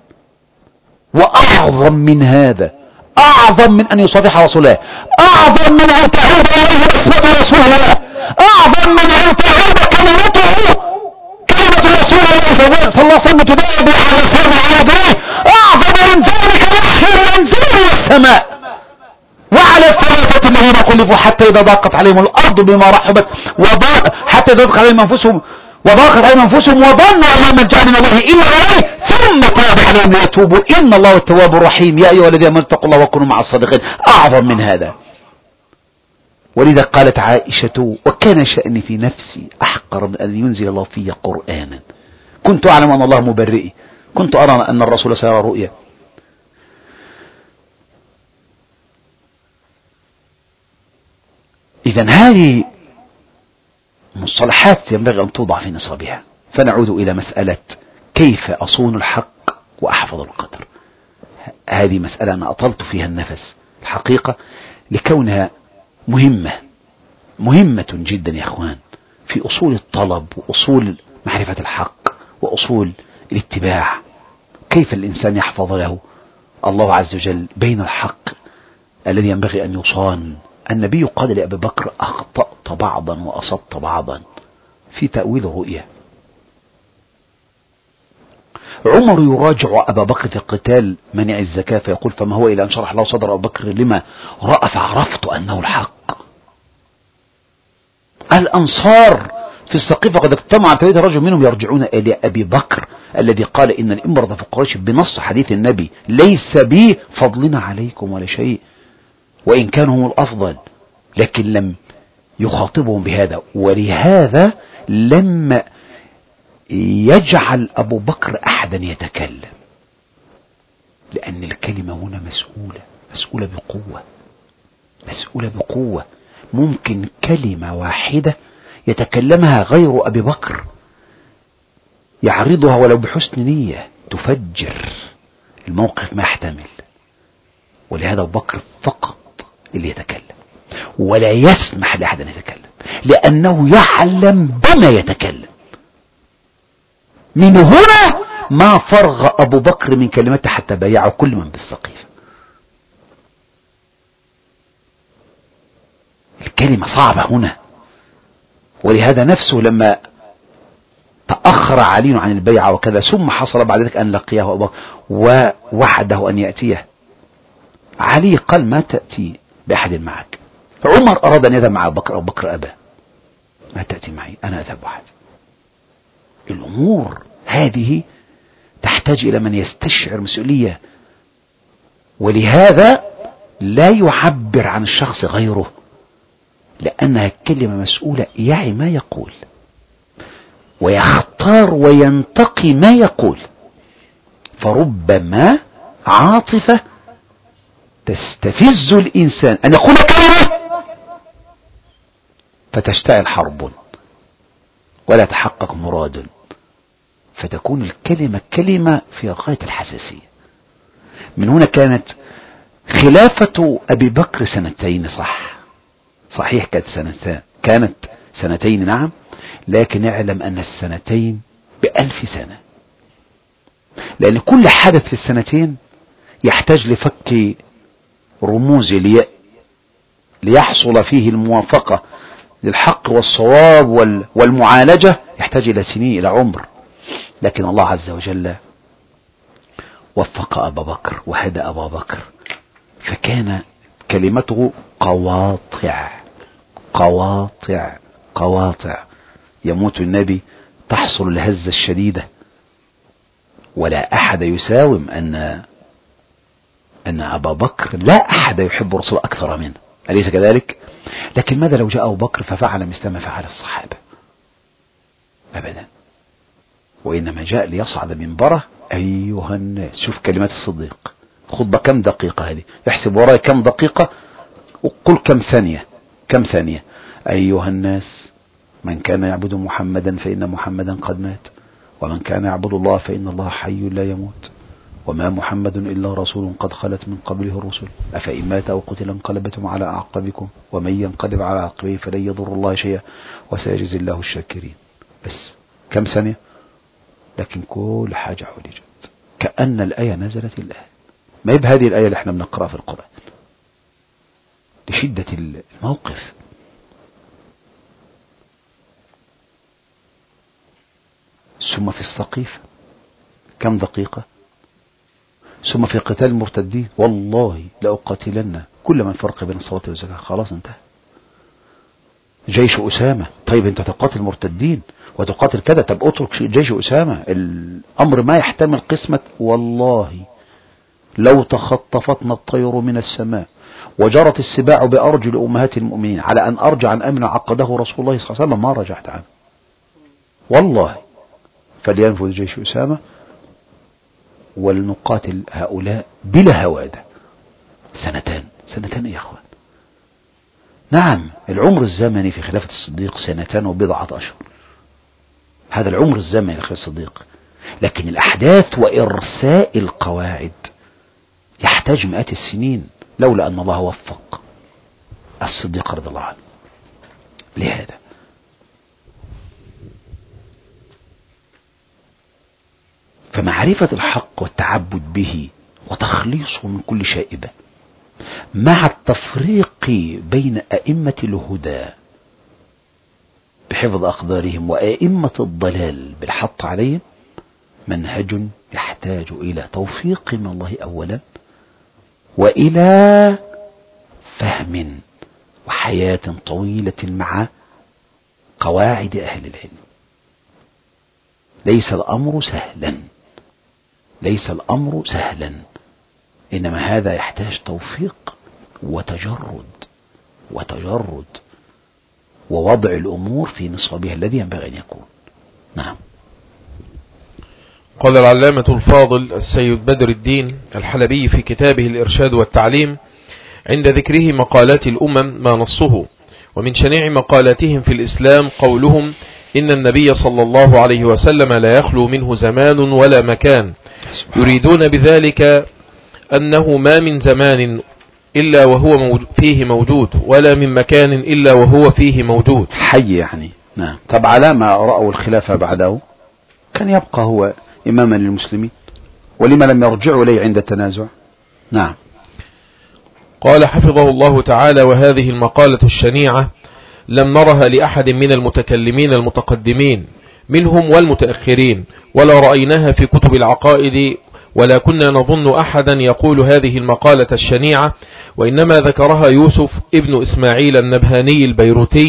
وأعظم من هذا، أعظم من أن يصافح رسول الله، أعظم من أن تعود إليه نسبة رسول الله، أعظم من أن تعود كلمته كلمة رسول الله صلى الله عليه وسلم تدعى بها رسول الله، أعظم من ذلك وحي ينزل السماء. وعلى الثلاثة الذين خلفوا حتى إذا ضاقت عليهم الأرض بما رحبت وضاق حتى إذا ضاقت عليهم أنفسهم وضاقت عليهم أنفسهم وظنوا أن لا ملجأ من الله إلا إليه ثم تاب عليهم ليتوبوا إن الله التواب الرحيم. يا أيها الذين آمنوا اتقوا الله وكونوا مع الصادقين. أعظم من هذا. ولذا قالت عائشة: وكان شأني في نفسي أحقر من أن ينزل الله في قرآنا، كنت أعلم أن الله مبرئي، كنت أرى أن الرسول سيرى رؤيا. إذن هذه مصطلحات ينبغي أن توضع في نصابها. فنعود إلى مسألة كيف أصون الحق وأحفظ القدر. هذه مسألة أنا أطلت فيها النفس الحقيقة لكونها مهمة مهمة جدا يا أخوان، في أصول الطلب وأصول معرفة الحق وأصول الاتباع. كيف الإنسان يحفظ له الله عز وجل بين الحق الذي ينبغي أن يصان. النبي قال لأبي بكر: أخطأت بعضا وأصبت بعضا في تأويل الرؤيا. عمر يراجع أبا بكر في قتال منع الزكاة فيقول: فما هو إلى أن شرح الله صدر أبو بكر لما رأى فعرفت أنه الحق. الأنصار في السقيفة قد اجتمع ثلاثة رجل منهم يرجعون إلى أبي بكر الذي قال: إن الإمرة في قريش بنص حديث النبي ليس بي فضلنا عليكم ولا شيء، وإن كانوا هم الأفضل، لكن لم يخاطبهم بهذا. ولهذا لم يجعل أبو بكر أحدا يتكلم، لأن الكلمة هنا مسؤولة مسؤولة بقوة مسؤولة بقوة. ممكن كلمة واحدة يتكلمها غير أبي بكر يعرضها ولو بحسن نية تفجر الموقف ما يحتمل. ولهذا أبو بكر فقط اللي يتكلم ولا يسمح لأحد أن يتكلم، لأنه يعلم بما يتكلم. من هنا ما فرغ أبو بكر من كلمته حتى بايعه كل من بالسقيفة. الكلمة صعبة هنا. ولهذا نفسه لما تأخر علي عن البيعة وكذا ثم حصل بعد ذلك أن لقيه أبو بكر ووعده أن يأتيه، علي قال: ما تأتي بأحد معك. عمر أراد أن يذهب مع أبو بكر، أبو بكر أبى. ما تأتي معي، أنا أذهب وحدي. الأمور هذه تحتاج إلى من يستشعر مسؤولية، ولهذا لا يعبر عن الشخص غيره، لأنها كلمة مسؤولة، يعي ما يقول ويختار وينتقي ما يقول. فربما عاطفة تستفز الإنسان أن يقول كلمة فتشتعل حرب ولا يتحقق مراد، فتكون الكلمة كلمة في غاية الحساسية. من هنا كانت خلافة أبي بكر سنتين، صح صحيح كانت سنتين، كانت سنتين نعم، لكن اعلم أن السنتين بألف سنة، لأن كل حدث في السنتين يحتاج لفك رموز لي ليحصل فيه الموافقة للحق والصواب والمعالجة، يحتاج إلى سنين، إلى عمر. لكن الله عز وجل وفق أبا بكر وهدى أبا بكر، فكان كلمته قواطع قواطع قواطع. يموت النبي تحصل الهزة الشديدة، ولا أحد يساوم أن أن أبا بكر، لا أحد يحب الرسول أكثر منه، أليس كذلك؟ لكن ماذا لو جاء أبو بكر ففعل مثل ما فعل الصحابة؟ أبدا، وإنما جاء ليصعد منبره. أيها الناس، شوف كلمات الصديق، خطبة كم دقيقة هذه، احسب وراي كم دقيقة وقل كم ثانية، كم ثانية. أيها الناس، من كان يعبد محمدا فإن محمدا قد مات، ومن كان يعبد الله فإن الله حي لا يموت، وما محمد إلا رسول قد خلت من قبله الرسل، أفإن مات أو قتل انقلبتم على أعقابكم، ومن ينقلب على عقبيه فلن يضر الله شيئا وسيجزي الله الشاكرين. بس كم ثانية، لكن كل حاجة عالجت كأن الآية نزلت الآن. ما يبقى هذه الآية اللي احنا بنقرأ في القرآن لشدة الموقف. ثم في السقيفة كم دقيقة، ثم في قتال المرتدين، والله لأقاتلن كل من فرق بين الصلاة والزكاة. خلاص انتهى. جيش أسامة، طيب انت تقاتل المرتدين وتقاتل كذا، طب اترك جيش أسامة، الأمر ما يحتمل قسمة. والله لو تخطفتنا الطير من السماء وجرت السباع بأرجل أمهات المؤمنين على أن أرجع عن أمن عقده رسول الله صلى الله عليه وسلم ما رجعت عنه والله. فلينفذ جيش أسامة ولنقاتل هؤلاء بلا هوادة. سنتان، سنتان يا أخوان. نعم، العمر الزمني في خلافة الصديق سنتان وبضعة أشهر، هذا العمر الزمني لخلافة الصديق. لكن الأحداث وإرساء القواعد يحتاج مئات السنين، لولا أن الله وفق الصديق رضي الله عنه لهذا. فمعرفة الحق والتعبد به وتخليصه من كل شائبة، مع التفريق بين أئمة الهدى بحفظ أقدارهم وأئمة الضلال بالحط عليهم، منهج يحتاج إلى توفيق من الله أولا، وإلى فهم وحياة طويلة مع قواعد أهل العلم. ليس الأمر سهلا، ليس الأمر سهلا، إنما هذا يحتاج توفيق وتجرد وتجرد ووضع الأمور في نصابها الذي ينبغي أن يكون. نعم. قال العلامة الفاضل السيد بدر الدين الحلبي في كتابه الإرشاد والتعليم عند ذكره مقالات الأمم ما نصه: ومن شنيع مقالاتهم في الإسلام قولهم إن النبي صلى الله عليه وسلم لا يخلو منه زمان ولا مكان، يريدون بذلك أنه ما من زمان إلا وهو فيه موجود، ولا من مكان إلا وهو فيه موجود. حي يعني. نعم. طب على ما رأوا الخلافة بعده كان يبقى هو إماما للمسلمين، ولما لم يرجعوا إليه عند التنازع؟ نعم. قال حفظه الله تعالى: وهذه المقالة الشنيعة لم نرها لأحد من المتكلمين المتقدمين منهم والمتأخرين، ولا رأيناها في كتب العقائد، ولا كنا نظن أحدا يقول هذه المقالة الشنيعة، وإنما ذكرها يوسف ابن إسماعيل النبهاني البيروتي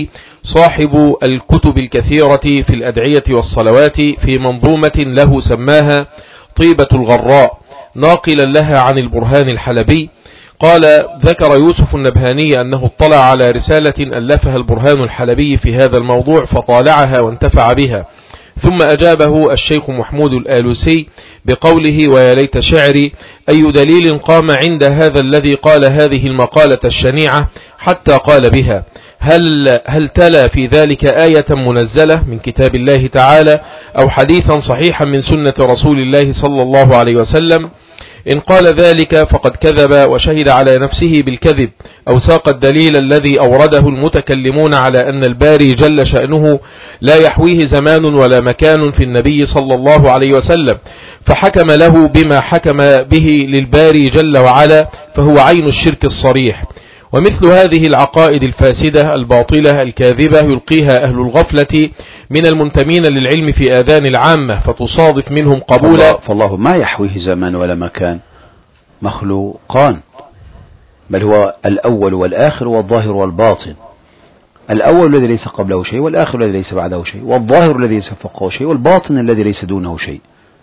صاحب الكتب الكثيرة في الأدعية والصلوات في منظومة له سماها طيبة الغراء ناقلا لها عن البرهان الحلبي. قال: ذكر يوسف النبهاني أنه اطلع على رسالة ألفها البرهان الحلبي في هذا الموضوع فطالعها وانتفع بها، ثم أجابه الشيخ محمود الآلوسي بقوله: ويا ليت شعري أي دليل قام عند هذا الذي قال هذه المقالة الشنيعة حتى قال بها؟ هل, هل تلا في ذلك آية منزلة من كتاب الله تعالى أو حديثا صحيحا من سنة رسول الله صلى الله عليه وسلم؟ إن قال ذلك فقد كذب وشهد على نفسه بالكذب، أو ساق الدليل الذي أورده المتكلمون على أن الباري جل شأنه لا يحويه زمان ولا مكان في النبي صلى الله عليه وسلم، فحكم له بما حكم به للباري جل وعلا، فهو عين الشرك الصريح. ومثل هذه العقائد الفاسدة الباطلة الكاذبة يلقيها أهل الغفلة من المنتمين للعلم في آذان العامة فتصادف منهم قبولا. فالله ما يحويه زمان ولا مكان، مخلوقان، بل هو الأول والآخر والظاهر والباطن. الأول الذي ليس قبله شيء، والآخر الذي ليس بعده شيء، والظاهر الذي ليس فوقه شيء، والباطن الذي ليس دونه شيء.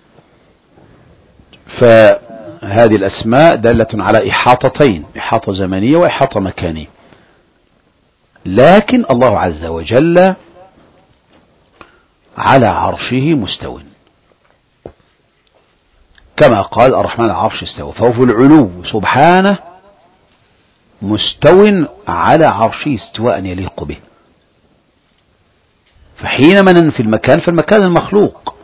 فهذه الأسماء دالة على إحاطتين، إحاطة زمنية وإحاطة مكانية. لكن الله عز وجل على عرشه مستو، كما قال الرحمن على العرش استوى، فهو في العلو سبحانه مستو على عرشه استواء يليق به. فحينما ننفي المكان فالمكان المخلوق،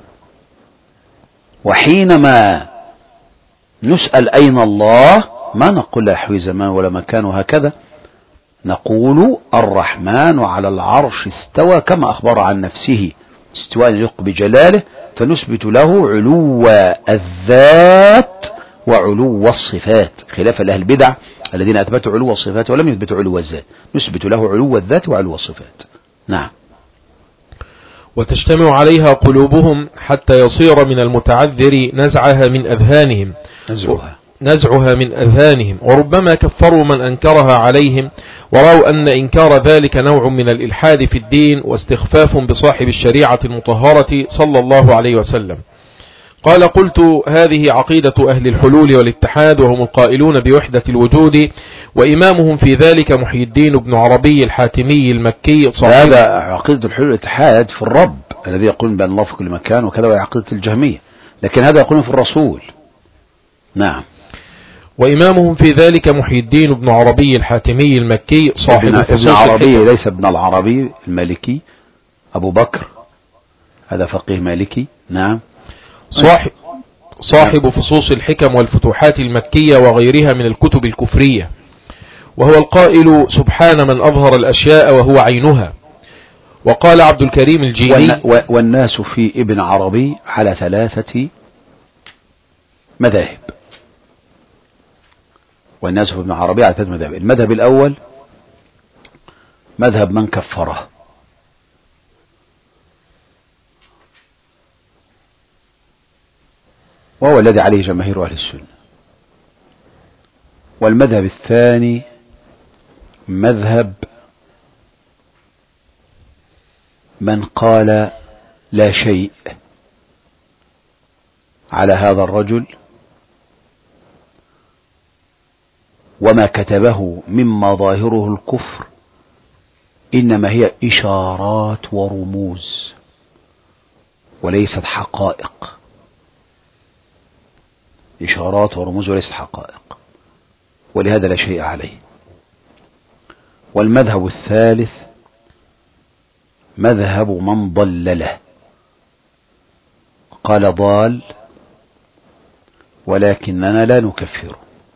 وحينما نسأل أين الله ما نقول لا يحوي زمان ولا مكان، وهكذا نقول الرحمن على العرش استوى كما أخبر عن نفسه استواء يليق بجلاله، فنثبت له علو الذات وعلو الصفات، خلاف لأهل البدع الذين أثبتوا علو الصفات ولم يثبتوا علو الذات. نثبت له علو الذات وعلو الصفات. نعم. وتجتمع عليها قلوبهم حتى يصير من المتعذر نزعها من أذهانهم نزعها نزعها من أذهانهم وربما كفروا من أنكرها عليهم، ورأوا أن إنكار ذلك نوع من الإلحاد في الدين واستخفاف بصاحب الشريعة المطهرة صلى الله عليه وسلم. قال: قلت: هذه عقيدة أهل الحلول والاتحاد، وهم القائلون بوحدة الوجود، وإمامهم في ذلك محي الدين بن عربي الحاتمي المكي. هذا عقيدة الحلول والاتحاد في الرب الذي يقولون بأن الله في كل مكان وكذا، وهي عقيدة الجهمية، لكن هذا يقولون في الرسول. نعم. وإمامهم في ذلك محي الدين بن عربي الحاتمي المكي صاحب ابن عربي، ليس ابن العربي المالكي، أبو بكر، هذا فقيه مالكي. نعم. صاحب, صاحب فصوص الحكم والفتوحات المكية وغيرها من الكتب الكفرية، وهو القائل: سبحان من أظهر الأشياء وهو عينها. وقال عبد الكريم الجيلي: والناس في ابن عربي على ثلاثة مذاهب. والناس في ابن عربي على ثلاثة مذاهب. المذهب الأول مذهب من كفره، وهو الذي عليه جماهير أهل السنة. والمذهب الثاني مذهب من قال لا شيء على هذا الرجل، وما كتبه مما ظاهره الكفر إنما هي إشارات ورموز وليست حقائق، إشارات ورموز وليست حقائق، ولهذا لا شيء عليه. والمذهب الثالث مذهب من ضلله، قال ضال ولكننا لا نكفره.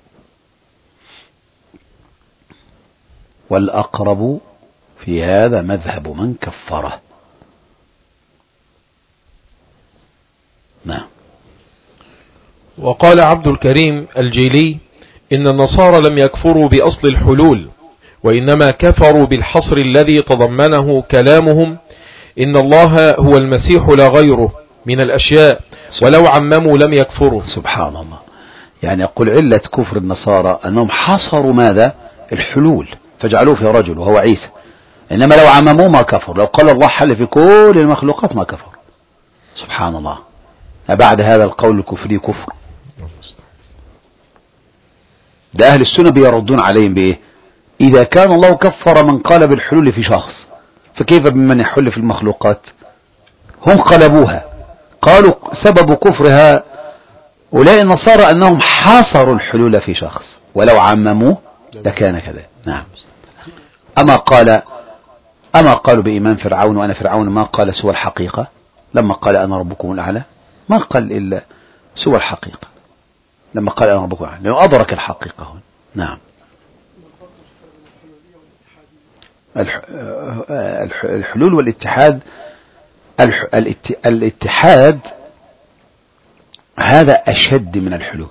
والأقرب في هذا مذهب من كفره. نعم. وقال عبد الكريم الجيلي: إن النصارى لم يكفروا بأصل الحلول، وإنما كفروا بالحصر الذي تضمنه كلامهم إن الله هو المسيح لا غيره من الأشياء، ولو عمموا لم يكفروا. سبحان الله. يعني يقول علة كفر النصارى أنهم حصروا ماذا؟ الحلول، فجعلوه في رجل وهو عيسى. إنما لو عمموه ما كفر، لو قال الله حل في كل المخلوقات ما كفر. سبحان الله، بعد هذا القول الكفري كفر. ده أهل السنة بيردون عليهم بإيه؟ إذا كان الله كفر من قال بالحلول في شخص، فكيف بمن يحل في المخلوقات؟ هم قلبوها، قالوا سبب كفرها أولئك النصارى أنهم حاصروا الحلول في شخص، ولو عمموه لكان كذا. نعم. أما قال أما قالوا بإيمان فرعون وأنا فرعون ما قال سوى الحقيقة، لما قال أنا ربكم الأعلى ما قال إلا سوى الحقيقة، لما قال أنا ربكم الأعلى لأنه أدرك الحقيقة هنا. نعم. الحلول والاتحاد، الاتحاد هذا أشد من الحلول،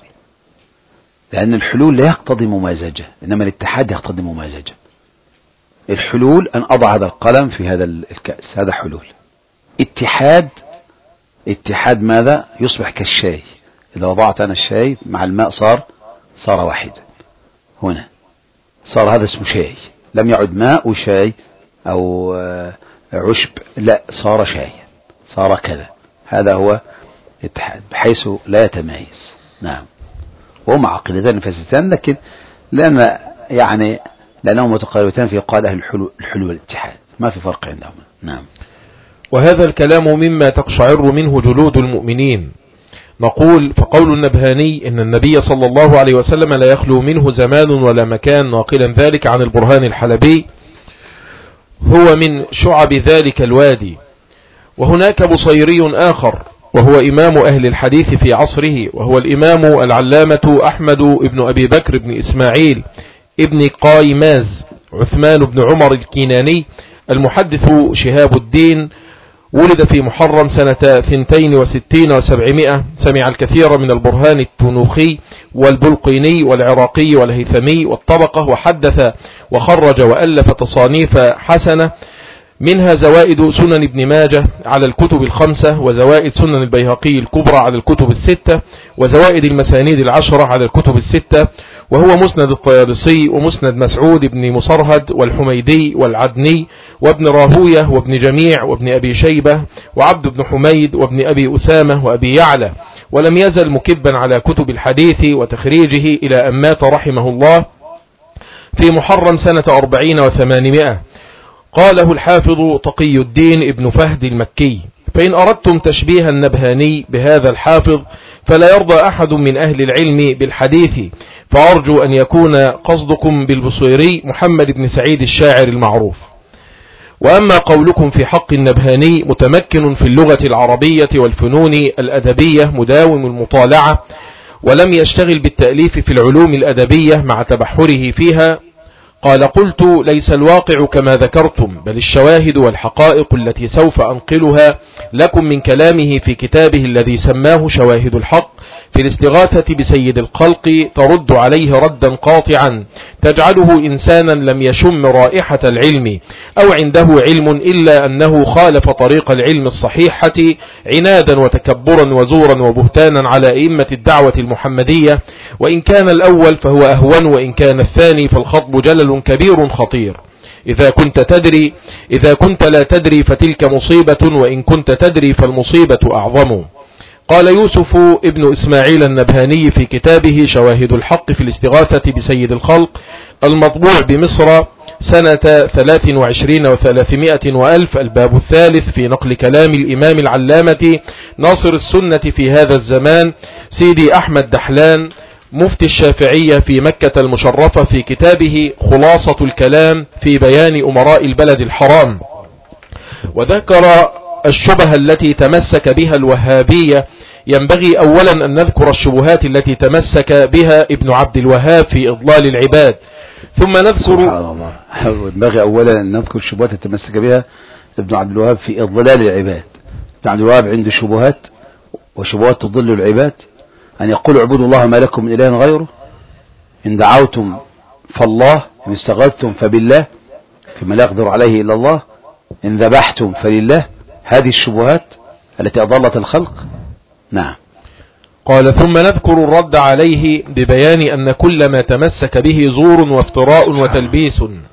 لأن الحلول لا يقتضي ممازجة، إنما الاتحاد يقتضي ممازجة. الحلول أن أضع هذا القلم في هذا الكأس، هذا حلول. اتحاد، اتحاد ماذا؟ يصبح كالشاي، إذا وضعت أنا الشاي مع الماء صار صار واحدا، هنا صار هذا اسمه شاي، لم يعد ماء وشاي أو عشب، لا صار شاي، صار كذا. هذا هو اتحاد بحيث لا يتمايز. نعم. وهم عقيدتان فاسدتان، لكن لأن يعني لأنهم متقاربتان في قال أهل الحلول, الحلول والاتحاد، ما في فرق عندهم. نعم. وهذا الكلام مما تقشعر منه جلود المؤمنين. نقول فقول النبهاني إن النبي صلى الله عليه وسلم لا يخلو منه زمان ولا مكان، ناقلا ذلك عن البرهان الحلبي، هو من شعب ذلك الوادي. وهناك بصيري آخر وهو إمام أهل الحديث في عصره، وهو الإمام العلامة أحمد بن أبي بكر بن إسماعيل ابن قايماز عثمان بن عمر الكيناني المحدث شهاب الدين، ولد في محرم سنة ثنتين وستين وسبعمائة، سمع الكثير من البرهان التنوخي والبلقيني والعراقي والهيثمي والطبقة، وحدث وخرج وألف تصانيف حسنة، منها زوائد سنن ابن ماجه على الكتب الخمسة، وزوائد سنن البيهقي الكبرى على الكتب الستة، وزوائد المسانيد العشرة على الكتب الستة، وهو مسند الطيالسي ومسند مسعود بن مصرهد والحميدي والعدني وابن راهوية وابن جميع وابن أبي شيبة وعبد بن حميد وابن أبي أسامة وأبي يعلى، ولم يزل مكبا على كتب الحديث وتخريجه إلى أن مات رحمه الله في محرم سنة أربعين وثمانمائة. قاله الحافظ تقي الدين ابن فهد المكي. فإن أردتم تشبيه النبهاني بهذا الحافظ فلا يرضى أحد من أهل العلم بالحديث، فأرجو أن يكون قصدكم بالبصيري محمد بن سعيد الشاعر المعروف. وأما قولكم في حق النبهاني متمكن في اللغة العربية والفنون الأدبية، مداوم المطالعة، ولم يشتغل بالتأليف في العلوم الأدبية مع تبحره فيها، قال قلت ليس الواقع كما ذكرتم، بل الشواهد والحقائق التي سوف أنقلها لكم من كلامه في كتابه الذي سماه شواهد الحق في الاستغاثة بسيد الخلق ترد عليه ردا قاطعا تجعله إنسانا لم يشم رائحة العلم أو عنده علم إلا أنه خالف طريق العلم الصحيحة عنادا وتكبرا وزورا وبهتانا على أئمة الدعوة المحمدية، وإن كان الأول فهو أهون، وإن كان الثاني فالخطب جلل كبير خطير. إذا كنت تدري إذا كنت لا تدري فتلك مصيبة، وإن كنت تدري فالمصيبة أعظم. قال يوسف ابن إسماعيل النبهاني في كتابه شواهد الحق في الاستغاثة بسيد الخلق المطبوع بمصر سنة ثلاث وعشرين وثلاثمائة وألف، الباب الثالث في نقل كلام الإمام العلامة ناصر السنة في هذا الزمان سيدي أحمد دحلان مفتي الشافعية في مكة المشرفة في كتابه خلاصة الكلام في بيان أمراء البلد الحرام، وذكر الشبهة التي تمسك بها الوهابية. ينبغي أولا أن نذكر الشبهات التي تمسك بها ابن عبد الوهاب في إضلال العباد، ثم نذكر ينبغي أولا أن نذكر الشبهات التي تمسك بها ابن عبد الوهاب في إضلال العباد. ابن عبد الوهاب عنده شبهات، وشبهات تضل العباد، أن يقول اعبدوا الله ما لكم من إله غيره، إن دعوتم فالله، إن استغاثتم فبالله فيما لا يقدر عليه إلا الله، إن ذبحتم فلله. هذه الشبهات التي أضلت الخلق. نعم. قال ثم نذكر الرد عليه ببيان أن كل ما تمسك به زور وافتراء وتلبيس.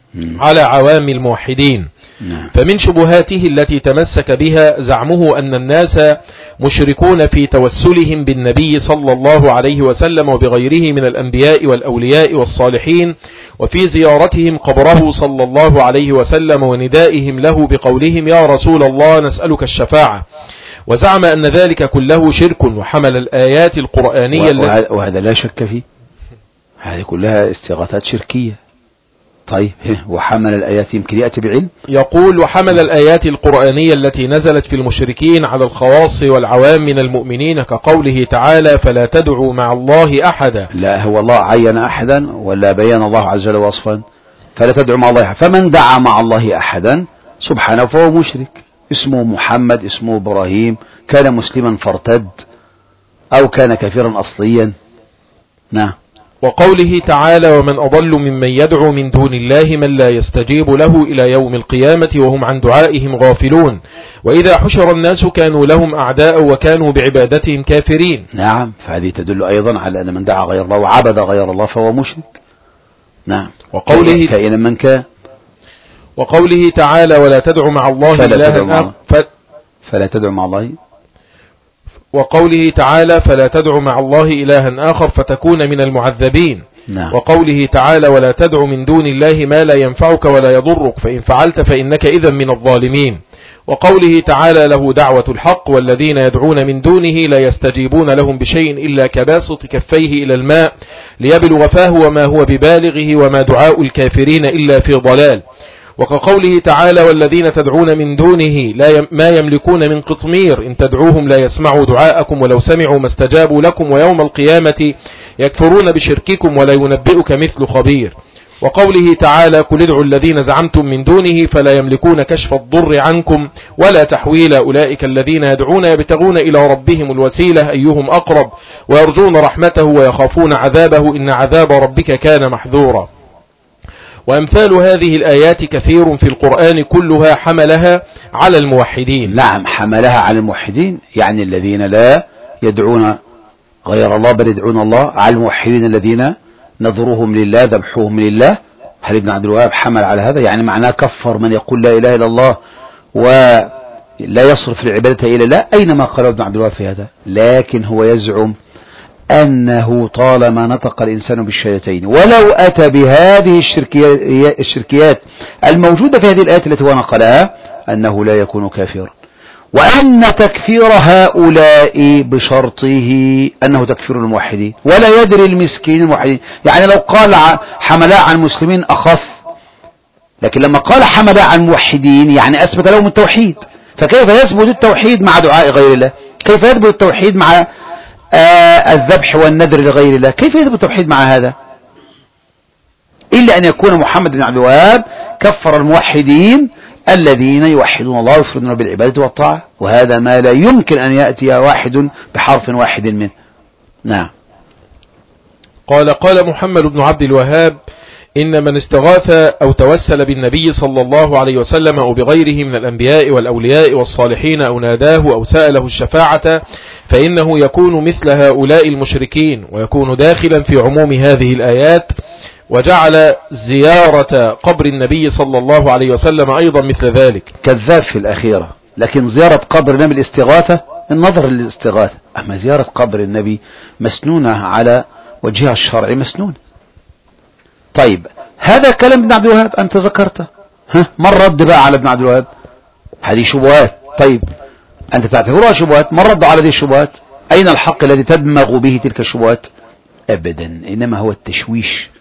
على عوام الموحدين. فمن شبهاته التي تمسك بها زعمه أن الناس مشركون في توسلهم بالنبي صلى الله عليه وسلم وبغيره من الأنبياء والأولياء والصالحين، وفي زيارتهم قبره صلى الله عليه وسلم وندائهم له بقولهم يا رسول الله نسألك الشفاعة، وزعم أن ذلك كله شرك، وحمل الآيات القرآنية وهذا, وهذا لا شك فيه، هذه كلها استغاثات شركية. طيب وحمل الآيات يمكن يأتي بعلم، يقول وحمل الآيات القرآنية التي نزلت في المشركين على الخواص والعوام من المؤمنين كقوله تعالى فلا تدعوا مع الله أحدا. لا هو الله عين أحدا ولا بيان الله عز وجل وصفا؟ فلا تدعوا مع الله أحدا، فمن دعا مع الله أحدا سبحانه فهو مشرك، اسمه محمد اسمه إبراهيم، كان مسلما فارتد أو كان كافرا أصليا. نعم. وقوله تعالى ومن أضل ممن يدعو من دون الله من لا يستجيب له إلى يوم القيامة وهم عن دعائهم غافلون، وإذا حشر الناس كانوا لهم أعداء وكانوا بعبادتهم كافرين. نعم، فهذه تدل أيضا على أن من دعا غير الله وعبد غير الله فهو مشرك. نعم. وقوله كائنا من كان. وقوله تعالى ولا تدعو مع الله إلها آخر فلا تدعو مع الله وقوله تعالى فلا تدع مع الله إلها آخر فتكون من المعذبين. نعم. وقوله تعالى ولا تدع من دون الله ما لا ينفعك ولا يضرك فإن فعلت فإنك إذا من الظالمين. وقوله تعالى له دعوة الحق والذين يدعون من دونه لا يستجيبون لهم بشيء إلا كباسط كفيه إلى الماء ليبلغ فاه وما هو ببالغه وما دعاء الكافرين إلا في ضلال. وكقوله تعالى والذين تدعون من دونه لا ما يملكون من قطمير إن تدعوهم لا يسمعوا دعاءكم ولو سمعوا ما استجابوا لكم ويوم القيامة يكفرون بشرككم ولا ينبئك مثل خبير. وقوله تعالى قل ادعوا الذين زعمتم من دونه فلا يملكون كشف الضر عنكم ولا تحويل أولئك الذين يدعون يبتغون إلى ربهم الوسيلة أيهم أقرب ويرجون رحمته ويخافون عذابه إن عذاب ربك كان محذورا. وأمثال هذه الآيات كثير في القرآن كلها حملها على الموحدين. نعم، حملها على الموحدين، يعني الذين لا يدعون غير الله بل يدعون الله، على الموحدين الذين نذرهم لله ذبحوهم لله. هل ابن عبد الوهاب حمل على هذا؟ يعني معناه كفر من يقول لا إله إلا الله ولا يصرف العبادة إلى الله، أينما قال ابن عبد الوهاب في هذا؟ لكن هو يزعم أنه طالما نطق الإنسان بالشهادتين ولو أتى بهذه الشركيات الموجودة في هذه الآيات التي هو نقلها أنه لا يكون كافرا، وأن تكفير هؤلاء بشرطه أنه تكفير الموحدين ولا يدري المسكين الموحدين. يعني لو قال حملاء عن المسلمين أخف، لكن لما قال حملاء عن الموحدين يعني أثبت لهم التوحيد، فكيف يثبت التوحيد مع دعاء غير الله؟ كيف يثبت التوحيد مع آه الذبح والنذر لغير الله؟ كيف يثبت التوحيد مع هذا؟ إلا أن يكون محمد بن عبد الوهاب كفر الموحدين الذين يوحدون الله ويفردون بالعبادة والطاعة، وهذا ما لا يمكن أن يأتي واحد بحرف واحد منه. نعم. قال قال محمد بن عبد الوهاب إن من استغاث أو توسل بالنبي صلى الله عليه وسلم أو بغيره من الأنبياء والأولياء والصالحين أو ناداه أو سأله الشفاعة فإنه يكون مثل هؤلاء المشركين ويكون داخلا في عموم هذه الآيات، وجعل زيارة قبر النبي صلى الله عليه وسلم أيضا مثل ذلك. كذاب في الأخيرة، لكن زيارة قبر النبي الاستغاثة النظر للاستغاثة، أما زيارة قبر النبي مسنونة على وجهها الشرعي مسنون. طيب هذا كلام ابن عبد الوهاب أنت ذكرته، ها ما الرد بقى على ابن عبد الوهاب؟ هذه شبهات. طيب أنت تعتبرها شبهات، ما الرد على هذه الشبهات؟ أين الحق الذي تدمغ به تلك الشبهات؟ أبدا، إنما هو التشويش،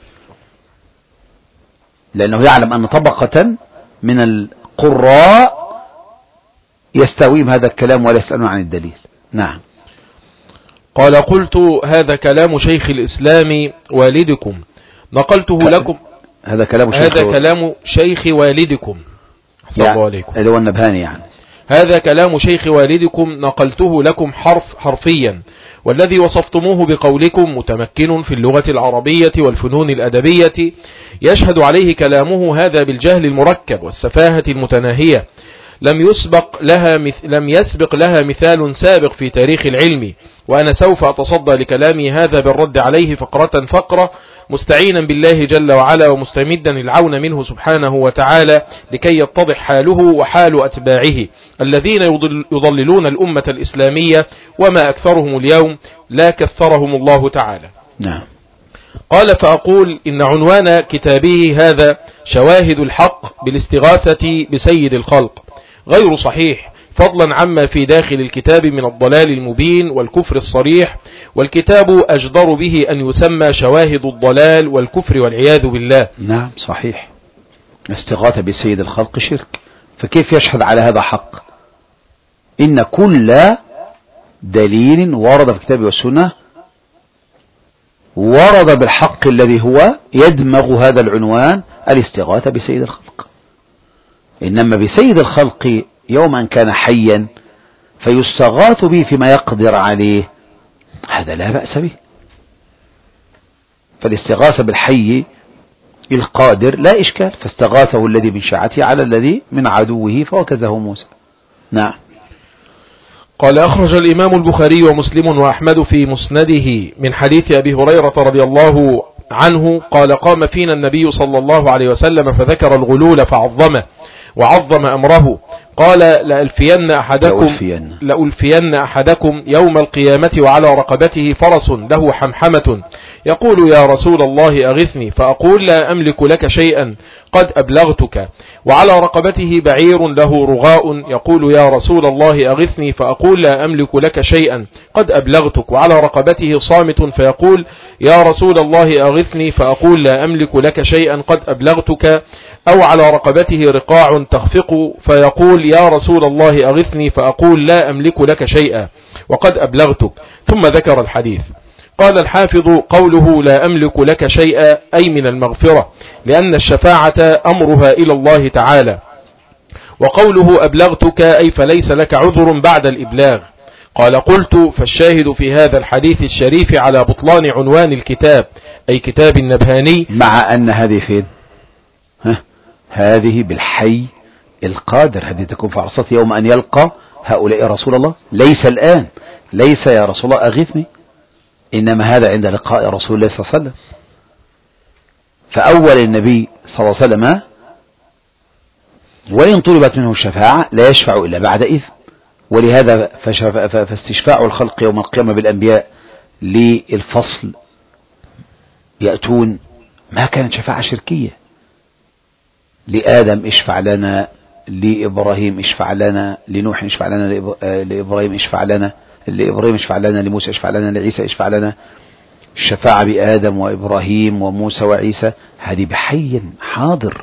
لأنه يعلم أن طبقة من القراء يستويهم هذا الكلام ولا يسألون عن الدليل. نعم. قال قلت هذا كلام شيخ الإسلام والدكم نقلته ك... لكم. هذا كلام شيخ هذا كلام شيخ والدكم يعني عليكم. اللي هو النبهاني يعني. هذا كلام شيخ والدكم نقلته لكم حرف حرفيا، والذي وصفتموه بقولكم متمكن في اللغة العربية والفنون الأدبية يشهد عليه كلامه هذا بالجهل المركب والسفاهة المتناهية، لم يسبق لها لم يسبق لها مثال سابق في تاريخ العلم، وأنا سوف أتصدى لكلامي هذا بالرد عليه فقرة فقرة، مستعينا بالله جل وعلا ومستمدا العون منه سبحانه وتعالى لكي يتضح حاله وحال أتباعه الذين يضللون الأمة الإسلامية وما أكثرهم اليوم، لا كثرهم الله تعالى. نعم. قال فأقول إن عنوان كتابه هذا شواهد الحق بالاستغاثة بسيد الخلق غير صحيح، فضلا عما في داخل الكتاب من الضلال المبين والكفر الصريح، والكتاب أجدر به أن يسمى شواهد الضلال والكفر والعياذ بالله. نعم صحيح، استغاثة بسيد الخلق شرك، فكيف يشهد على هذا حق؟ إن كل دليل ورد في الكتاب والسنة ورد بالحق الذي هو يدمغ هذا العنوان الاستغاثة بسيد الخلق. إنما بسيد الخلق يوم أن كان حيا فيستغاث به فيما يقدر عليه، هذا لا بأس به. فالاستغاثة بالحي القادر لا إشكال، فاستغاثه الذي من شيعته على الذي من عدوه فوكزه موسى. نعم. قال أخرج الإمام البخاري ومسلم وأحمد في مسنده من حديث أبي هريرة رضي الله عنه قال قام فينا النبي صلى الله عليه وسلم فذكر الغلول فعظمه وعظم أمره، قال لألفين أحدكم, لألفين أحدكم يوم القيامة وعلى رقبته فرس له حمحمة يقول يا رسول الله أغثني، فأقول لا أملك لك شيئا قد أبلغتك، وعلى رقبته بعير له رغاء يقول يا رسول الله أغثني، فأقول لا أملك لك شيئا قد أبلغتك، وعلى رقبته صامت فيقول يا رسول الله أغثني، فأقول لا أملك لك شيئا قد أبلغتك، أو على رقبته رقاع تخفق فيقول يا رسول الله أغثني، فأقول لا أملك لك شيئا وقد أبلغتك، ثم ذكر الحديث. قال الحافظ قوله لا أملك لك شيئا أي من المغفرة، لأن الشفاعة أمرها إلى الله تعالى، وقوله أبلغتك أي فليس لك عذر بعد الإبلاغ. قال قلت فالشاهد في هذا الحديث الشريف على بطلان عنوان الكتاب أي كتاب النبهاني، مع أن هذه فين؟ ها؟ هذه بالحي القادر، هذه تكون في عرصته يوم أن يلقى هؤلاء رسول الله، ليس الآن، ليس يا رسول الله أغثني، إنما هذا عند لقاء رسول الله صلى الله عليه وسلم. فأول النبي صلى الله عليه وسلم وإن طلبت منه الشفاعة لا يشفع إلا بعد إذن، ولهذا فاستشفاع الخلق يوم القيامة بالأنبياء للفصل يأتون ما كانت شفاعة شركية، لآدم اشفع لنا، لإبراهيم اشفع لنا، لنوح اشفع لنا، لإبراهيم اشفع لنا، لإبراهيم اشفع لنا، لموسى اشفع لنا، لعيسى اشفع لنا. الشفاعة بآدم وإبراهيم وموسى وعيسى هذه بحي حاضر.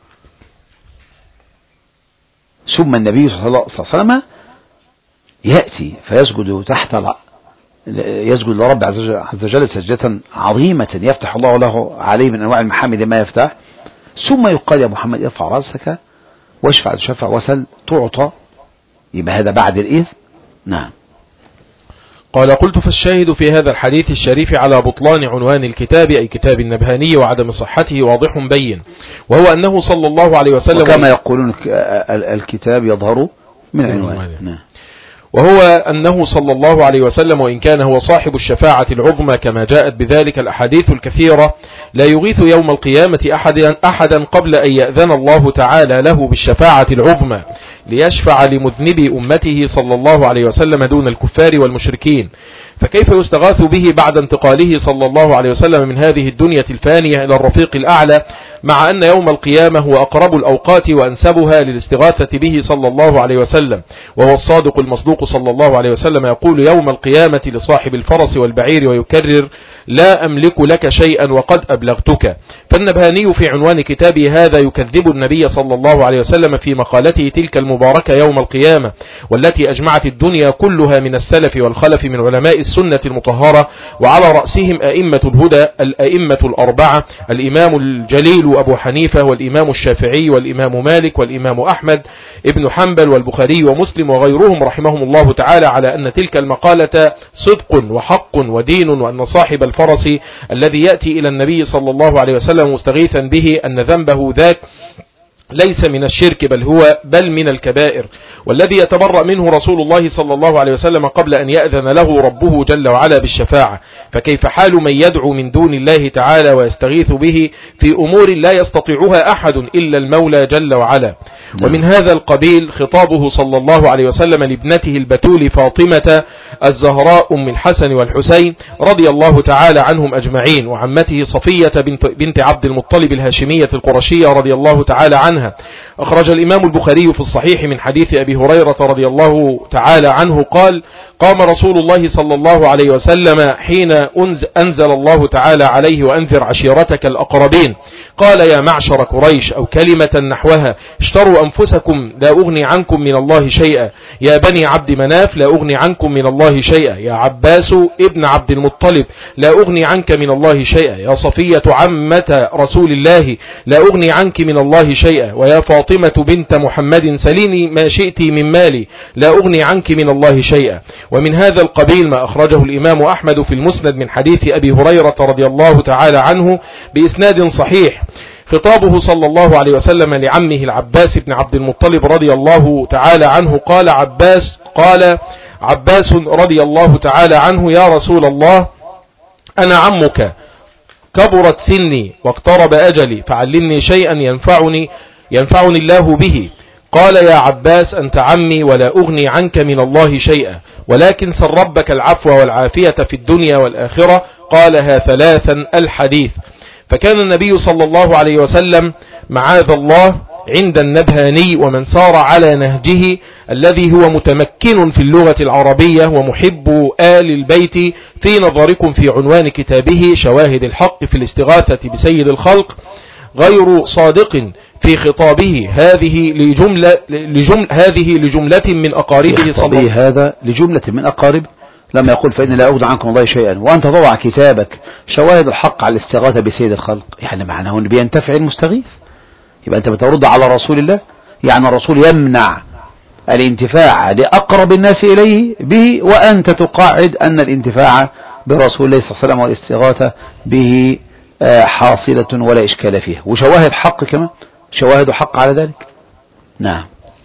ثم النبي صلى الله عليه وسلم يأتي فيسجد تحت يسجد لرب عز وجل سجدة عظيمة يفتح الله له عليه من أنواع المحامد ما يفتح، ثم يقال يا محمد ارفع رأسك واشفع تشفع وسل تعطى، يبقى هذا بعد الإذن. نعم. قال قلت فالشاهد في هذا الحديث الشريف على بطلان عنوان الكتاب أي كتاب النبهاني وعدم صحته واضح بين، وهو أنه صلى الله عليه وسلم وكما يقولون الكتاب يظهر من عنوانه. نعم. وهو أنه صلى الله عليه وسلم وإن كان هو صاحب الشفاعة العظمى كما جاءت بذلك الأحاديث الكثيرة لا يغيث يوم القيامة أحدا, أحدا قبل أن يأذن الله تعالى له بالشفاعة العظمى ليشفع لمذنبي أمته صلى الله عليه وسلم دون الكفار والمشركين، فكيف يستغاث به بعد انتقاله صلى الله عليه وسلم من هذه الدنيا الفانية إلى الرفيق الأعلى، مع أن يوم القيامة هو أقرب الأوقات وأنسبها للاستغاثة به صلى الله عليه وسلم، وهو الصادق المصدوق صلى الله عليه وسلم يقول يوم القيامة لصاحب الفرس والبعير ويكرر لا أملك لك شيئا وقد أبلغتك. فالنبهاني في عنوان كتابه هذا يكذب النبي صلى الله عليه وسلم في مقالته تلك المباركة يوم القيامة، والتي أجمعت الدنيا كلها من السلف والخلف من علماء السنة المطهرة، وعلى رأسهم أئمة الهدى الأئمة الأربعة، الإمام الجليل أبو حنيفة والإمام الشافعي والإمام مالك والإمام أحمد ابن حنبل والبخاري ومسلم وغيرهم رحمهم الله تعالى، على أن تلك المقالة صدق وحق ودين، وأن صاحب الفرس الذي يأتي إلى النبي صلى الله عليه وسلم مستغيثا به أن ذنبه ذاك ليس من الشرك بل هو بل من الكبائر، والذي يتبرأ منه رسول الله صلى الله عليه وسلم قبل أن يأذن له ربه جل وعلا بالشفاعة، فكيف حال من يدعو من دون الله تعالى ويستغيث به في أمور لا يستطيعها أحد إلا المولى جل وعلا. ومن هذا القبيل خطابه صلى الله عليه وسلم لابنته البتول فاطمة الزهراء أم الحسن والحسين رضي الله تعالى عنهم أجمعين، وعمته صفية بنت, بنت عبد المطلب الهاشمية القرشية رضي الله تعالى عنها. أخرج الإمام البخاري في الصحيح من حديث أبي هريرة رضي الله تعالى عنه قال: قام رسول الله صلى الله عليه وسلم حين أنزل الله تعالى عليه وأنذر عشيرتك الأقربين، قال: يا معشر قريش، أو كلمة نحوها: اشتروا أنفسكم لا أغني عنكم من الله شيئا، يا بني عبد مناف لا أغني عنكم من الله شيئا، يا عباس ابن عبد المطلب لا أغني عنك من الله شيئا، يا صفية عمة رسول الله لا أغني عنك من الله شيئا، ويا فاطمة بنت محمد سليني ما شئت من مالي لا أغني عنك من الله شيئا. ومن هذا القبيل ما أخرجه الإمام أحمد في المسند من حديث أبي هريرة رضي الله تعالى عنه بإسناد صحيح، خطابه صلى الله عليه وسلم لعمه العباس بن عبد المطلب رضي الله تعالى عنه. قال عباس قال عباس رضي الله تعالى عنه: يا رسول الله، أنا عمك، كبرت سني واقترب أجلي، فعلمني شيئا ينفعني ينفعني الله به. قال: يا عباس، أنت عمي ولا أغني عنك من الله شيئا، ولكن سل ربك العفو والعافية في الدنيا والآخرة. قالها ثلاثا الحديث. فكان النبي صلى الله عليه وسلم معاذ الله عند النبهاني ومن سار على نهجه الذي هو متمكن في اللغة العربية ومحب آل البيت في نظركم في عنوان كتابه شواهد الحق في الاستغاثة بسيد الخلق غير صادق في خطابه هذه لجملة, لجمل هذه لجملة من أقاربه صلى الله عليه وسلم. هذا لجملة من أقارب لما يقول: فإن لا أغني عنكم الله شيئا، وأنت تضع كتابك شواهد الحق على الاستغاثة بسيد الخلق، يعني معناه أنه بينتفع المستغيث. يبقى أنت بترد على رسول الله، يعني الرسول يمنع الانتفاع لأقرب الناس إليه به، وأنت تقاعد أن الانتفاع برسول الله صلى الله عليه وسلم والاستغاثة به حاصلة ولا إشكال فيها، وشواهد حق كمان، شواهد حق على ذلك. نعم.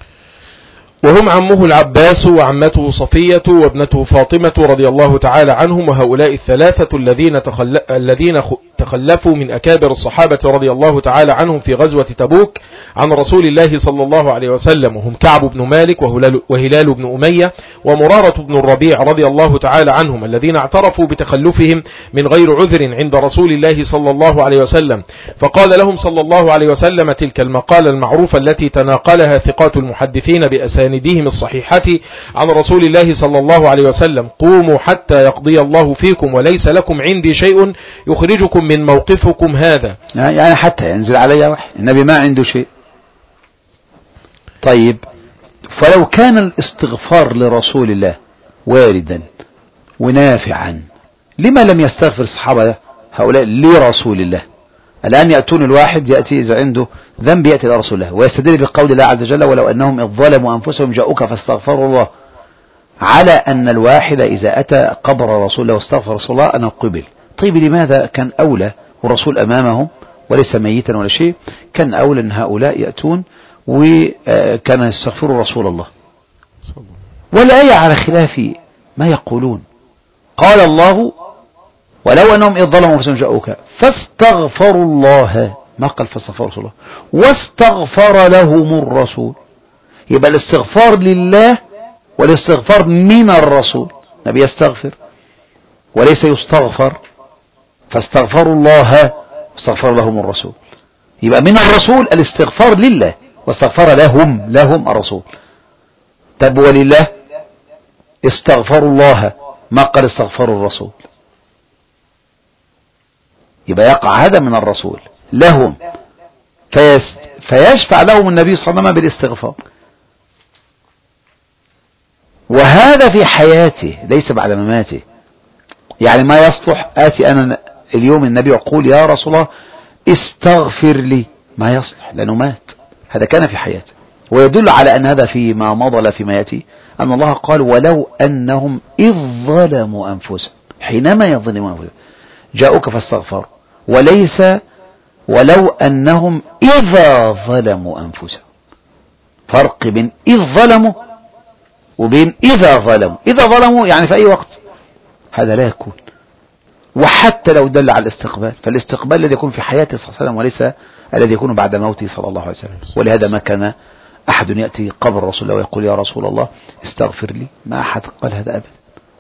وهم عمه العباس وعمته صفية وابنته فاطمة رضي الله تعالى عنهم، وهؤلاء الثلاثة الذين تخل... الذين تخلفوا من أكابر الصحابة رضي الله تعالى عنهم في غزوة تبوك عن رسول الله صلى الله عليه وسلم، وهم كعب بن مالك وهلال, وهلال بن أمية ومرارة بن الربيع رضي الله تعالى عنهم، الذين اعترفوا بتخلفهم من غير عذر عند رسول الله صلى الله عليه وسلم، فقال لهم صلى الله عليه وسلم تلك المقالة المعروفة التي تناقلها ثقات المحدثين بأسانيدهم الصحيحة عن رسول الله صلى الله عليه وسلم: قوموا حتى يقضي الله فيكم وليس لكم عندي شيء يخرجكم من موقفكم هذا. يعني حتى ينزل علي وحي، النبي ما عنده شيء. طيب، فلو كان الاستغفار لرسول الله واردا ونافعا، لما لم يستغفر الصحابة هؤلاء لرسول الله؟ الآن يأتون الواحد يأتي إذا عنده ذنب يأتي إلى رسول الله ويستدل بقول الله عز وجل: ولو أنهم إذ ظلموا أنفسهم جاءوك فاستغفروا الله، على أن الواحد إذا أتى قبر رسول الله واستغفر رسول الله أنه قبل. طيب، لماذا كان أولى والرسول أمامهم وليس ميتا ولا شيء؟ كان أولى أن هؤلاء يأتون وكان يستغفروا رسول الله. والآية على خلاف ما يقولون. قال الله: ولو أنهم إذ ظلموا أنفسهم جاءوك فاستغفروا الله، ما قال فاستغفروا رسول الله، واستغفر لهم الرسول. يبقى الاستغفار لله والاستغفار من الرسول، النبي يستغفر وليس يستغفر، فاستغفروا الله واستغفر لهم الرسول. يبقى من الرسول الاستغفار لله واستغفر لهم لهم الرسول. طب ولله استغفروا الله، ما قال استغفروا الرسول. يبقى يقع هذا من الرسول لهم، فيشفع لهم النبي صلى الله عليه وسلم بالاستغفار، وهذا في حياته ليس بعد مماته. يعني ما يصلح آتي أنا اليوم النبي يقول: يا رسول الله استغفر لي، ما يصلح لأنه مات. هذا كان في حياته، ويدل على أن هذا فيما مضى لا فيما يأتي، أن الله قال: ولو أنهم إذ ظلموا أنفسهم، حينما يظلموا أنفسهم جاءوك فاستغفروا، وليس ولو أنهم إذا ظلموا أنفسهم. فرق بين إذ ظلموا وبين إذا ظلموا. إذا ظلموا يعني في أي وقت، هذا لا يكون. وحتى لو دل على الاستقبال، فالاستقبال الذي يكون في حياته صلى الله عليه وسلم وليس الذي يكون بعد موته صلى الله عليه وسلم. ولهذا ما كان أحد يأتي قبر رسول الله ويقول يا رسول الله استغفر لي، ما أحد قال هذا أبدا.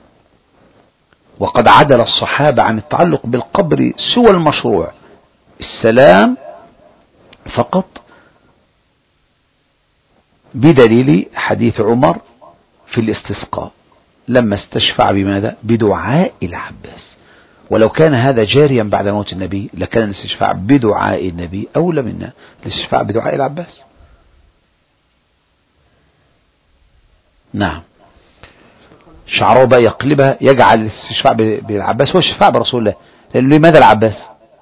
وقد عدل الصحابة عن التعلق بالقبر سوى المشروع، السلام فقط، بدليل حديث عمر في الاستسقاء لما استشفع بماذا؟ بدعاء العباس. ولو كان هذا جاريا بعد موت النبي لكان الاستشفاع بدعاء النبي أولى منا الاستشفاع بدعاء العباس. نعم. شعره بقى يقلبها، يجعل الاستشفاع بالعباس هو الشفاع برسول الله، لأنه لماذا العباس؟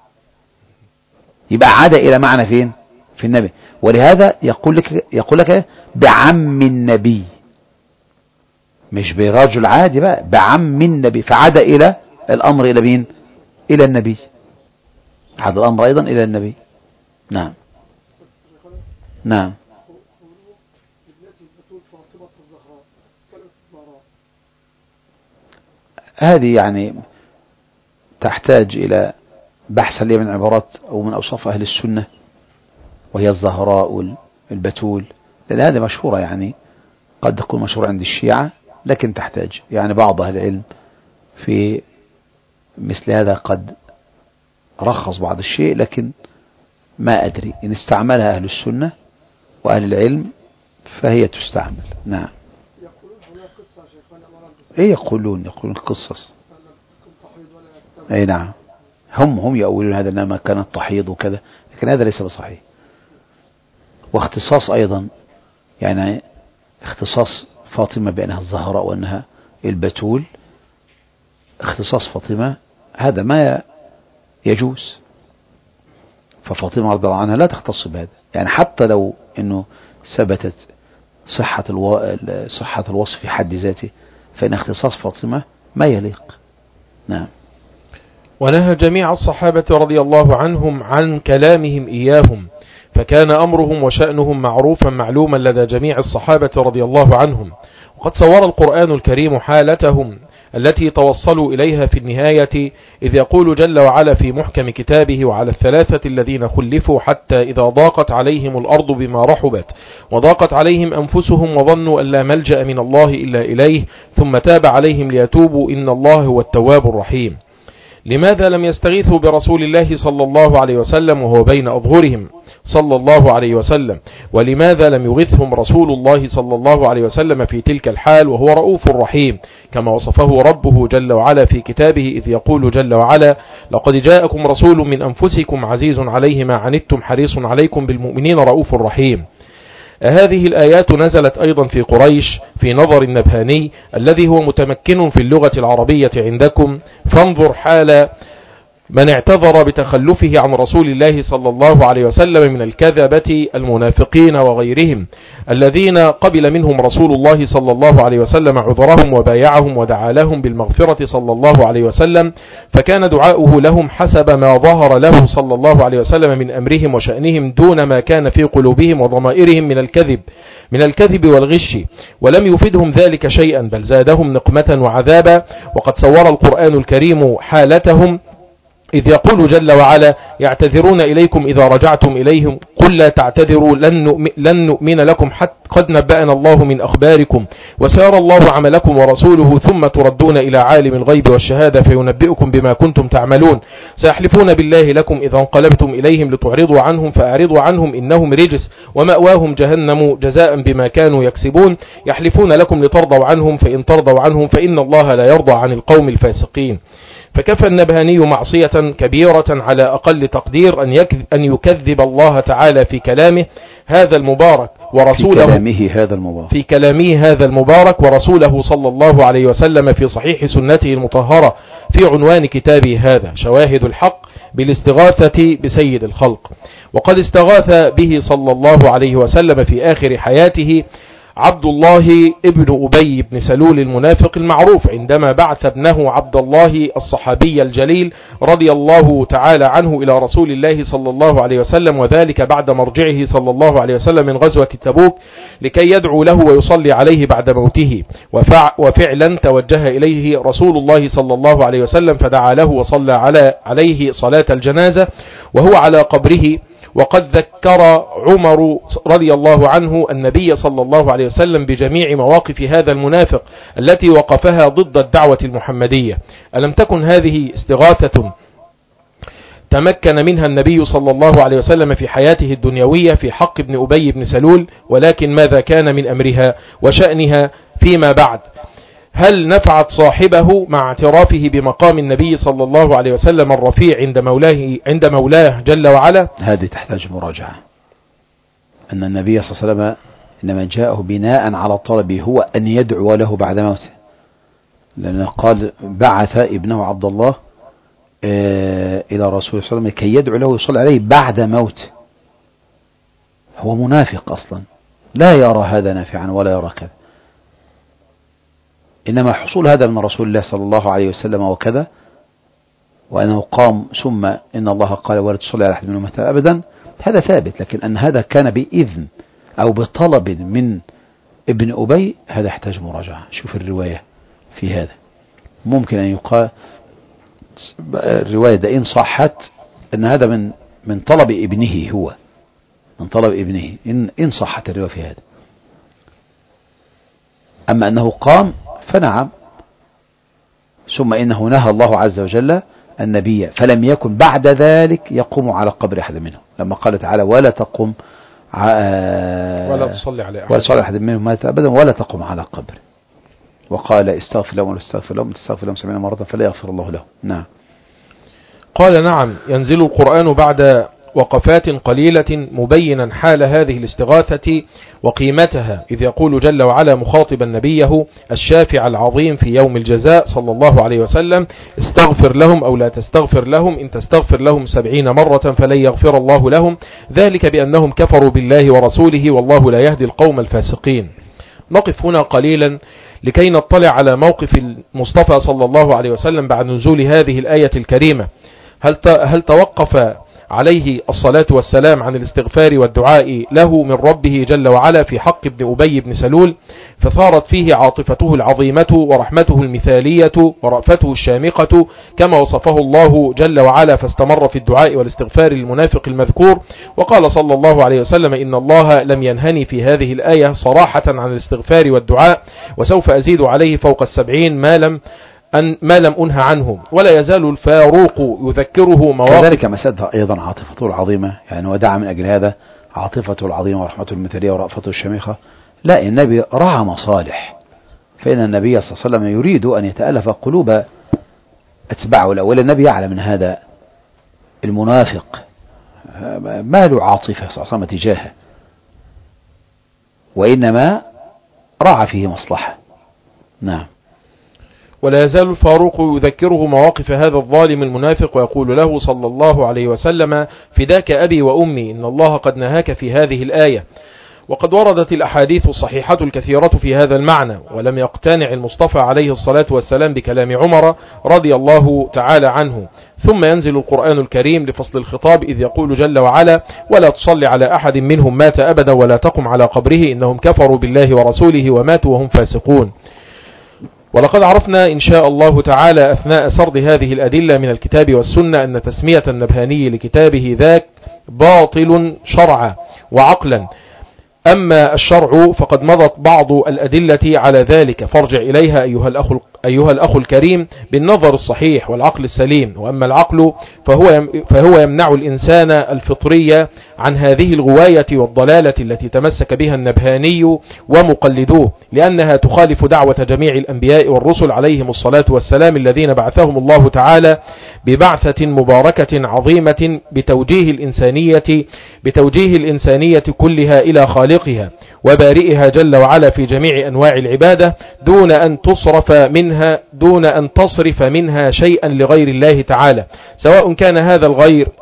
يبقى عاد إلى معنى فين؟ في النبي. ولهذا يقول لك يقول لك بعم النبي، مش برجل عادي بقى، بعم النبي، فعاد إلى الأمر إلى مين؟ إلى النبي. عاد الأمر أيضا إلى النبي. نعم نعم. هذه يعني تحتاج إلى بحث لي من عبارات أو من أوصاف أهل السنة، وهي الزهراء والبتول، لأن هذه مشهورة، يعني قد تكون مشهورة عند الشيعة، لكن تحتاج يعني بعض أهل العلم في مثل هذا قد رخص بعض الشيء، لكن ما أدري إن استعملها أهل السنة وأهل العلم فهي تستعمل. نعم. ايه يقولون يقولون قصص. اي نعم، هم هم يقولون هذا انما كانت تحيض وكذا، لكن هذا ليس بصحيح. واختصاص ايضا، يعني اختصاص فاطمة بانها الزهراء وانها البتول، اختصاص فاطمة هذا ما يجوز، ففاطمة رضي الله عنها لا تختص بهذا، يعني حتى لو انه ثبتت صحة الو... صحة الوصف في حد ذاته، فإن اختصاص فاطمة ما يليق. نعم. ونهى جميع الصحابة رضي الله عنهم عن كلامهم إياهم، فكان أمرهم وشأنهم معروفا معلوما لدى جميع الصحابة رضي الله عنهم. وقد صور القرآن الكريم حالتهم التي توصلوا إليها في النهاية، إذ يقول جل وعلا في محكم كتابه وعلى الثلاثة الذين خلفوا حتى إذا ضاقت عليهم الأرض بما رحبت وضاقت عليهم أنفسهم وظنوا أن لا ملجأ من الله إلا إليه ثم تاب عليهم ليتوبوا إن الله هو التواب الرحيم. لماذا لم يستغيثوا برسول الله صلى الله عليه وسلم وهو بين أظهرهم صلى الله عليه وسلم؟ ولماذا لم يغثهم رسول الله صلى الله عليه وسلم في تلك الحال وهو رؤوف رحيم كما وصفه ربه جل وعلا في كتابه، إذ يقول جل وعلا لقد جاءكم رسول من أنفسكم عزيز عليه ما عنتم حريص عليكم بالمؤمنين رؤوف رحيم. هذه الآيات نزلت أيضا في قريش في نظر النبهاني الذي هو متمكن في اللغة العربية عندكم، فانظر حال من اعتذر بتخلفه عن رسول الله صلى الله عليه وسلم من الكذبة المنافقين وغيرهم الذين قبل منهم رسول الله صلى الله عليه وسلم عذرهم وبايعهم ودعا لهم بالمغفرة صلى الله عليه وسلم، فكان دعاؤه لهم حسب ما ظهر له صلى الله عليه وسلم من أمرهم وشأنهم دون ما كان في قلوبهم وضمائرهم من الكذب من الكذب والغش، ولم يفيدهم ذلك شيئا بل زادهم نقمة وعذابا. وقد صور القرآن الكريم حالتهم إذ يقول جل وعلا يعتذرون إليكم إذا رجعتم إليهم قل لا تعتذروا لن نؤمن, لن نؤمن لكم حتى قد نبأنا الله من أخباركم وسيرى الله عملكم ورسوله ثم تردون إلى عالم الغيب والشهادة فينبئكم بما كنتم تعملون. سيحلفون بالله لكم إذا انقلبتم إليهم لتعرضوا عنهم فأعرضوا عنهم إنهم رجس ومأواهم جهنم جزاء بما كانوا يكسبون. يحلفون لكم لترضوا عنهم فإن ترضوا عنهم فإن الله لا يرضى عن القوم الفاسقين. فكفى النبهاني معصية كبيرة على أقل تقدير أن أن يكذب الله تعالى في كلامه هذا المبارك ورسوله في كلامه هذا المبارك في كلامه هذا المبارك ورسوله صلى الله عليه وسلم في صحيح سنته المطهرة في عنوان كتابه هذا شواهد الحق بالاستغاثة بسيد الخلق. وقد استغاث به صلى الله عليه وسلم في آخر حياته عبد الله ابن أبي بن سلول المنافق المعروف، عندما بعث ابنه عبد الله الصحابي الجليل رضي الله تعالى عنه إلى رسول الله صلى الله عليه وسلم، وذلك بعد مرجعه صلى الله عليه وسلم من غزوة تبوك، لكي يدعو له ويصلي عليه بعد موته. وفعلا توجه إليه رسول الله صلى الله عليه وسلم فدعا له وصلى عليه صلاة الجنازة وهو على قبره. وقد ذكر عمر رضي الله عنه النبي صلى الله عليه وسلم بجميع مواقف هذا المنافق التي وقفها ضد الدعوة المحمدية. ألم تكن هذه استغاثة تمكن منها النبي صلى الله عليه وسلم في حياته الدنيوية في حق ابن أبي بن سلول، ولكن ماذا كان من أمرها وشأنها فيما بعد؟ هل نفعت صاحبه مع اعترافه بمقام النبي صلى الله عليه وسلم الرفيع عند مولاه, عند مولاه جل وعلا؟ هذه تحتاج مراجعة. أن النبي صلى الله عليه وسلم إنما جاءه بناء على الطلب هو أن يدعو له بعد موته، لأنه قال بعث ابنه عبد الله إلى رسول الله صلى الله عليه وسلم كي يدعو له ويصلي عليه بعد موته. هو منافق أصلا، لا يرى هذا نافعا ولا يرى كذا، إنما حصول هذا من رسول الله صلى الله عليه وسلم وكذا، وأنه قام ثم إن الله قال ولا تصلي على أحد منهم مات أبدا، هذا ثابت. لكن أن هذا كان بإذن أو بطلب من ابن أبي، هذا يحتاج مراجعة. شوف الرواية في هذا، ممكن أن يقال الرواية ده إن صحت أن هذا من من طلب ابنه، هو من طلب ابنه إن إن صحت الرواية في هذا. أما أنه قام فنعم. ثم إنه نهى الله عز وجل النبي فلم يكن بعد ذلك يقوم على قبر أحد منهم، لما قال تعالى ولا تقم ولا تصلي على أحد, ولا تصلي أحد منهم مات أبدا ولا تقم على قبر، وقال استغفر لهم ولا استغفر لهم تستغفر لهم سبعين مرة فلا يغفر الله لهم. نعم. قال نعم، ينزل القرآن بعد وقفات قليلة مبينا حال هذه الاستغاثة وقيمتها، إذ يقول جل وعلا مخاطبا نبيه الشافع العظيم في يوم الجزاء صلى الله عليه وسلم استغفر لهم أو لا تستغفر لهم، إن تستغفر لهم سبعين مرة فلن يغفر الله لهم، ذلك بأنهم كفروا بالله ورسوله والله لا يهدي القوم الفاسقين. نقف هنا قليلا لكي نطلع على موقف المصطفى صلى الله عليه وسلم بعد نزول هذه الآية الكريمة. هل هل توقف عليه الصلاة والسلام عن الاستغفار والدعاء له من ربه جل وعلا في حق ابن أبي بن سلول، فثارت فيه عاطفته العظيمة ورحمته المثالية ورأفته الشامقة كما وصفه الله جل وعلا، فاستمر في الدعاء والاستغفار للمنافق المذكور. وقال صلى الله عليه وسلم إن الله لم ينهني في هذه الآية صراحة عن الاستغفار والدعاء، وسوف أزيد عليه فوق السبعين ما لم أن ما لم أنهى عنه، ولا يزال الفاروق يذكره مواقف. كذلك مسألة أيضا عاطفته العظيمة، يعني ودعا من أجل هذا عاطفته العظيمة ورحمته المثالية ورأفته الشميخة. لا، النبي رعى مصالح، فإن النبي صلى الله عليه وسلم يريد أن يتألف قلوب أتباعه الأول. النبي يعلم من هذا المنافق ما له عاطفة صلى الله عليه وسلم تجاهه، وإنما رعى فيه مصلحة. نعم. ولا يزال الفاروق يذكره مواقف هذا الظالم المنافق ويقول له صلى الله عليه وسلم فداك أبي وأمي إن الله قد نهاك في هذه الآية. وقد وردت الأحاديث الصحيحة الكثيرة في هذا المعنى، ولم يقتنع المصطفى عليه الصلاة والسلام بكلام عمر رضي الله تعالى عنه. ثم ينزل القرآن الكريم لفصل الخطاب، إذ يقول جل وعلا ولا تصلي على أحد منهم مات أبدا ولا تقم على قبره إنهم كفروا بالله ورسوله وماتوا وهم فاسقون. ولقد عرفنا إن شاء الله تعالى أثناء سرد هذه الأدلة من الكتاب والسنة أن تسمية النبهاني لكتابه ذاك باطل شرعا وعقلا. أما الشرع فقد مضت بعض الأدلة على ذلك، فارجع إليها أيها الأخ, أيها الأخ الكريم بالنظر الصحيح والعقل السليم. وأما العقل فهو, فهو يمنع الإنسان الفطرية عن هذه الغواية والضلالة التي تمسك بها النبهاني ومقلدوه، لأنها تخالف دعوة جميع الأنبياء والرسل عليهم الصلاة والسلام الذين بعثهم الله تعالى ببعثة مباركة عظيمة بتوجيه الإنسانية, بتوجيه الإنسانية كلها إلى خالقها وبارئها جل وعلا في جميع أنواع العبادة دون أن تصرف منها دون أن تصرف منها شيئا لغير الله تعالى، سواء كان هذا الغير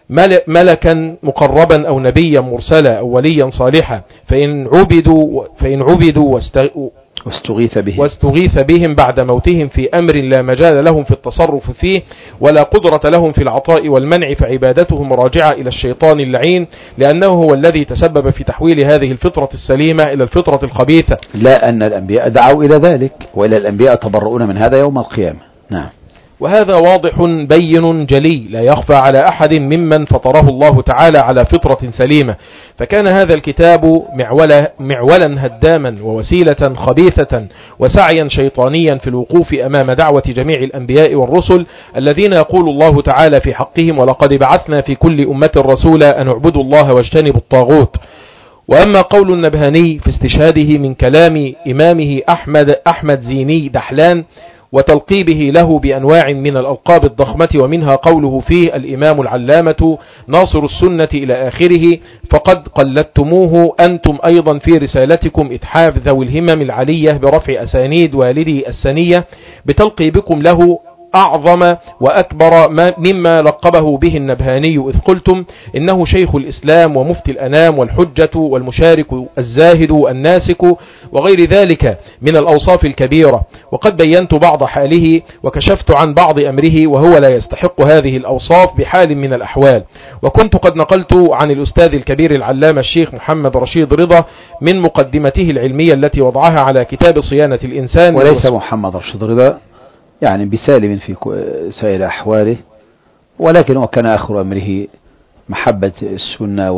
ملكا مقربا أو نبيا مرسلا أو وليا صالحا، فإن عبدوا, فإن عبدوا واستغيث بهم, واستغيث بهم بعد موتهم في أمر لا مجال لهم في التصرف فيه ولا قدرة لهم في العطاء والمنع، فعبادتهم راجعة إلى الشيطان اللعين، لأنه هو الذي تسبب في تحويل هذه الفطرة السليمة إلى الفطرة الخبيثة. لا أن الأنبياء دعوا إلى ذلك، وإلى الأنبياء تبرؤون من هذا يوم القيامة. نعم. وهذا واضح بين جلي لا يخفى على أحد ممن فطره الله تعالى على فطرة سليمة، فكان هذا الكتاب معولا, معولا هداما ووسيلة خبيثة وسعيا شيطانيا في الوقوف أمام دعوة جميع الأنبياء والرسل الذين يقول الله تعالى في حقهم: ولقد بعثنا في كل أمة رسولا أن اعبدوا الله واجتنبوا الطاغوت. وأما قول النبهاني في استشهاده من كلام إمامه أحمد, أحمد زيني دحلان وتلقيبه له بأنواع من الألقاب الضخمة، ومنها قوله فيه الإمام العلامة ناصر السنة إلى آخره، فقد قلدتموه أنتم أيضا في رسالتكم إتحاف ذوي الهمم العلية برفع أسانيد والدي السنية بتلقيبكم له أعظم وأكبر مما لقبه به النبهاني، إذ قلتم إنه شيخ الإسلام ومفتي الأنام والحجة والمشارك الزاهد الناسك وغير ذلك من الأوصاف الكبيرة، وقد بينت بعض حاله وكشفت عن بعض أمره، وهو لا يستحق هذه الأوصاف بحال من الأحوال. وكنت قد نقلت عن الأستاذ الكبير العلامة الشيخ محمد رشيد رضا من مقدمته العلمية التي وضعها على كتاب صيانة الإنسان. وليس محمد رشيد رضا يعني بسالم في سائر أحواله، ولكن هو كان آخر أمره محبة السنة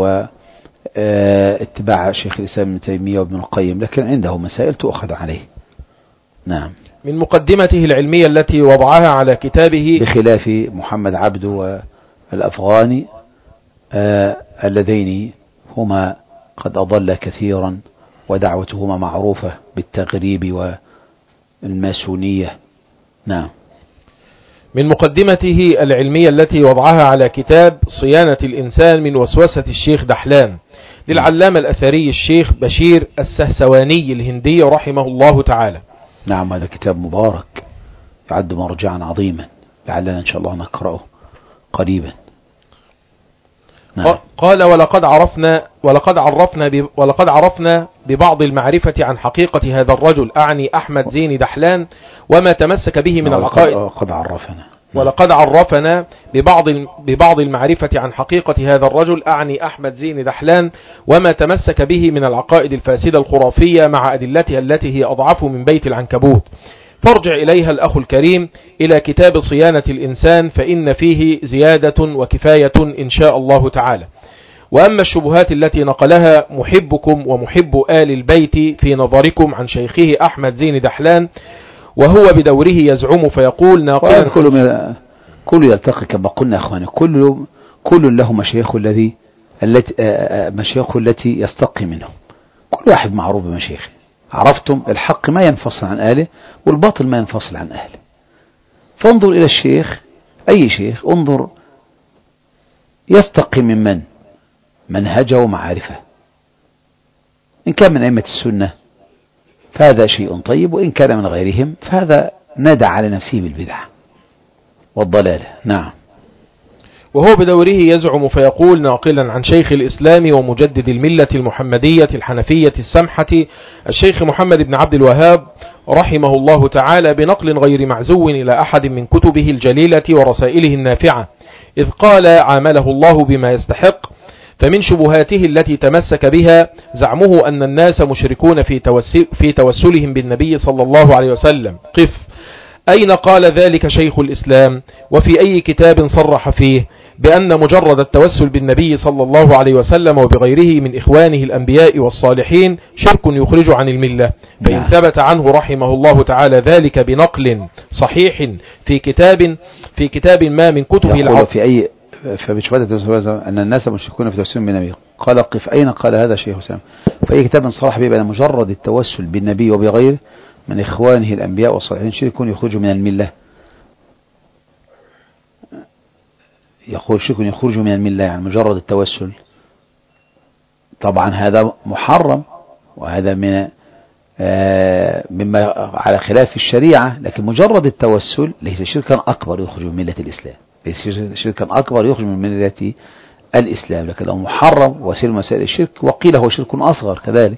واتباع شيخ الإسلام ابن تيمية وابن القيم، لكن عنده مسائل تؤخذ عليه. نعم. من مقدمته العلمية التي وضعها على كتابه، بخلاف محمد عبده والأفغاني آه اللذين هما قد أضل كثيرا ودعوتهما معروفة بالتغريب والماسونية. نعم. من مقدمته العلمية التي وضعها على كتاب صيانة الإنسان من وسوسة الشيخ دحلان للعلامة الأثري الشيخ بشير السهسواني الهندي رحمه الله تعالى. نعم، هذا كتاب مبارك يعد مرجعا عظيما، لعلنا إن شاء الله نقرأه قريبا. نعم. قال: ولقد عرفنا ولقد عرفنا ولقد عرفنا ببعض المعرفة عن حقيقة هذا الرجل، أعني أحمد زين دحلان، وما تمسك به من العقائد. ولقد عرفنا ولقد عرفنا ببعض ببعض المعرفة عن حقيقة هذا الرجل، أعني أحمد زين دحلان، وما تمسك به من العقائد الفاسدة الخرافية مع أدلتها التي هي أضعف من بيت العنكبوت. فارجع إليها الأخ الكريم إلى كتاب صيانة الإنسان، فإن فيه زيادة وكفاية إن شاء الله تعالى. وأما الشبهات التي نقلها محبكم ومحب آل البيت في نظركم عن شيخه أحمد زين دحلان، وهو بدوره يزعم فيقول ناقلا كل, كل يلتقي كما قلنا أخواني، كل, كل له مشايخ الذي التي مشايخ التي يستقي منهم، كل واحد معروف بمشايخه. عرفتم الحق ما ينفصل عن أهله والباطل ما ينفصل عن أهله. فانظر إلى الشيخ، أي شيخ انظر يستقي من من منهجه ومعارفه، إن كان من أئمة السنة فهذا شيء طيب، وإن كان من غيرهم فهذا ندى على نفسه بالبدعة والضلالة. نعم. وهو بدوره يزعم فيقول ناقلا عن شيخ الإسلام ومجدد الملة المحمدية الحنفية السمحة الشيخ محمد بن عبد الوهاب رحمه الله تعالى بنقل غير معزو إلى أحد من كتبه الجليلة ورسائله النافعة، إذ قال عامله الله بما يستحق. فمن شبهاته التي تمسك بها زعمه أن الناس مشركون في, توسل في توسلهم بالنبي صلى الله عليه وسلم. قف، أين قال ذلك شيخ الإسلام؟ وفي أي كتاب صرح فيه بأن مجرد التوسل بالنبي صلى الله عليه وسلم وبغيره من إخوانه الأنبياء والصالحين شرك يخرج عن الملة؟ فإن ثبت عنه رحمه الله تعالى ذلك بنقل صحيح في كتاب في كتاب ما من كتبه يقول في أي فبشهادة أن الناس مشركون في توسلهم بالنبي، قال قف، أين قال هذا شيخ الإسلام؟ في أي كتاب صرح به بأن مجرد التوسل بالنبي وبغيره من إخوانه الأنبياء والصالحين شرك يخرج من الملة؟ يقول شرك يخرج من الملة يعني مجرد التوسل، طبعا هذا محرم، وهذا من آه مما على خلاف الشريعة، لكن مجرد التوسل ليس شركا أكبر يخرج من ملة الإسلام. شركا أكبر يخرج من ملة الإسلام، لكن لو محرم وسيل مسائل الشرك وقيل هو شرك أصغر كذلك.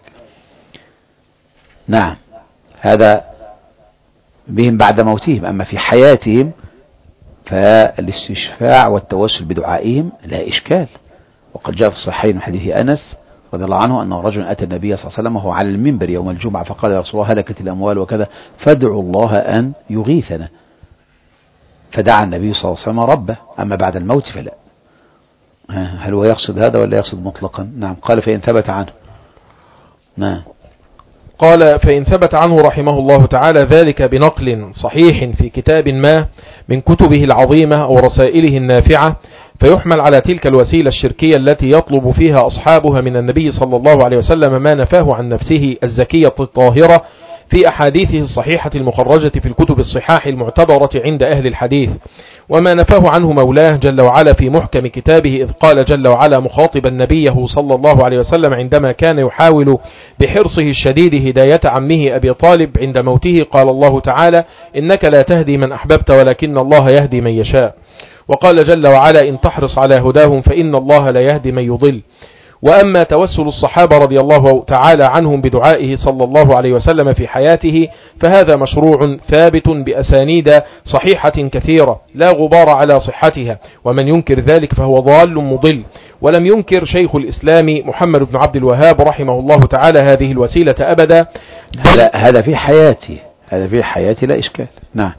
نعم، هذا بهم بعد موتهم. أما في حياتهم فالاستشفاع والتوسل بدعائهم لا إشكال. وقد جاء في الصحيحين من حديث أنس رضي الله عنه أنه رجل أتى النبي صلى الله عليه وسلم وهو على المنبر يوم الجمعة فقال: يا رسول الله هلكت الأموال وكذا فادعوا الله أن يغيثنا. فدعا النبي صلى الله عليه وسلم ربه. أما بعد الموت فلا. هل هو يقصد هذا ولا يقصد مطلقا؟ نعم. قال: فإن ثبت عنه. نعم. قال: فإن ثبت عنه رحمه الله تعالى ذلك بنقل صحيح في كتاب ما من كتبه العظيمة أو رسائله النافعة، فيحمل على تلك الوسيلة الشركية التي يطلب فيها أصحابها من النبي صلى الله عليه وسلم ما نفاه عن نفسه الزكية الطاهرة في أحاديثه الصحيحة المخرجة في الكتب الصحاح المعتبرة عند أهل الحديث، وما نفاه عنه مولاه جل وعلا في محكم كتابه، إذ قال جل وعلا مخاطبا نبيه صلى الله عليه وسلم عندما كان يحاول بحرصه الشديد هداية عمه أبي طالب عند موته، قال الله تعالى: إنك لا تهدي من أحببت ولكن الله يهدي من يشاء. وقال جل وعلا: إن تحرص على هداهم فإن الله لا يهدي من يضل. وأما توسل الصحابة رضي الله تعالى عنهم بدعائه صلى الله عليه وسلم في حياته فهذا مشروع ثابت بأسانيد صحيحة كثيرة لا غبار على صحتها، ومن ينكر ذلك فهو ضال مضل. ولم ينكر شيخ الإسلام محمد بن عبد الوهاب رحمه الله تعالى هذه الوسيلة أبدا. هذا هذا في حياتي هذا في حياتي لا إشكال. نعم.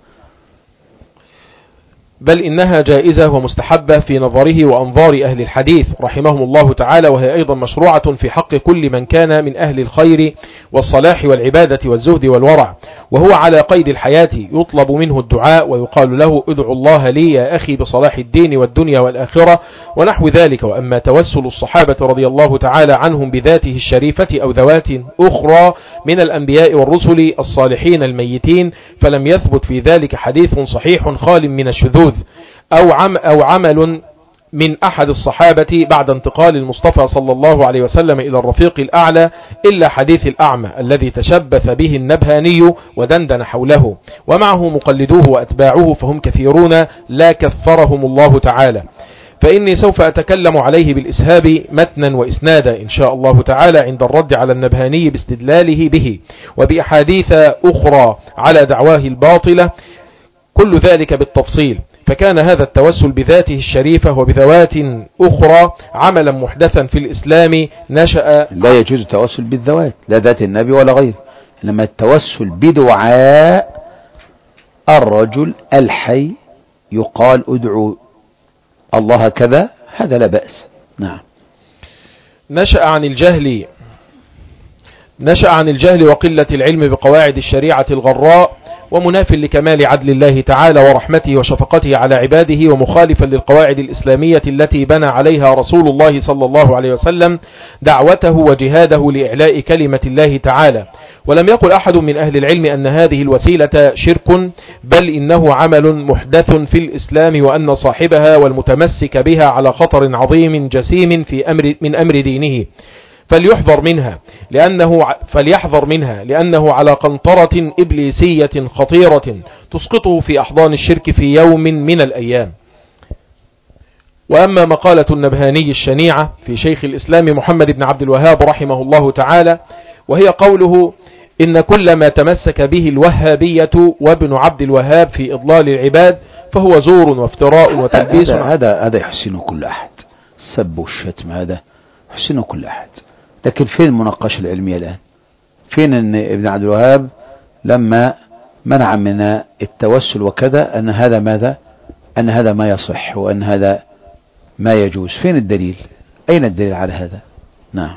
بل إنها جائزة ومستحبة في نظره وأنظار أهل الحديث رحمهم الله تعالى، وهي أيضا مشروعة في حق كل من كان من أهل الخير والصلاح والعبادة والزهد والورع، وهو على قيد الحياة يطلب منه الدعاء ويقال له: ادعو الله لي يا أخي بصلاح الدين والدنيا والآخرة ونحو ذلك. وأما توسل الصحابة رضي الله تعالى عنهم بذاته الشريفة أو ذوات أخرى من الأنبياء والرسل الصالحين الميتين فلم يثبت في ذلك حديث صحيح خال من الشذوذ أو عم أو عمل من أحد الصحابة بعد انتقال المصطفى صلى الله عليه وسلم إلى الرفيق الأعلى إلا حديث الأعمى الذي تشبث به النبهاني ودندن حوله، ومعه مقلدوه وأتباعه فهم كثيرون لا كثرهم الله تعالى. فإني سوف أتكلم عليه بالإسهاب متنا وإسنادا إن شاء الله تعالى عند الرد على النبهاني باستدلاله به وبأحاديث أخرى على دعواه الباطلة، كل ذلك بالتفصيل. فكان هذا التوسل بذاته الشريفة وبذوات أخرى عملا محدثا في الإسلام نشأ. لا يجوز التوسل بالذوات لا ذات النبي ولا غيره، إنما التوسل بدعاء الرجل الحي يقال ادعو الله كذا، هذا لا بأس. نعم. نشأ عن الجهل نشأ عن الجهل وقلة العلم بقواعد الشريعة الغراء، ومناف لكمال عدل الله تعالى ورحمته وشفقته على عباده، ومخالفا للقواعد الإسلامية التي بنى عليها رسول الله صلى الله عليه وسلم دعوته وجهاده لإعلاء كلمة الله تعالى. ولم يقل أحد من أهل العلم أن هذه الوسيلة شرك، بل إنه عمل محدث في الإسلام، وأن صاحبها والمتمسك بها على خطر عظيم جسيم في أمر من أمر دينه، فليحذر منها لأنه فليحذر منها لأنه على قنطرة إبليسية خطيرة تسقطه في أحضان الشرك في يوم من الأيام. وأما مقالة النبهاني الشنيعة في شيخ الإسلام محمد بن عبد الوهاب رحمه الله تعالى، وهي قوله: إن كل ما تمسك به الوهابية وابن عبد الوهاب في إضلال العباد فهو زور وافتراء وتلبيس. هذا هذا, هذا يحسن كل أحد، السب والشتم هذا يحسن كل أحد، لكن فين المناقشة العلمية الآن؟ فين أن ابن عبد الوهاب لما منع من التوسل وكذا أن هذا ماذا؟ أن هذا ما يصح وأن هذا ما يجوز؟ فين الدليل؟ أين الدليل على هذا؟ نعم.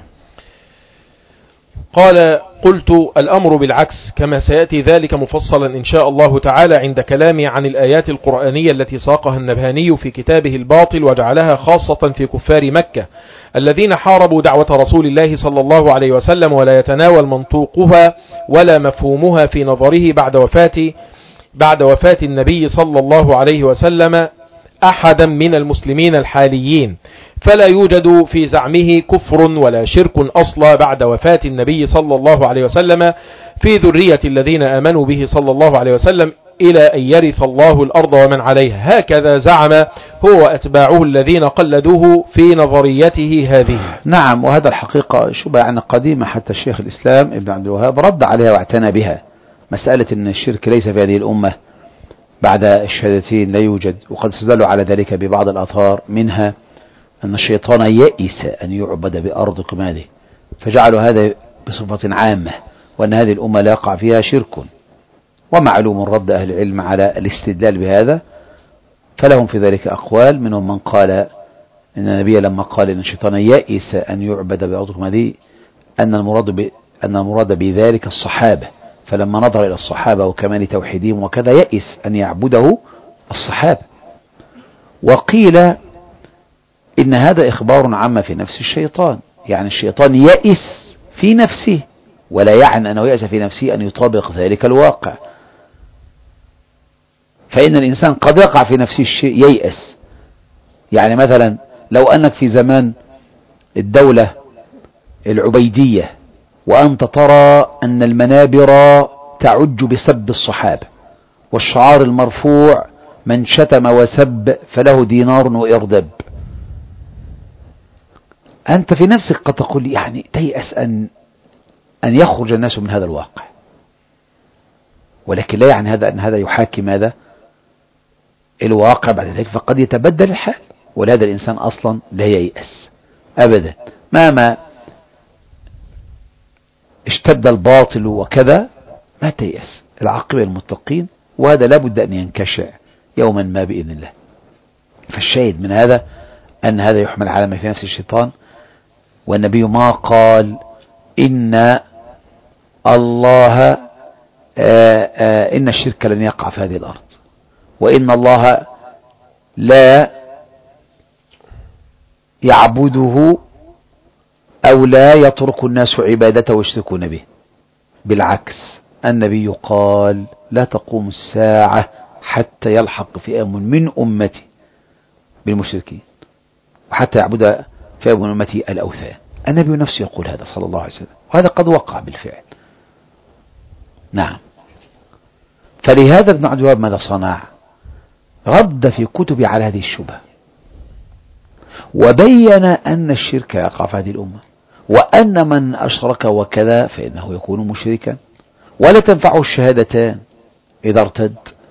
قال: قلت: الأمر بالعكس، كما سيأتي ذلك مفصلا إن شاء الله تعالى عند كلامي عن الآيات القرآنية التي ساقها النبهاني في كتابه الباطل وجعلها خاصة في كفار مكة الذين حاربوا دعوة رسول الله صلى الله عليه وسلم، ولا يتناول منطوقها ولا مفهومها في نظره بعد وفاة بعد وفاة النبي صلى الله عليه وسلم أحدا من المسلمين الحاليين، فلا يوجد في زعمه كفر ولا شرك أصلا بعد وفاة النبي صلى الله عليه وسلم في ذرية الذين آمنوا به صلى الله عليه وسلم، إلى أن يرث الله الأرض ومن عليها. هكذا زعم هو وأتباعه الذين قلدوه في نظريته هذه. نعم، وهذا الحقيقة شبه يعني قديمة، حتى الشيخ الإسلام ابن عبد الوهاب رد عليها واعتنى بها. مسألة أن الشرك ليس في هذه الأمة بعد الشهادتين لا يوجد، وقد استدلوا على ذلك ببعض الآثار، منها أن الشيطان يئس أن يعبد بأرض قماده فجعلوا هذا بصفة عامة، وأن هذه الأمة لا يقع فيها شرك. ومعلوم رد أهل العلم على الاستدلال بهذا، فلهم في ذلك أقوال، منهم من قال إن النبي لما قال إن الشيطان يئس أن يعبد بأرض قماده أن المراد ب... أن المراد بذلك الصحابة، فلما نظر إلى الصحابة وكمال توحيدهم وكذا يئس أن يعبده الصحابة. وقيل إن هذا إخبار عما في نفس الشيطان، يعني الشيطان يئس في نفسه، ولا يعني أنه يئس في نفسه أن يطابق ذلك الواقع. فإن الإنسان قد يقع في نفسه الشيء ييأس. يعني مثلا لو أنك في زمان الدولة العبيدية وأنت ترى أن المنابر تعج بسب الصحابة، والشعار المرفوع من شتم وسب فله دينار وإردب، أنت في نفسك قد تقول يعني تيأس أن أن يخرج الناس من هذا الواقع، ولكن لا يعني هذا أن هذا يحاكي ماذا؟ الواقع بعد ذلك، فقد يتبدل الحال، ولهذا الإنسان أصلا لا ييأس أبدا مهما اشتد الباطل وكذا، ما تيأس. العاقبة المتقين، وهذا لا بد أن ينكشع يوما ما بإذن الله. فالشاهد من هذا أن هذا يحمل على ما في نفس الشيطان، والنبي ما قال إن الله آآ آآ إن الشرك لن يقع في هذه الأرض، وإن الله لا يعبده أو لا يترك الناس عبادته ويشركون به. بالعكس، النبي قال لا تقوم الساعة حتى يلحق فئام من أمتي بالمشركين، وحتى يعبد فئام من أمتي الأوثان. النبي نفسه يقول هذا صلى الله عليه وسلم، وهذا قد وقع بالفعل. نعم. فلهذا ابن عبد الوهاب ماذا صنع؟ رد في كتبه على هذه الشبهة، وبين أن الشرك يقع في هذه الأمة، وأن من أشرك وكذا فإنه يكون مشركا ولا تنفعه الشهادتان إذا ارتد.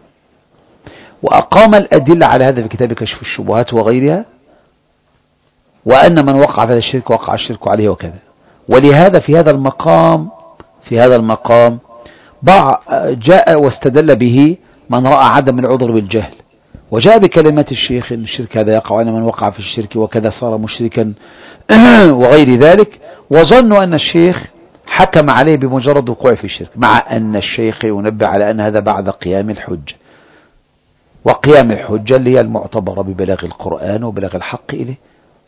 وأقام الأدلة على هذا في كتاب كشف الشبهات وغيرها، وأن من وقع في هذا الشرك وقع الشرك عليه وكذا. ولهذا في هذا المقام في هذا المقام جاء واستدل به من رأى عدم العذر بالجهل، وجاء بكلمات الشيخ إن الشرك هذا يقع، وأن من وقع في الشرك وكذا صار مشركا وغير ذلك، وظنوا أن الشيخ حكم عليه بمجرد وقوع في الشرك، مع أن الشيخ ينبه على أن هذا بعد قيام الحجة، وقيام الحجة اللي هي المعتبرة ببلاغ القرآن وبلاغ الحق إليه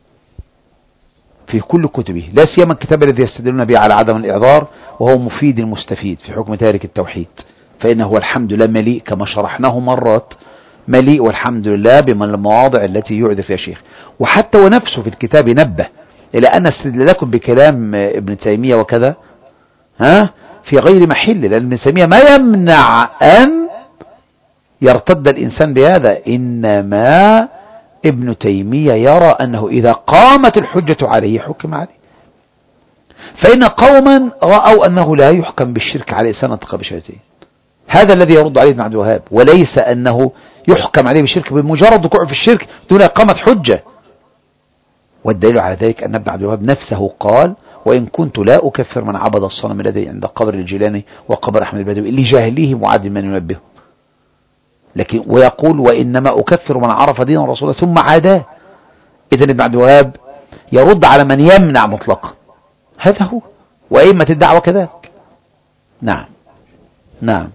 في كل كتبه، لا سيما الكتاب الذي يستدلون به على عدم الإعذار، وهو مفيد المستفيد في حكم تارك التوحيد، فإنه الحمد لله مليء كما شرحناه مرات، مليء والحمد لله بمن المواضع التي يعذر فيها الشيخ. وحتى ونفسه في الكتاب نبه إلى أن استدلالكم بكلام ابن تيمية وكذا ها في غير محل، لأن ابن تيمية ما يمنع أن يرتد الإنسان بهذا، إنما ابن تيمية يرى أنه إذا قامت الحجة عليه حكم عليه. فإن قوما رأوا أنه لا يحكم بالشرك على إنسان نطق بشهادتين، هذا الذي يرد عليه ابن عبد الوهاب، وليس أنه يحكم عليه بالشرك بمجرد وقوع في الشرك دون إقامة حجة. والدليل على ذلك أن ابن عبد الوهاب نفسه قال وإن كنت لا أكفر من عبد الصنم الذي عند قبر الجيلاني وقبر أحمد البدوي لجاهليه معاد من ينبهه، لكن ويقول وإنما أكفر من عرف دين الرسول ثم عاداه. إذن ابن عبد الوهاب يرد على من يمنع مطلقا، هذا هو، وأئمة الدعوة كذلك. نعم نعم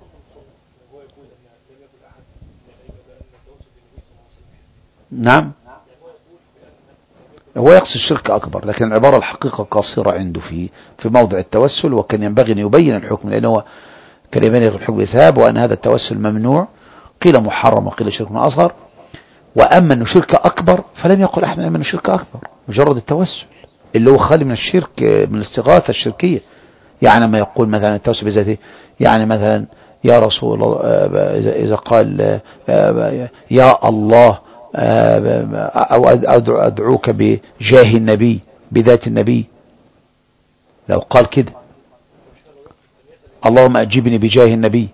نعم هو يقصد الشرك أكبر، لكن العبارة الحقيقة قاصرة عنده في في موضع التوسل، وكان ينبغي أن يبين الحكم، لأنه كان يبين الحكم بسبب، وأن هذا التوسل ممنوع، قيل محرم وقيل شرك أصغر. وأما أنه شرك أكبر فلم يقل أحد أنه شرك أكبر، مجرد التوسل اللي هو خالي من الشرك، من الاستغاثة الشركية. يعني ما يقول مثلا التوسل بذاته، يعني مثلا يا رسول الله، إذا قال يا الله، أو أدعوك بجاه النبي بذات النبي، لو قال كده اللهم أجبني بجاه النبي،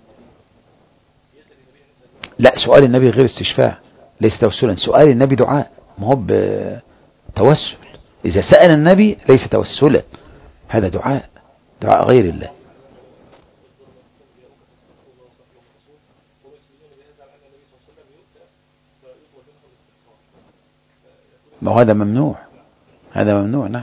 لا، سؤال النبي غير استشفاع، ليس توسلا. سؤال النبي دعاء، ما هو بتوسل. إذا سأل النبي ليس توسلا، هذا دعاء، دعاء غير الله. ما هو هذا ممنوع، هذا ممنوع. نعم.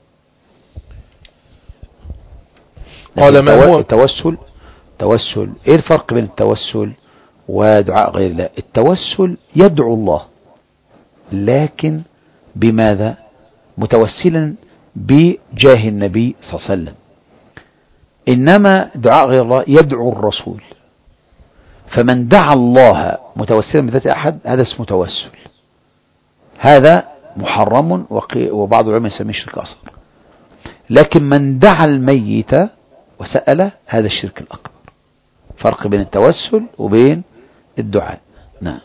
قال ما هو التوسل؟ توسل، ايه الفرق بين التوسل ودعاء غير الله؟ التوسل يدعو الله، لكن بماذا؟ متوسلا بجاه النبي صلى الله عليه وسلم. إنما دعاء غير الله يدعو الرسول، فمن دعا الله متوسلا بذات أحد هذا اسمه توسل، هذا محرم، وبعض العلماء يسميه شرك أصغر. لكن من دعا الميت وسأله هذا الشرك الأكبر. فرق بين التوسل وبين الدعاء. نعم.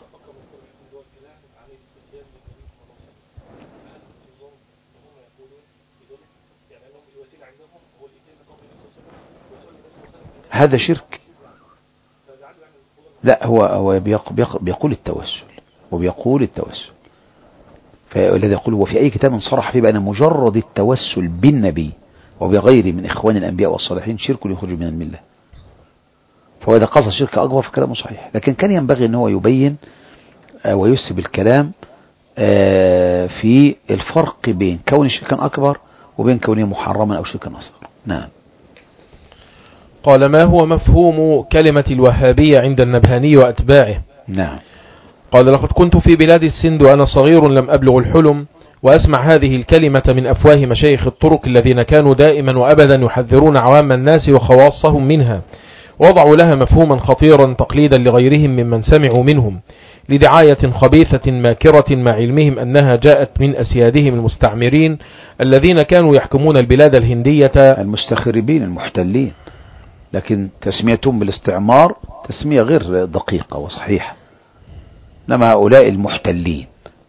هذا شرك. لا، هو هو بيقول التوسل، وبيقول التوسل، فالذي يقول هو في أي كتاب صرح فيه بأن مجرد التوسل بالنبي وبغيره من إخوان الأنبياء والصالحين شرك يخرج من الملة. فهو إذا قصد شرك أكبر فكلامه صحيح، لكن كان ينبغي أن هو يبين ويسب الكلام في الفرق بين كون شركا أكبر وبين كونه محرما أو شركا أصغر. نعم. قال ما هو مفهوم كلمة الوهابية عند النبهاني وأتباعه؟ نعم. قال لقد كنت في بلاد السند وأنا صغير لم أبلغ الحلم، وأسمع هذه الكلمة من أفواه مشايخ الطرق الذين كانوا دائما وأبدا يحذرون عوام الناس وخواصهم منها، وضعوا لها مفهوما خطيرا تقليدا لغيرهم ممن سمعوا منهم، لدعاية خبيثة ماكرة مع علمهم أنها جاءت من أسيادهم المستعمرين الذين كانوا يحكمون البلاد الهندية، المستخربين المحتلين. لكن تسميتهم بالاستعمار تسمية غير دقيقة وصحيحة، إنما هؤلاء المحتلين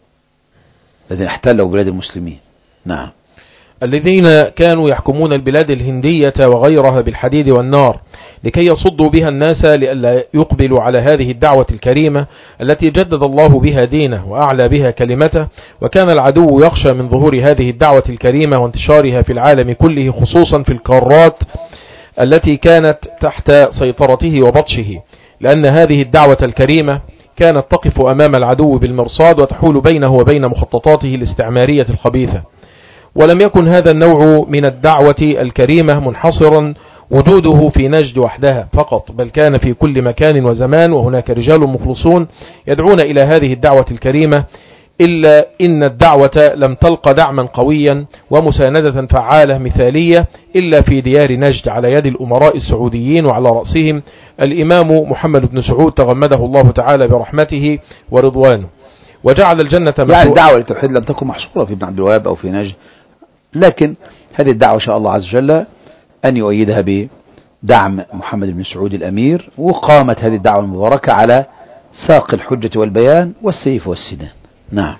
الذين احتلوا بلاد المسلمين. نعم. الذين كانوا يحكمون البلاد الهندية وغيرها بالحديد والنار لكي يصدوا بها الناس لئلا يقبلوا على هذه الدعوة الكريمة التي جدد الله بها دينه وأعلى بها كلمته. وكان العدو يخشى من ظهور هذه الدعوة الكريمة وانتشارها في العالم كله، خصوصا في القارات التي كانت تحت سيطرته وبطشه، لأن هذه الدعوة الكريمة كانت تقف أمام العدو بالمرصاد وتحول بينه وبين مخططاته الاستعمارية الخبيثة. ولم يكن هذا النوع من الدعوة الكريمة منحصرا وجوده في نجد وحدها فقط، بل كان في كل مكان وزمان، وهناك رجال مخلصون يدعون إلى هذه الدعوة الكريمة، إلا إن الدعوة لم تلق دعما قويا ومساندة فعالة مثالية إلا في ديار نجد على يد الأمراء السعوديين، وعلى رأسهم الإمام محمد بن سعود تغمده الله تعالى برحمته ورضوانه، وجعل الجنة مثوى. يعني الدعوة للتوحيد لم تكن محصورة في ابن عبد الوهاب أو في نجد، لكن هذه الدعوة شاء الله عز وجل أن يؤيدها بدعم محمد بن سعود الأمير، وقامت هذه الدعوة المباركة على ساق الحجة والبيان والسيف والسنان. نعم.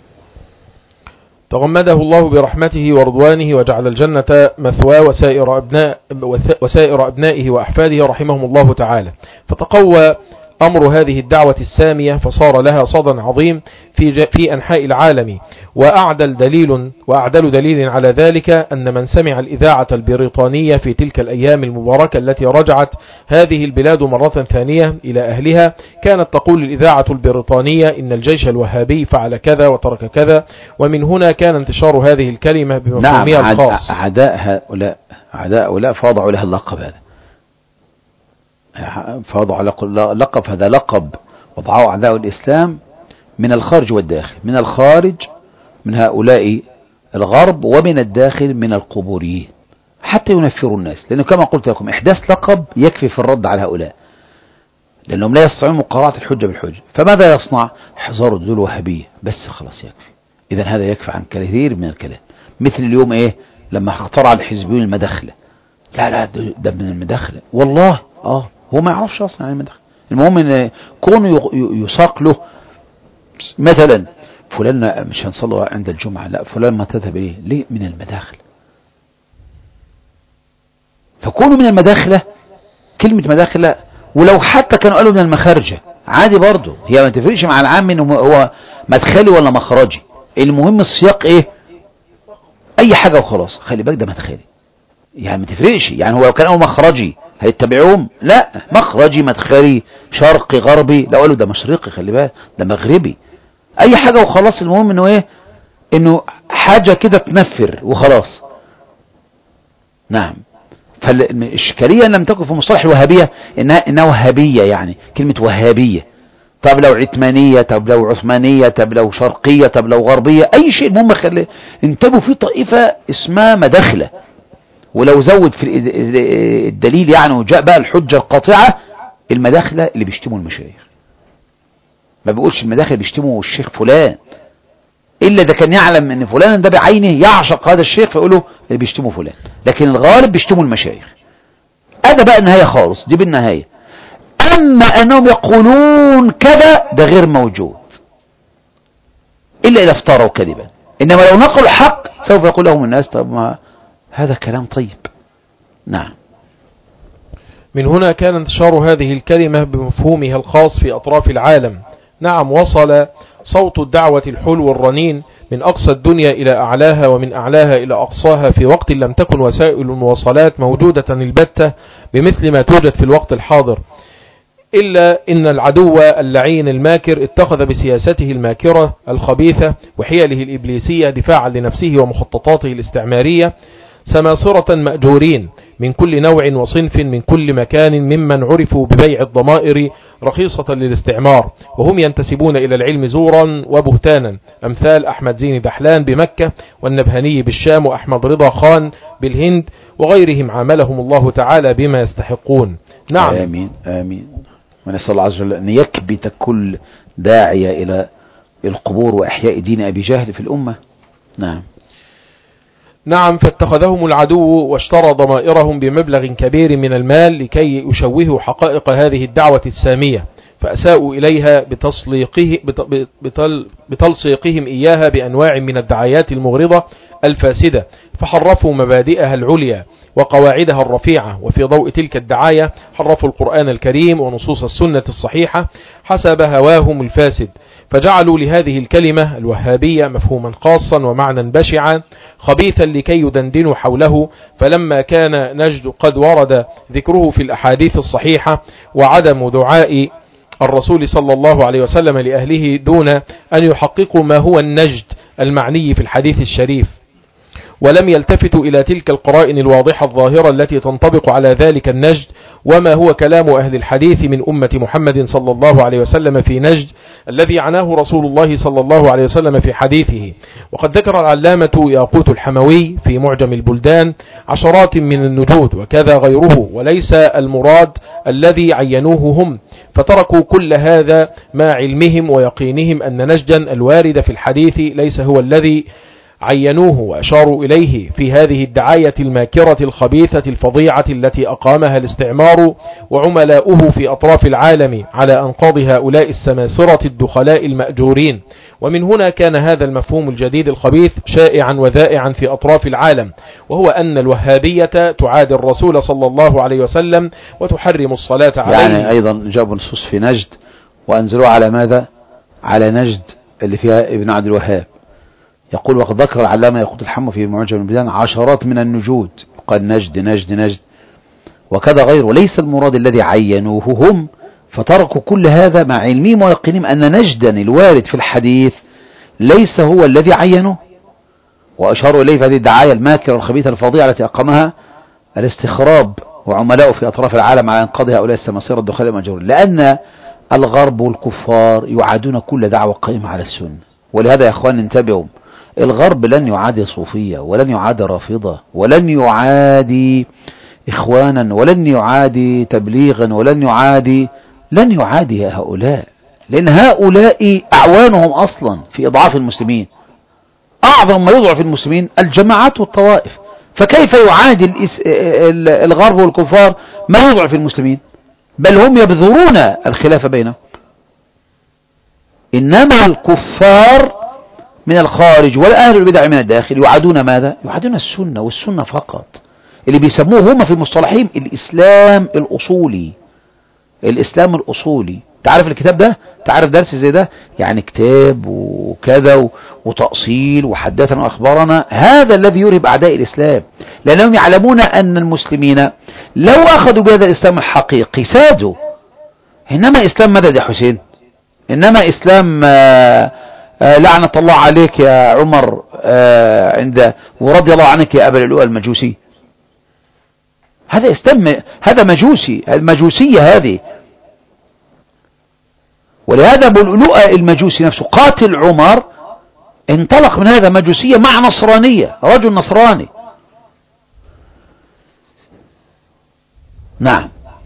تغمده الله برحمته ورضوانه وجعل الجنة مثواه وسائر أبناء وسائر أبنائه وأحفاده رحمهم الله تعالى. فتقوى أمر هذه الدعوة السامية فصار لها صدى عظيم في في أنحاء العالم. وأعدل دليل وأعدل دليل على ذلك أن من سمع الإذاعة البريطانية في تلك الأيام المباركة التي رجعت هذه البلاد مرة ثانية إلى أهلها، كانت تقول الإذاعة البريطانية إن الجيش الوهابي فعل كذا وترك كذا، ومن هنا كان انتشار هذه الكلمة بمفهومها نعم. الخاص. أعداء هؤلاء أعداء هؤلاء فوضعوا لها اللقب هذا، فوضعوا لقب، هذا لقب وضعوا أعداء الإسلام من الخارج والداخل، من الخارج من هؤلاء الغرب، ومن الداخل من القبوريين، حتى ينفروا الناس. لأنه كما قلت لكم إحداث لقب يكفي في الرد على هؤلاء، لأنهم لا يستطيعون مقارعة الحجة بالحجة. فماذا يصنع؟ احذروا دول وهابية بس، خلاص يكفي. إذن هذا يكفي عن كثير من الكلام. مثل اليوم إيه لما اخترع الحزبيون المداخلة، لا لا ده من المداخلة والله، آه هو ما يعرفش أصلا عن المداخلة، المهم ان كونه يساق له مثلا فلان مش هنصلي عند الجمعة، لا فلان ما تذهب إليه ليه؟ من المداخل. فكونوا من المداخلة، كلمة مداخلة، ولو حتى كانوا قالوا من المخارجة عادي برضو، هي ما تفرقش مع العام انه هو مدخلي ولا مخرجي، المهم السياق ايه؟ اي حاجة وخلاص. خلي بالك ده مدخلي يعني ما تفرقش، يعني هو لو كانوا مخرجي هيتبعوهم؟ لا، مخرجي مدخلي شرقي غربي، لو قالوا ده مشرقي خلي بالك ده مغربي، اي حاجة وخلاص. المهم انه ايه؟ انه حاجة كده تنفر وخلاص. نعم. فالإشكالية لم تكن في مصطلح الوهابية إنها, إنها وهابية، يعني كلمة وهابية. طب لو عثمانية، طب لو عثمانية، طب لو شرقية، طب لو غربية، أي شيء. المهم خلي انتبهوا في طائفة اسمها مداخلة، ولو زود في الدليل يعني وجاء بقى الحجة القاطعة، المداخلة اللي بيشتموا المشايخ. ما بيقولش المداخلة بيشتموا الشيخ فلان، إلا إذا كان يعلم أن فلان ده بعينه يعشق هذا الشيخ فيقوله اللي بيشتموا فلان، لكن الغالب بيشتموا المشايخ. هذا بقى النهاية خالص، دي بالنهاية. أما أنهم يقولون كذا ده غير موجود إلا إذا افتروا كذبا، إنما لو نقلوا الحق سوف يقول لهم الناس طب ما هذا كلام طيب. نعم. من هنا كان انتشار هذه الكلمة بمفهومها الخاص في أطراف العالم. نعم، وصل صوت الدعوة الحلو الرنين من أقصى الدنيا إلى أعلاها، ومن أعلاها إلى أقصاها، في وقت لم تكن وسائل المواصلات موجودة البتة بمثل ما توجد في الوقت الحاضر، إلا إن العدو اللعين الماكر اتخذ بسياسته الماكرة الخبيثة وحيله الإبليسية دفاعا لنفسه ومخططاته الاستعمارية سماسرة مأجورين من كل نوع وصنف من كل مكان ممن عرفوا ببيع الضمائر رخيصة للاستعمار، وهم ينتسبون إلى العلم زورا وبهتانا، أمثال أحمد زين دحلان بمكة، والنبهاني بالشام، وأحمد رضا خان بالهند، وغيرهم عاملهم الله تعالى بما يستحقون. نعم. آمين آمين. ونسأل الله عز وجل أن يكبت كل داعية إلى القبور وإحياء دين أبي جهل في الأمة. نعم. نعم. فاتخذهم العدو واشترى ضمائرهم بمبلغ كبير من المال لكي يشوهوا حقائق هذه الدعوة السامية، فأساءوا إليها بتصليقه بتل بتلصيقهم إياها بأنواع من الدعايات المغرضة الفاسدة، فحرفوا مبادئها العليا وقواعدها الرفيعة، وفي ضوء تلك الدعاية حرفوا القرآن الكريم ونصوص السنة الصحيحة حسب هواهم الفاسد، فجعلوا لهذه الكلمة الوهابية مفهوما خاصا ومعنى بشعا خبيثا لكي يدندنوا حوله. فلما كان نجد قد ورد ذكره في الأحاديث الصحيحة وعدم دعاء الرسول صلى الله عليه وسلم لأهله دون أن يحققوا ما هو النجد المعني في الحديث الشريف، ولم يلتفتوا إلى تلك القرائن الواضحة الظاهرة التي تنطبق على ذلك النجد، وما هو كلام أهل الحديث من أمة محمد صلى الله عليه وسلم في نجد الذي عناه رسول الله صلى الله عليه وسلم في حديثه. وقد ذكر العلامة ياقوت الحموي في معجم البلدان عشرات من النجود وكذا غيره، وليس المراد الذي عينوه هم، فتركوا كل هذا مع علمهم ويقينهم أن نجدا الوارد في الحديث ليس هو الذي عينوه، وأشاروا إليه في هذه الدعاية الماكرة الخبيثة الفظيعة التي أقامها الاستعمار وعملاؤه في أطراف العالم على أنقاض هؤلاء السماسرة الدخلاء المأجورين. ومن هنا كان هذا المفهوم الجديد الخبيث شائعا وذائعا في أطراف العالم، وهو أن الوهابية تعادي الرسول صلى الله عليه وسلم وتحرم الصلاة عليه. يعني أيضا جابوا نصوص في نجد وأنزلوا على ماذا؟ على نجد اللي فيها ابن عبد الوهاب. يقول وقد ذكر العلامة ياقوت الحموي في معجم البلدان عشرات من النجود، قال نجد نجد نجد وكذا غير، وليس المراد الذي عينوه هم، فتركوا كل هذا مع علمهم ويقينهم أن نجدا الوارد في الحديث ليس هو الذي عينوه، وأشاروا إليه في هذه الدعاية الماكرة الخبيثة الفظيعة التي أقامها الاستخراب وعملاؤه في أطراف العالم على أنقاض هؤلاء السماسرة الدخلاء المأجورين، لأن الغرب والكفار يعادون كل دعوة قائمة على السنة. ولهذا يا أخوان انتبهوا، الغرب لن يعادي صوفية ولن يعادي رافضة ولن يعادي إخوانا ولن يعادي تبليغا ولن يعادي لن يعادي هؤلاء، لأن هؤلاء أعوانهم أصلا في إضعاف المسلمين. أعظم ما يضعف المسلمين الجماعات والطوائف، فكيف يعادي الغرب والكفار ما يضعف المسلمين؟ بل هم يبذرون الخلاف بينهم. إنما الكفار من الخارج والأهل البدع من الداخل يعادون ماذا؟ يعادون السنة والسنة فقط، اللي بيسموه هم في المصطلحين الإسلام الأصولي. الإسلام الأصولي، تعرف الكتاب ده؟ تعرف درس زي ده؟ يعني كتاب وكذا وتأصيل وحدثنا وأخبارنا، هذا الذي يرهب أعداء الإسلام، لأنهم يعلمون أن المسلمين لو أخذوا بهذا الإسلام الحقيقي سادوا. إنما إسلام مدد يا حسين، إنما إسلام آآ آآ لعنة الله عليك يا عمر عند ورضي الله عنك يا أبا اللؤلؤ المجوسي، هذا إسلام، هذا مجوسي، المجوسية هذه. ولهذا أبو اللؤلؤ المجوسي نفسه قاتل عمر انطلق من هذا مجوسية مع نصرانية، رجل نصراني. نعم.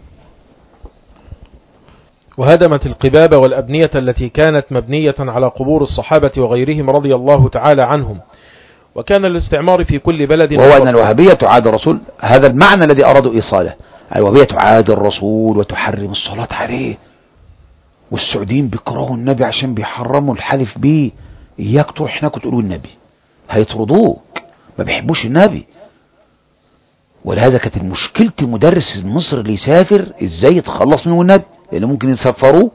وهدمت القباب والأبنية التي كانت مبنية على قبور الصحابة وغيرهم رضي الله تعالى عنهم. وكان الاستعمار في كل بلد، وهو أن الوهابية تعادي الرسول، هذا المعنى الذي أرادوا إيصاله. الوهابية تعادي الرسول وتحرم الصلاة عليه، والسعوديين بيكرهوا النبي عشان بيحرموا الحلف بيه. إياك تروح هناك وتقولوا النبي، هيطردوك، ما بيحبوش النبي. ولهذا كانت مشكلة مدرس مصر اللي يسافر ازاي يتخلص منه النبي، لأنه ممكن يسفروه.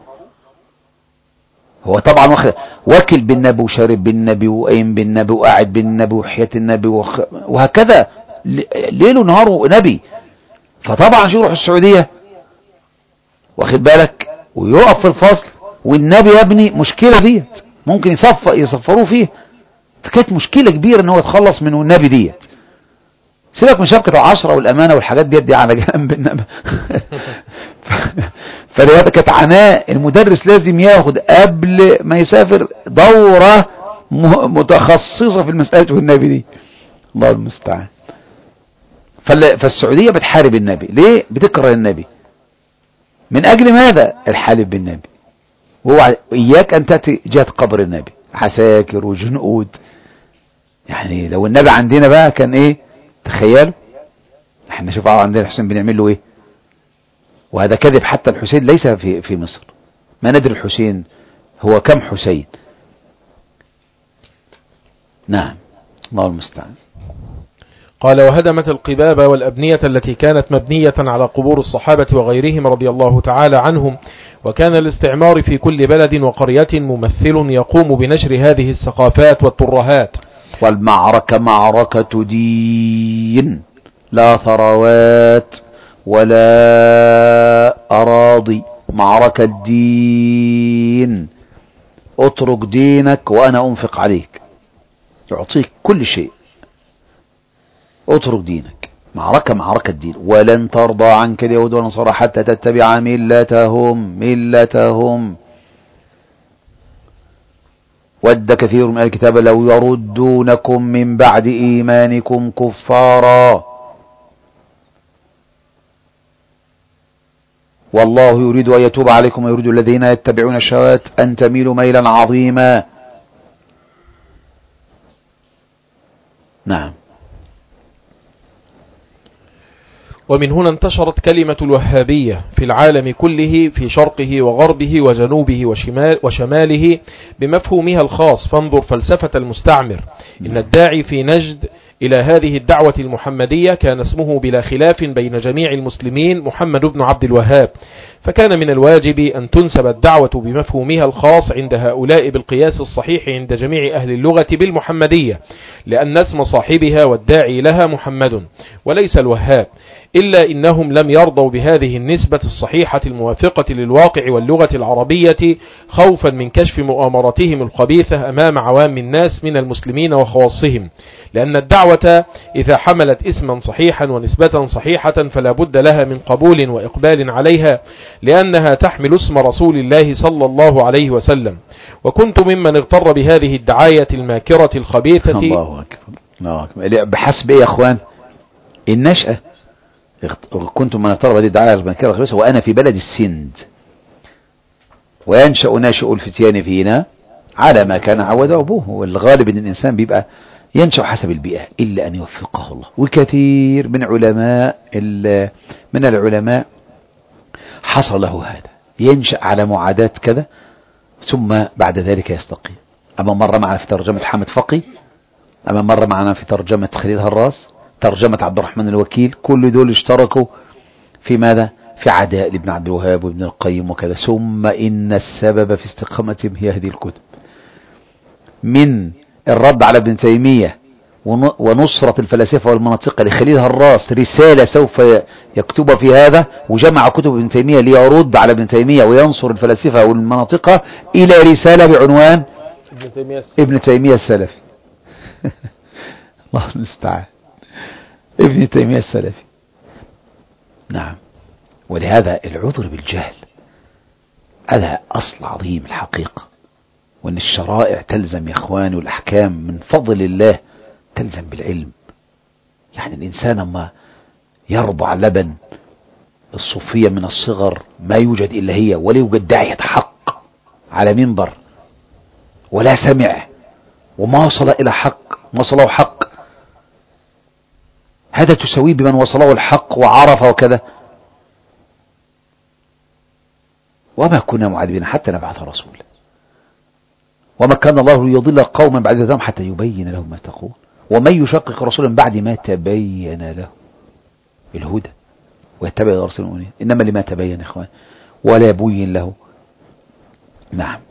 هو طبعا واخد واكل بالنبي وشارب بالنبي وقايم بالنبي وقاعد بالنبي وحياة النبي وخ... وهكذا ليل ونهار نبي. فطبعا شو يروح السعودية واخد بالك ويقف في الفصل والنبي يا ابني، مشكلة ديت ممكن يصف يصفروه فيه. فكانت مشكلة كبيرة ان هو يتخلص منه النبي ديت. سيبك من شبكة العشرة والأمانة والحاجات ديت دي على جنب، إنما فلهذا كانت عناء. المدرس لازم ياخد قبل ما يسافر دورة متخصصة في المسألة والنبي دي، الله المستعان. فالسعودية بتحارب النبي ليه؟ بتكره النبي. من أجل ماذا؟ الحالف بالنبي. وهو إياك أن تأتي جهة قبر النبي، عساكر وجنود. يعني لو النبي عندنا بقى كان إيه؟ تخيلوا احنا شوف عندنا الحسين بنعمل له ايه. وهذا كذب، حتى الحسين ليس في في مصر، ما ندري الحسين هو كم حسين. نعم، الله المستعان. قال: وهدمت القباب والأبنية التي كانت مبنية على قبور الصحابة وغيرهم رضي الله تعالى عنهم. وكان الاستعمار في كل بلد وقرية ممثل يقوم بنشر هذه الثقافات والترهات. والمعركة معركة دين، لا ثروات ولا أراضي، معركة دين. اترك دينك وأنا أنفق عليك، يعطيك كل شيء. اترك دينك، معركة معركة دين. ولن ترضى عنك اليهود والنصارى حتى تتبع ملتهم ملتهم ود كثير من الكتاب لو يردونكم من بعد إيمانكم كفارا والله يريد أن يتوب عليكم ويريد الذين يتبعون الشهوات أن تميلوا ميلا عظيما. نعم. ومن هنا انتشرت كلمة الوهابية في العالم كله، في شرقه وغربه وجنوبه وشمال وشماله بمفهومها الخاص. فانظر فلسفة المستعمر. إن الداعي في نجد إلى هذه الدعوة المحمدية كان اسمه بلا خلاف بين جميع المسلمين محمد بن عبد الوهاب، فكان من الواجب أن تنسب الدعوة بمفهومها الخاص عند هؤلاء بالقياس الصحيح عند جميع أهل اللغة بالمحمدية، لأن اسم صاحبها والداعي لها محمد وليس الوهاب، إلا إنهم لم يرضوا بهذه النسبة الصحيحة الموافقة للواقع واللغة العربية، خوفا من كشف مؤامرتهم الخبيثة أمام عوام الناس من المسلمين وخواصهم. لأن الدعوة إذا حملت اسما صحيحا ونسبة صحيحة فلا بد لها من قبول وإقبال عليها، لأنها تحمل اسم رسول الله صلى الله عليه وسلم. وكنت ممن اغتر بهذه الدعاية الماكرة الخبيثة. الله أكبر، الله أكبر. بحسب إيه يا أخوان النشأة؟ كنت من اغتر بهذه الدعاية الماكرة الخبيثة وأنا في بلد السند، وينشأ ناشئ الفتيان فينا على ما كان عود أبوه. والغالب أن الإنسان بيبقى ينشأ حسب البيئة إلا أن يوفقه الله. وكثير من علماء من العلماء حصل له هذا، ينشأ على معاداة كذا ثم بعد ذلك يستقيم. أما مرة معنا في ترجمة حامد فقي، أما مرة معنا في ترجمة خليل هراس، ترجمة عبد الرحمن الوكيل، كل دول اشتركوا في ماذا؟ في عداء لابن عبد الوهاب وابن القيم وكذا. ثم إن السبب في استقامتهم هي هذه الكتب، من الرد على ابن تيمية ونصرة الفلاسفة والمناطق لخليل هراس، رسالة سوف يكتبها في هذا، وجمع كتب ابن تيمية ليرد على ابن تيمية وينصر الفلاسفة والمناطق، إلى رسالة بعنوان ابن تيمية, ابن تيمية السلفي. الله المستعان، ابن تيمية السلفي. نعم. ولهذا العذر بالجهل هذا أصل عظيم الحقيقة، وأن الشرائع تلزم يا إخواني، والأحكام من فضل الله تلزم بالعلم. يعني الإنسان ما يرضع لبن الصوفية من الصغر ما يوجد إلا هي، ولا يوجد داعية حق على منبر ولا سمع وما وصل إلى حق، ما وصله حق، هذا تسويه بمن وصله الحق وعرف وكذا. وما كنا معذبين حتى نبعث رسولا، وما كان الله ليضل قوما بعد ذلك حتى يبين لهم ما تقول، ومن يشقق رسولا بعد ما تبين له الهدى ويتبع رسول المؤمنين إنما لما تبين إخوان ولا يبين له. نعم.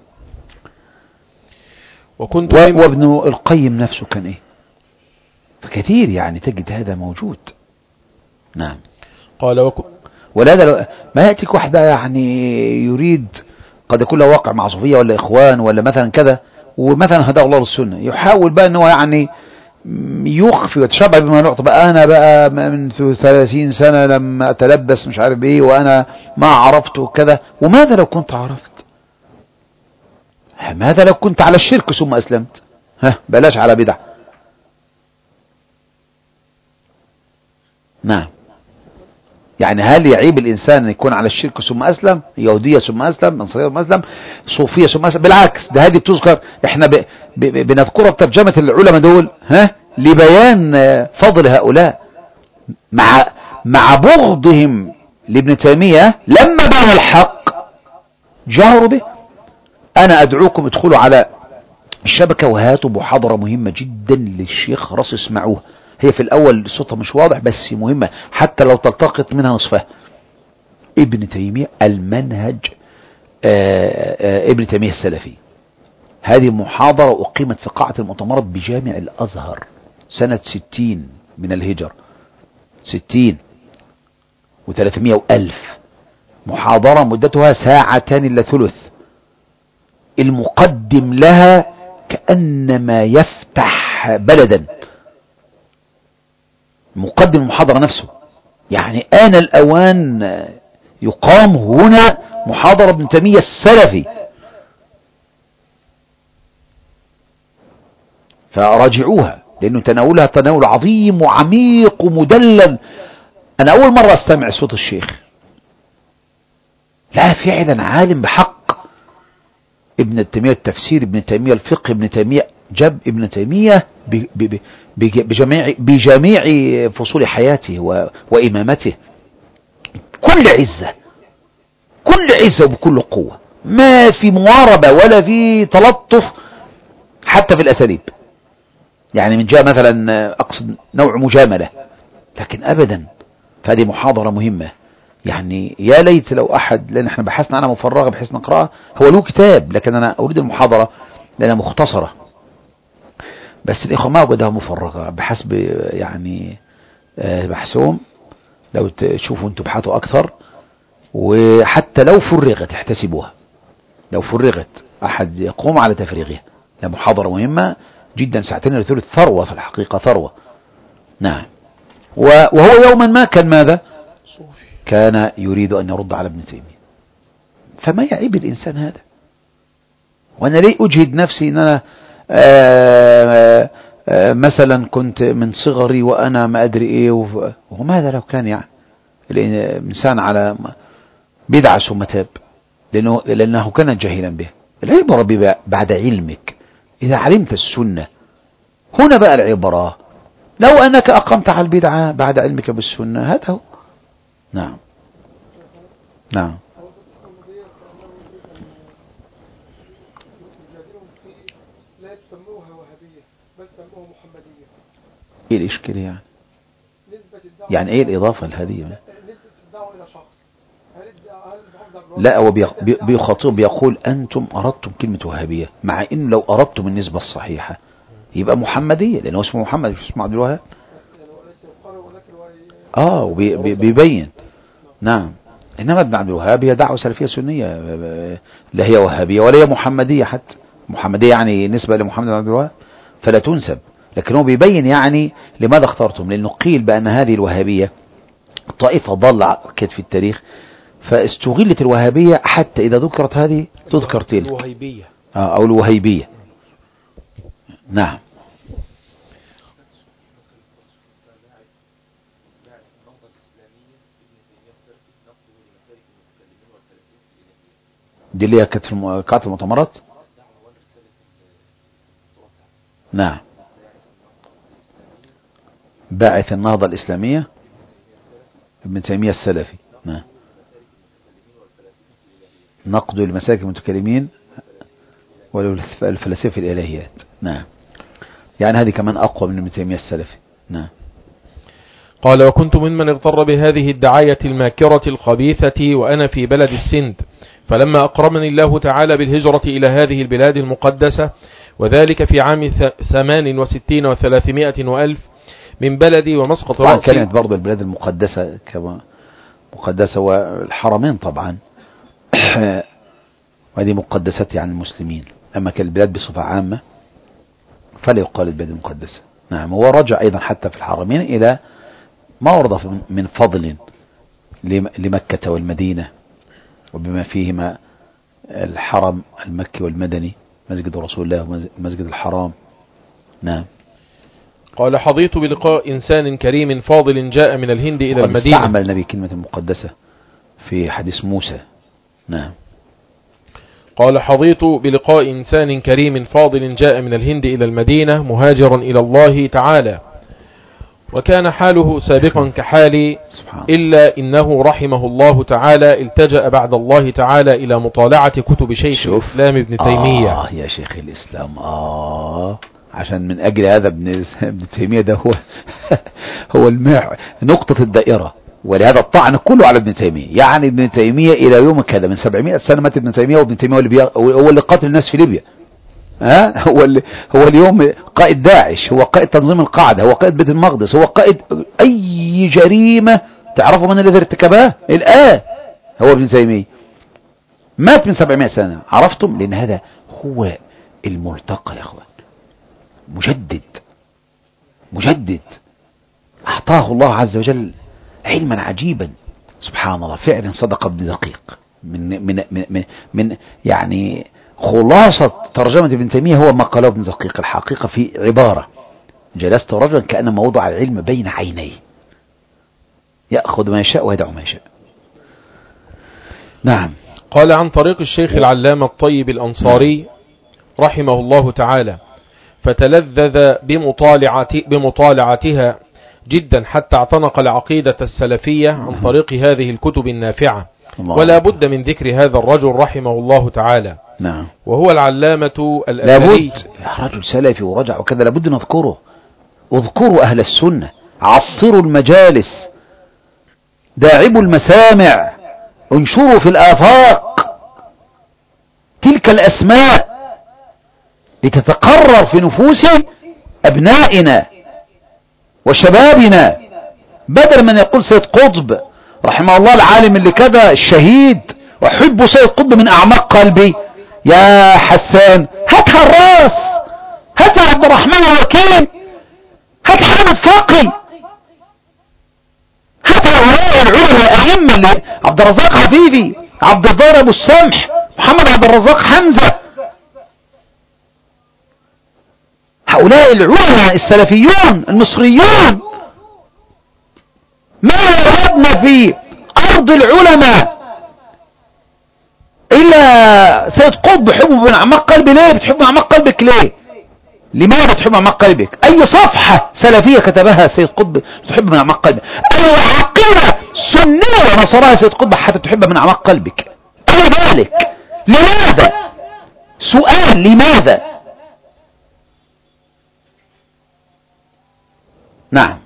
وكنت وابن القيم نفسه كان إيه، فكثير يعني تجد هذا موجود. نعم. قال وك... ولهذا ما يأتيك واحدة يعني يريد قد يكون له واقع مع صوفية ولا إخوان ولا مثلا كذا، ومثلا هداه الله للسنة، يحاول بقى أنه يعني يخفي ويتشبع بما نعطى بقى. أنا بقى من ثلاثين سنة لما أتلبس مش عارف إيه، وأنا ما عرفت كذا. وماذا لو كنت عرفت؟ ماذا لو كنت على الشرك ثم أسلمت؟ ها بلاش على بدع. نعم. يعني هل يعيب الإنسان أن يكون على الشرك ثم أسلم، يهودية ثم أسلم، نصرية ثم أسلم، صوفية ثم أسلم؟ بالعكس، ده هذه بتذكر، احنا ب... ب... بنذكرها بترجمة العلماء دول ها لبيان فضل هؤلاء، مع مع بغضهم لابن تيمية لما بان الحق جهروا به. أنا أدعوكم ادخلوا على الشبكة وهاتوا محاضرة مهمة جدا للشيخ راس، اسمعوها. هي في الأول صوتها مش واضح بس مهمة، حتى لو تلتقط منها نصفها. ابن تيمية المنهج، آآ آآ ابن تيمية السلفي. هذه محاضرة أقيمت في قاعة المؤتمرات بجامع الأزهر سنة ستين من الهجرة، ستين وثلاثمائة وألف. محاضرة مدتها ساعتان إلا ثلث. المقدم لها كأنما يفتح بلدا، مقدم المحاضرة نفسه. يعني آن الأوان يقام هنا محاضرة ابن تيمية السلفي، فراجعوها لأنه تناولها تناول عظيم وعميق ومدلل. أنا أول مرة أستمع صوت الشيخ، لا فعلا عالم بحق. ابن تيمية التفسير، ابن تيمية الفقه، ابن تيمية جاب ابن تيمية بجميع بجميع فصول حياته وإمامته، كل عزة، كل عزة وبكل قوة، ما في مواربة ولا في تلطف حتى في الأساليب. يعني من جاء مثلا أقصد نوع مجاملة، لكن أبدا. فهذه محاضرة مهمة. يعني يا ليت لو أحد، لأن احنا بحثنا عنها مفرغة بحيث نقرأها. هو له كتاب لكن أنا أريد المحاضرة لأنها مختصرة، بس الإخوة ما وجدها مفرغة بحسب يعني بحثهم. لو تشوفوا انتم ابحثوا أكثر، وحتى لو فرغت احتسبوها، لو فرغت أحد يقوم على تفريغها. محاضرة مهمة جدا، ساعتين إلى ثلث، ثروة في الحقيقة، ثروة. نعم. وهو يوما ما كان ماذا؟ كان يريد أن يرد على ابن تيمية. فما يعيب الإنسان هذا؟ وأنا ليه أجهد نفسي أن أنا آآ آآ مثلا كنت من صغري وأنا ما أدري إيه، وماذا لو كان يعني الإنسان على بدعة ثم تاب لأنه, لأنه كان جاهلا به. العبرة بعد علمك، إذا علمت السنة هنا بقى العبرة. لو أنك أقمت على البدعة بعد علمك بالسنة، هذا هو. نعم. نعم. لا تسموها وهابية بل سموها محمدية. ايه الاشكالية يعني؟ يعني ايه الاضافة الهدية؟ نسبة الدعوة الى شخص. لا هو بيخاطب بيقول انتم اردتم كلمة وهابية، مع ان لو اردتم النسبة الصحيحة يبقى محمدية، لانه اسمه محمد مش اسمه عبد الوهاب. اه وبيبين. نعم. انما ابن عبد الوهاب هي دعوة سلفية سنية، لا هي وهابية ولا هي محمدية حتى. محمدية يعني نسبة لمحمد بن عبد الوهاب فلا تنسب، لكن هو بيبين يعني لماذا اخترتم، لانه قيل بان هذه الوهابية طائفة ضل كانت في التاريخ، فاستغلت الوهابية حتى إذا ذكرت هذه تذكر تلك الوهيبية آه أو الوهيبية. نعم. دي اللي هي كانت في قاعة المؤتمرات. نعم. باعث النهضة الإسلامية ابن تيمية السلفي. نعم. نقد المسالك المتكلمين والفلاسفة الإلهيات. نعم. يعني هذه كمان أقوى من ابن تيمية السلفي. نعم. قال وكنت ممن اغتر بهذه الدعاية الماكرة الخبيثة وأنا في بلد السند، فلما أقرمني الله تعالى بالهجرة إلى هذه البلاد المقدسة، وذلك في عام ثمان وستين وثلاثمائة وألف، من بلدي ومسقط رأسي. كلمة برضو البلاد المقدسة كما مقدسة والحرمين طبعا وهذه مقدسات يعني المسلمين، أما كالبلاد بصفة عامة فلا يقال البلاد المقدسة. نعم. هو رجع أيضا حتى في الحرمين إلى ما ورد من فضل لمكة والمدينة وبما فيهما الحرم المكي والمدني، مسجد رسول الله ومسجد الحرام. نعم. قال حظيت بلقاء إنسان كريم فاضل جاء من الهند إلى المدينة. استعمل النبي كلمة المقدسة في حديث موسى. نعم. قال حظيت بلقاء إنسان كريم فاضل جاء من الهند إلى المدينة مهاجرا إلى الله تعالى، وكان حاله سابقا كحالي، إلا إنه رحمه الله تعالى التجأ بعد الله تعالى إلى مطالعة كتب شيخ الإسلام ابن تيمية. آه يا شيخ الإسلام آه عشان من أجل هذا ابن تيمية ده هو هو المع نقطة الدائرة، ولهذا الطعن كله على ابن تيمية. يعني ابن تيمية إلى يوم كذا من سبعمائة سنة مات ابن تيمية، وابن تيمية هو اللي, بي... هو اللي قاتل الناس في ليبيا. ها هو اللي هو اليوم قائد داعش، هو قائد تنظيم القاعدة، هو قائد بيت المقدس، هو قائد أي جريمة تعرفوا من الذي ارتكبها الآن هو ابن تيمية. مات من سبعمائة سنة. عرفتم؟ لأن هذا هو الملتقى يا أخوان. مجدد مجدد أعطاه الله عز وجل علما عجيبا. سبحان الله. فعلا صدق ابن دقيق. من من من من, من يعني خلاصة ترجمة ابن تيمية هو ما قاله ابن دقيق الحقيقة في عبارة: جلست رجلا كأنما وضع العلم بين عينيه، يأخذ ما يشاء ويدع ما يشاء. نعم. قال عن طريق الشيخ العلامة الطيب الأنصاري رحمه الله تعالى، فتلذذ بمطالعة بمطالعتها جدا حتى اعتنق العقيدة السلفية عن طريق هذه الكتب النافعة. ولا بد من ذكر هذا الرجل رحمه الله تعالى. نعم. وهو العلامة الأثري. لابد رجل سلفي ورجع وكذا، لابد نذكره. اذكروا أهل السنة، عصروا المجالس، داعبوا المسامع، انشروا في الآفاق تلك الأسماء لتتقرر في نفوس أبنائنا وشبابنا، بدل من يقول سيد قطب رحمه الله العالم اللي كذا الشهيد وأحب سيد قطب من أعماق قلبي. يا حسان هاتها الراس، هاتها عبد الرحمن الوكيل، هات حامد فقي، هاتها هؤلاء العلماء الأئمة، عبد الرزاق حبيبي، عبد الدار أبو السمح، محمد عبد الرزاق حمزة، هؤلاء العلماء السلفيون المصريون. ما وجدنا في أرض العلماء إلا سيد قطب حبه من أعماق قلبي. ليه بتحب من أعماق قلبك؟ ليه؟ لماذا تحب من أعماق قلبك؟ أي صفحة سلفية كتبها سيد قطب تحب من أعماق قلبك؟ أي عقيدة سنية ونصرها سيد قطب حتى تحب من أعماق قلبك. أنا ذلك لماذا؟ سؤال لماذا؟ نعم.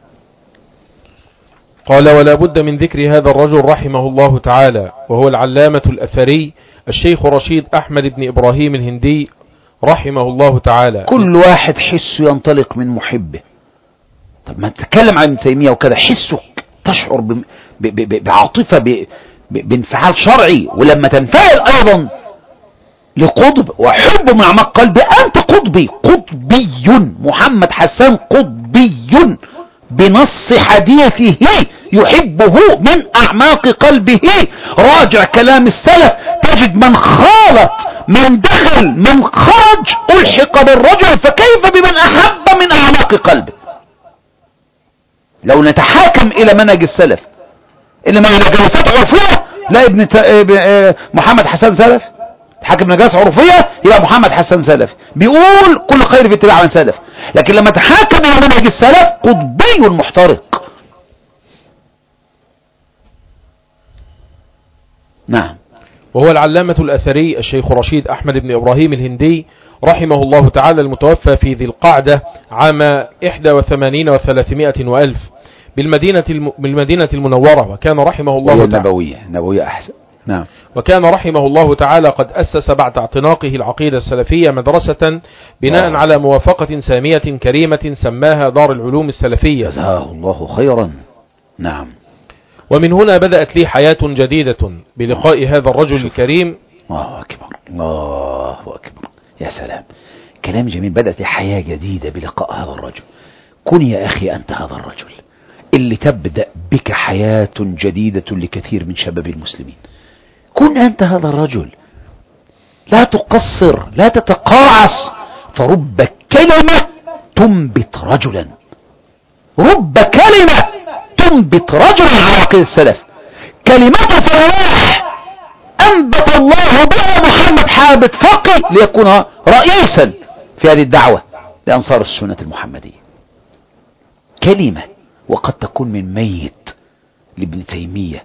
قال ولا بد من ذكر هذا الرجل رحمه الله تعالى، وهو العلامة الأثري الشيخ رشيد أحمد بن إبراهيم الهندي رحمه الله تعالى. كل واحد حسه ينطلق من محبه. طب ما تتكلم عن ابن تيمية وكذا، حسك تشعر ب... ب... ب... بعاطفة ب... ب... بانفعال شرعي، ولما تنفعل أيضا لقطب وحب من أعماق قلبي. أنت قطبي، قطبي محمد حسان قطبي بنص حديثه يحبه من أعماق قلبه. راجع كلام السلف تجد من خالط من دخل من خرج ألحق بالرجل، فكيف بمن أحب من أعماق قلبه؟ لو نتحاكم إلى منهج السلف إنما إلى جلسات عرفية، لا ابن محمد حسان سلف حاكم نجاس عرفية يبقى محمد حسان سلف بيقول كل خير في اتباع من سلف. لكن لما تحاكم الى منهج السلف قطبي محترق. نعم. وهو العلامة الأثري الشيخ رشيد أحمد بن إبراهيم الهندي رحمه الله تعالى، المتوفى في ذي القعدة عام إحدى وثمانين وثلاثمائة وألف بالمدينة الم... بالمدينة المنورة. وكان رحمه الله تعالى النبوية نبوية أحسن. نعم. وكان رحمه الله تعالى قد أسس بعد اعتناقه العقيدة السلفية مدرسة بناء آه. على موافقة سامية كريمة سماها دار العلوم السلفية، جزاه الله خيرا. نعم. ومن هنا بدأت لي حياة جديدة بلقاء آه. هذا الرجل الكريم. الله أكبر الله أكبر، يا سلام، كلام جميل. بدأت حياة جديدة بلقاء هذا الرجل. كن يا أخي أنت هذا الرجل اللي تبدأ بك حياة جديدة لكثير من شباب المسلمين. كن أنت هذا الرجل، لا تقصر، لا تتقاعس، فرب كلمة تنبت رجلا، رب كلمة تنبت رجلا على عقيدة السلف. كلمة فلاح أنبت الله بها محمد حامد فقي ليكون رئيسا في هذه الدعوة لأنصار السنة المحمدية. كلمة وقد تكون من ميت لابن تيمية،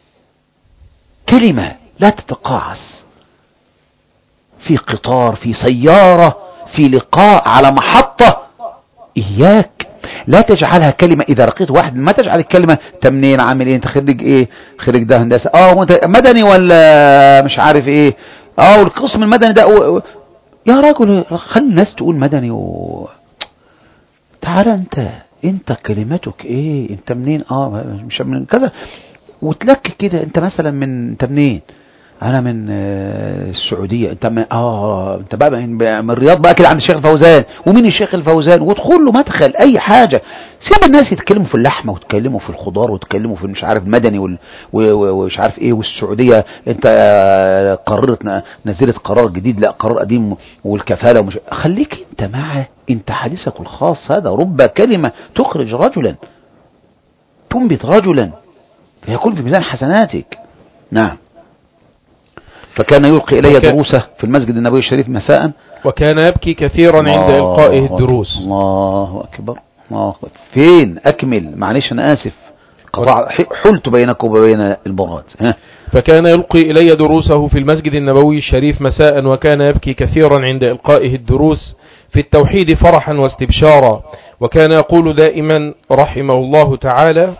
كلمة لا تتقاعس، في قطار، في سيارة، في لقاء، على محطة. إياك لا تجعلها كلمة إذا لقيت واحد، ما تجعل الكلمة انت منين، عامل ايه، انت خريج ايه، خريج ده هندسة، اه وانت مدني ولا مش عارف ايه، اه والقسم المدني ده و... يا راجل خلي الناس تقول مدني و... تعال انت انت كلمتك ايه، انت منين، اه مش من كذا، وتلك كده. انت مثلا من انت منين، انا من آه السعودية، انت من اه انت بقى من, من الرياض بقى كده عند الشيخ الفوزان، ومين الشيخ الفوزان، وادخل له مدخل اي حاجة. سيب الناس يتكلموا في اللحمة ويتكلموا في الخضار ويتكلموا في مش عارف المدني وال... ومش عارف ايه، والسعودية انت آه قررت نزلت قرار جديد، لا قرار قديم، والكفالة ومش... خليك انت مع انت حديثك الخاص. هذا رب كلمة تخرج رجلا، تنبت رجلا فيكون في ميزان حسناتك. نعم. فكان يلقي إلي دروسه في المسجد النبوي الشريف مساء، وكان يبكي كثيرا عند إلقائه الدروس. الله أكبر الله أكبر. فين أكمل، معلش أنا آسف حلت بينك وبين المراد. فكان يلقي إلي دروسه في المسجد النبوي الشريف مساء، وكان يبكي كثيرا عند إلقائه الدروس في التوحيد فرحا واستبشارا. وكان يقول دائما رحمه الله تعالى: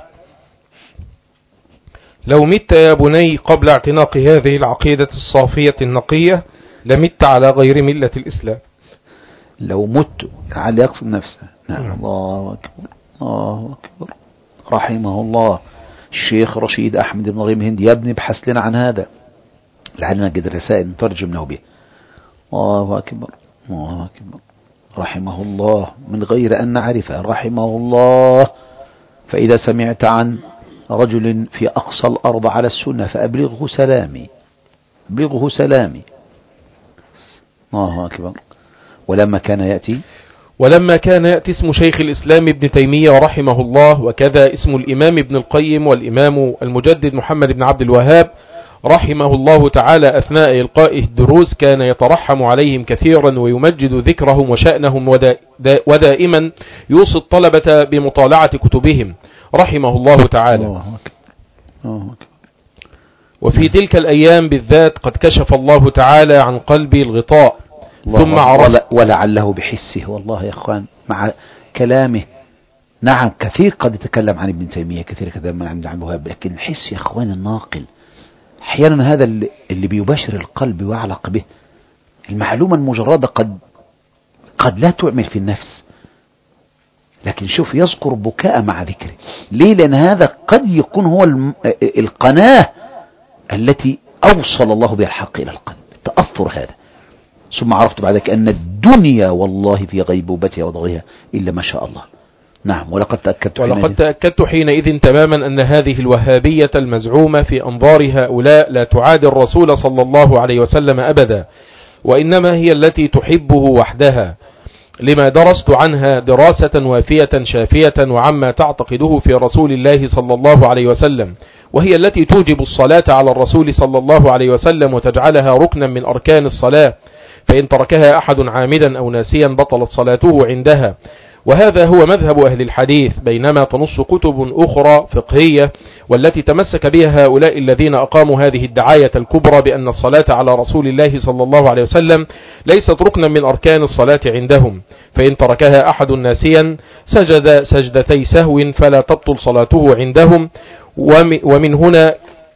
لو مت يا بني قبل اعتناق هذه العقيدة الصافية النقية لمت على غير ملة الإسلام. لو مت على يقصد نفسه. نعم. الله أكبر الله أكبر. رحمه الله الشيخ رشيد أحمد بن إبراهيم الهندي. يا ابني ابحث لنا عن هذا لعلنا نجد رسائل نترجم له بها. الله أكبر الله أكبر. رحمه الله من غير أن نعرفه رحمه الله. فإذا سمعت عن رجل في أقصى الأرض على السنة فأبلغه سلامي، أبلغه سلامي. الله أكبر. ولما كان يأتي ولما كان يأتي اسم شيخ الإسلام ابن تيمية رحمه الله، وكذا اسم الإمام ابن القيم والإمام المجدد محمد بن عبد الوهاب رحمه الله تعالى أثناء إلقائه الدروس، كان يترحم عليهم كثيرا ويمجد ذكرهم وشأنهم، ودائما يوصي الطلبة بمطالعة كتبهم رحمه الله تعالى. وفي تلك الأيام بالذات قد كشف الله تعالى عن قلبي الغطاء ثم عرف ولعله بحسه. والله يا أخوان مع كلامه نعم كثير قد يتكلم عن ابن تيمية، كثير يتكلم عن ابن عبد الوهاب، لكن الحس يا أخوان الناقل أحيانا هذا اللي بيباشر القلب ويعلق به. المعلومة المجردة قد قد لا تعمل في النفس، لكن شوف يذكر بكاء مع ذكره. ليه؟ لأن هذا قد يكون هو القناة التي أوصل الله بها الحق إلى القلب، تأثر هذا. ثم عرفت بعد ذلك أن الدنيا والله في غيبوبتها وضغيها إلا ما شاء الله. نعم ولقد تأكدت ولقد تأكدت حينئذ تماما أن هذه الوهابية المزعومة في أنظار هؤلاء لا تعادي الرسول صلى الله عليه وسلم أبدا، وإنما هي التي تحبه وحدها، لما درست عنها دراسة وافية شافية وعما تعتقده في رسول الله صلى الله عليه وسلم، وهي التي توجب الصلاة على الرسول صلى الله عليه وسلم وتجعلها ركنا من أركان الصلاة، فإن تركها أحد عامدا أو ناسيا بطلت صلاته عندها. وهذا هو مذهب أهل الحديث، بينما تنص كتب أخرى فقهية والتي تمسك بها هؤلاء الذين أقاموا هذه الدعاية الكبرى بأن الصلاة على رسول الله صلى الله عليه وسلم ليست ركنا من أركان الصلاة عندهم، فإن تركها أحد ناسيا سجد سجدتي سهو فلا تبطل صلاته عندهم. ومن هنا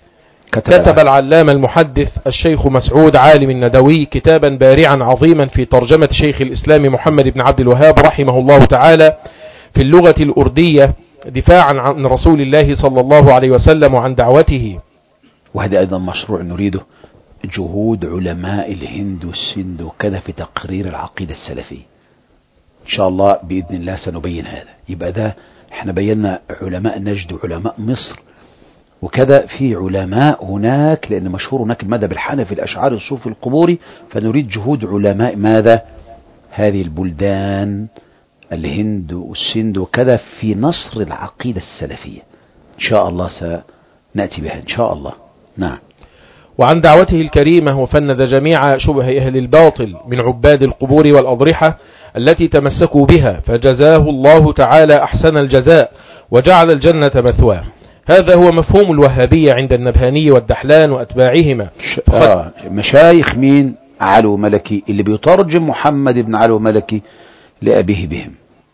كتب العلامة المحدث الشيخ مسعود عالم الندوي كتابا بارعا عظيما في ترجمة شيخ الإسلام محمد بن عبد الوهاب رحمه الله تعالى في اللغة الأردية دفاعا عن رسول الله صلى الله عليه وسلم وعن دعوته. وهذا أيضا مشروع نريده جهود علماء الهند والسند وكذا في تقرير العقيدة السلفية. إن شاء الله بإذن الله سنبين هذا. يبقى ده احنا بينا علماء نجد وعلماء مصر وكذا، في علماء هناك لأن مشهور هناك المذهب الحنفي الأشعري الصوفي القبوري، فنريد جهود علماء ماذا هذه البلدان الهند والسند وكذا في نصر العقيدة السلفية. إن شاء الله سنأتي بها إن شاء الله. نعم. وعن دعوته الكريمة وفند جميع شبه أهل الباطل من عباد القبور والأضرحة التي تمسكوا بها، فجزاه الله تعالى أحسن الجزاء وجعل الجنة مثواه. هذا هو مفهوم الوهابية عند النبهاني والدحلان وأتباعهما. آه مشايخ مين؟ علو ملكي اللي بيترجم محمد بن علو ملكي لأبيه بهم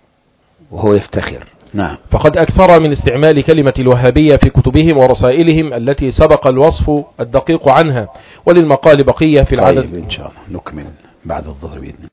وهو يفتخر. نعم. فقد أكثر من استعمال كلمة الوهابية في كتبهم ورسائلهم التي سبق الوصف الدقيق عنها، وللمقال بقية في العدد. طيب إن شاء الله نكمل بعد الظهر بإذن الله.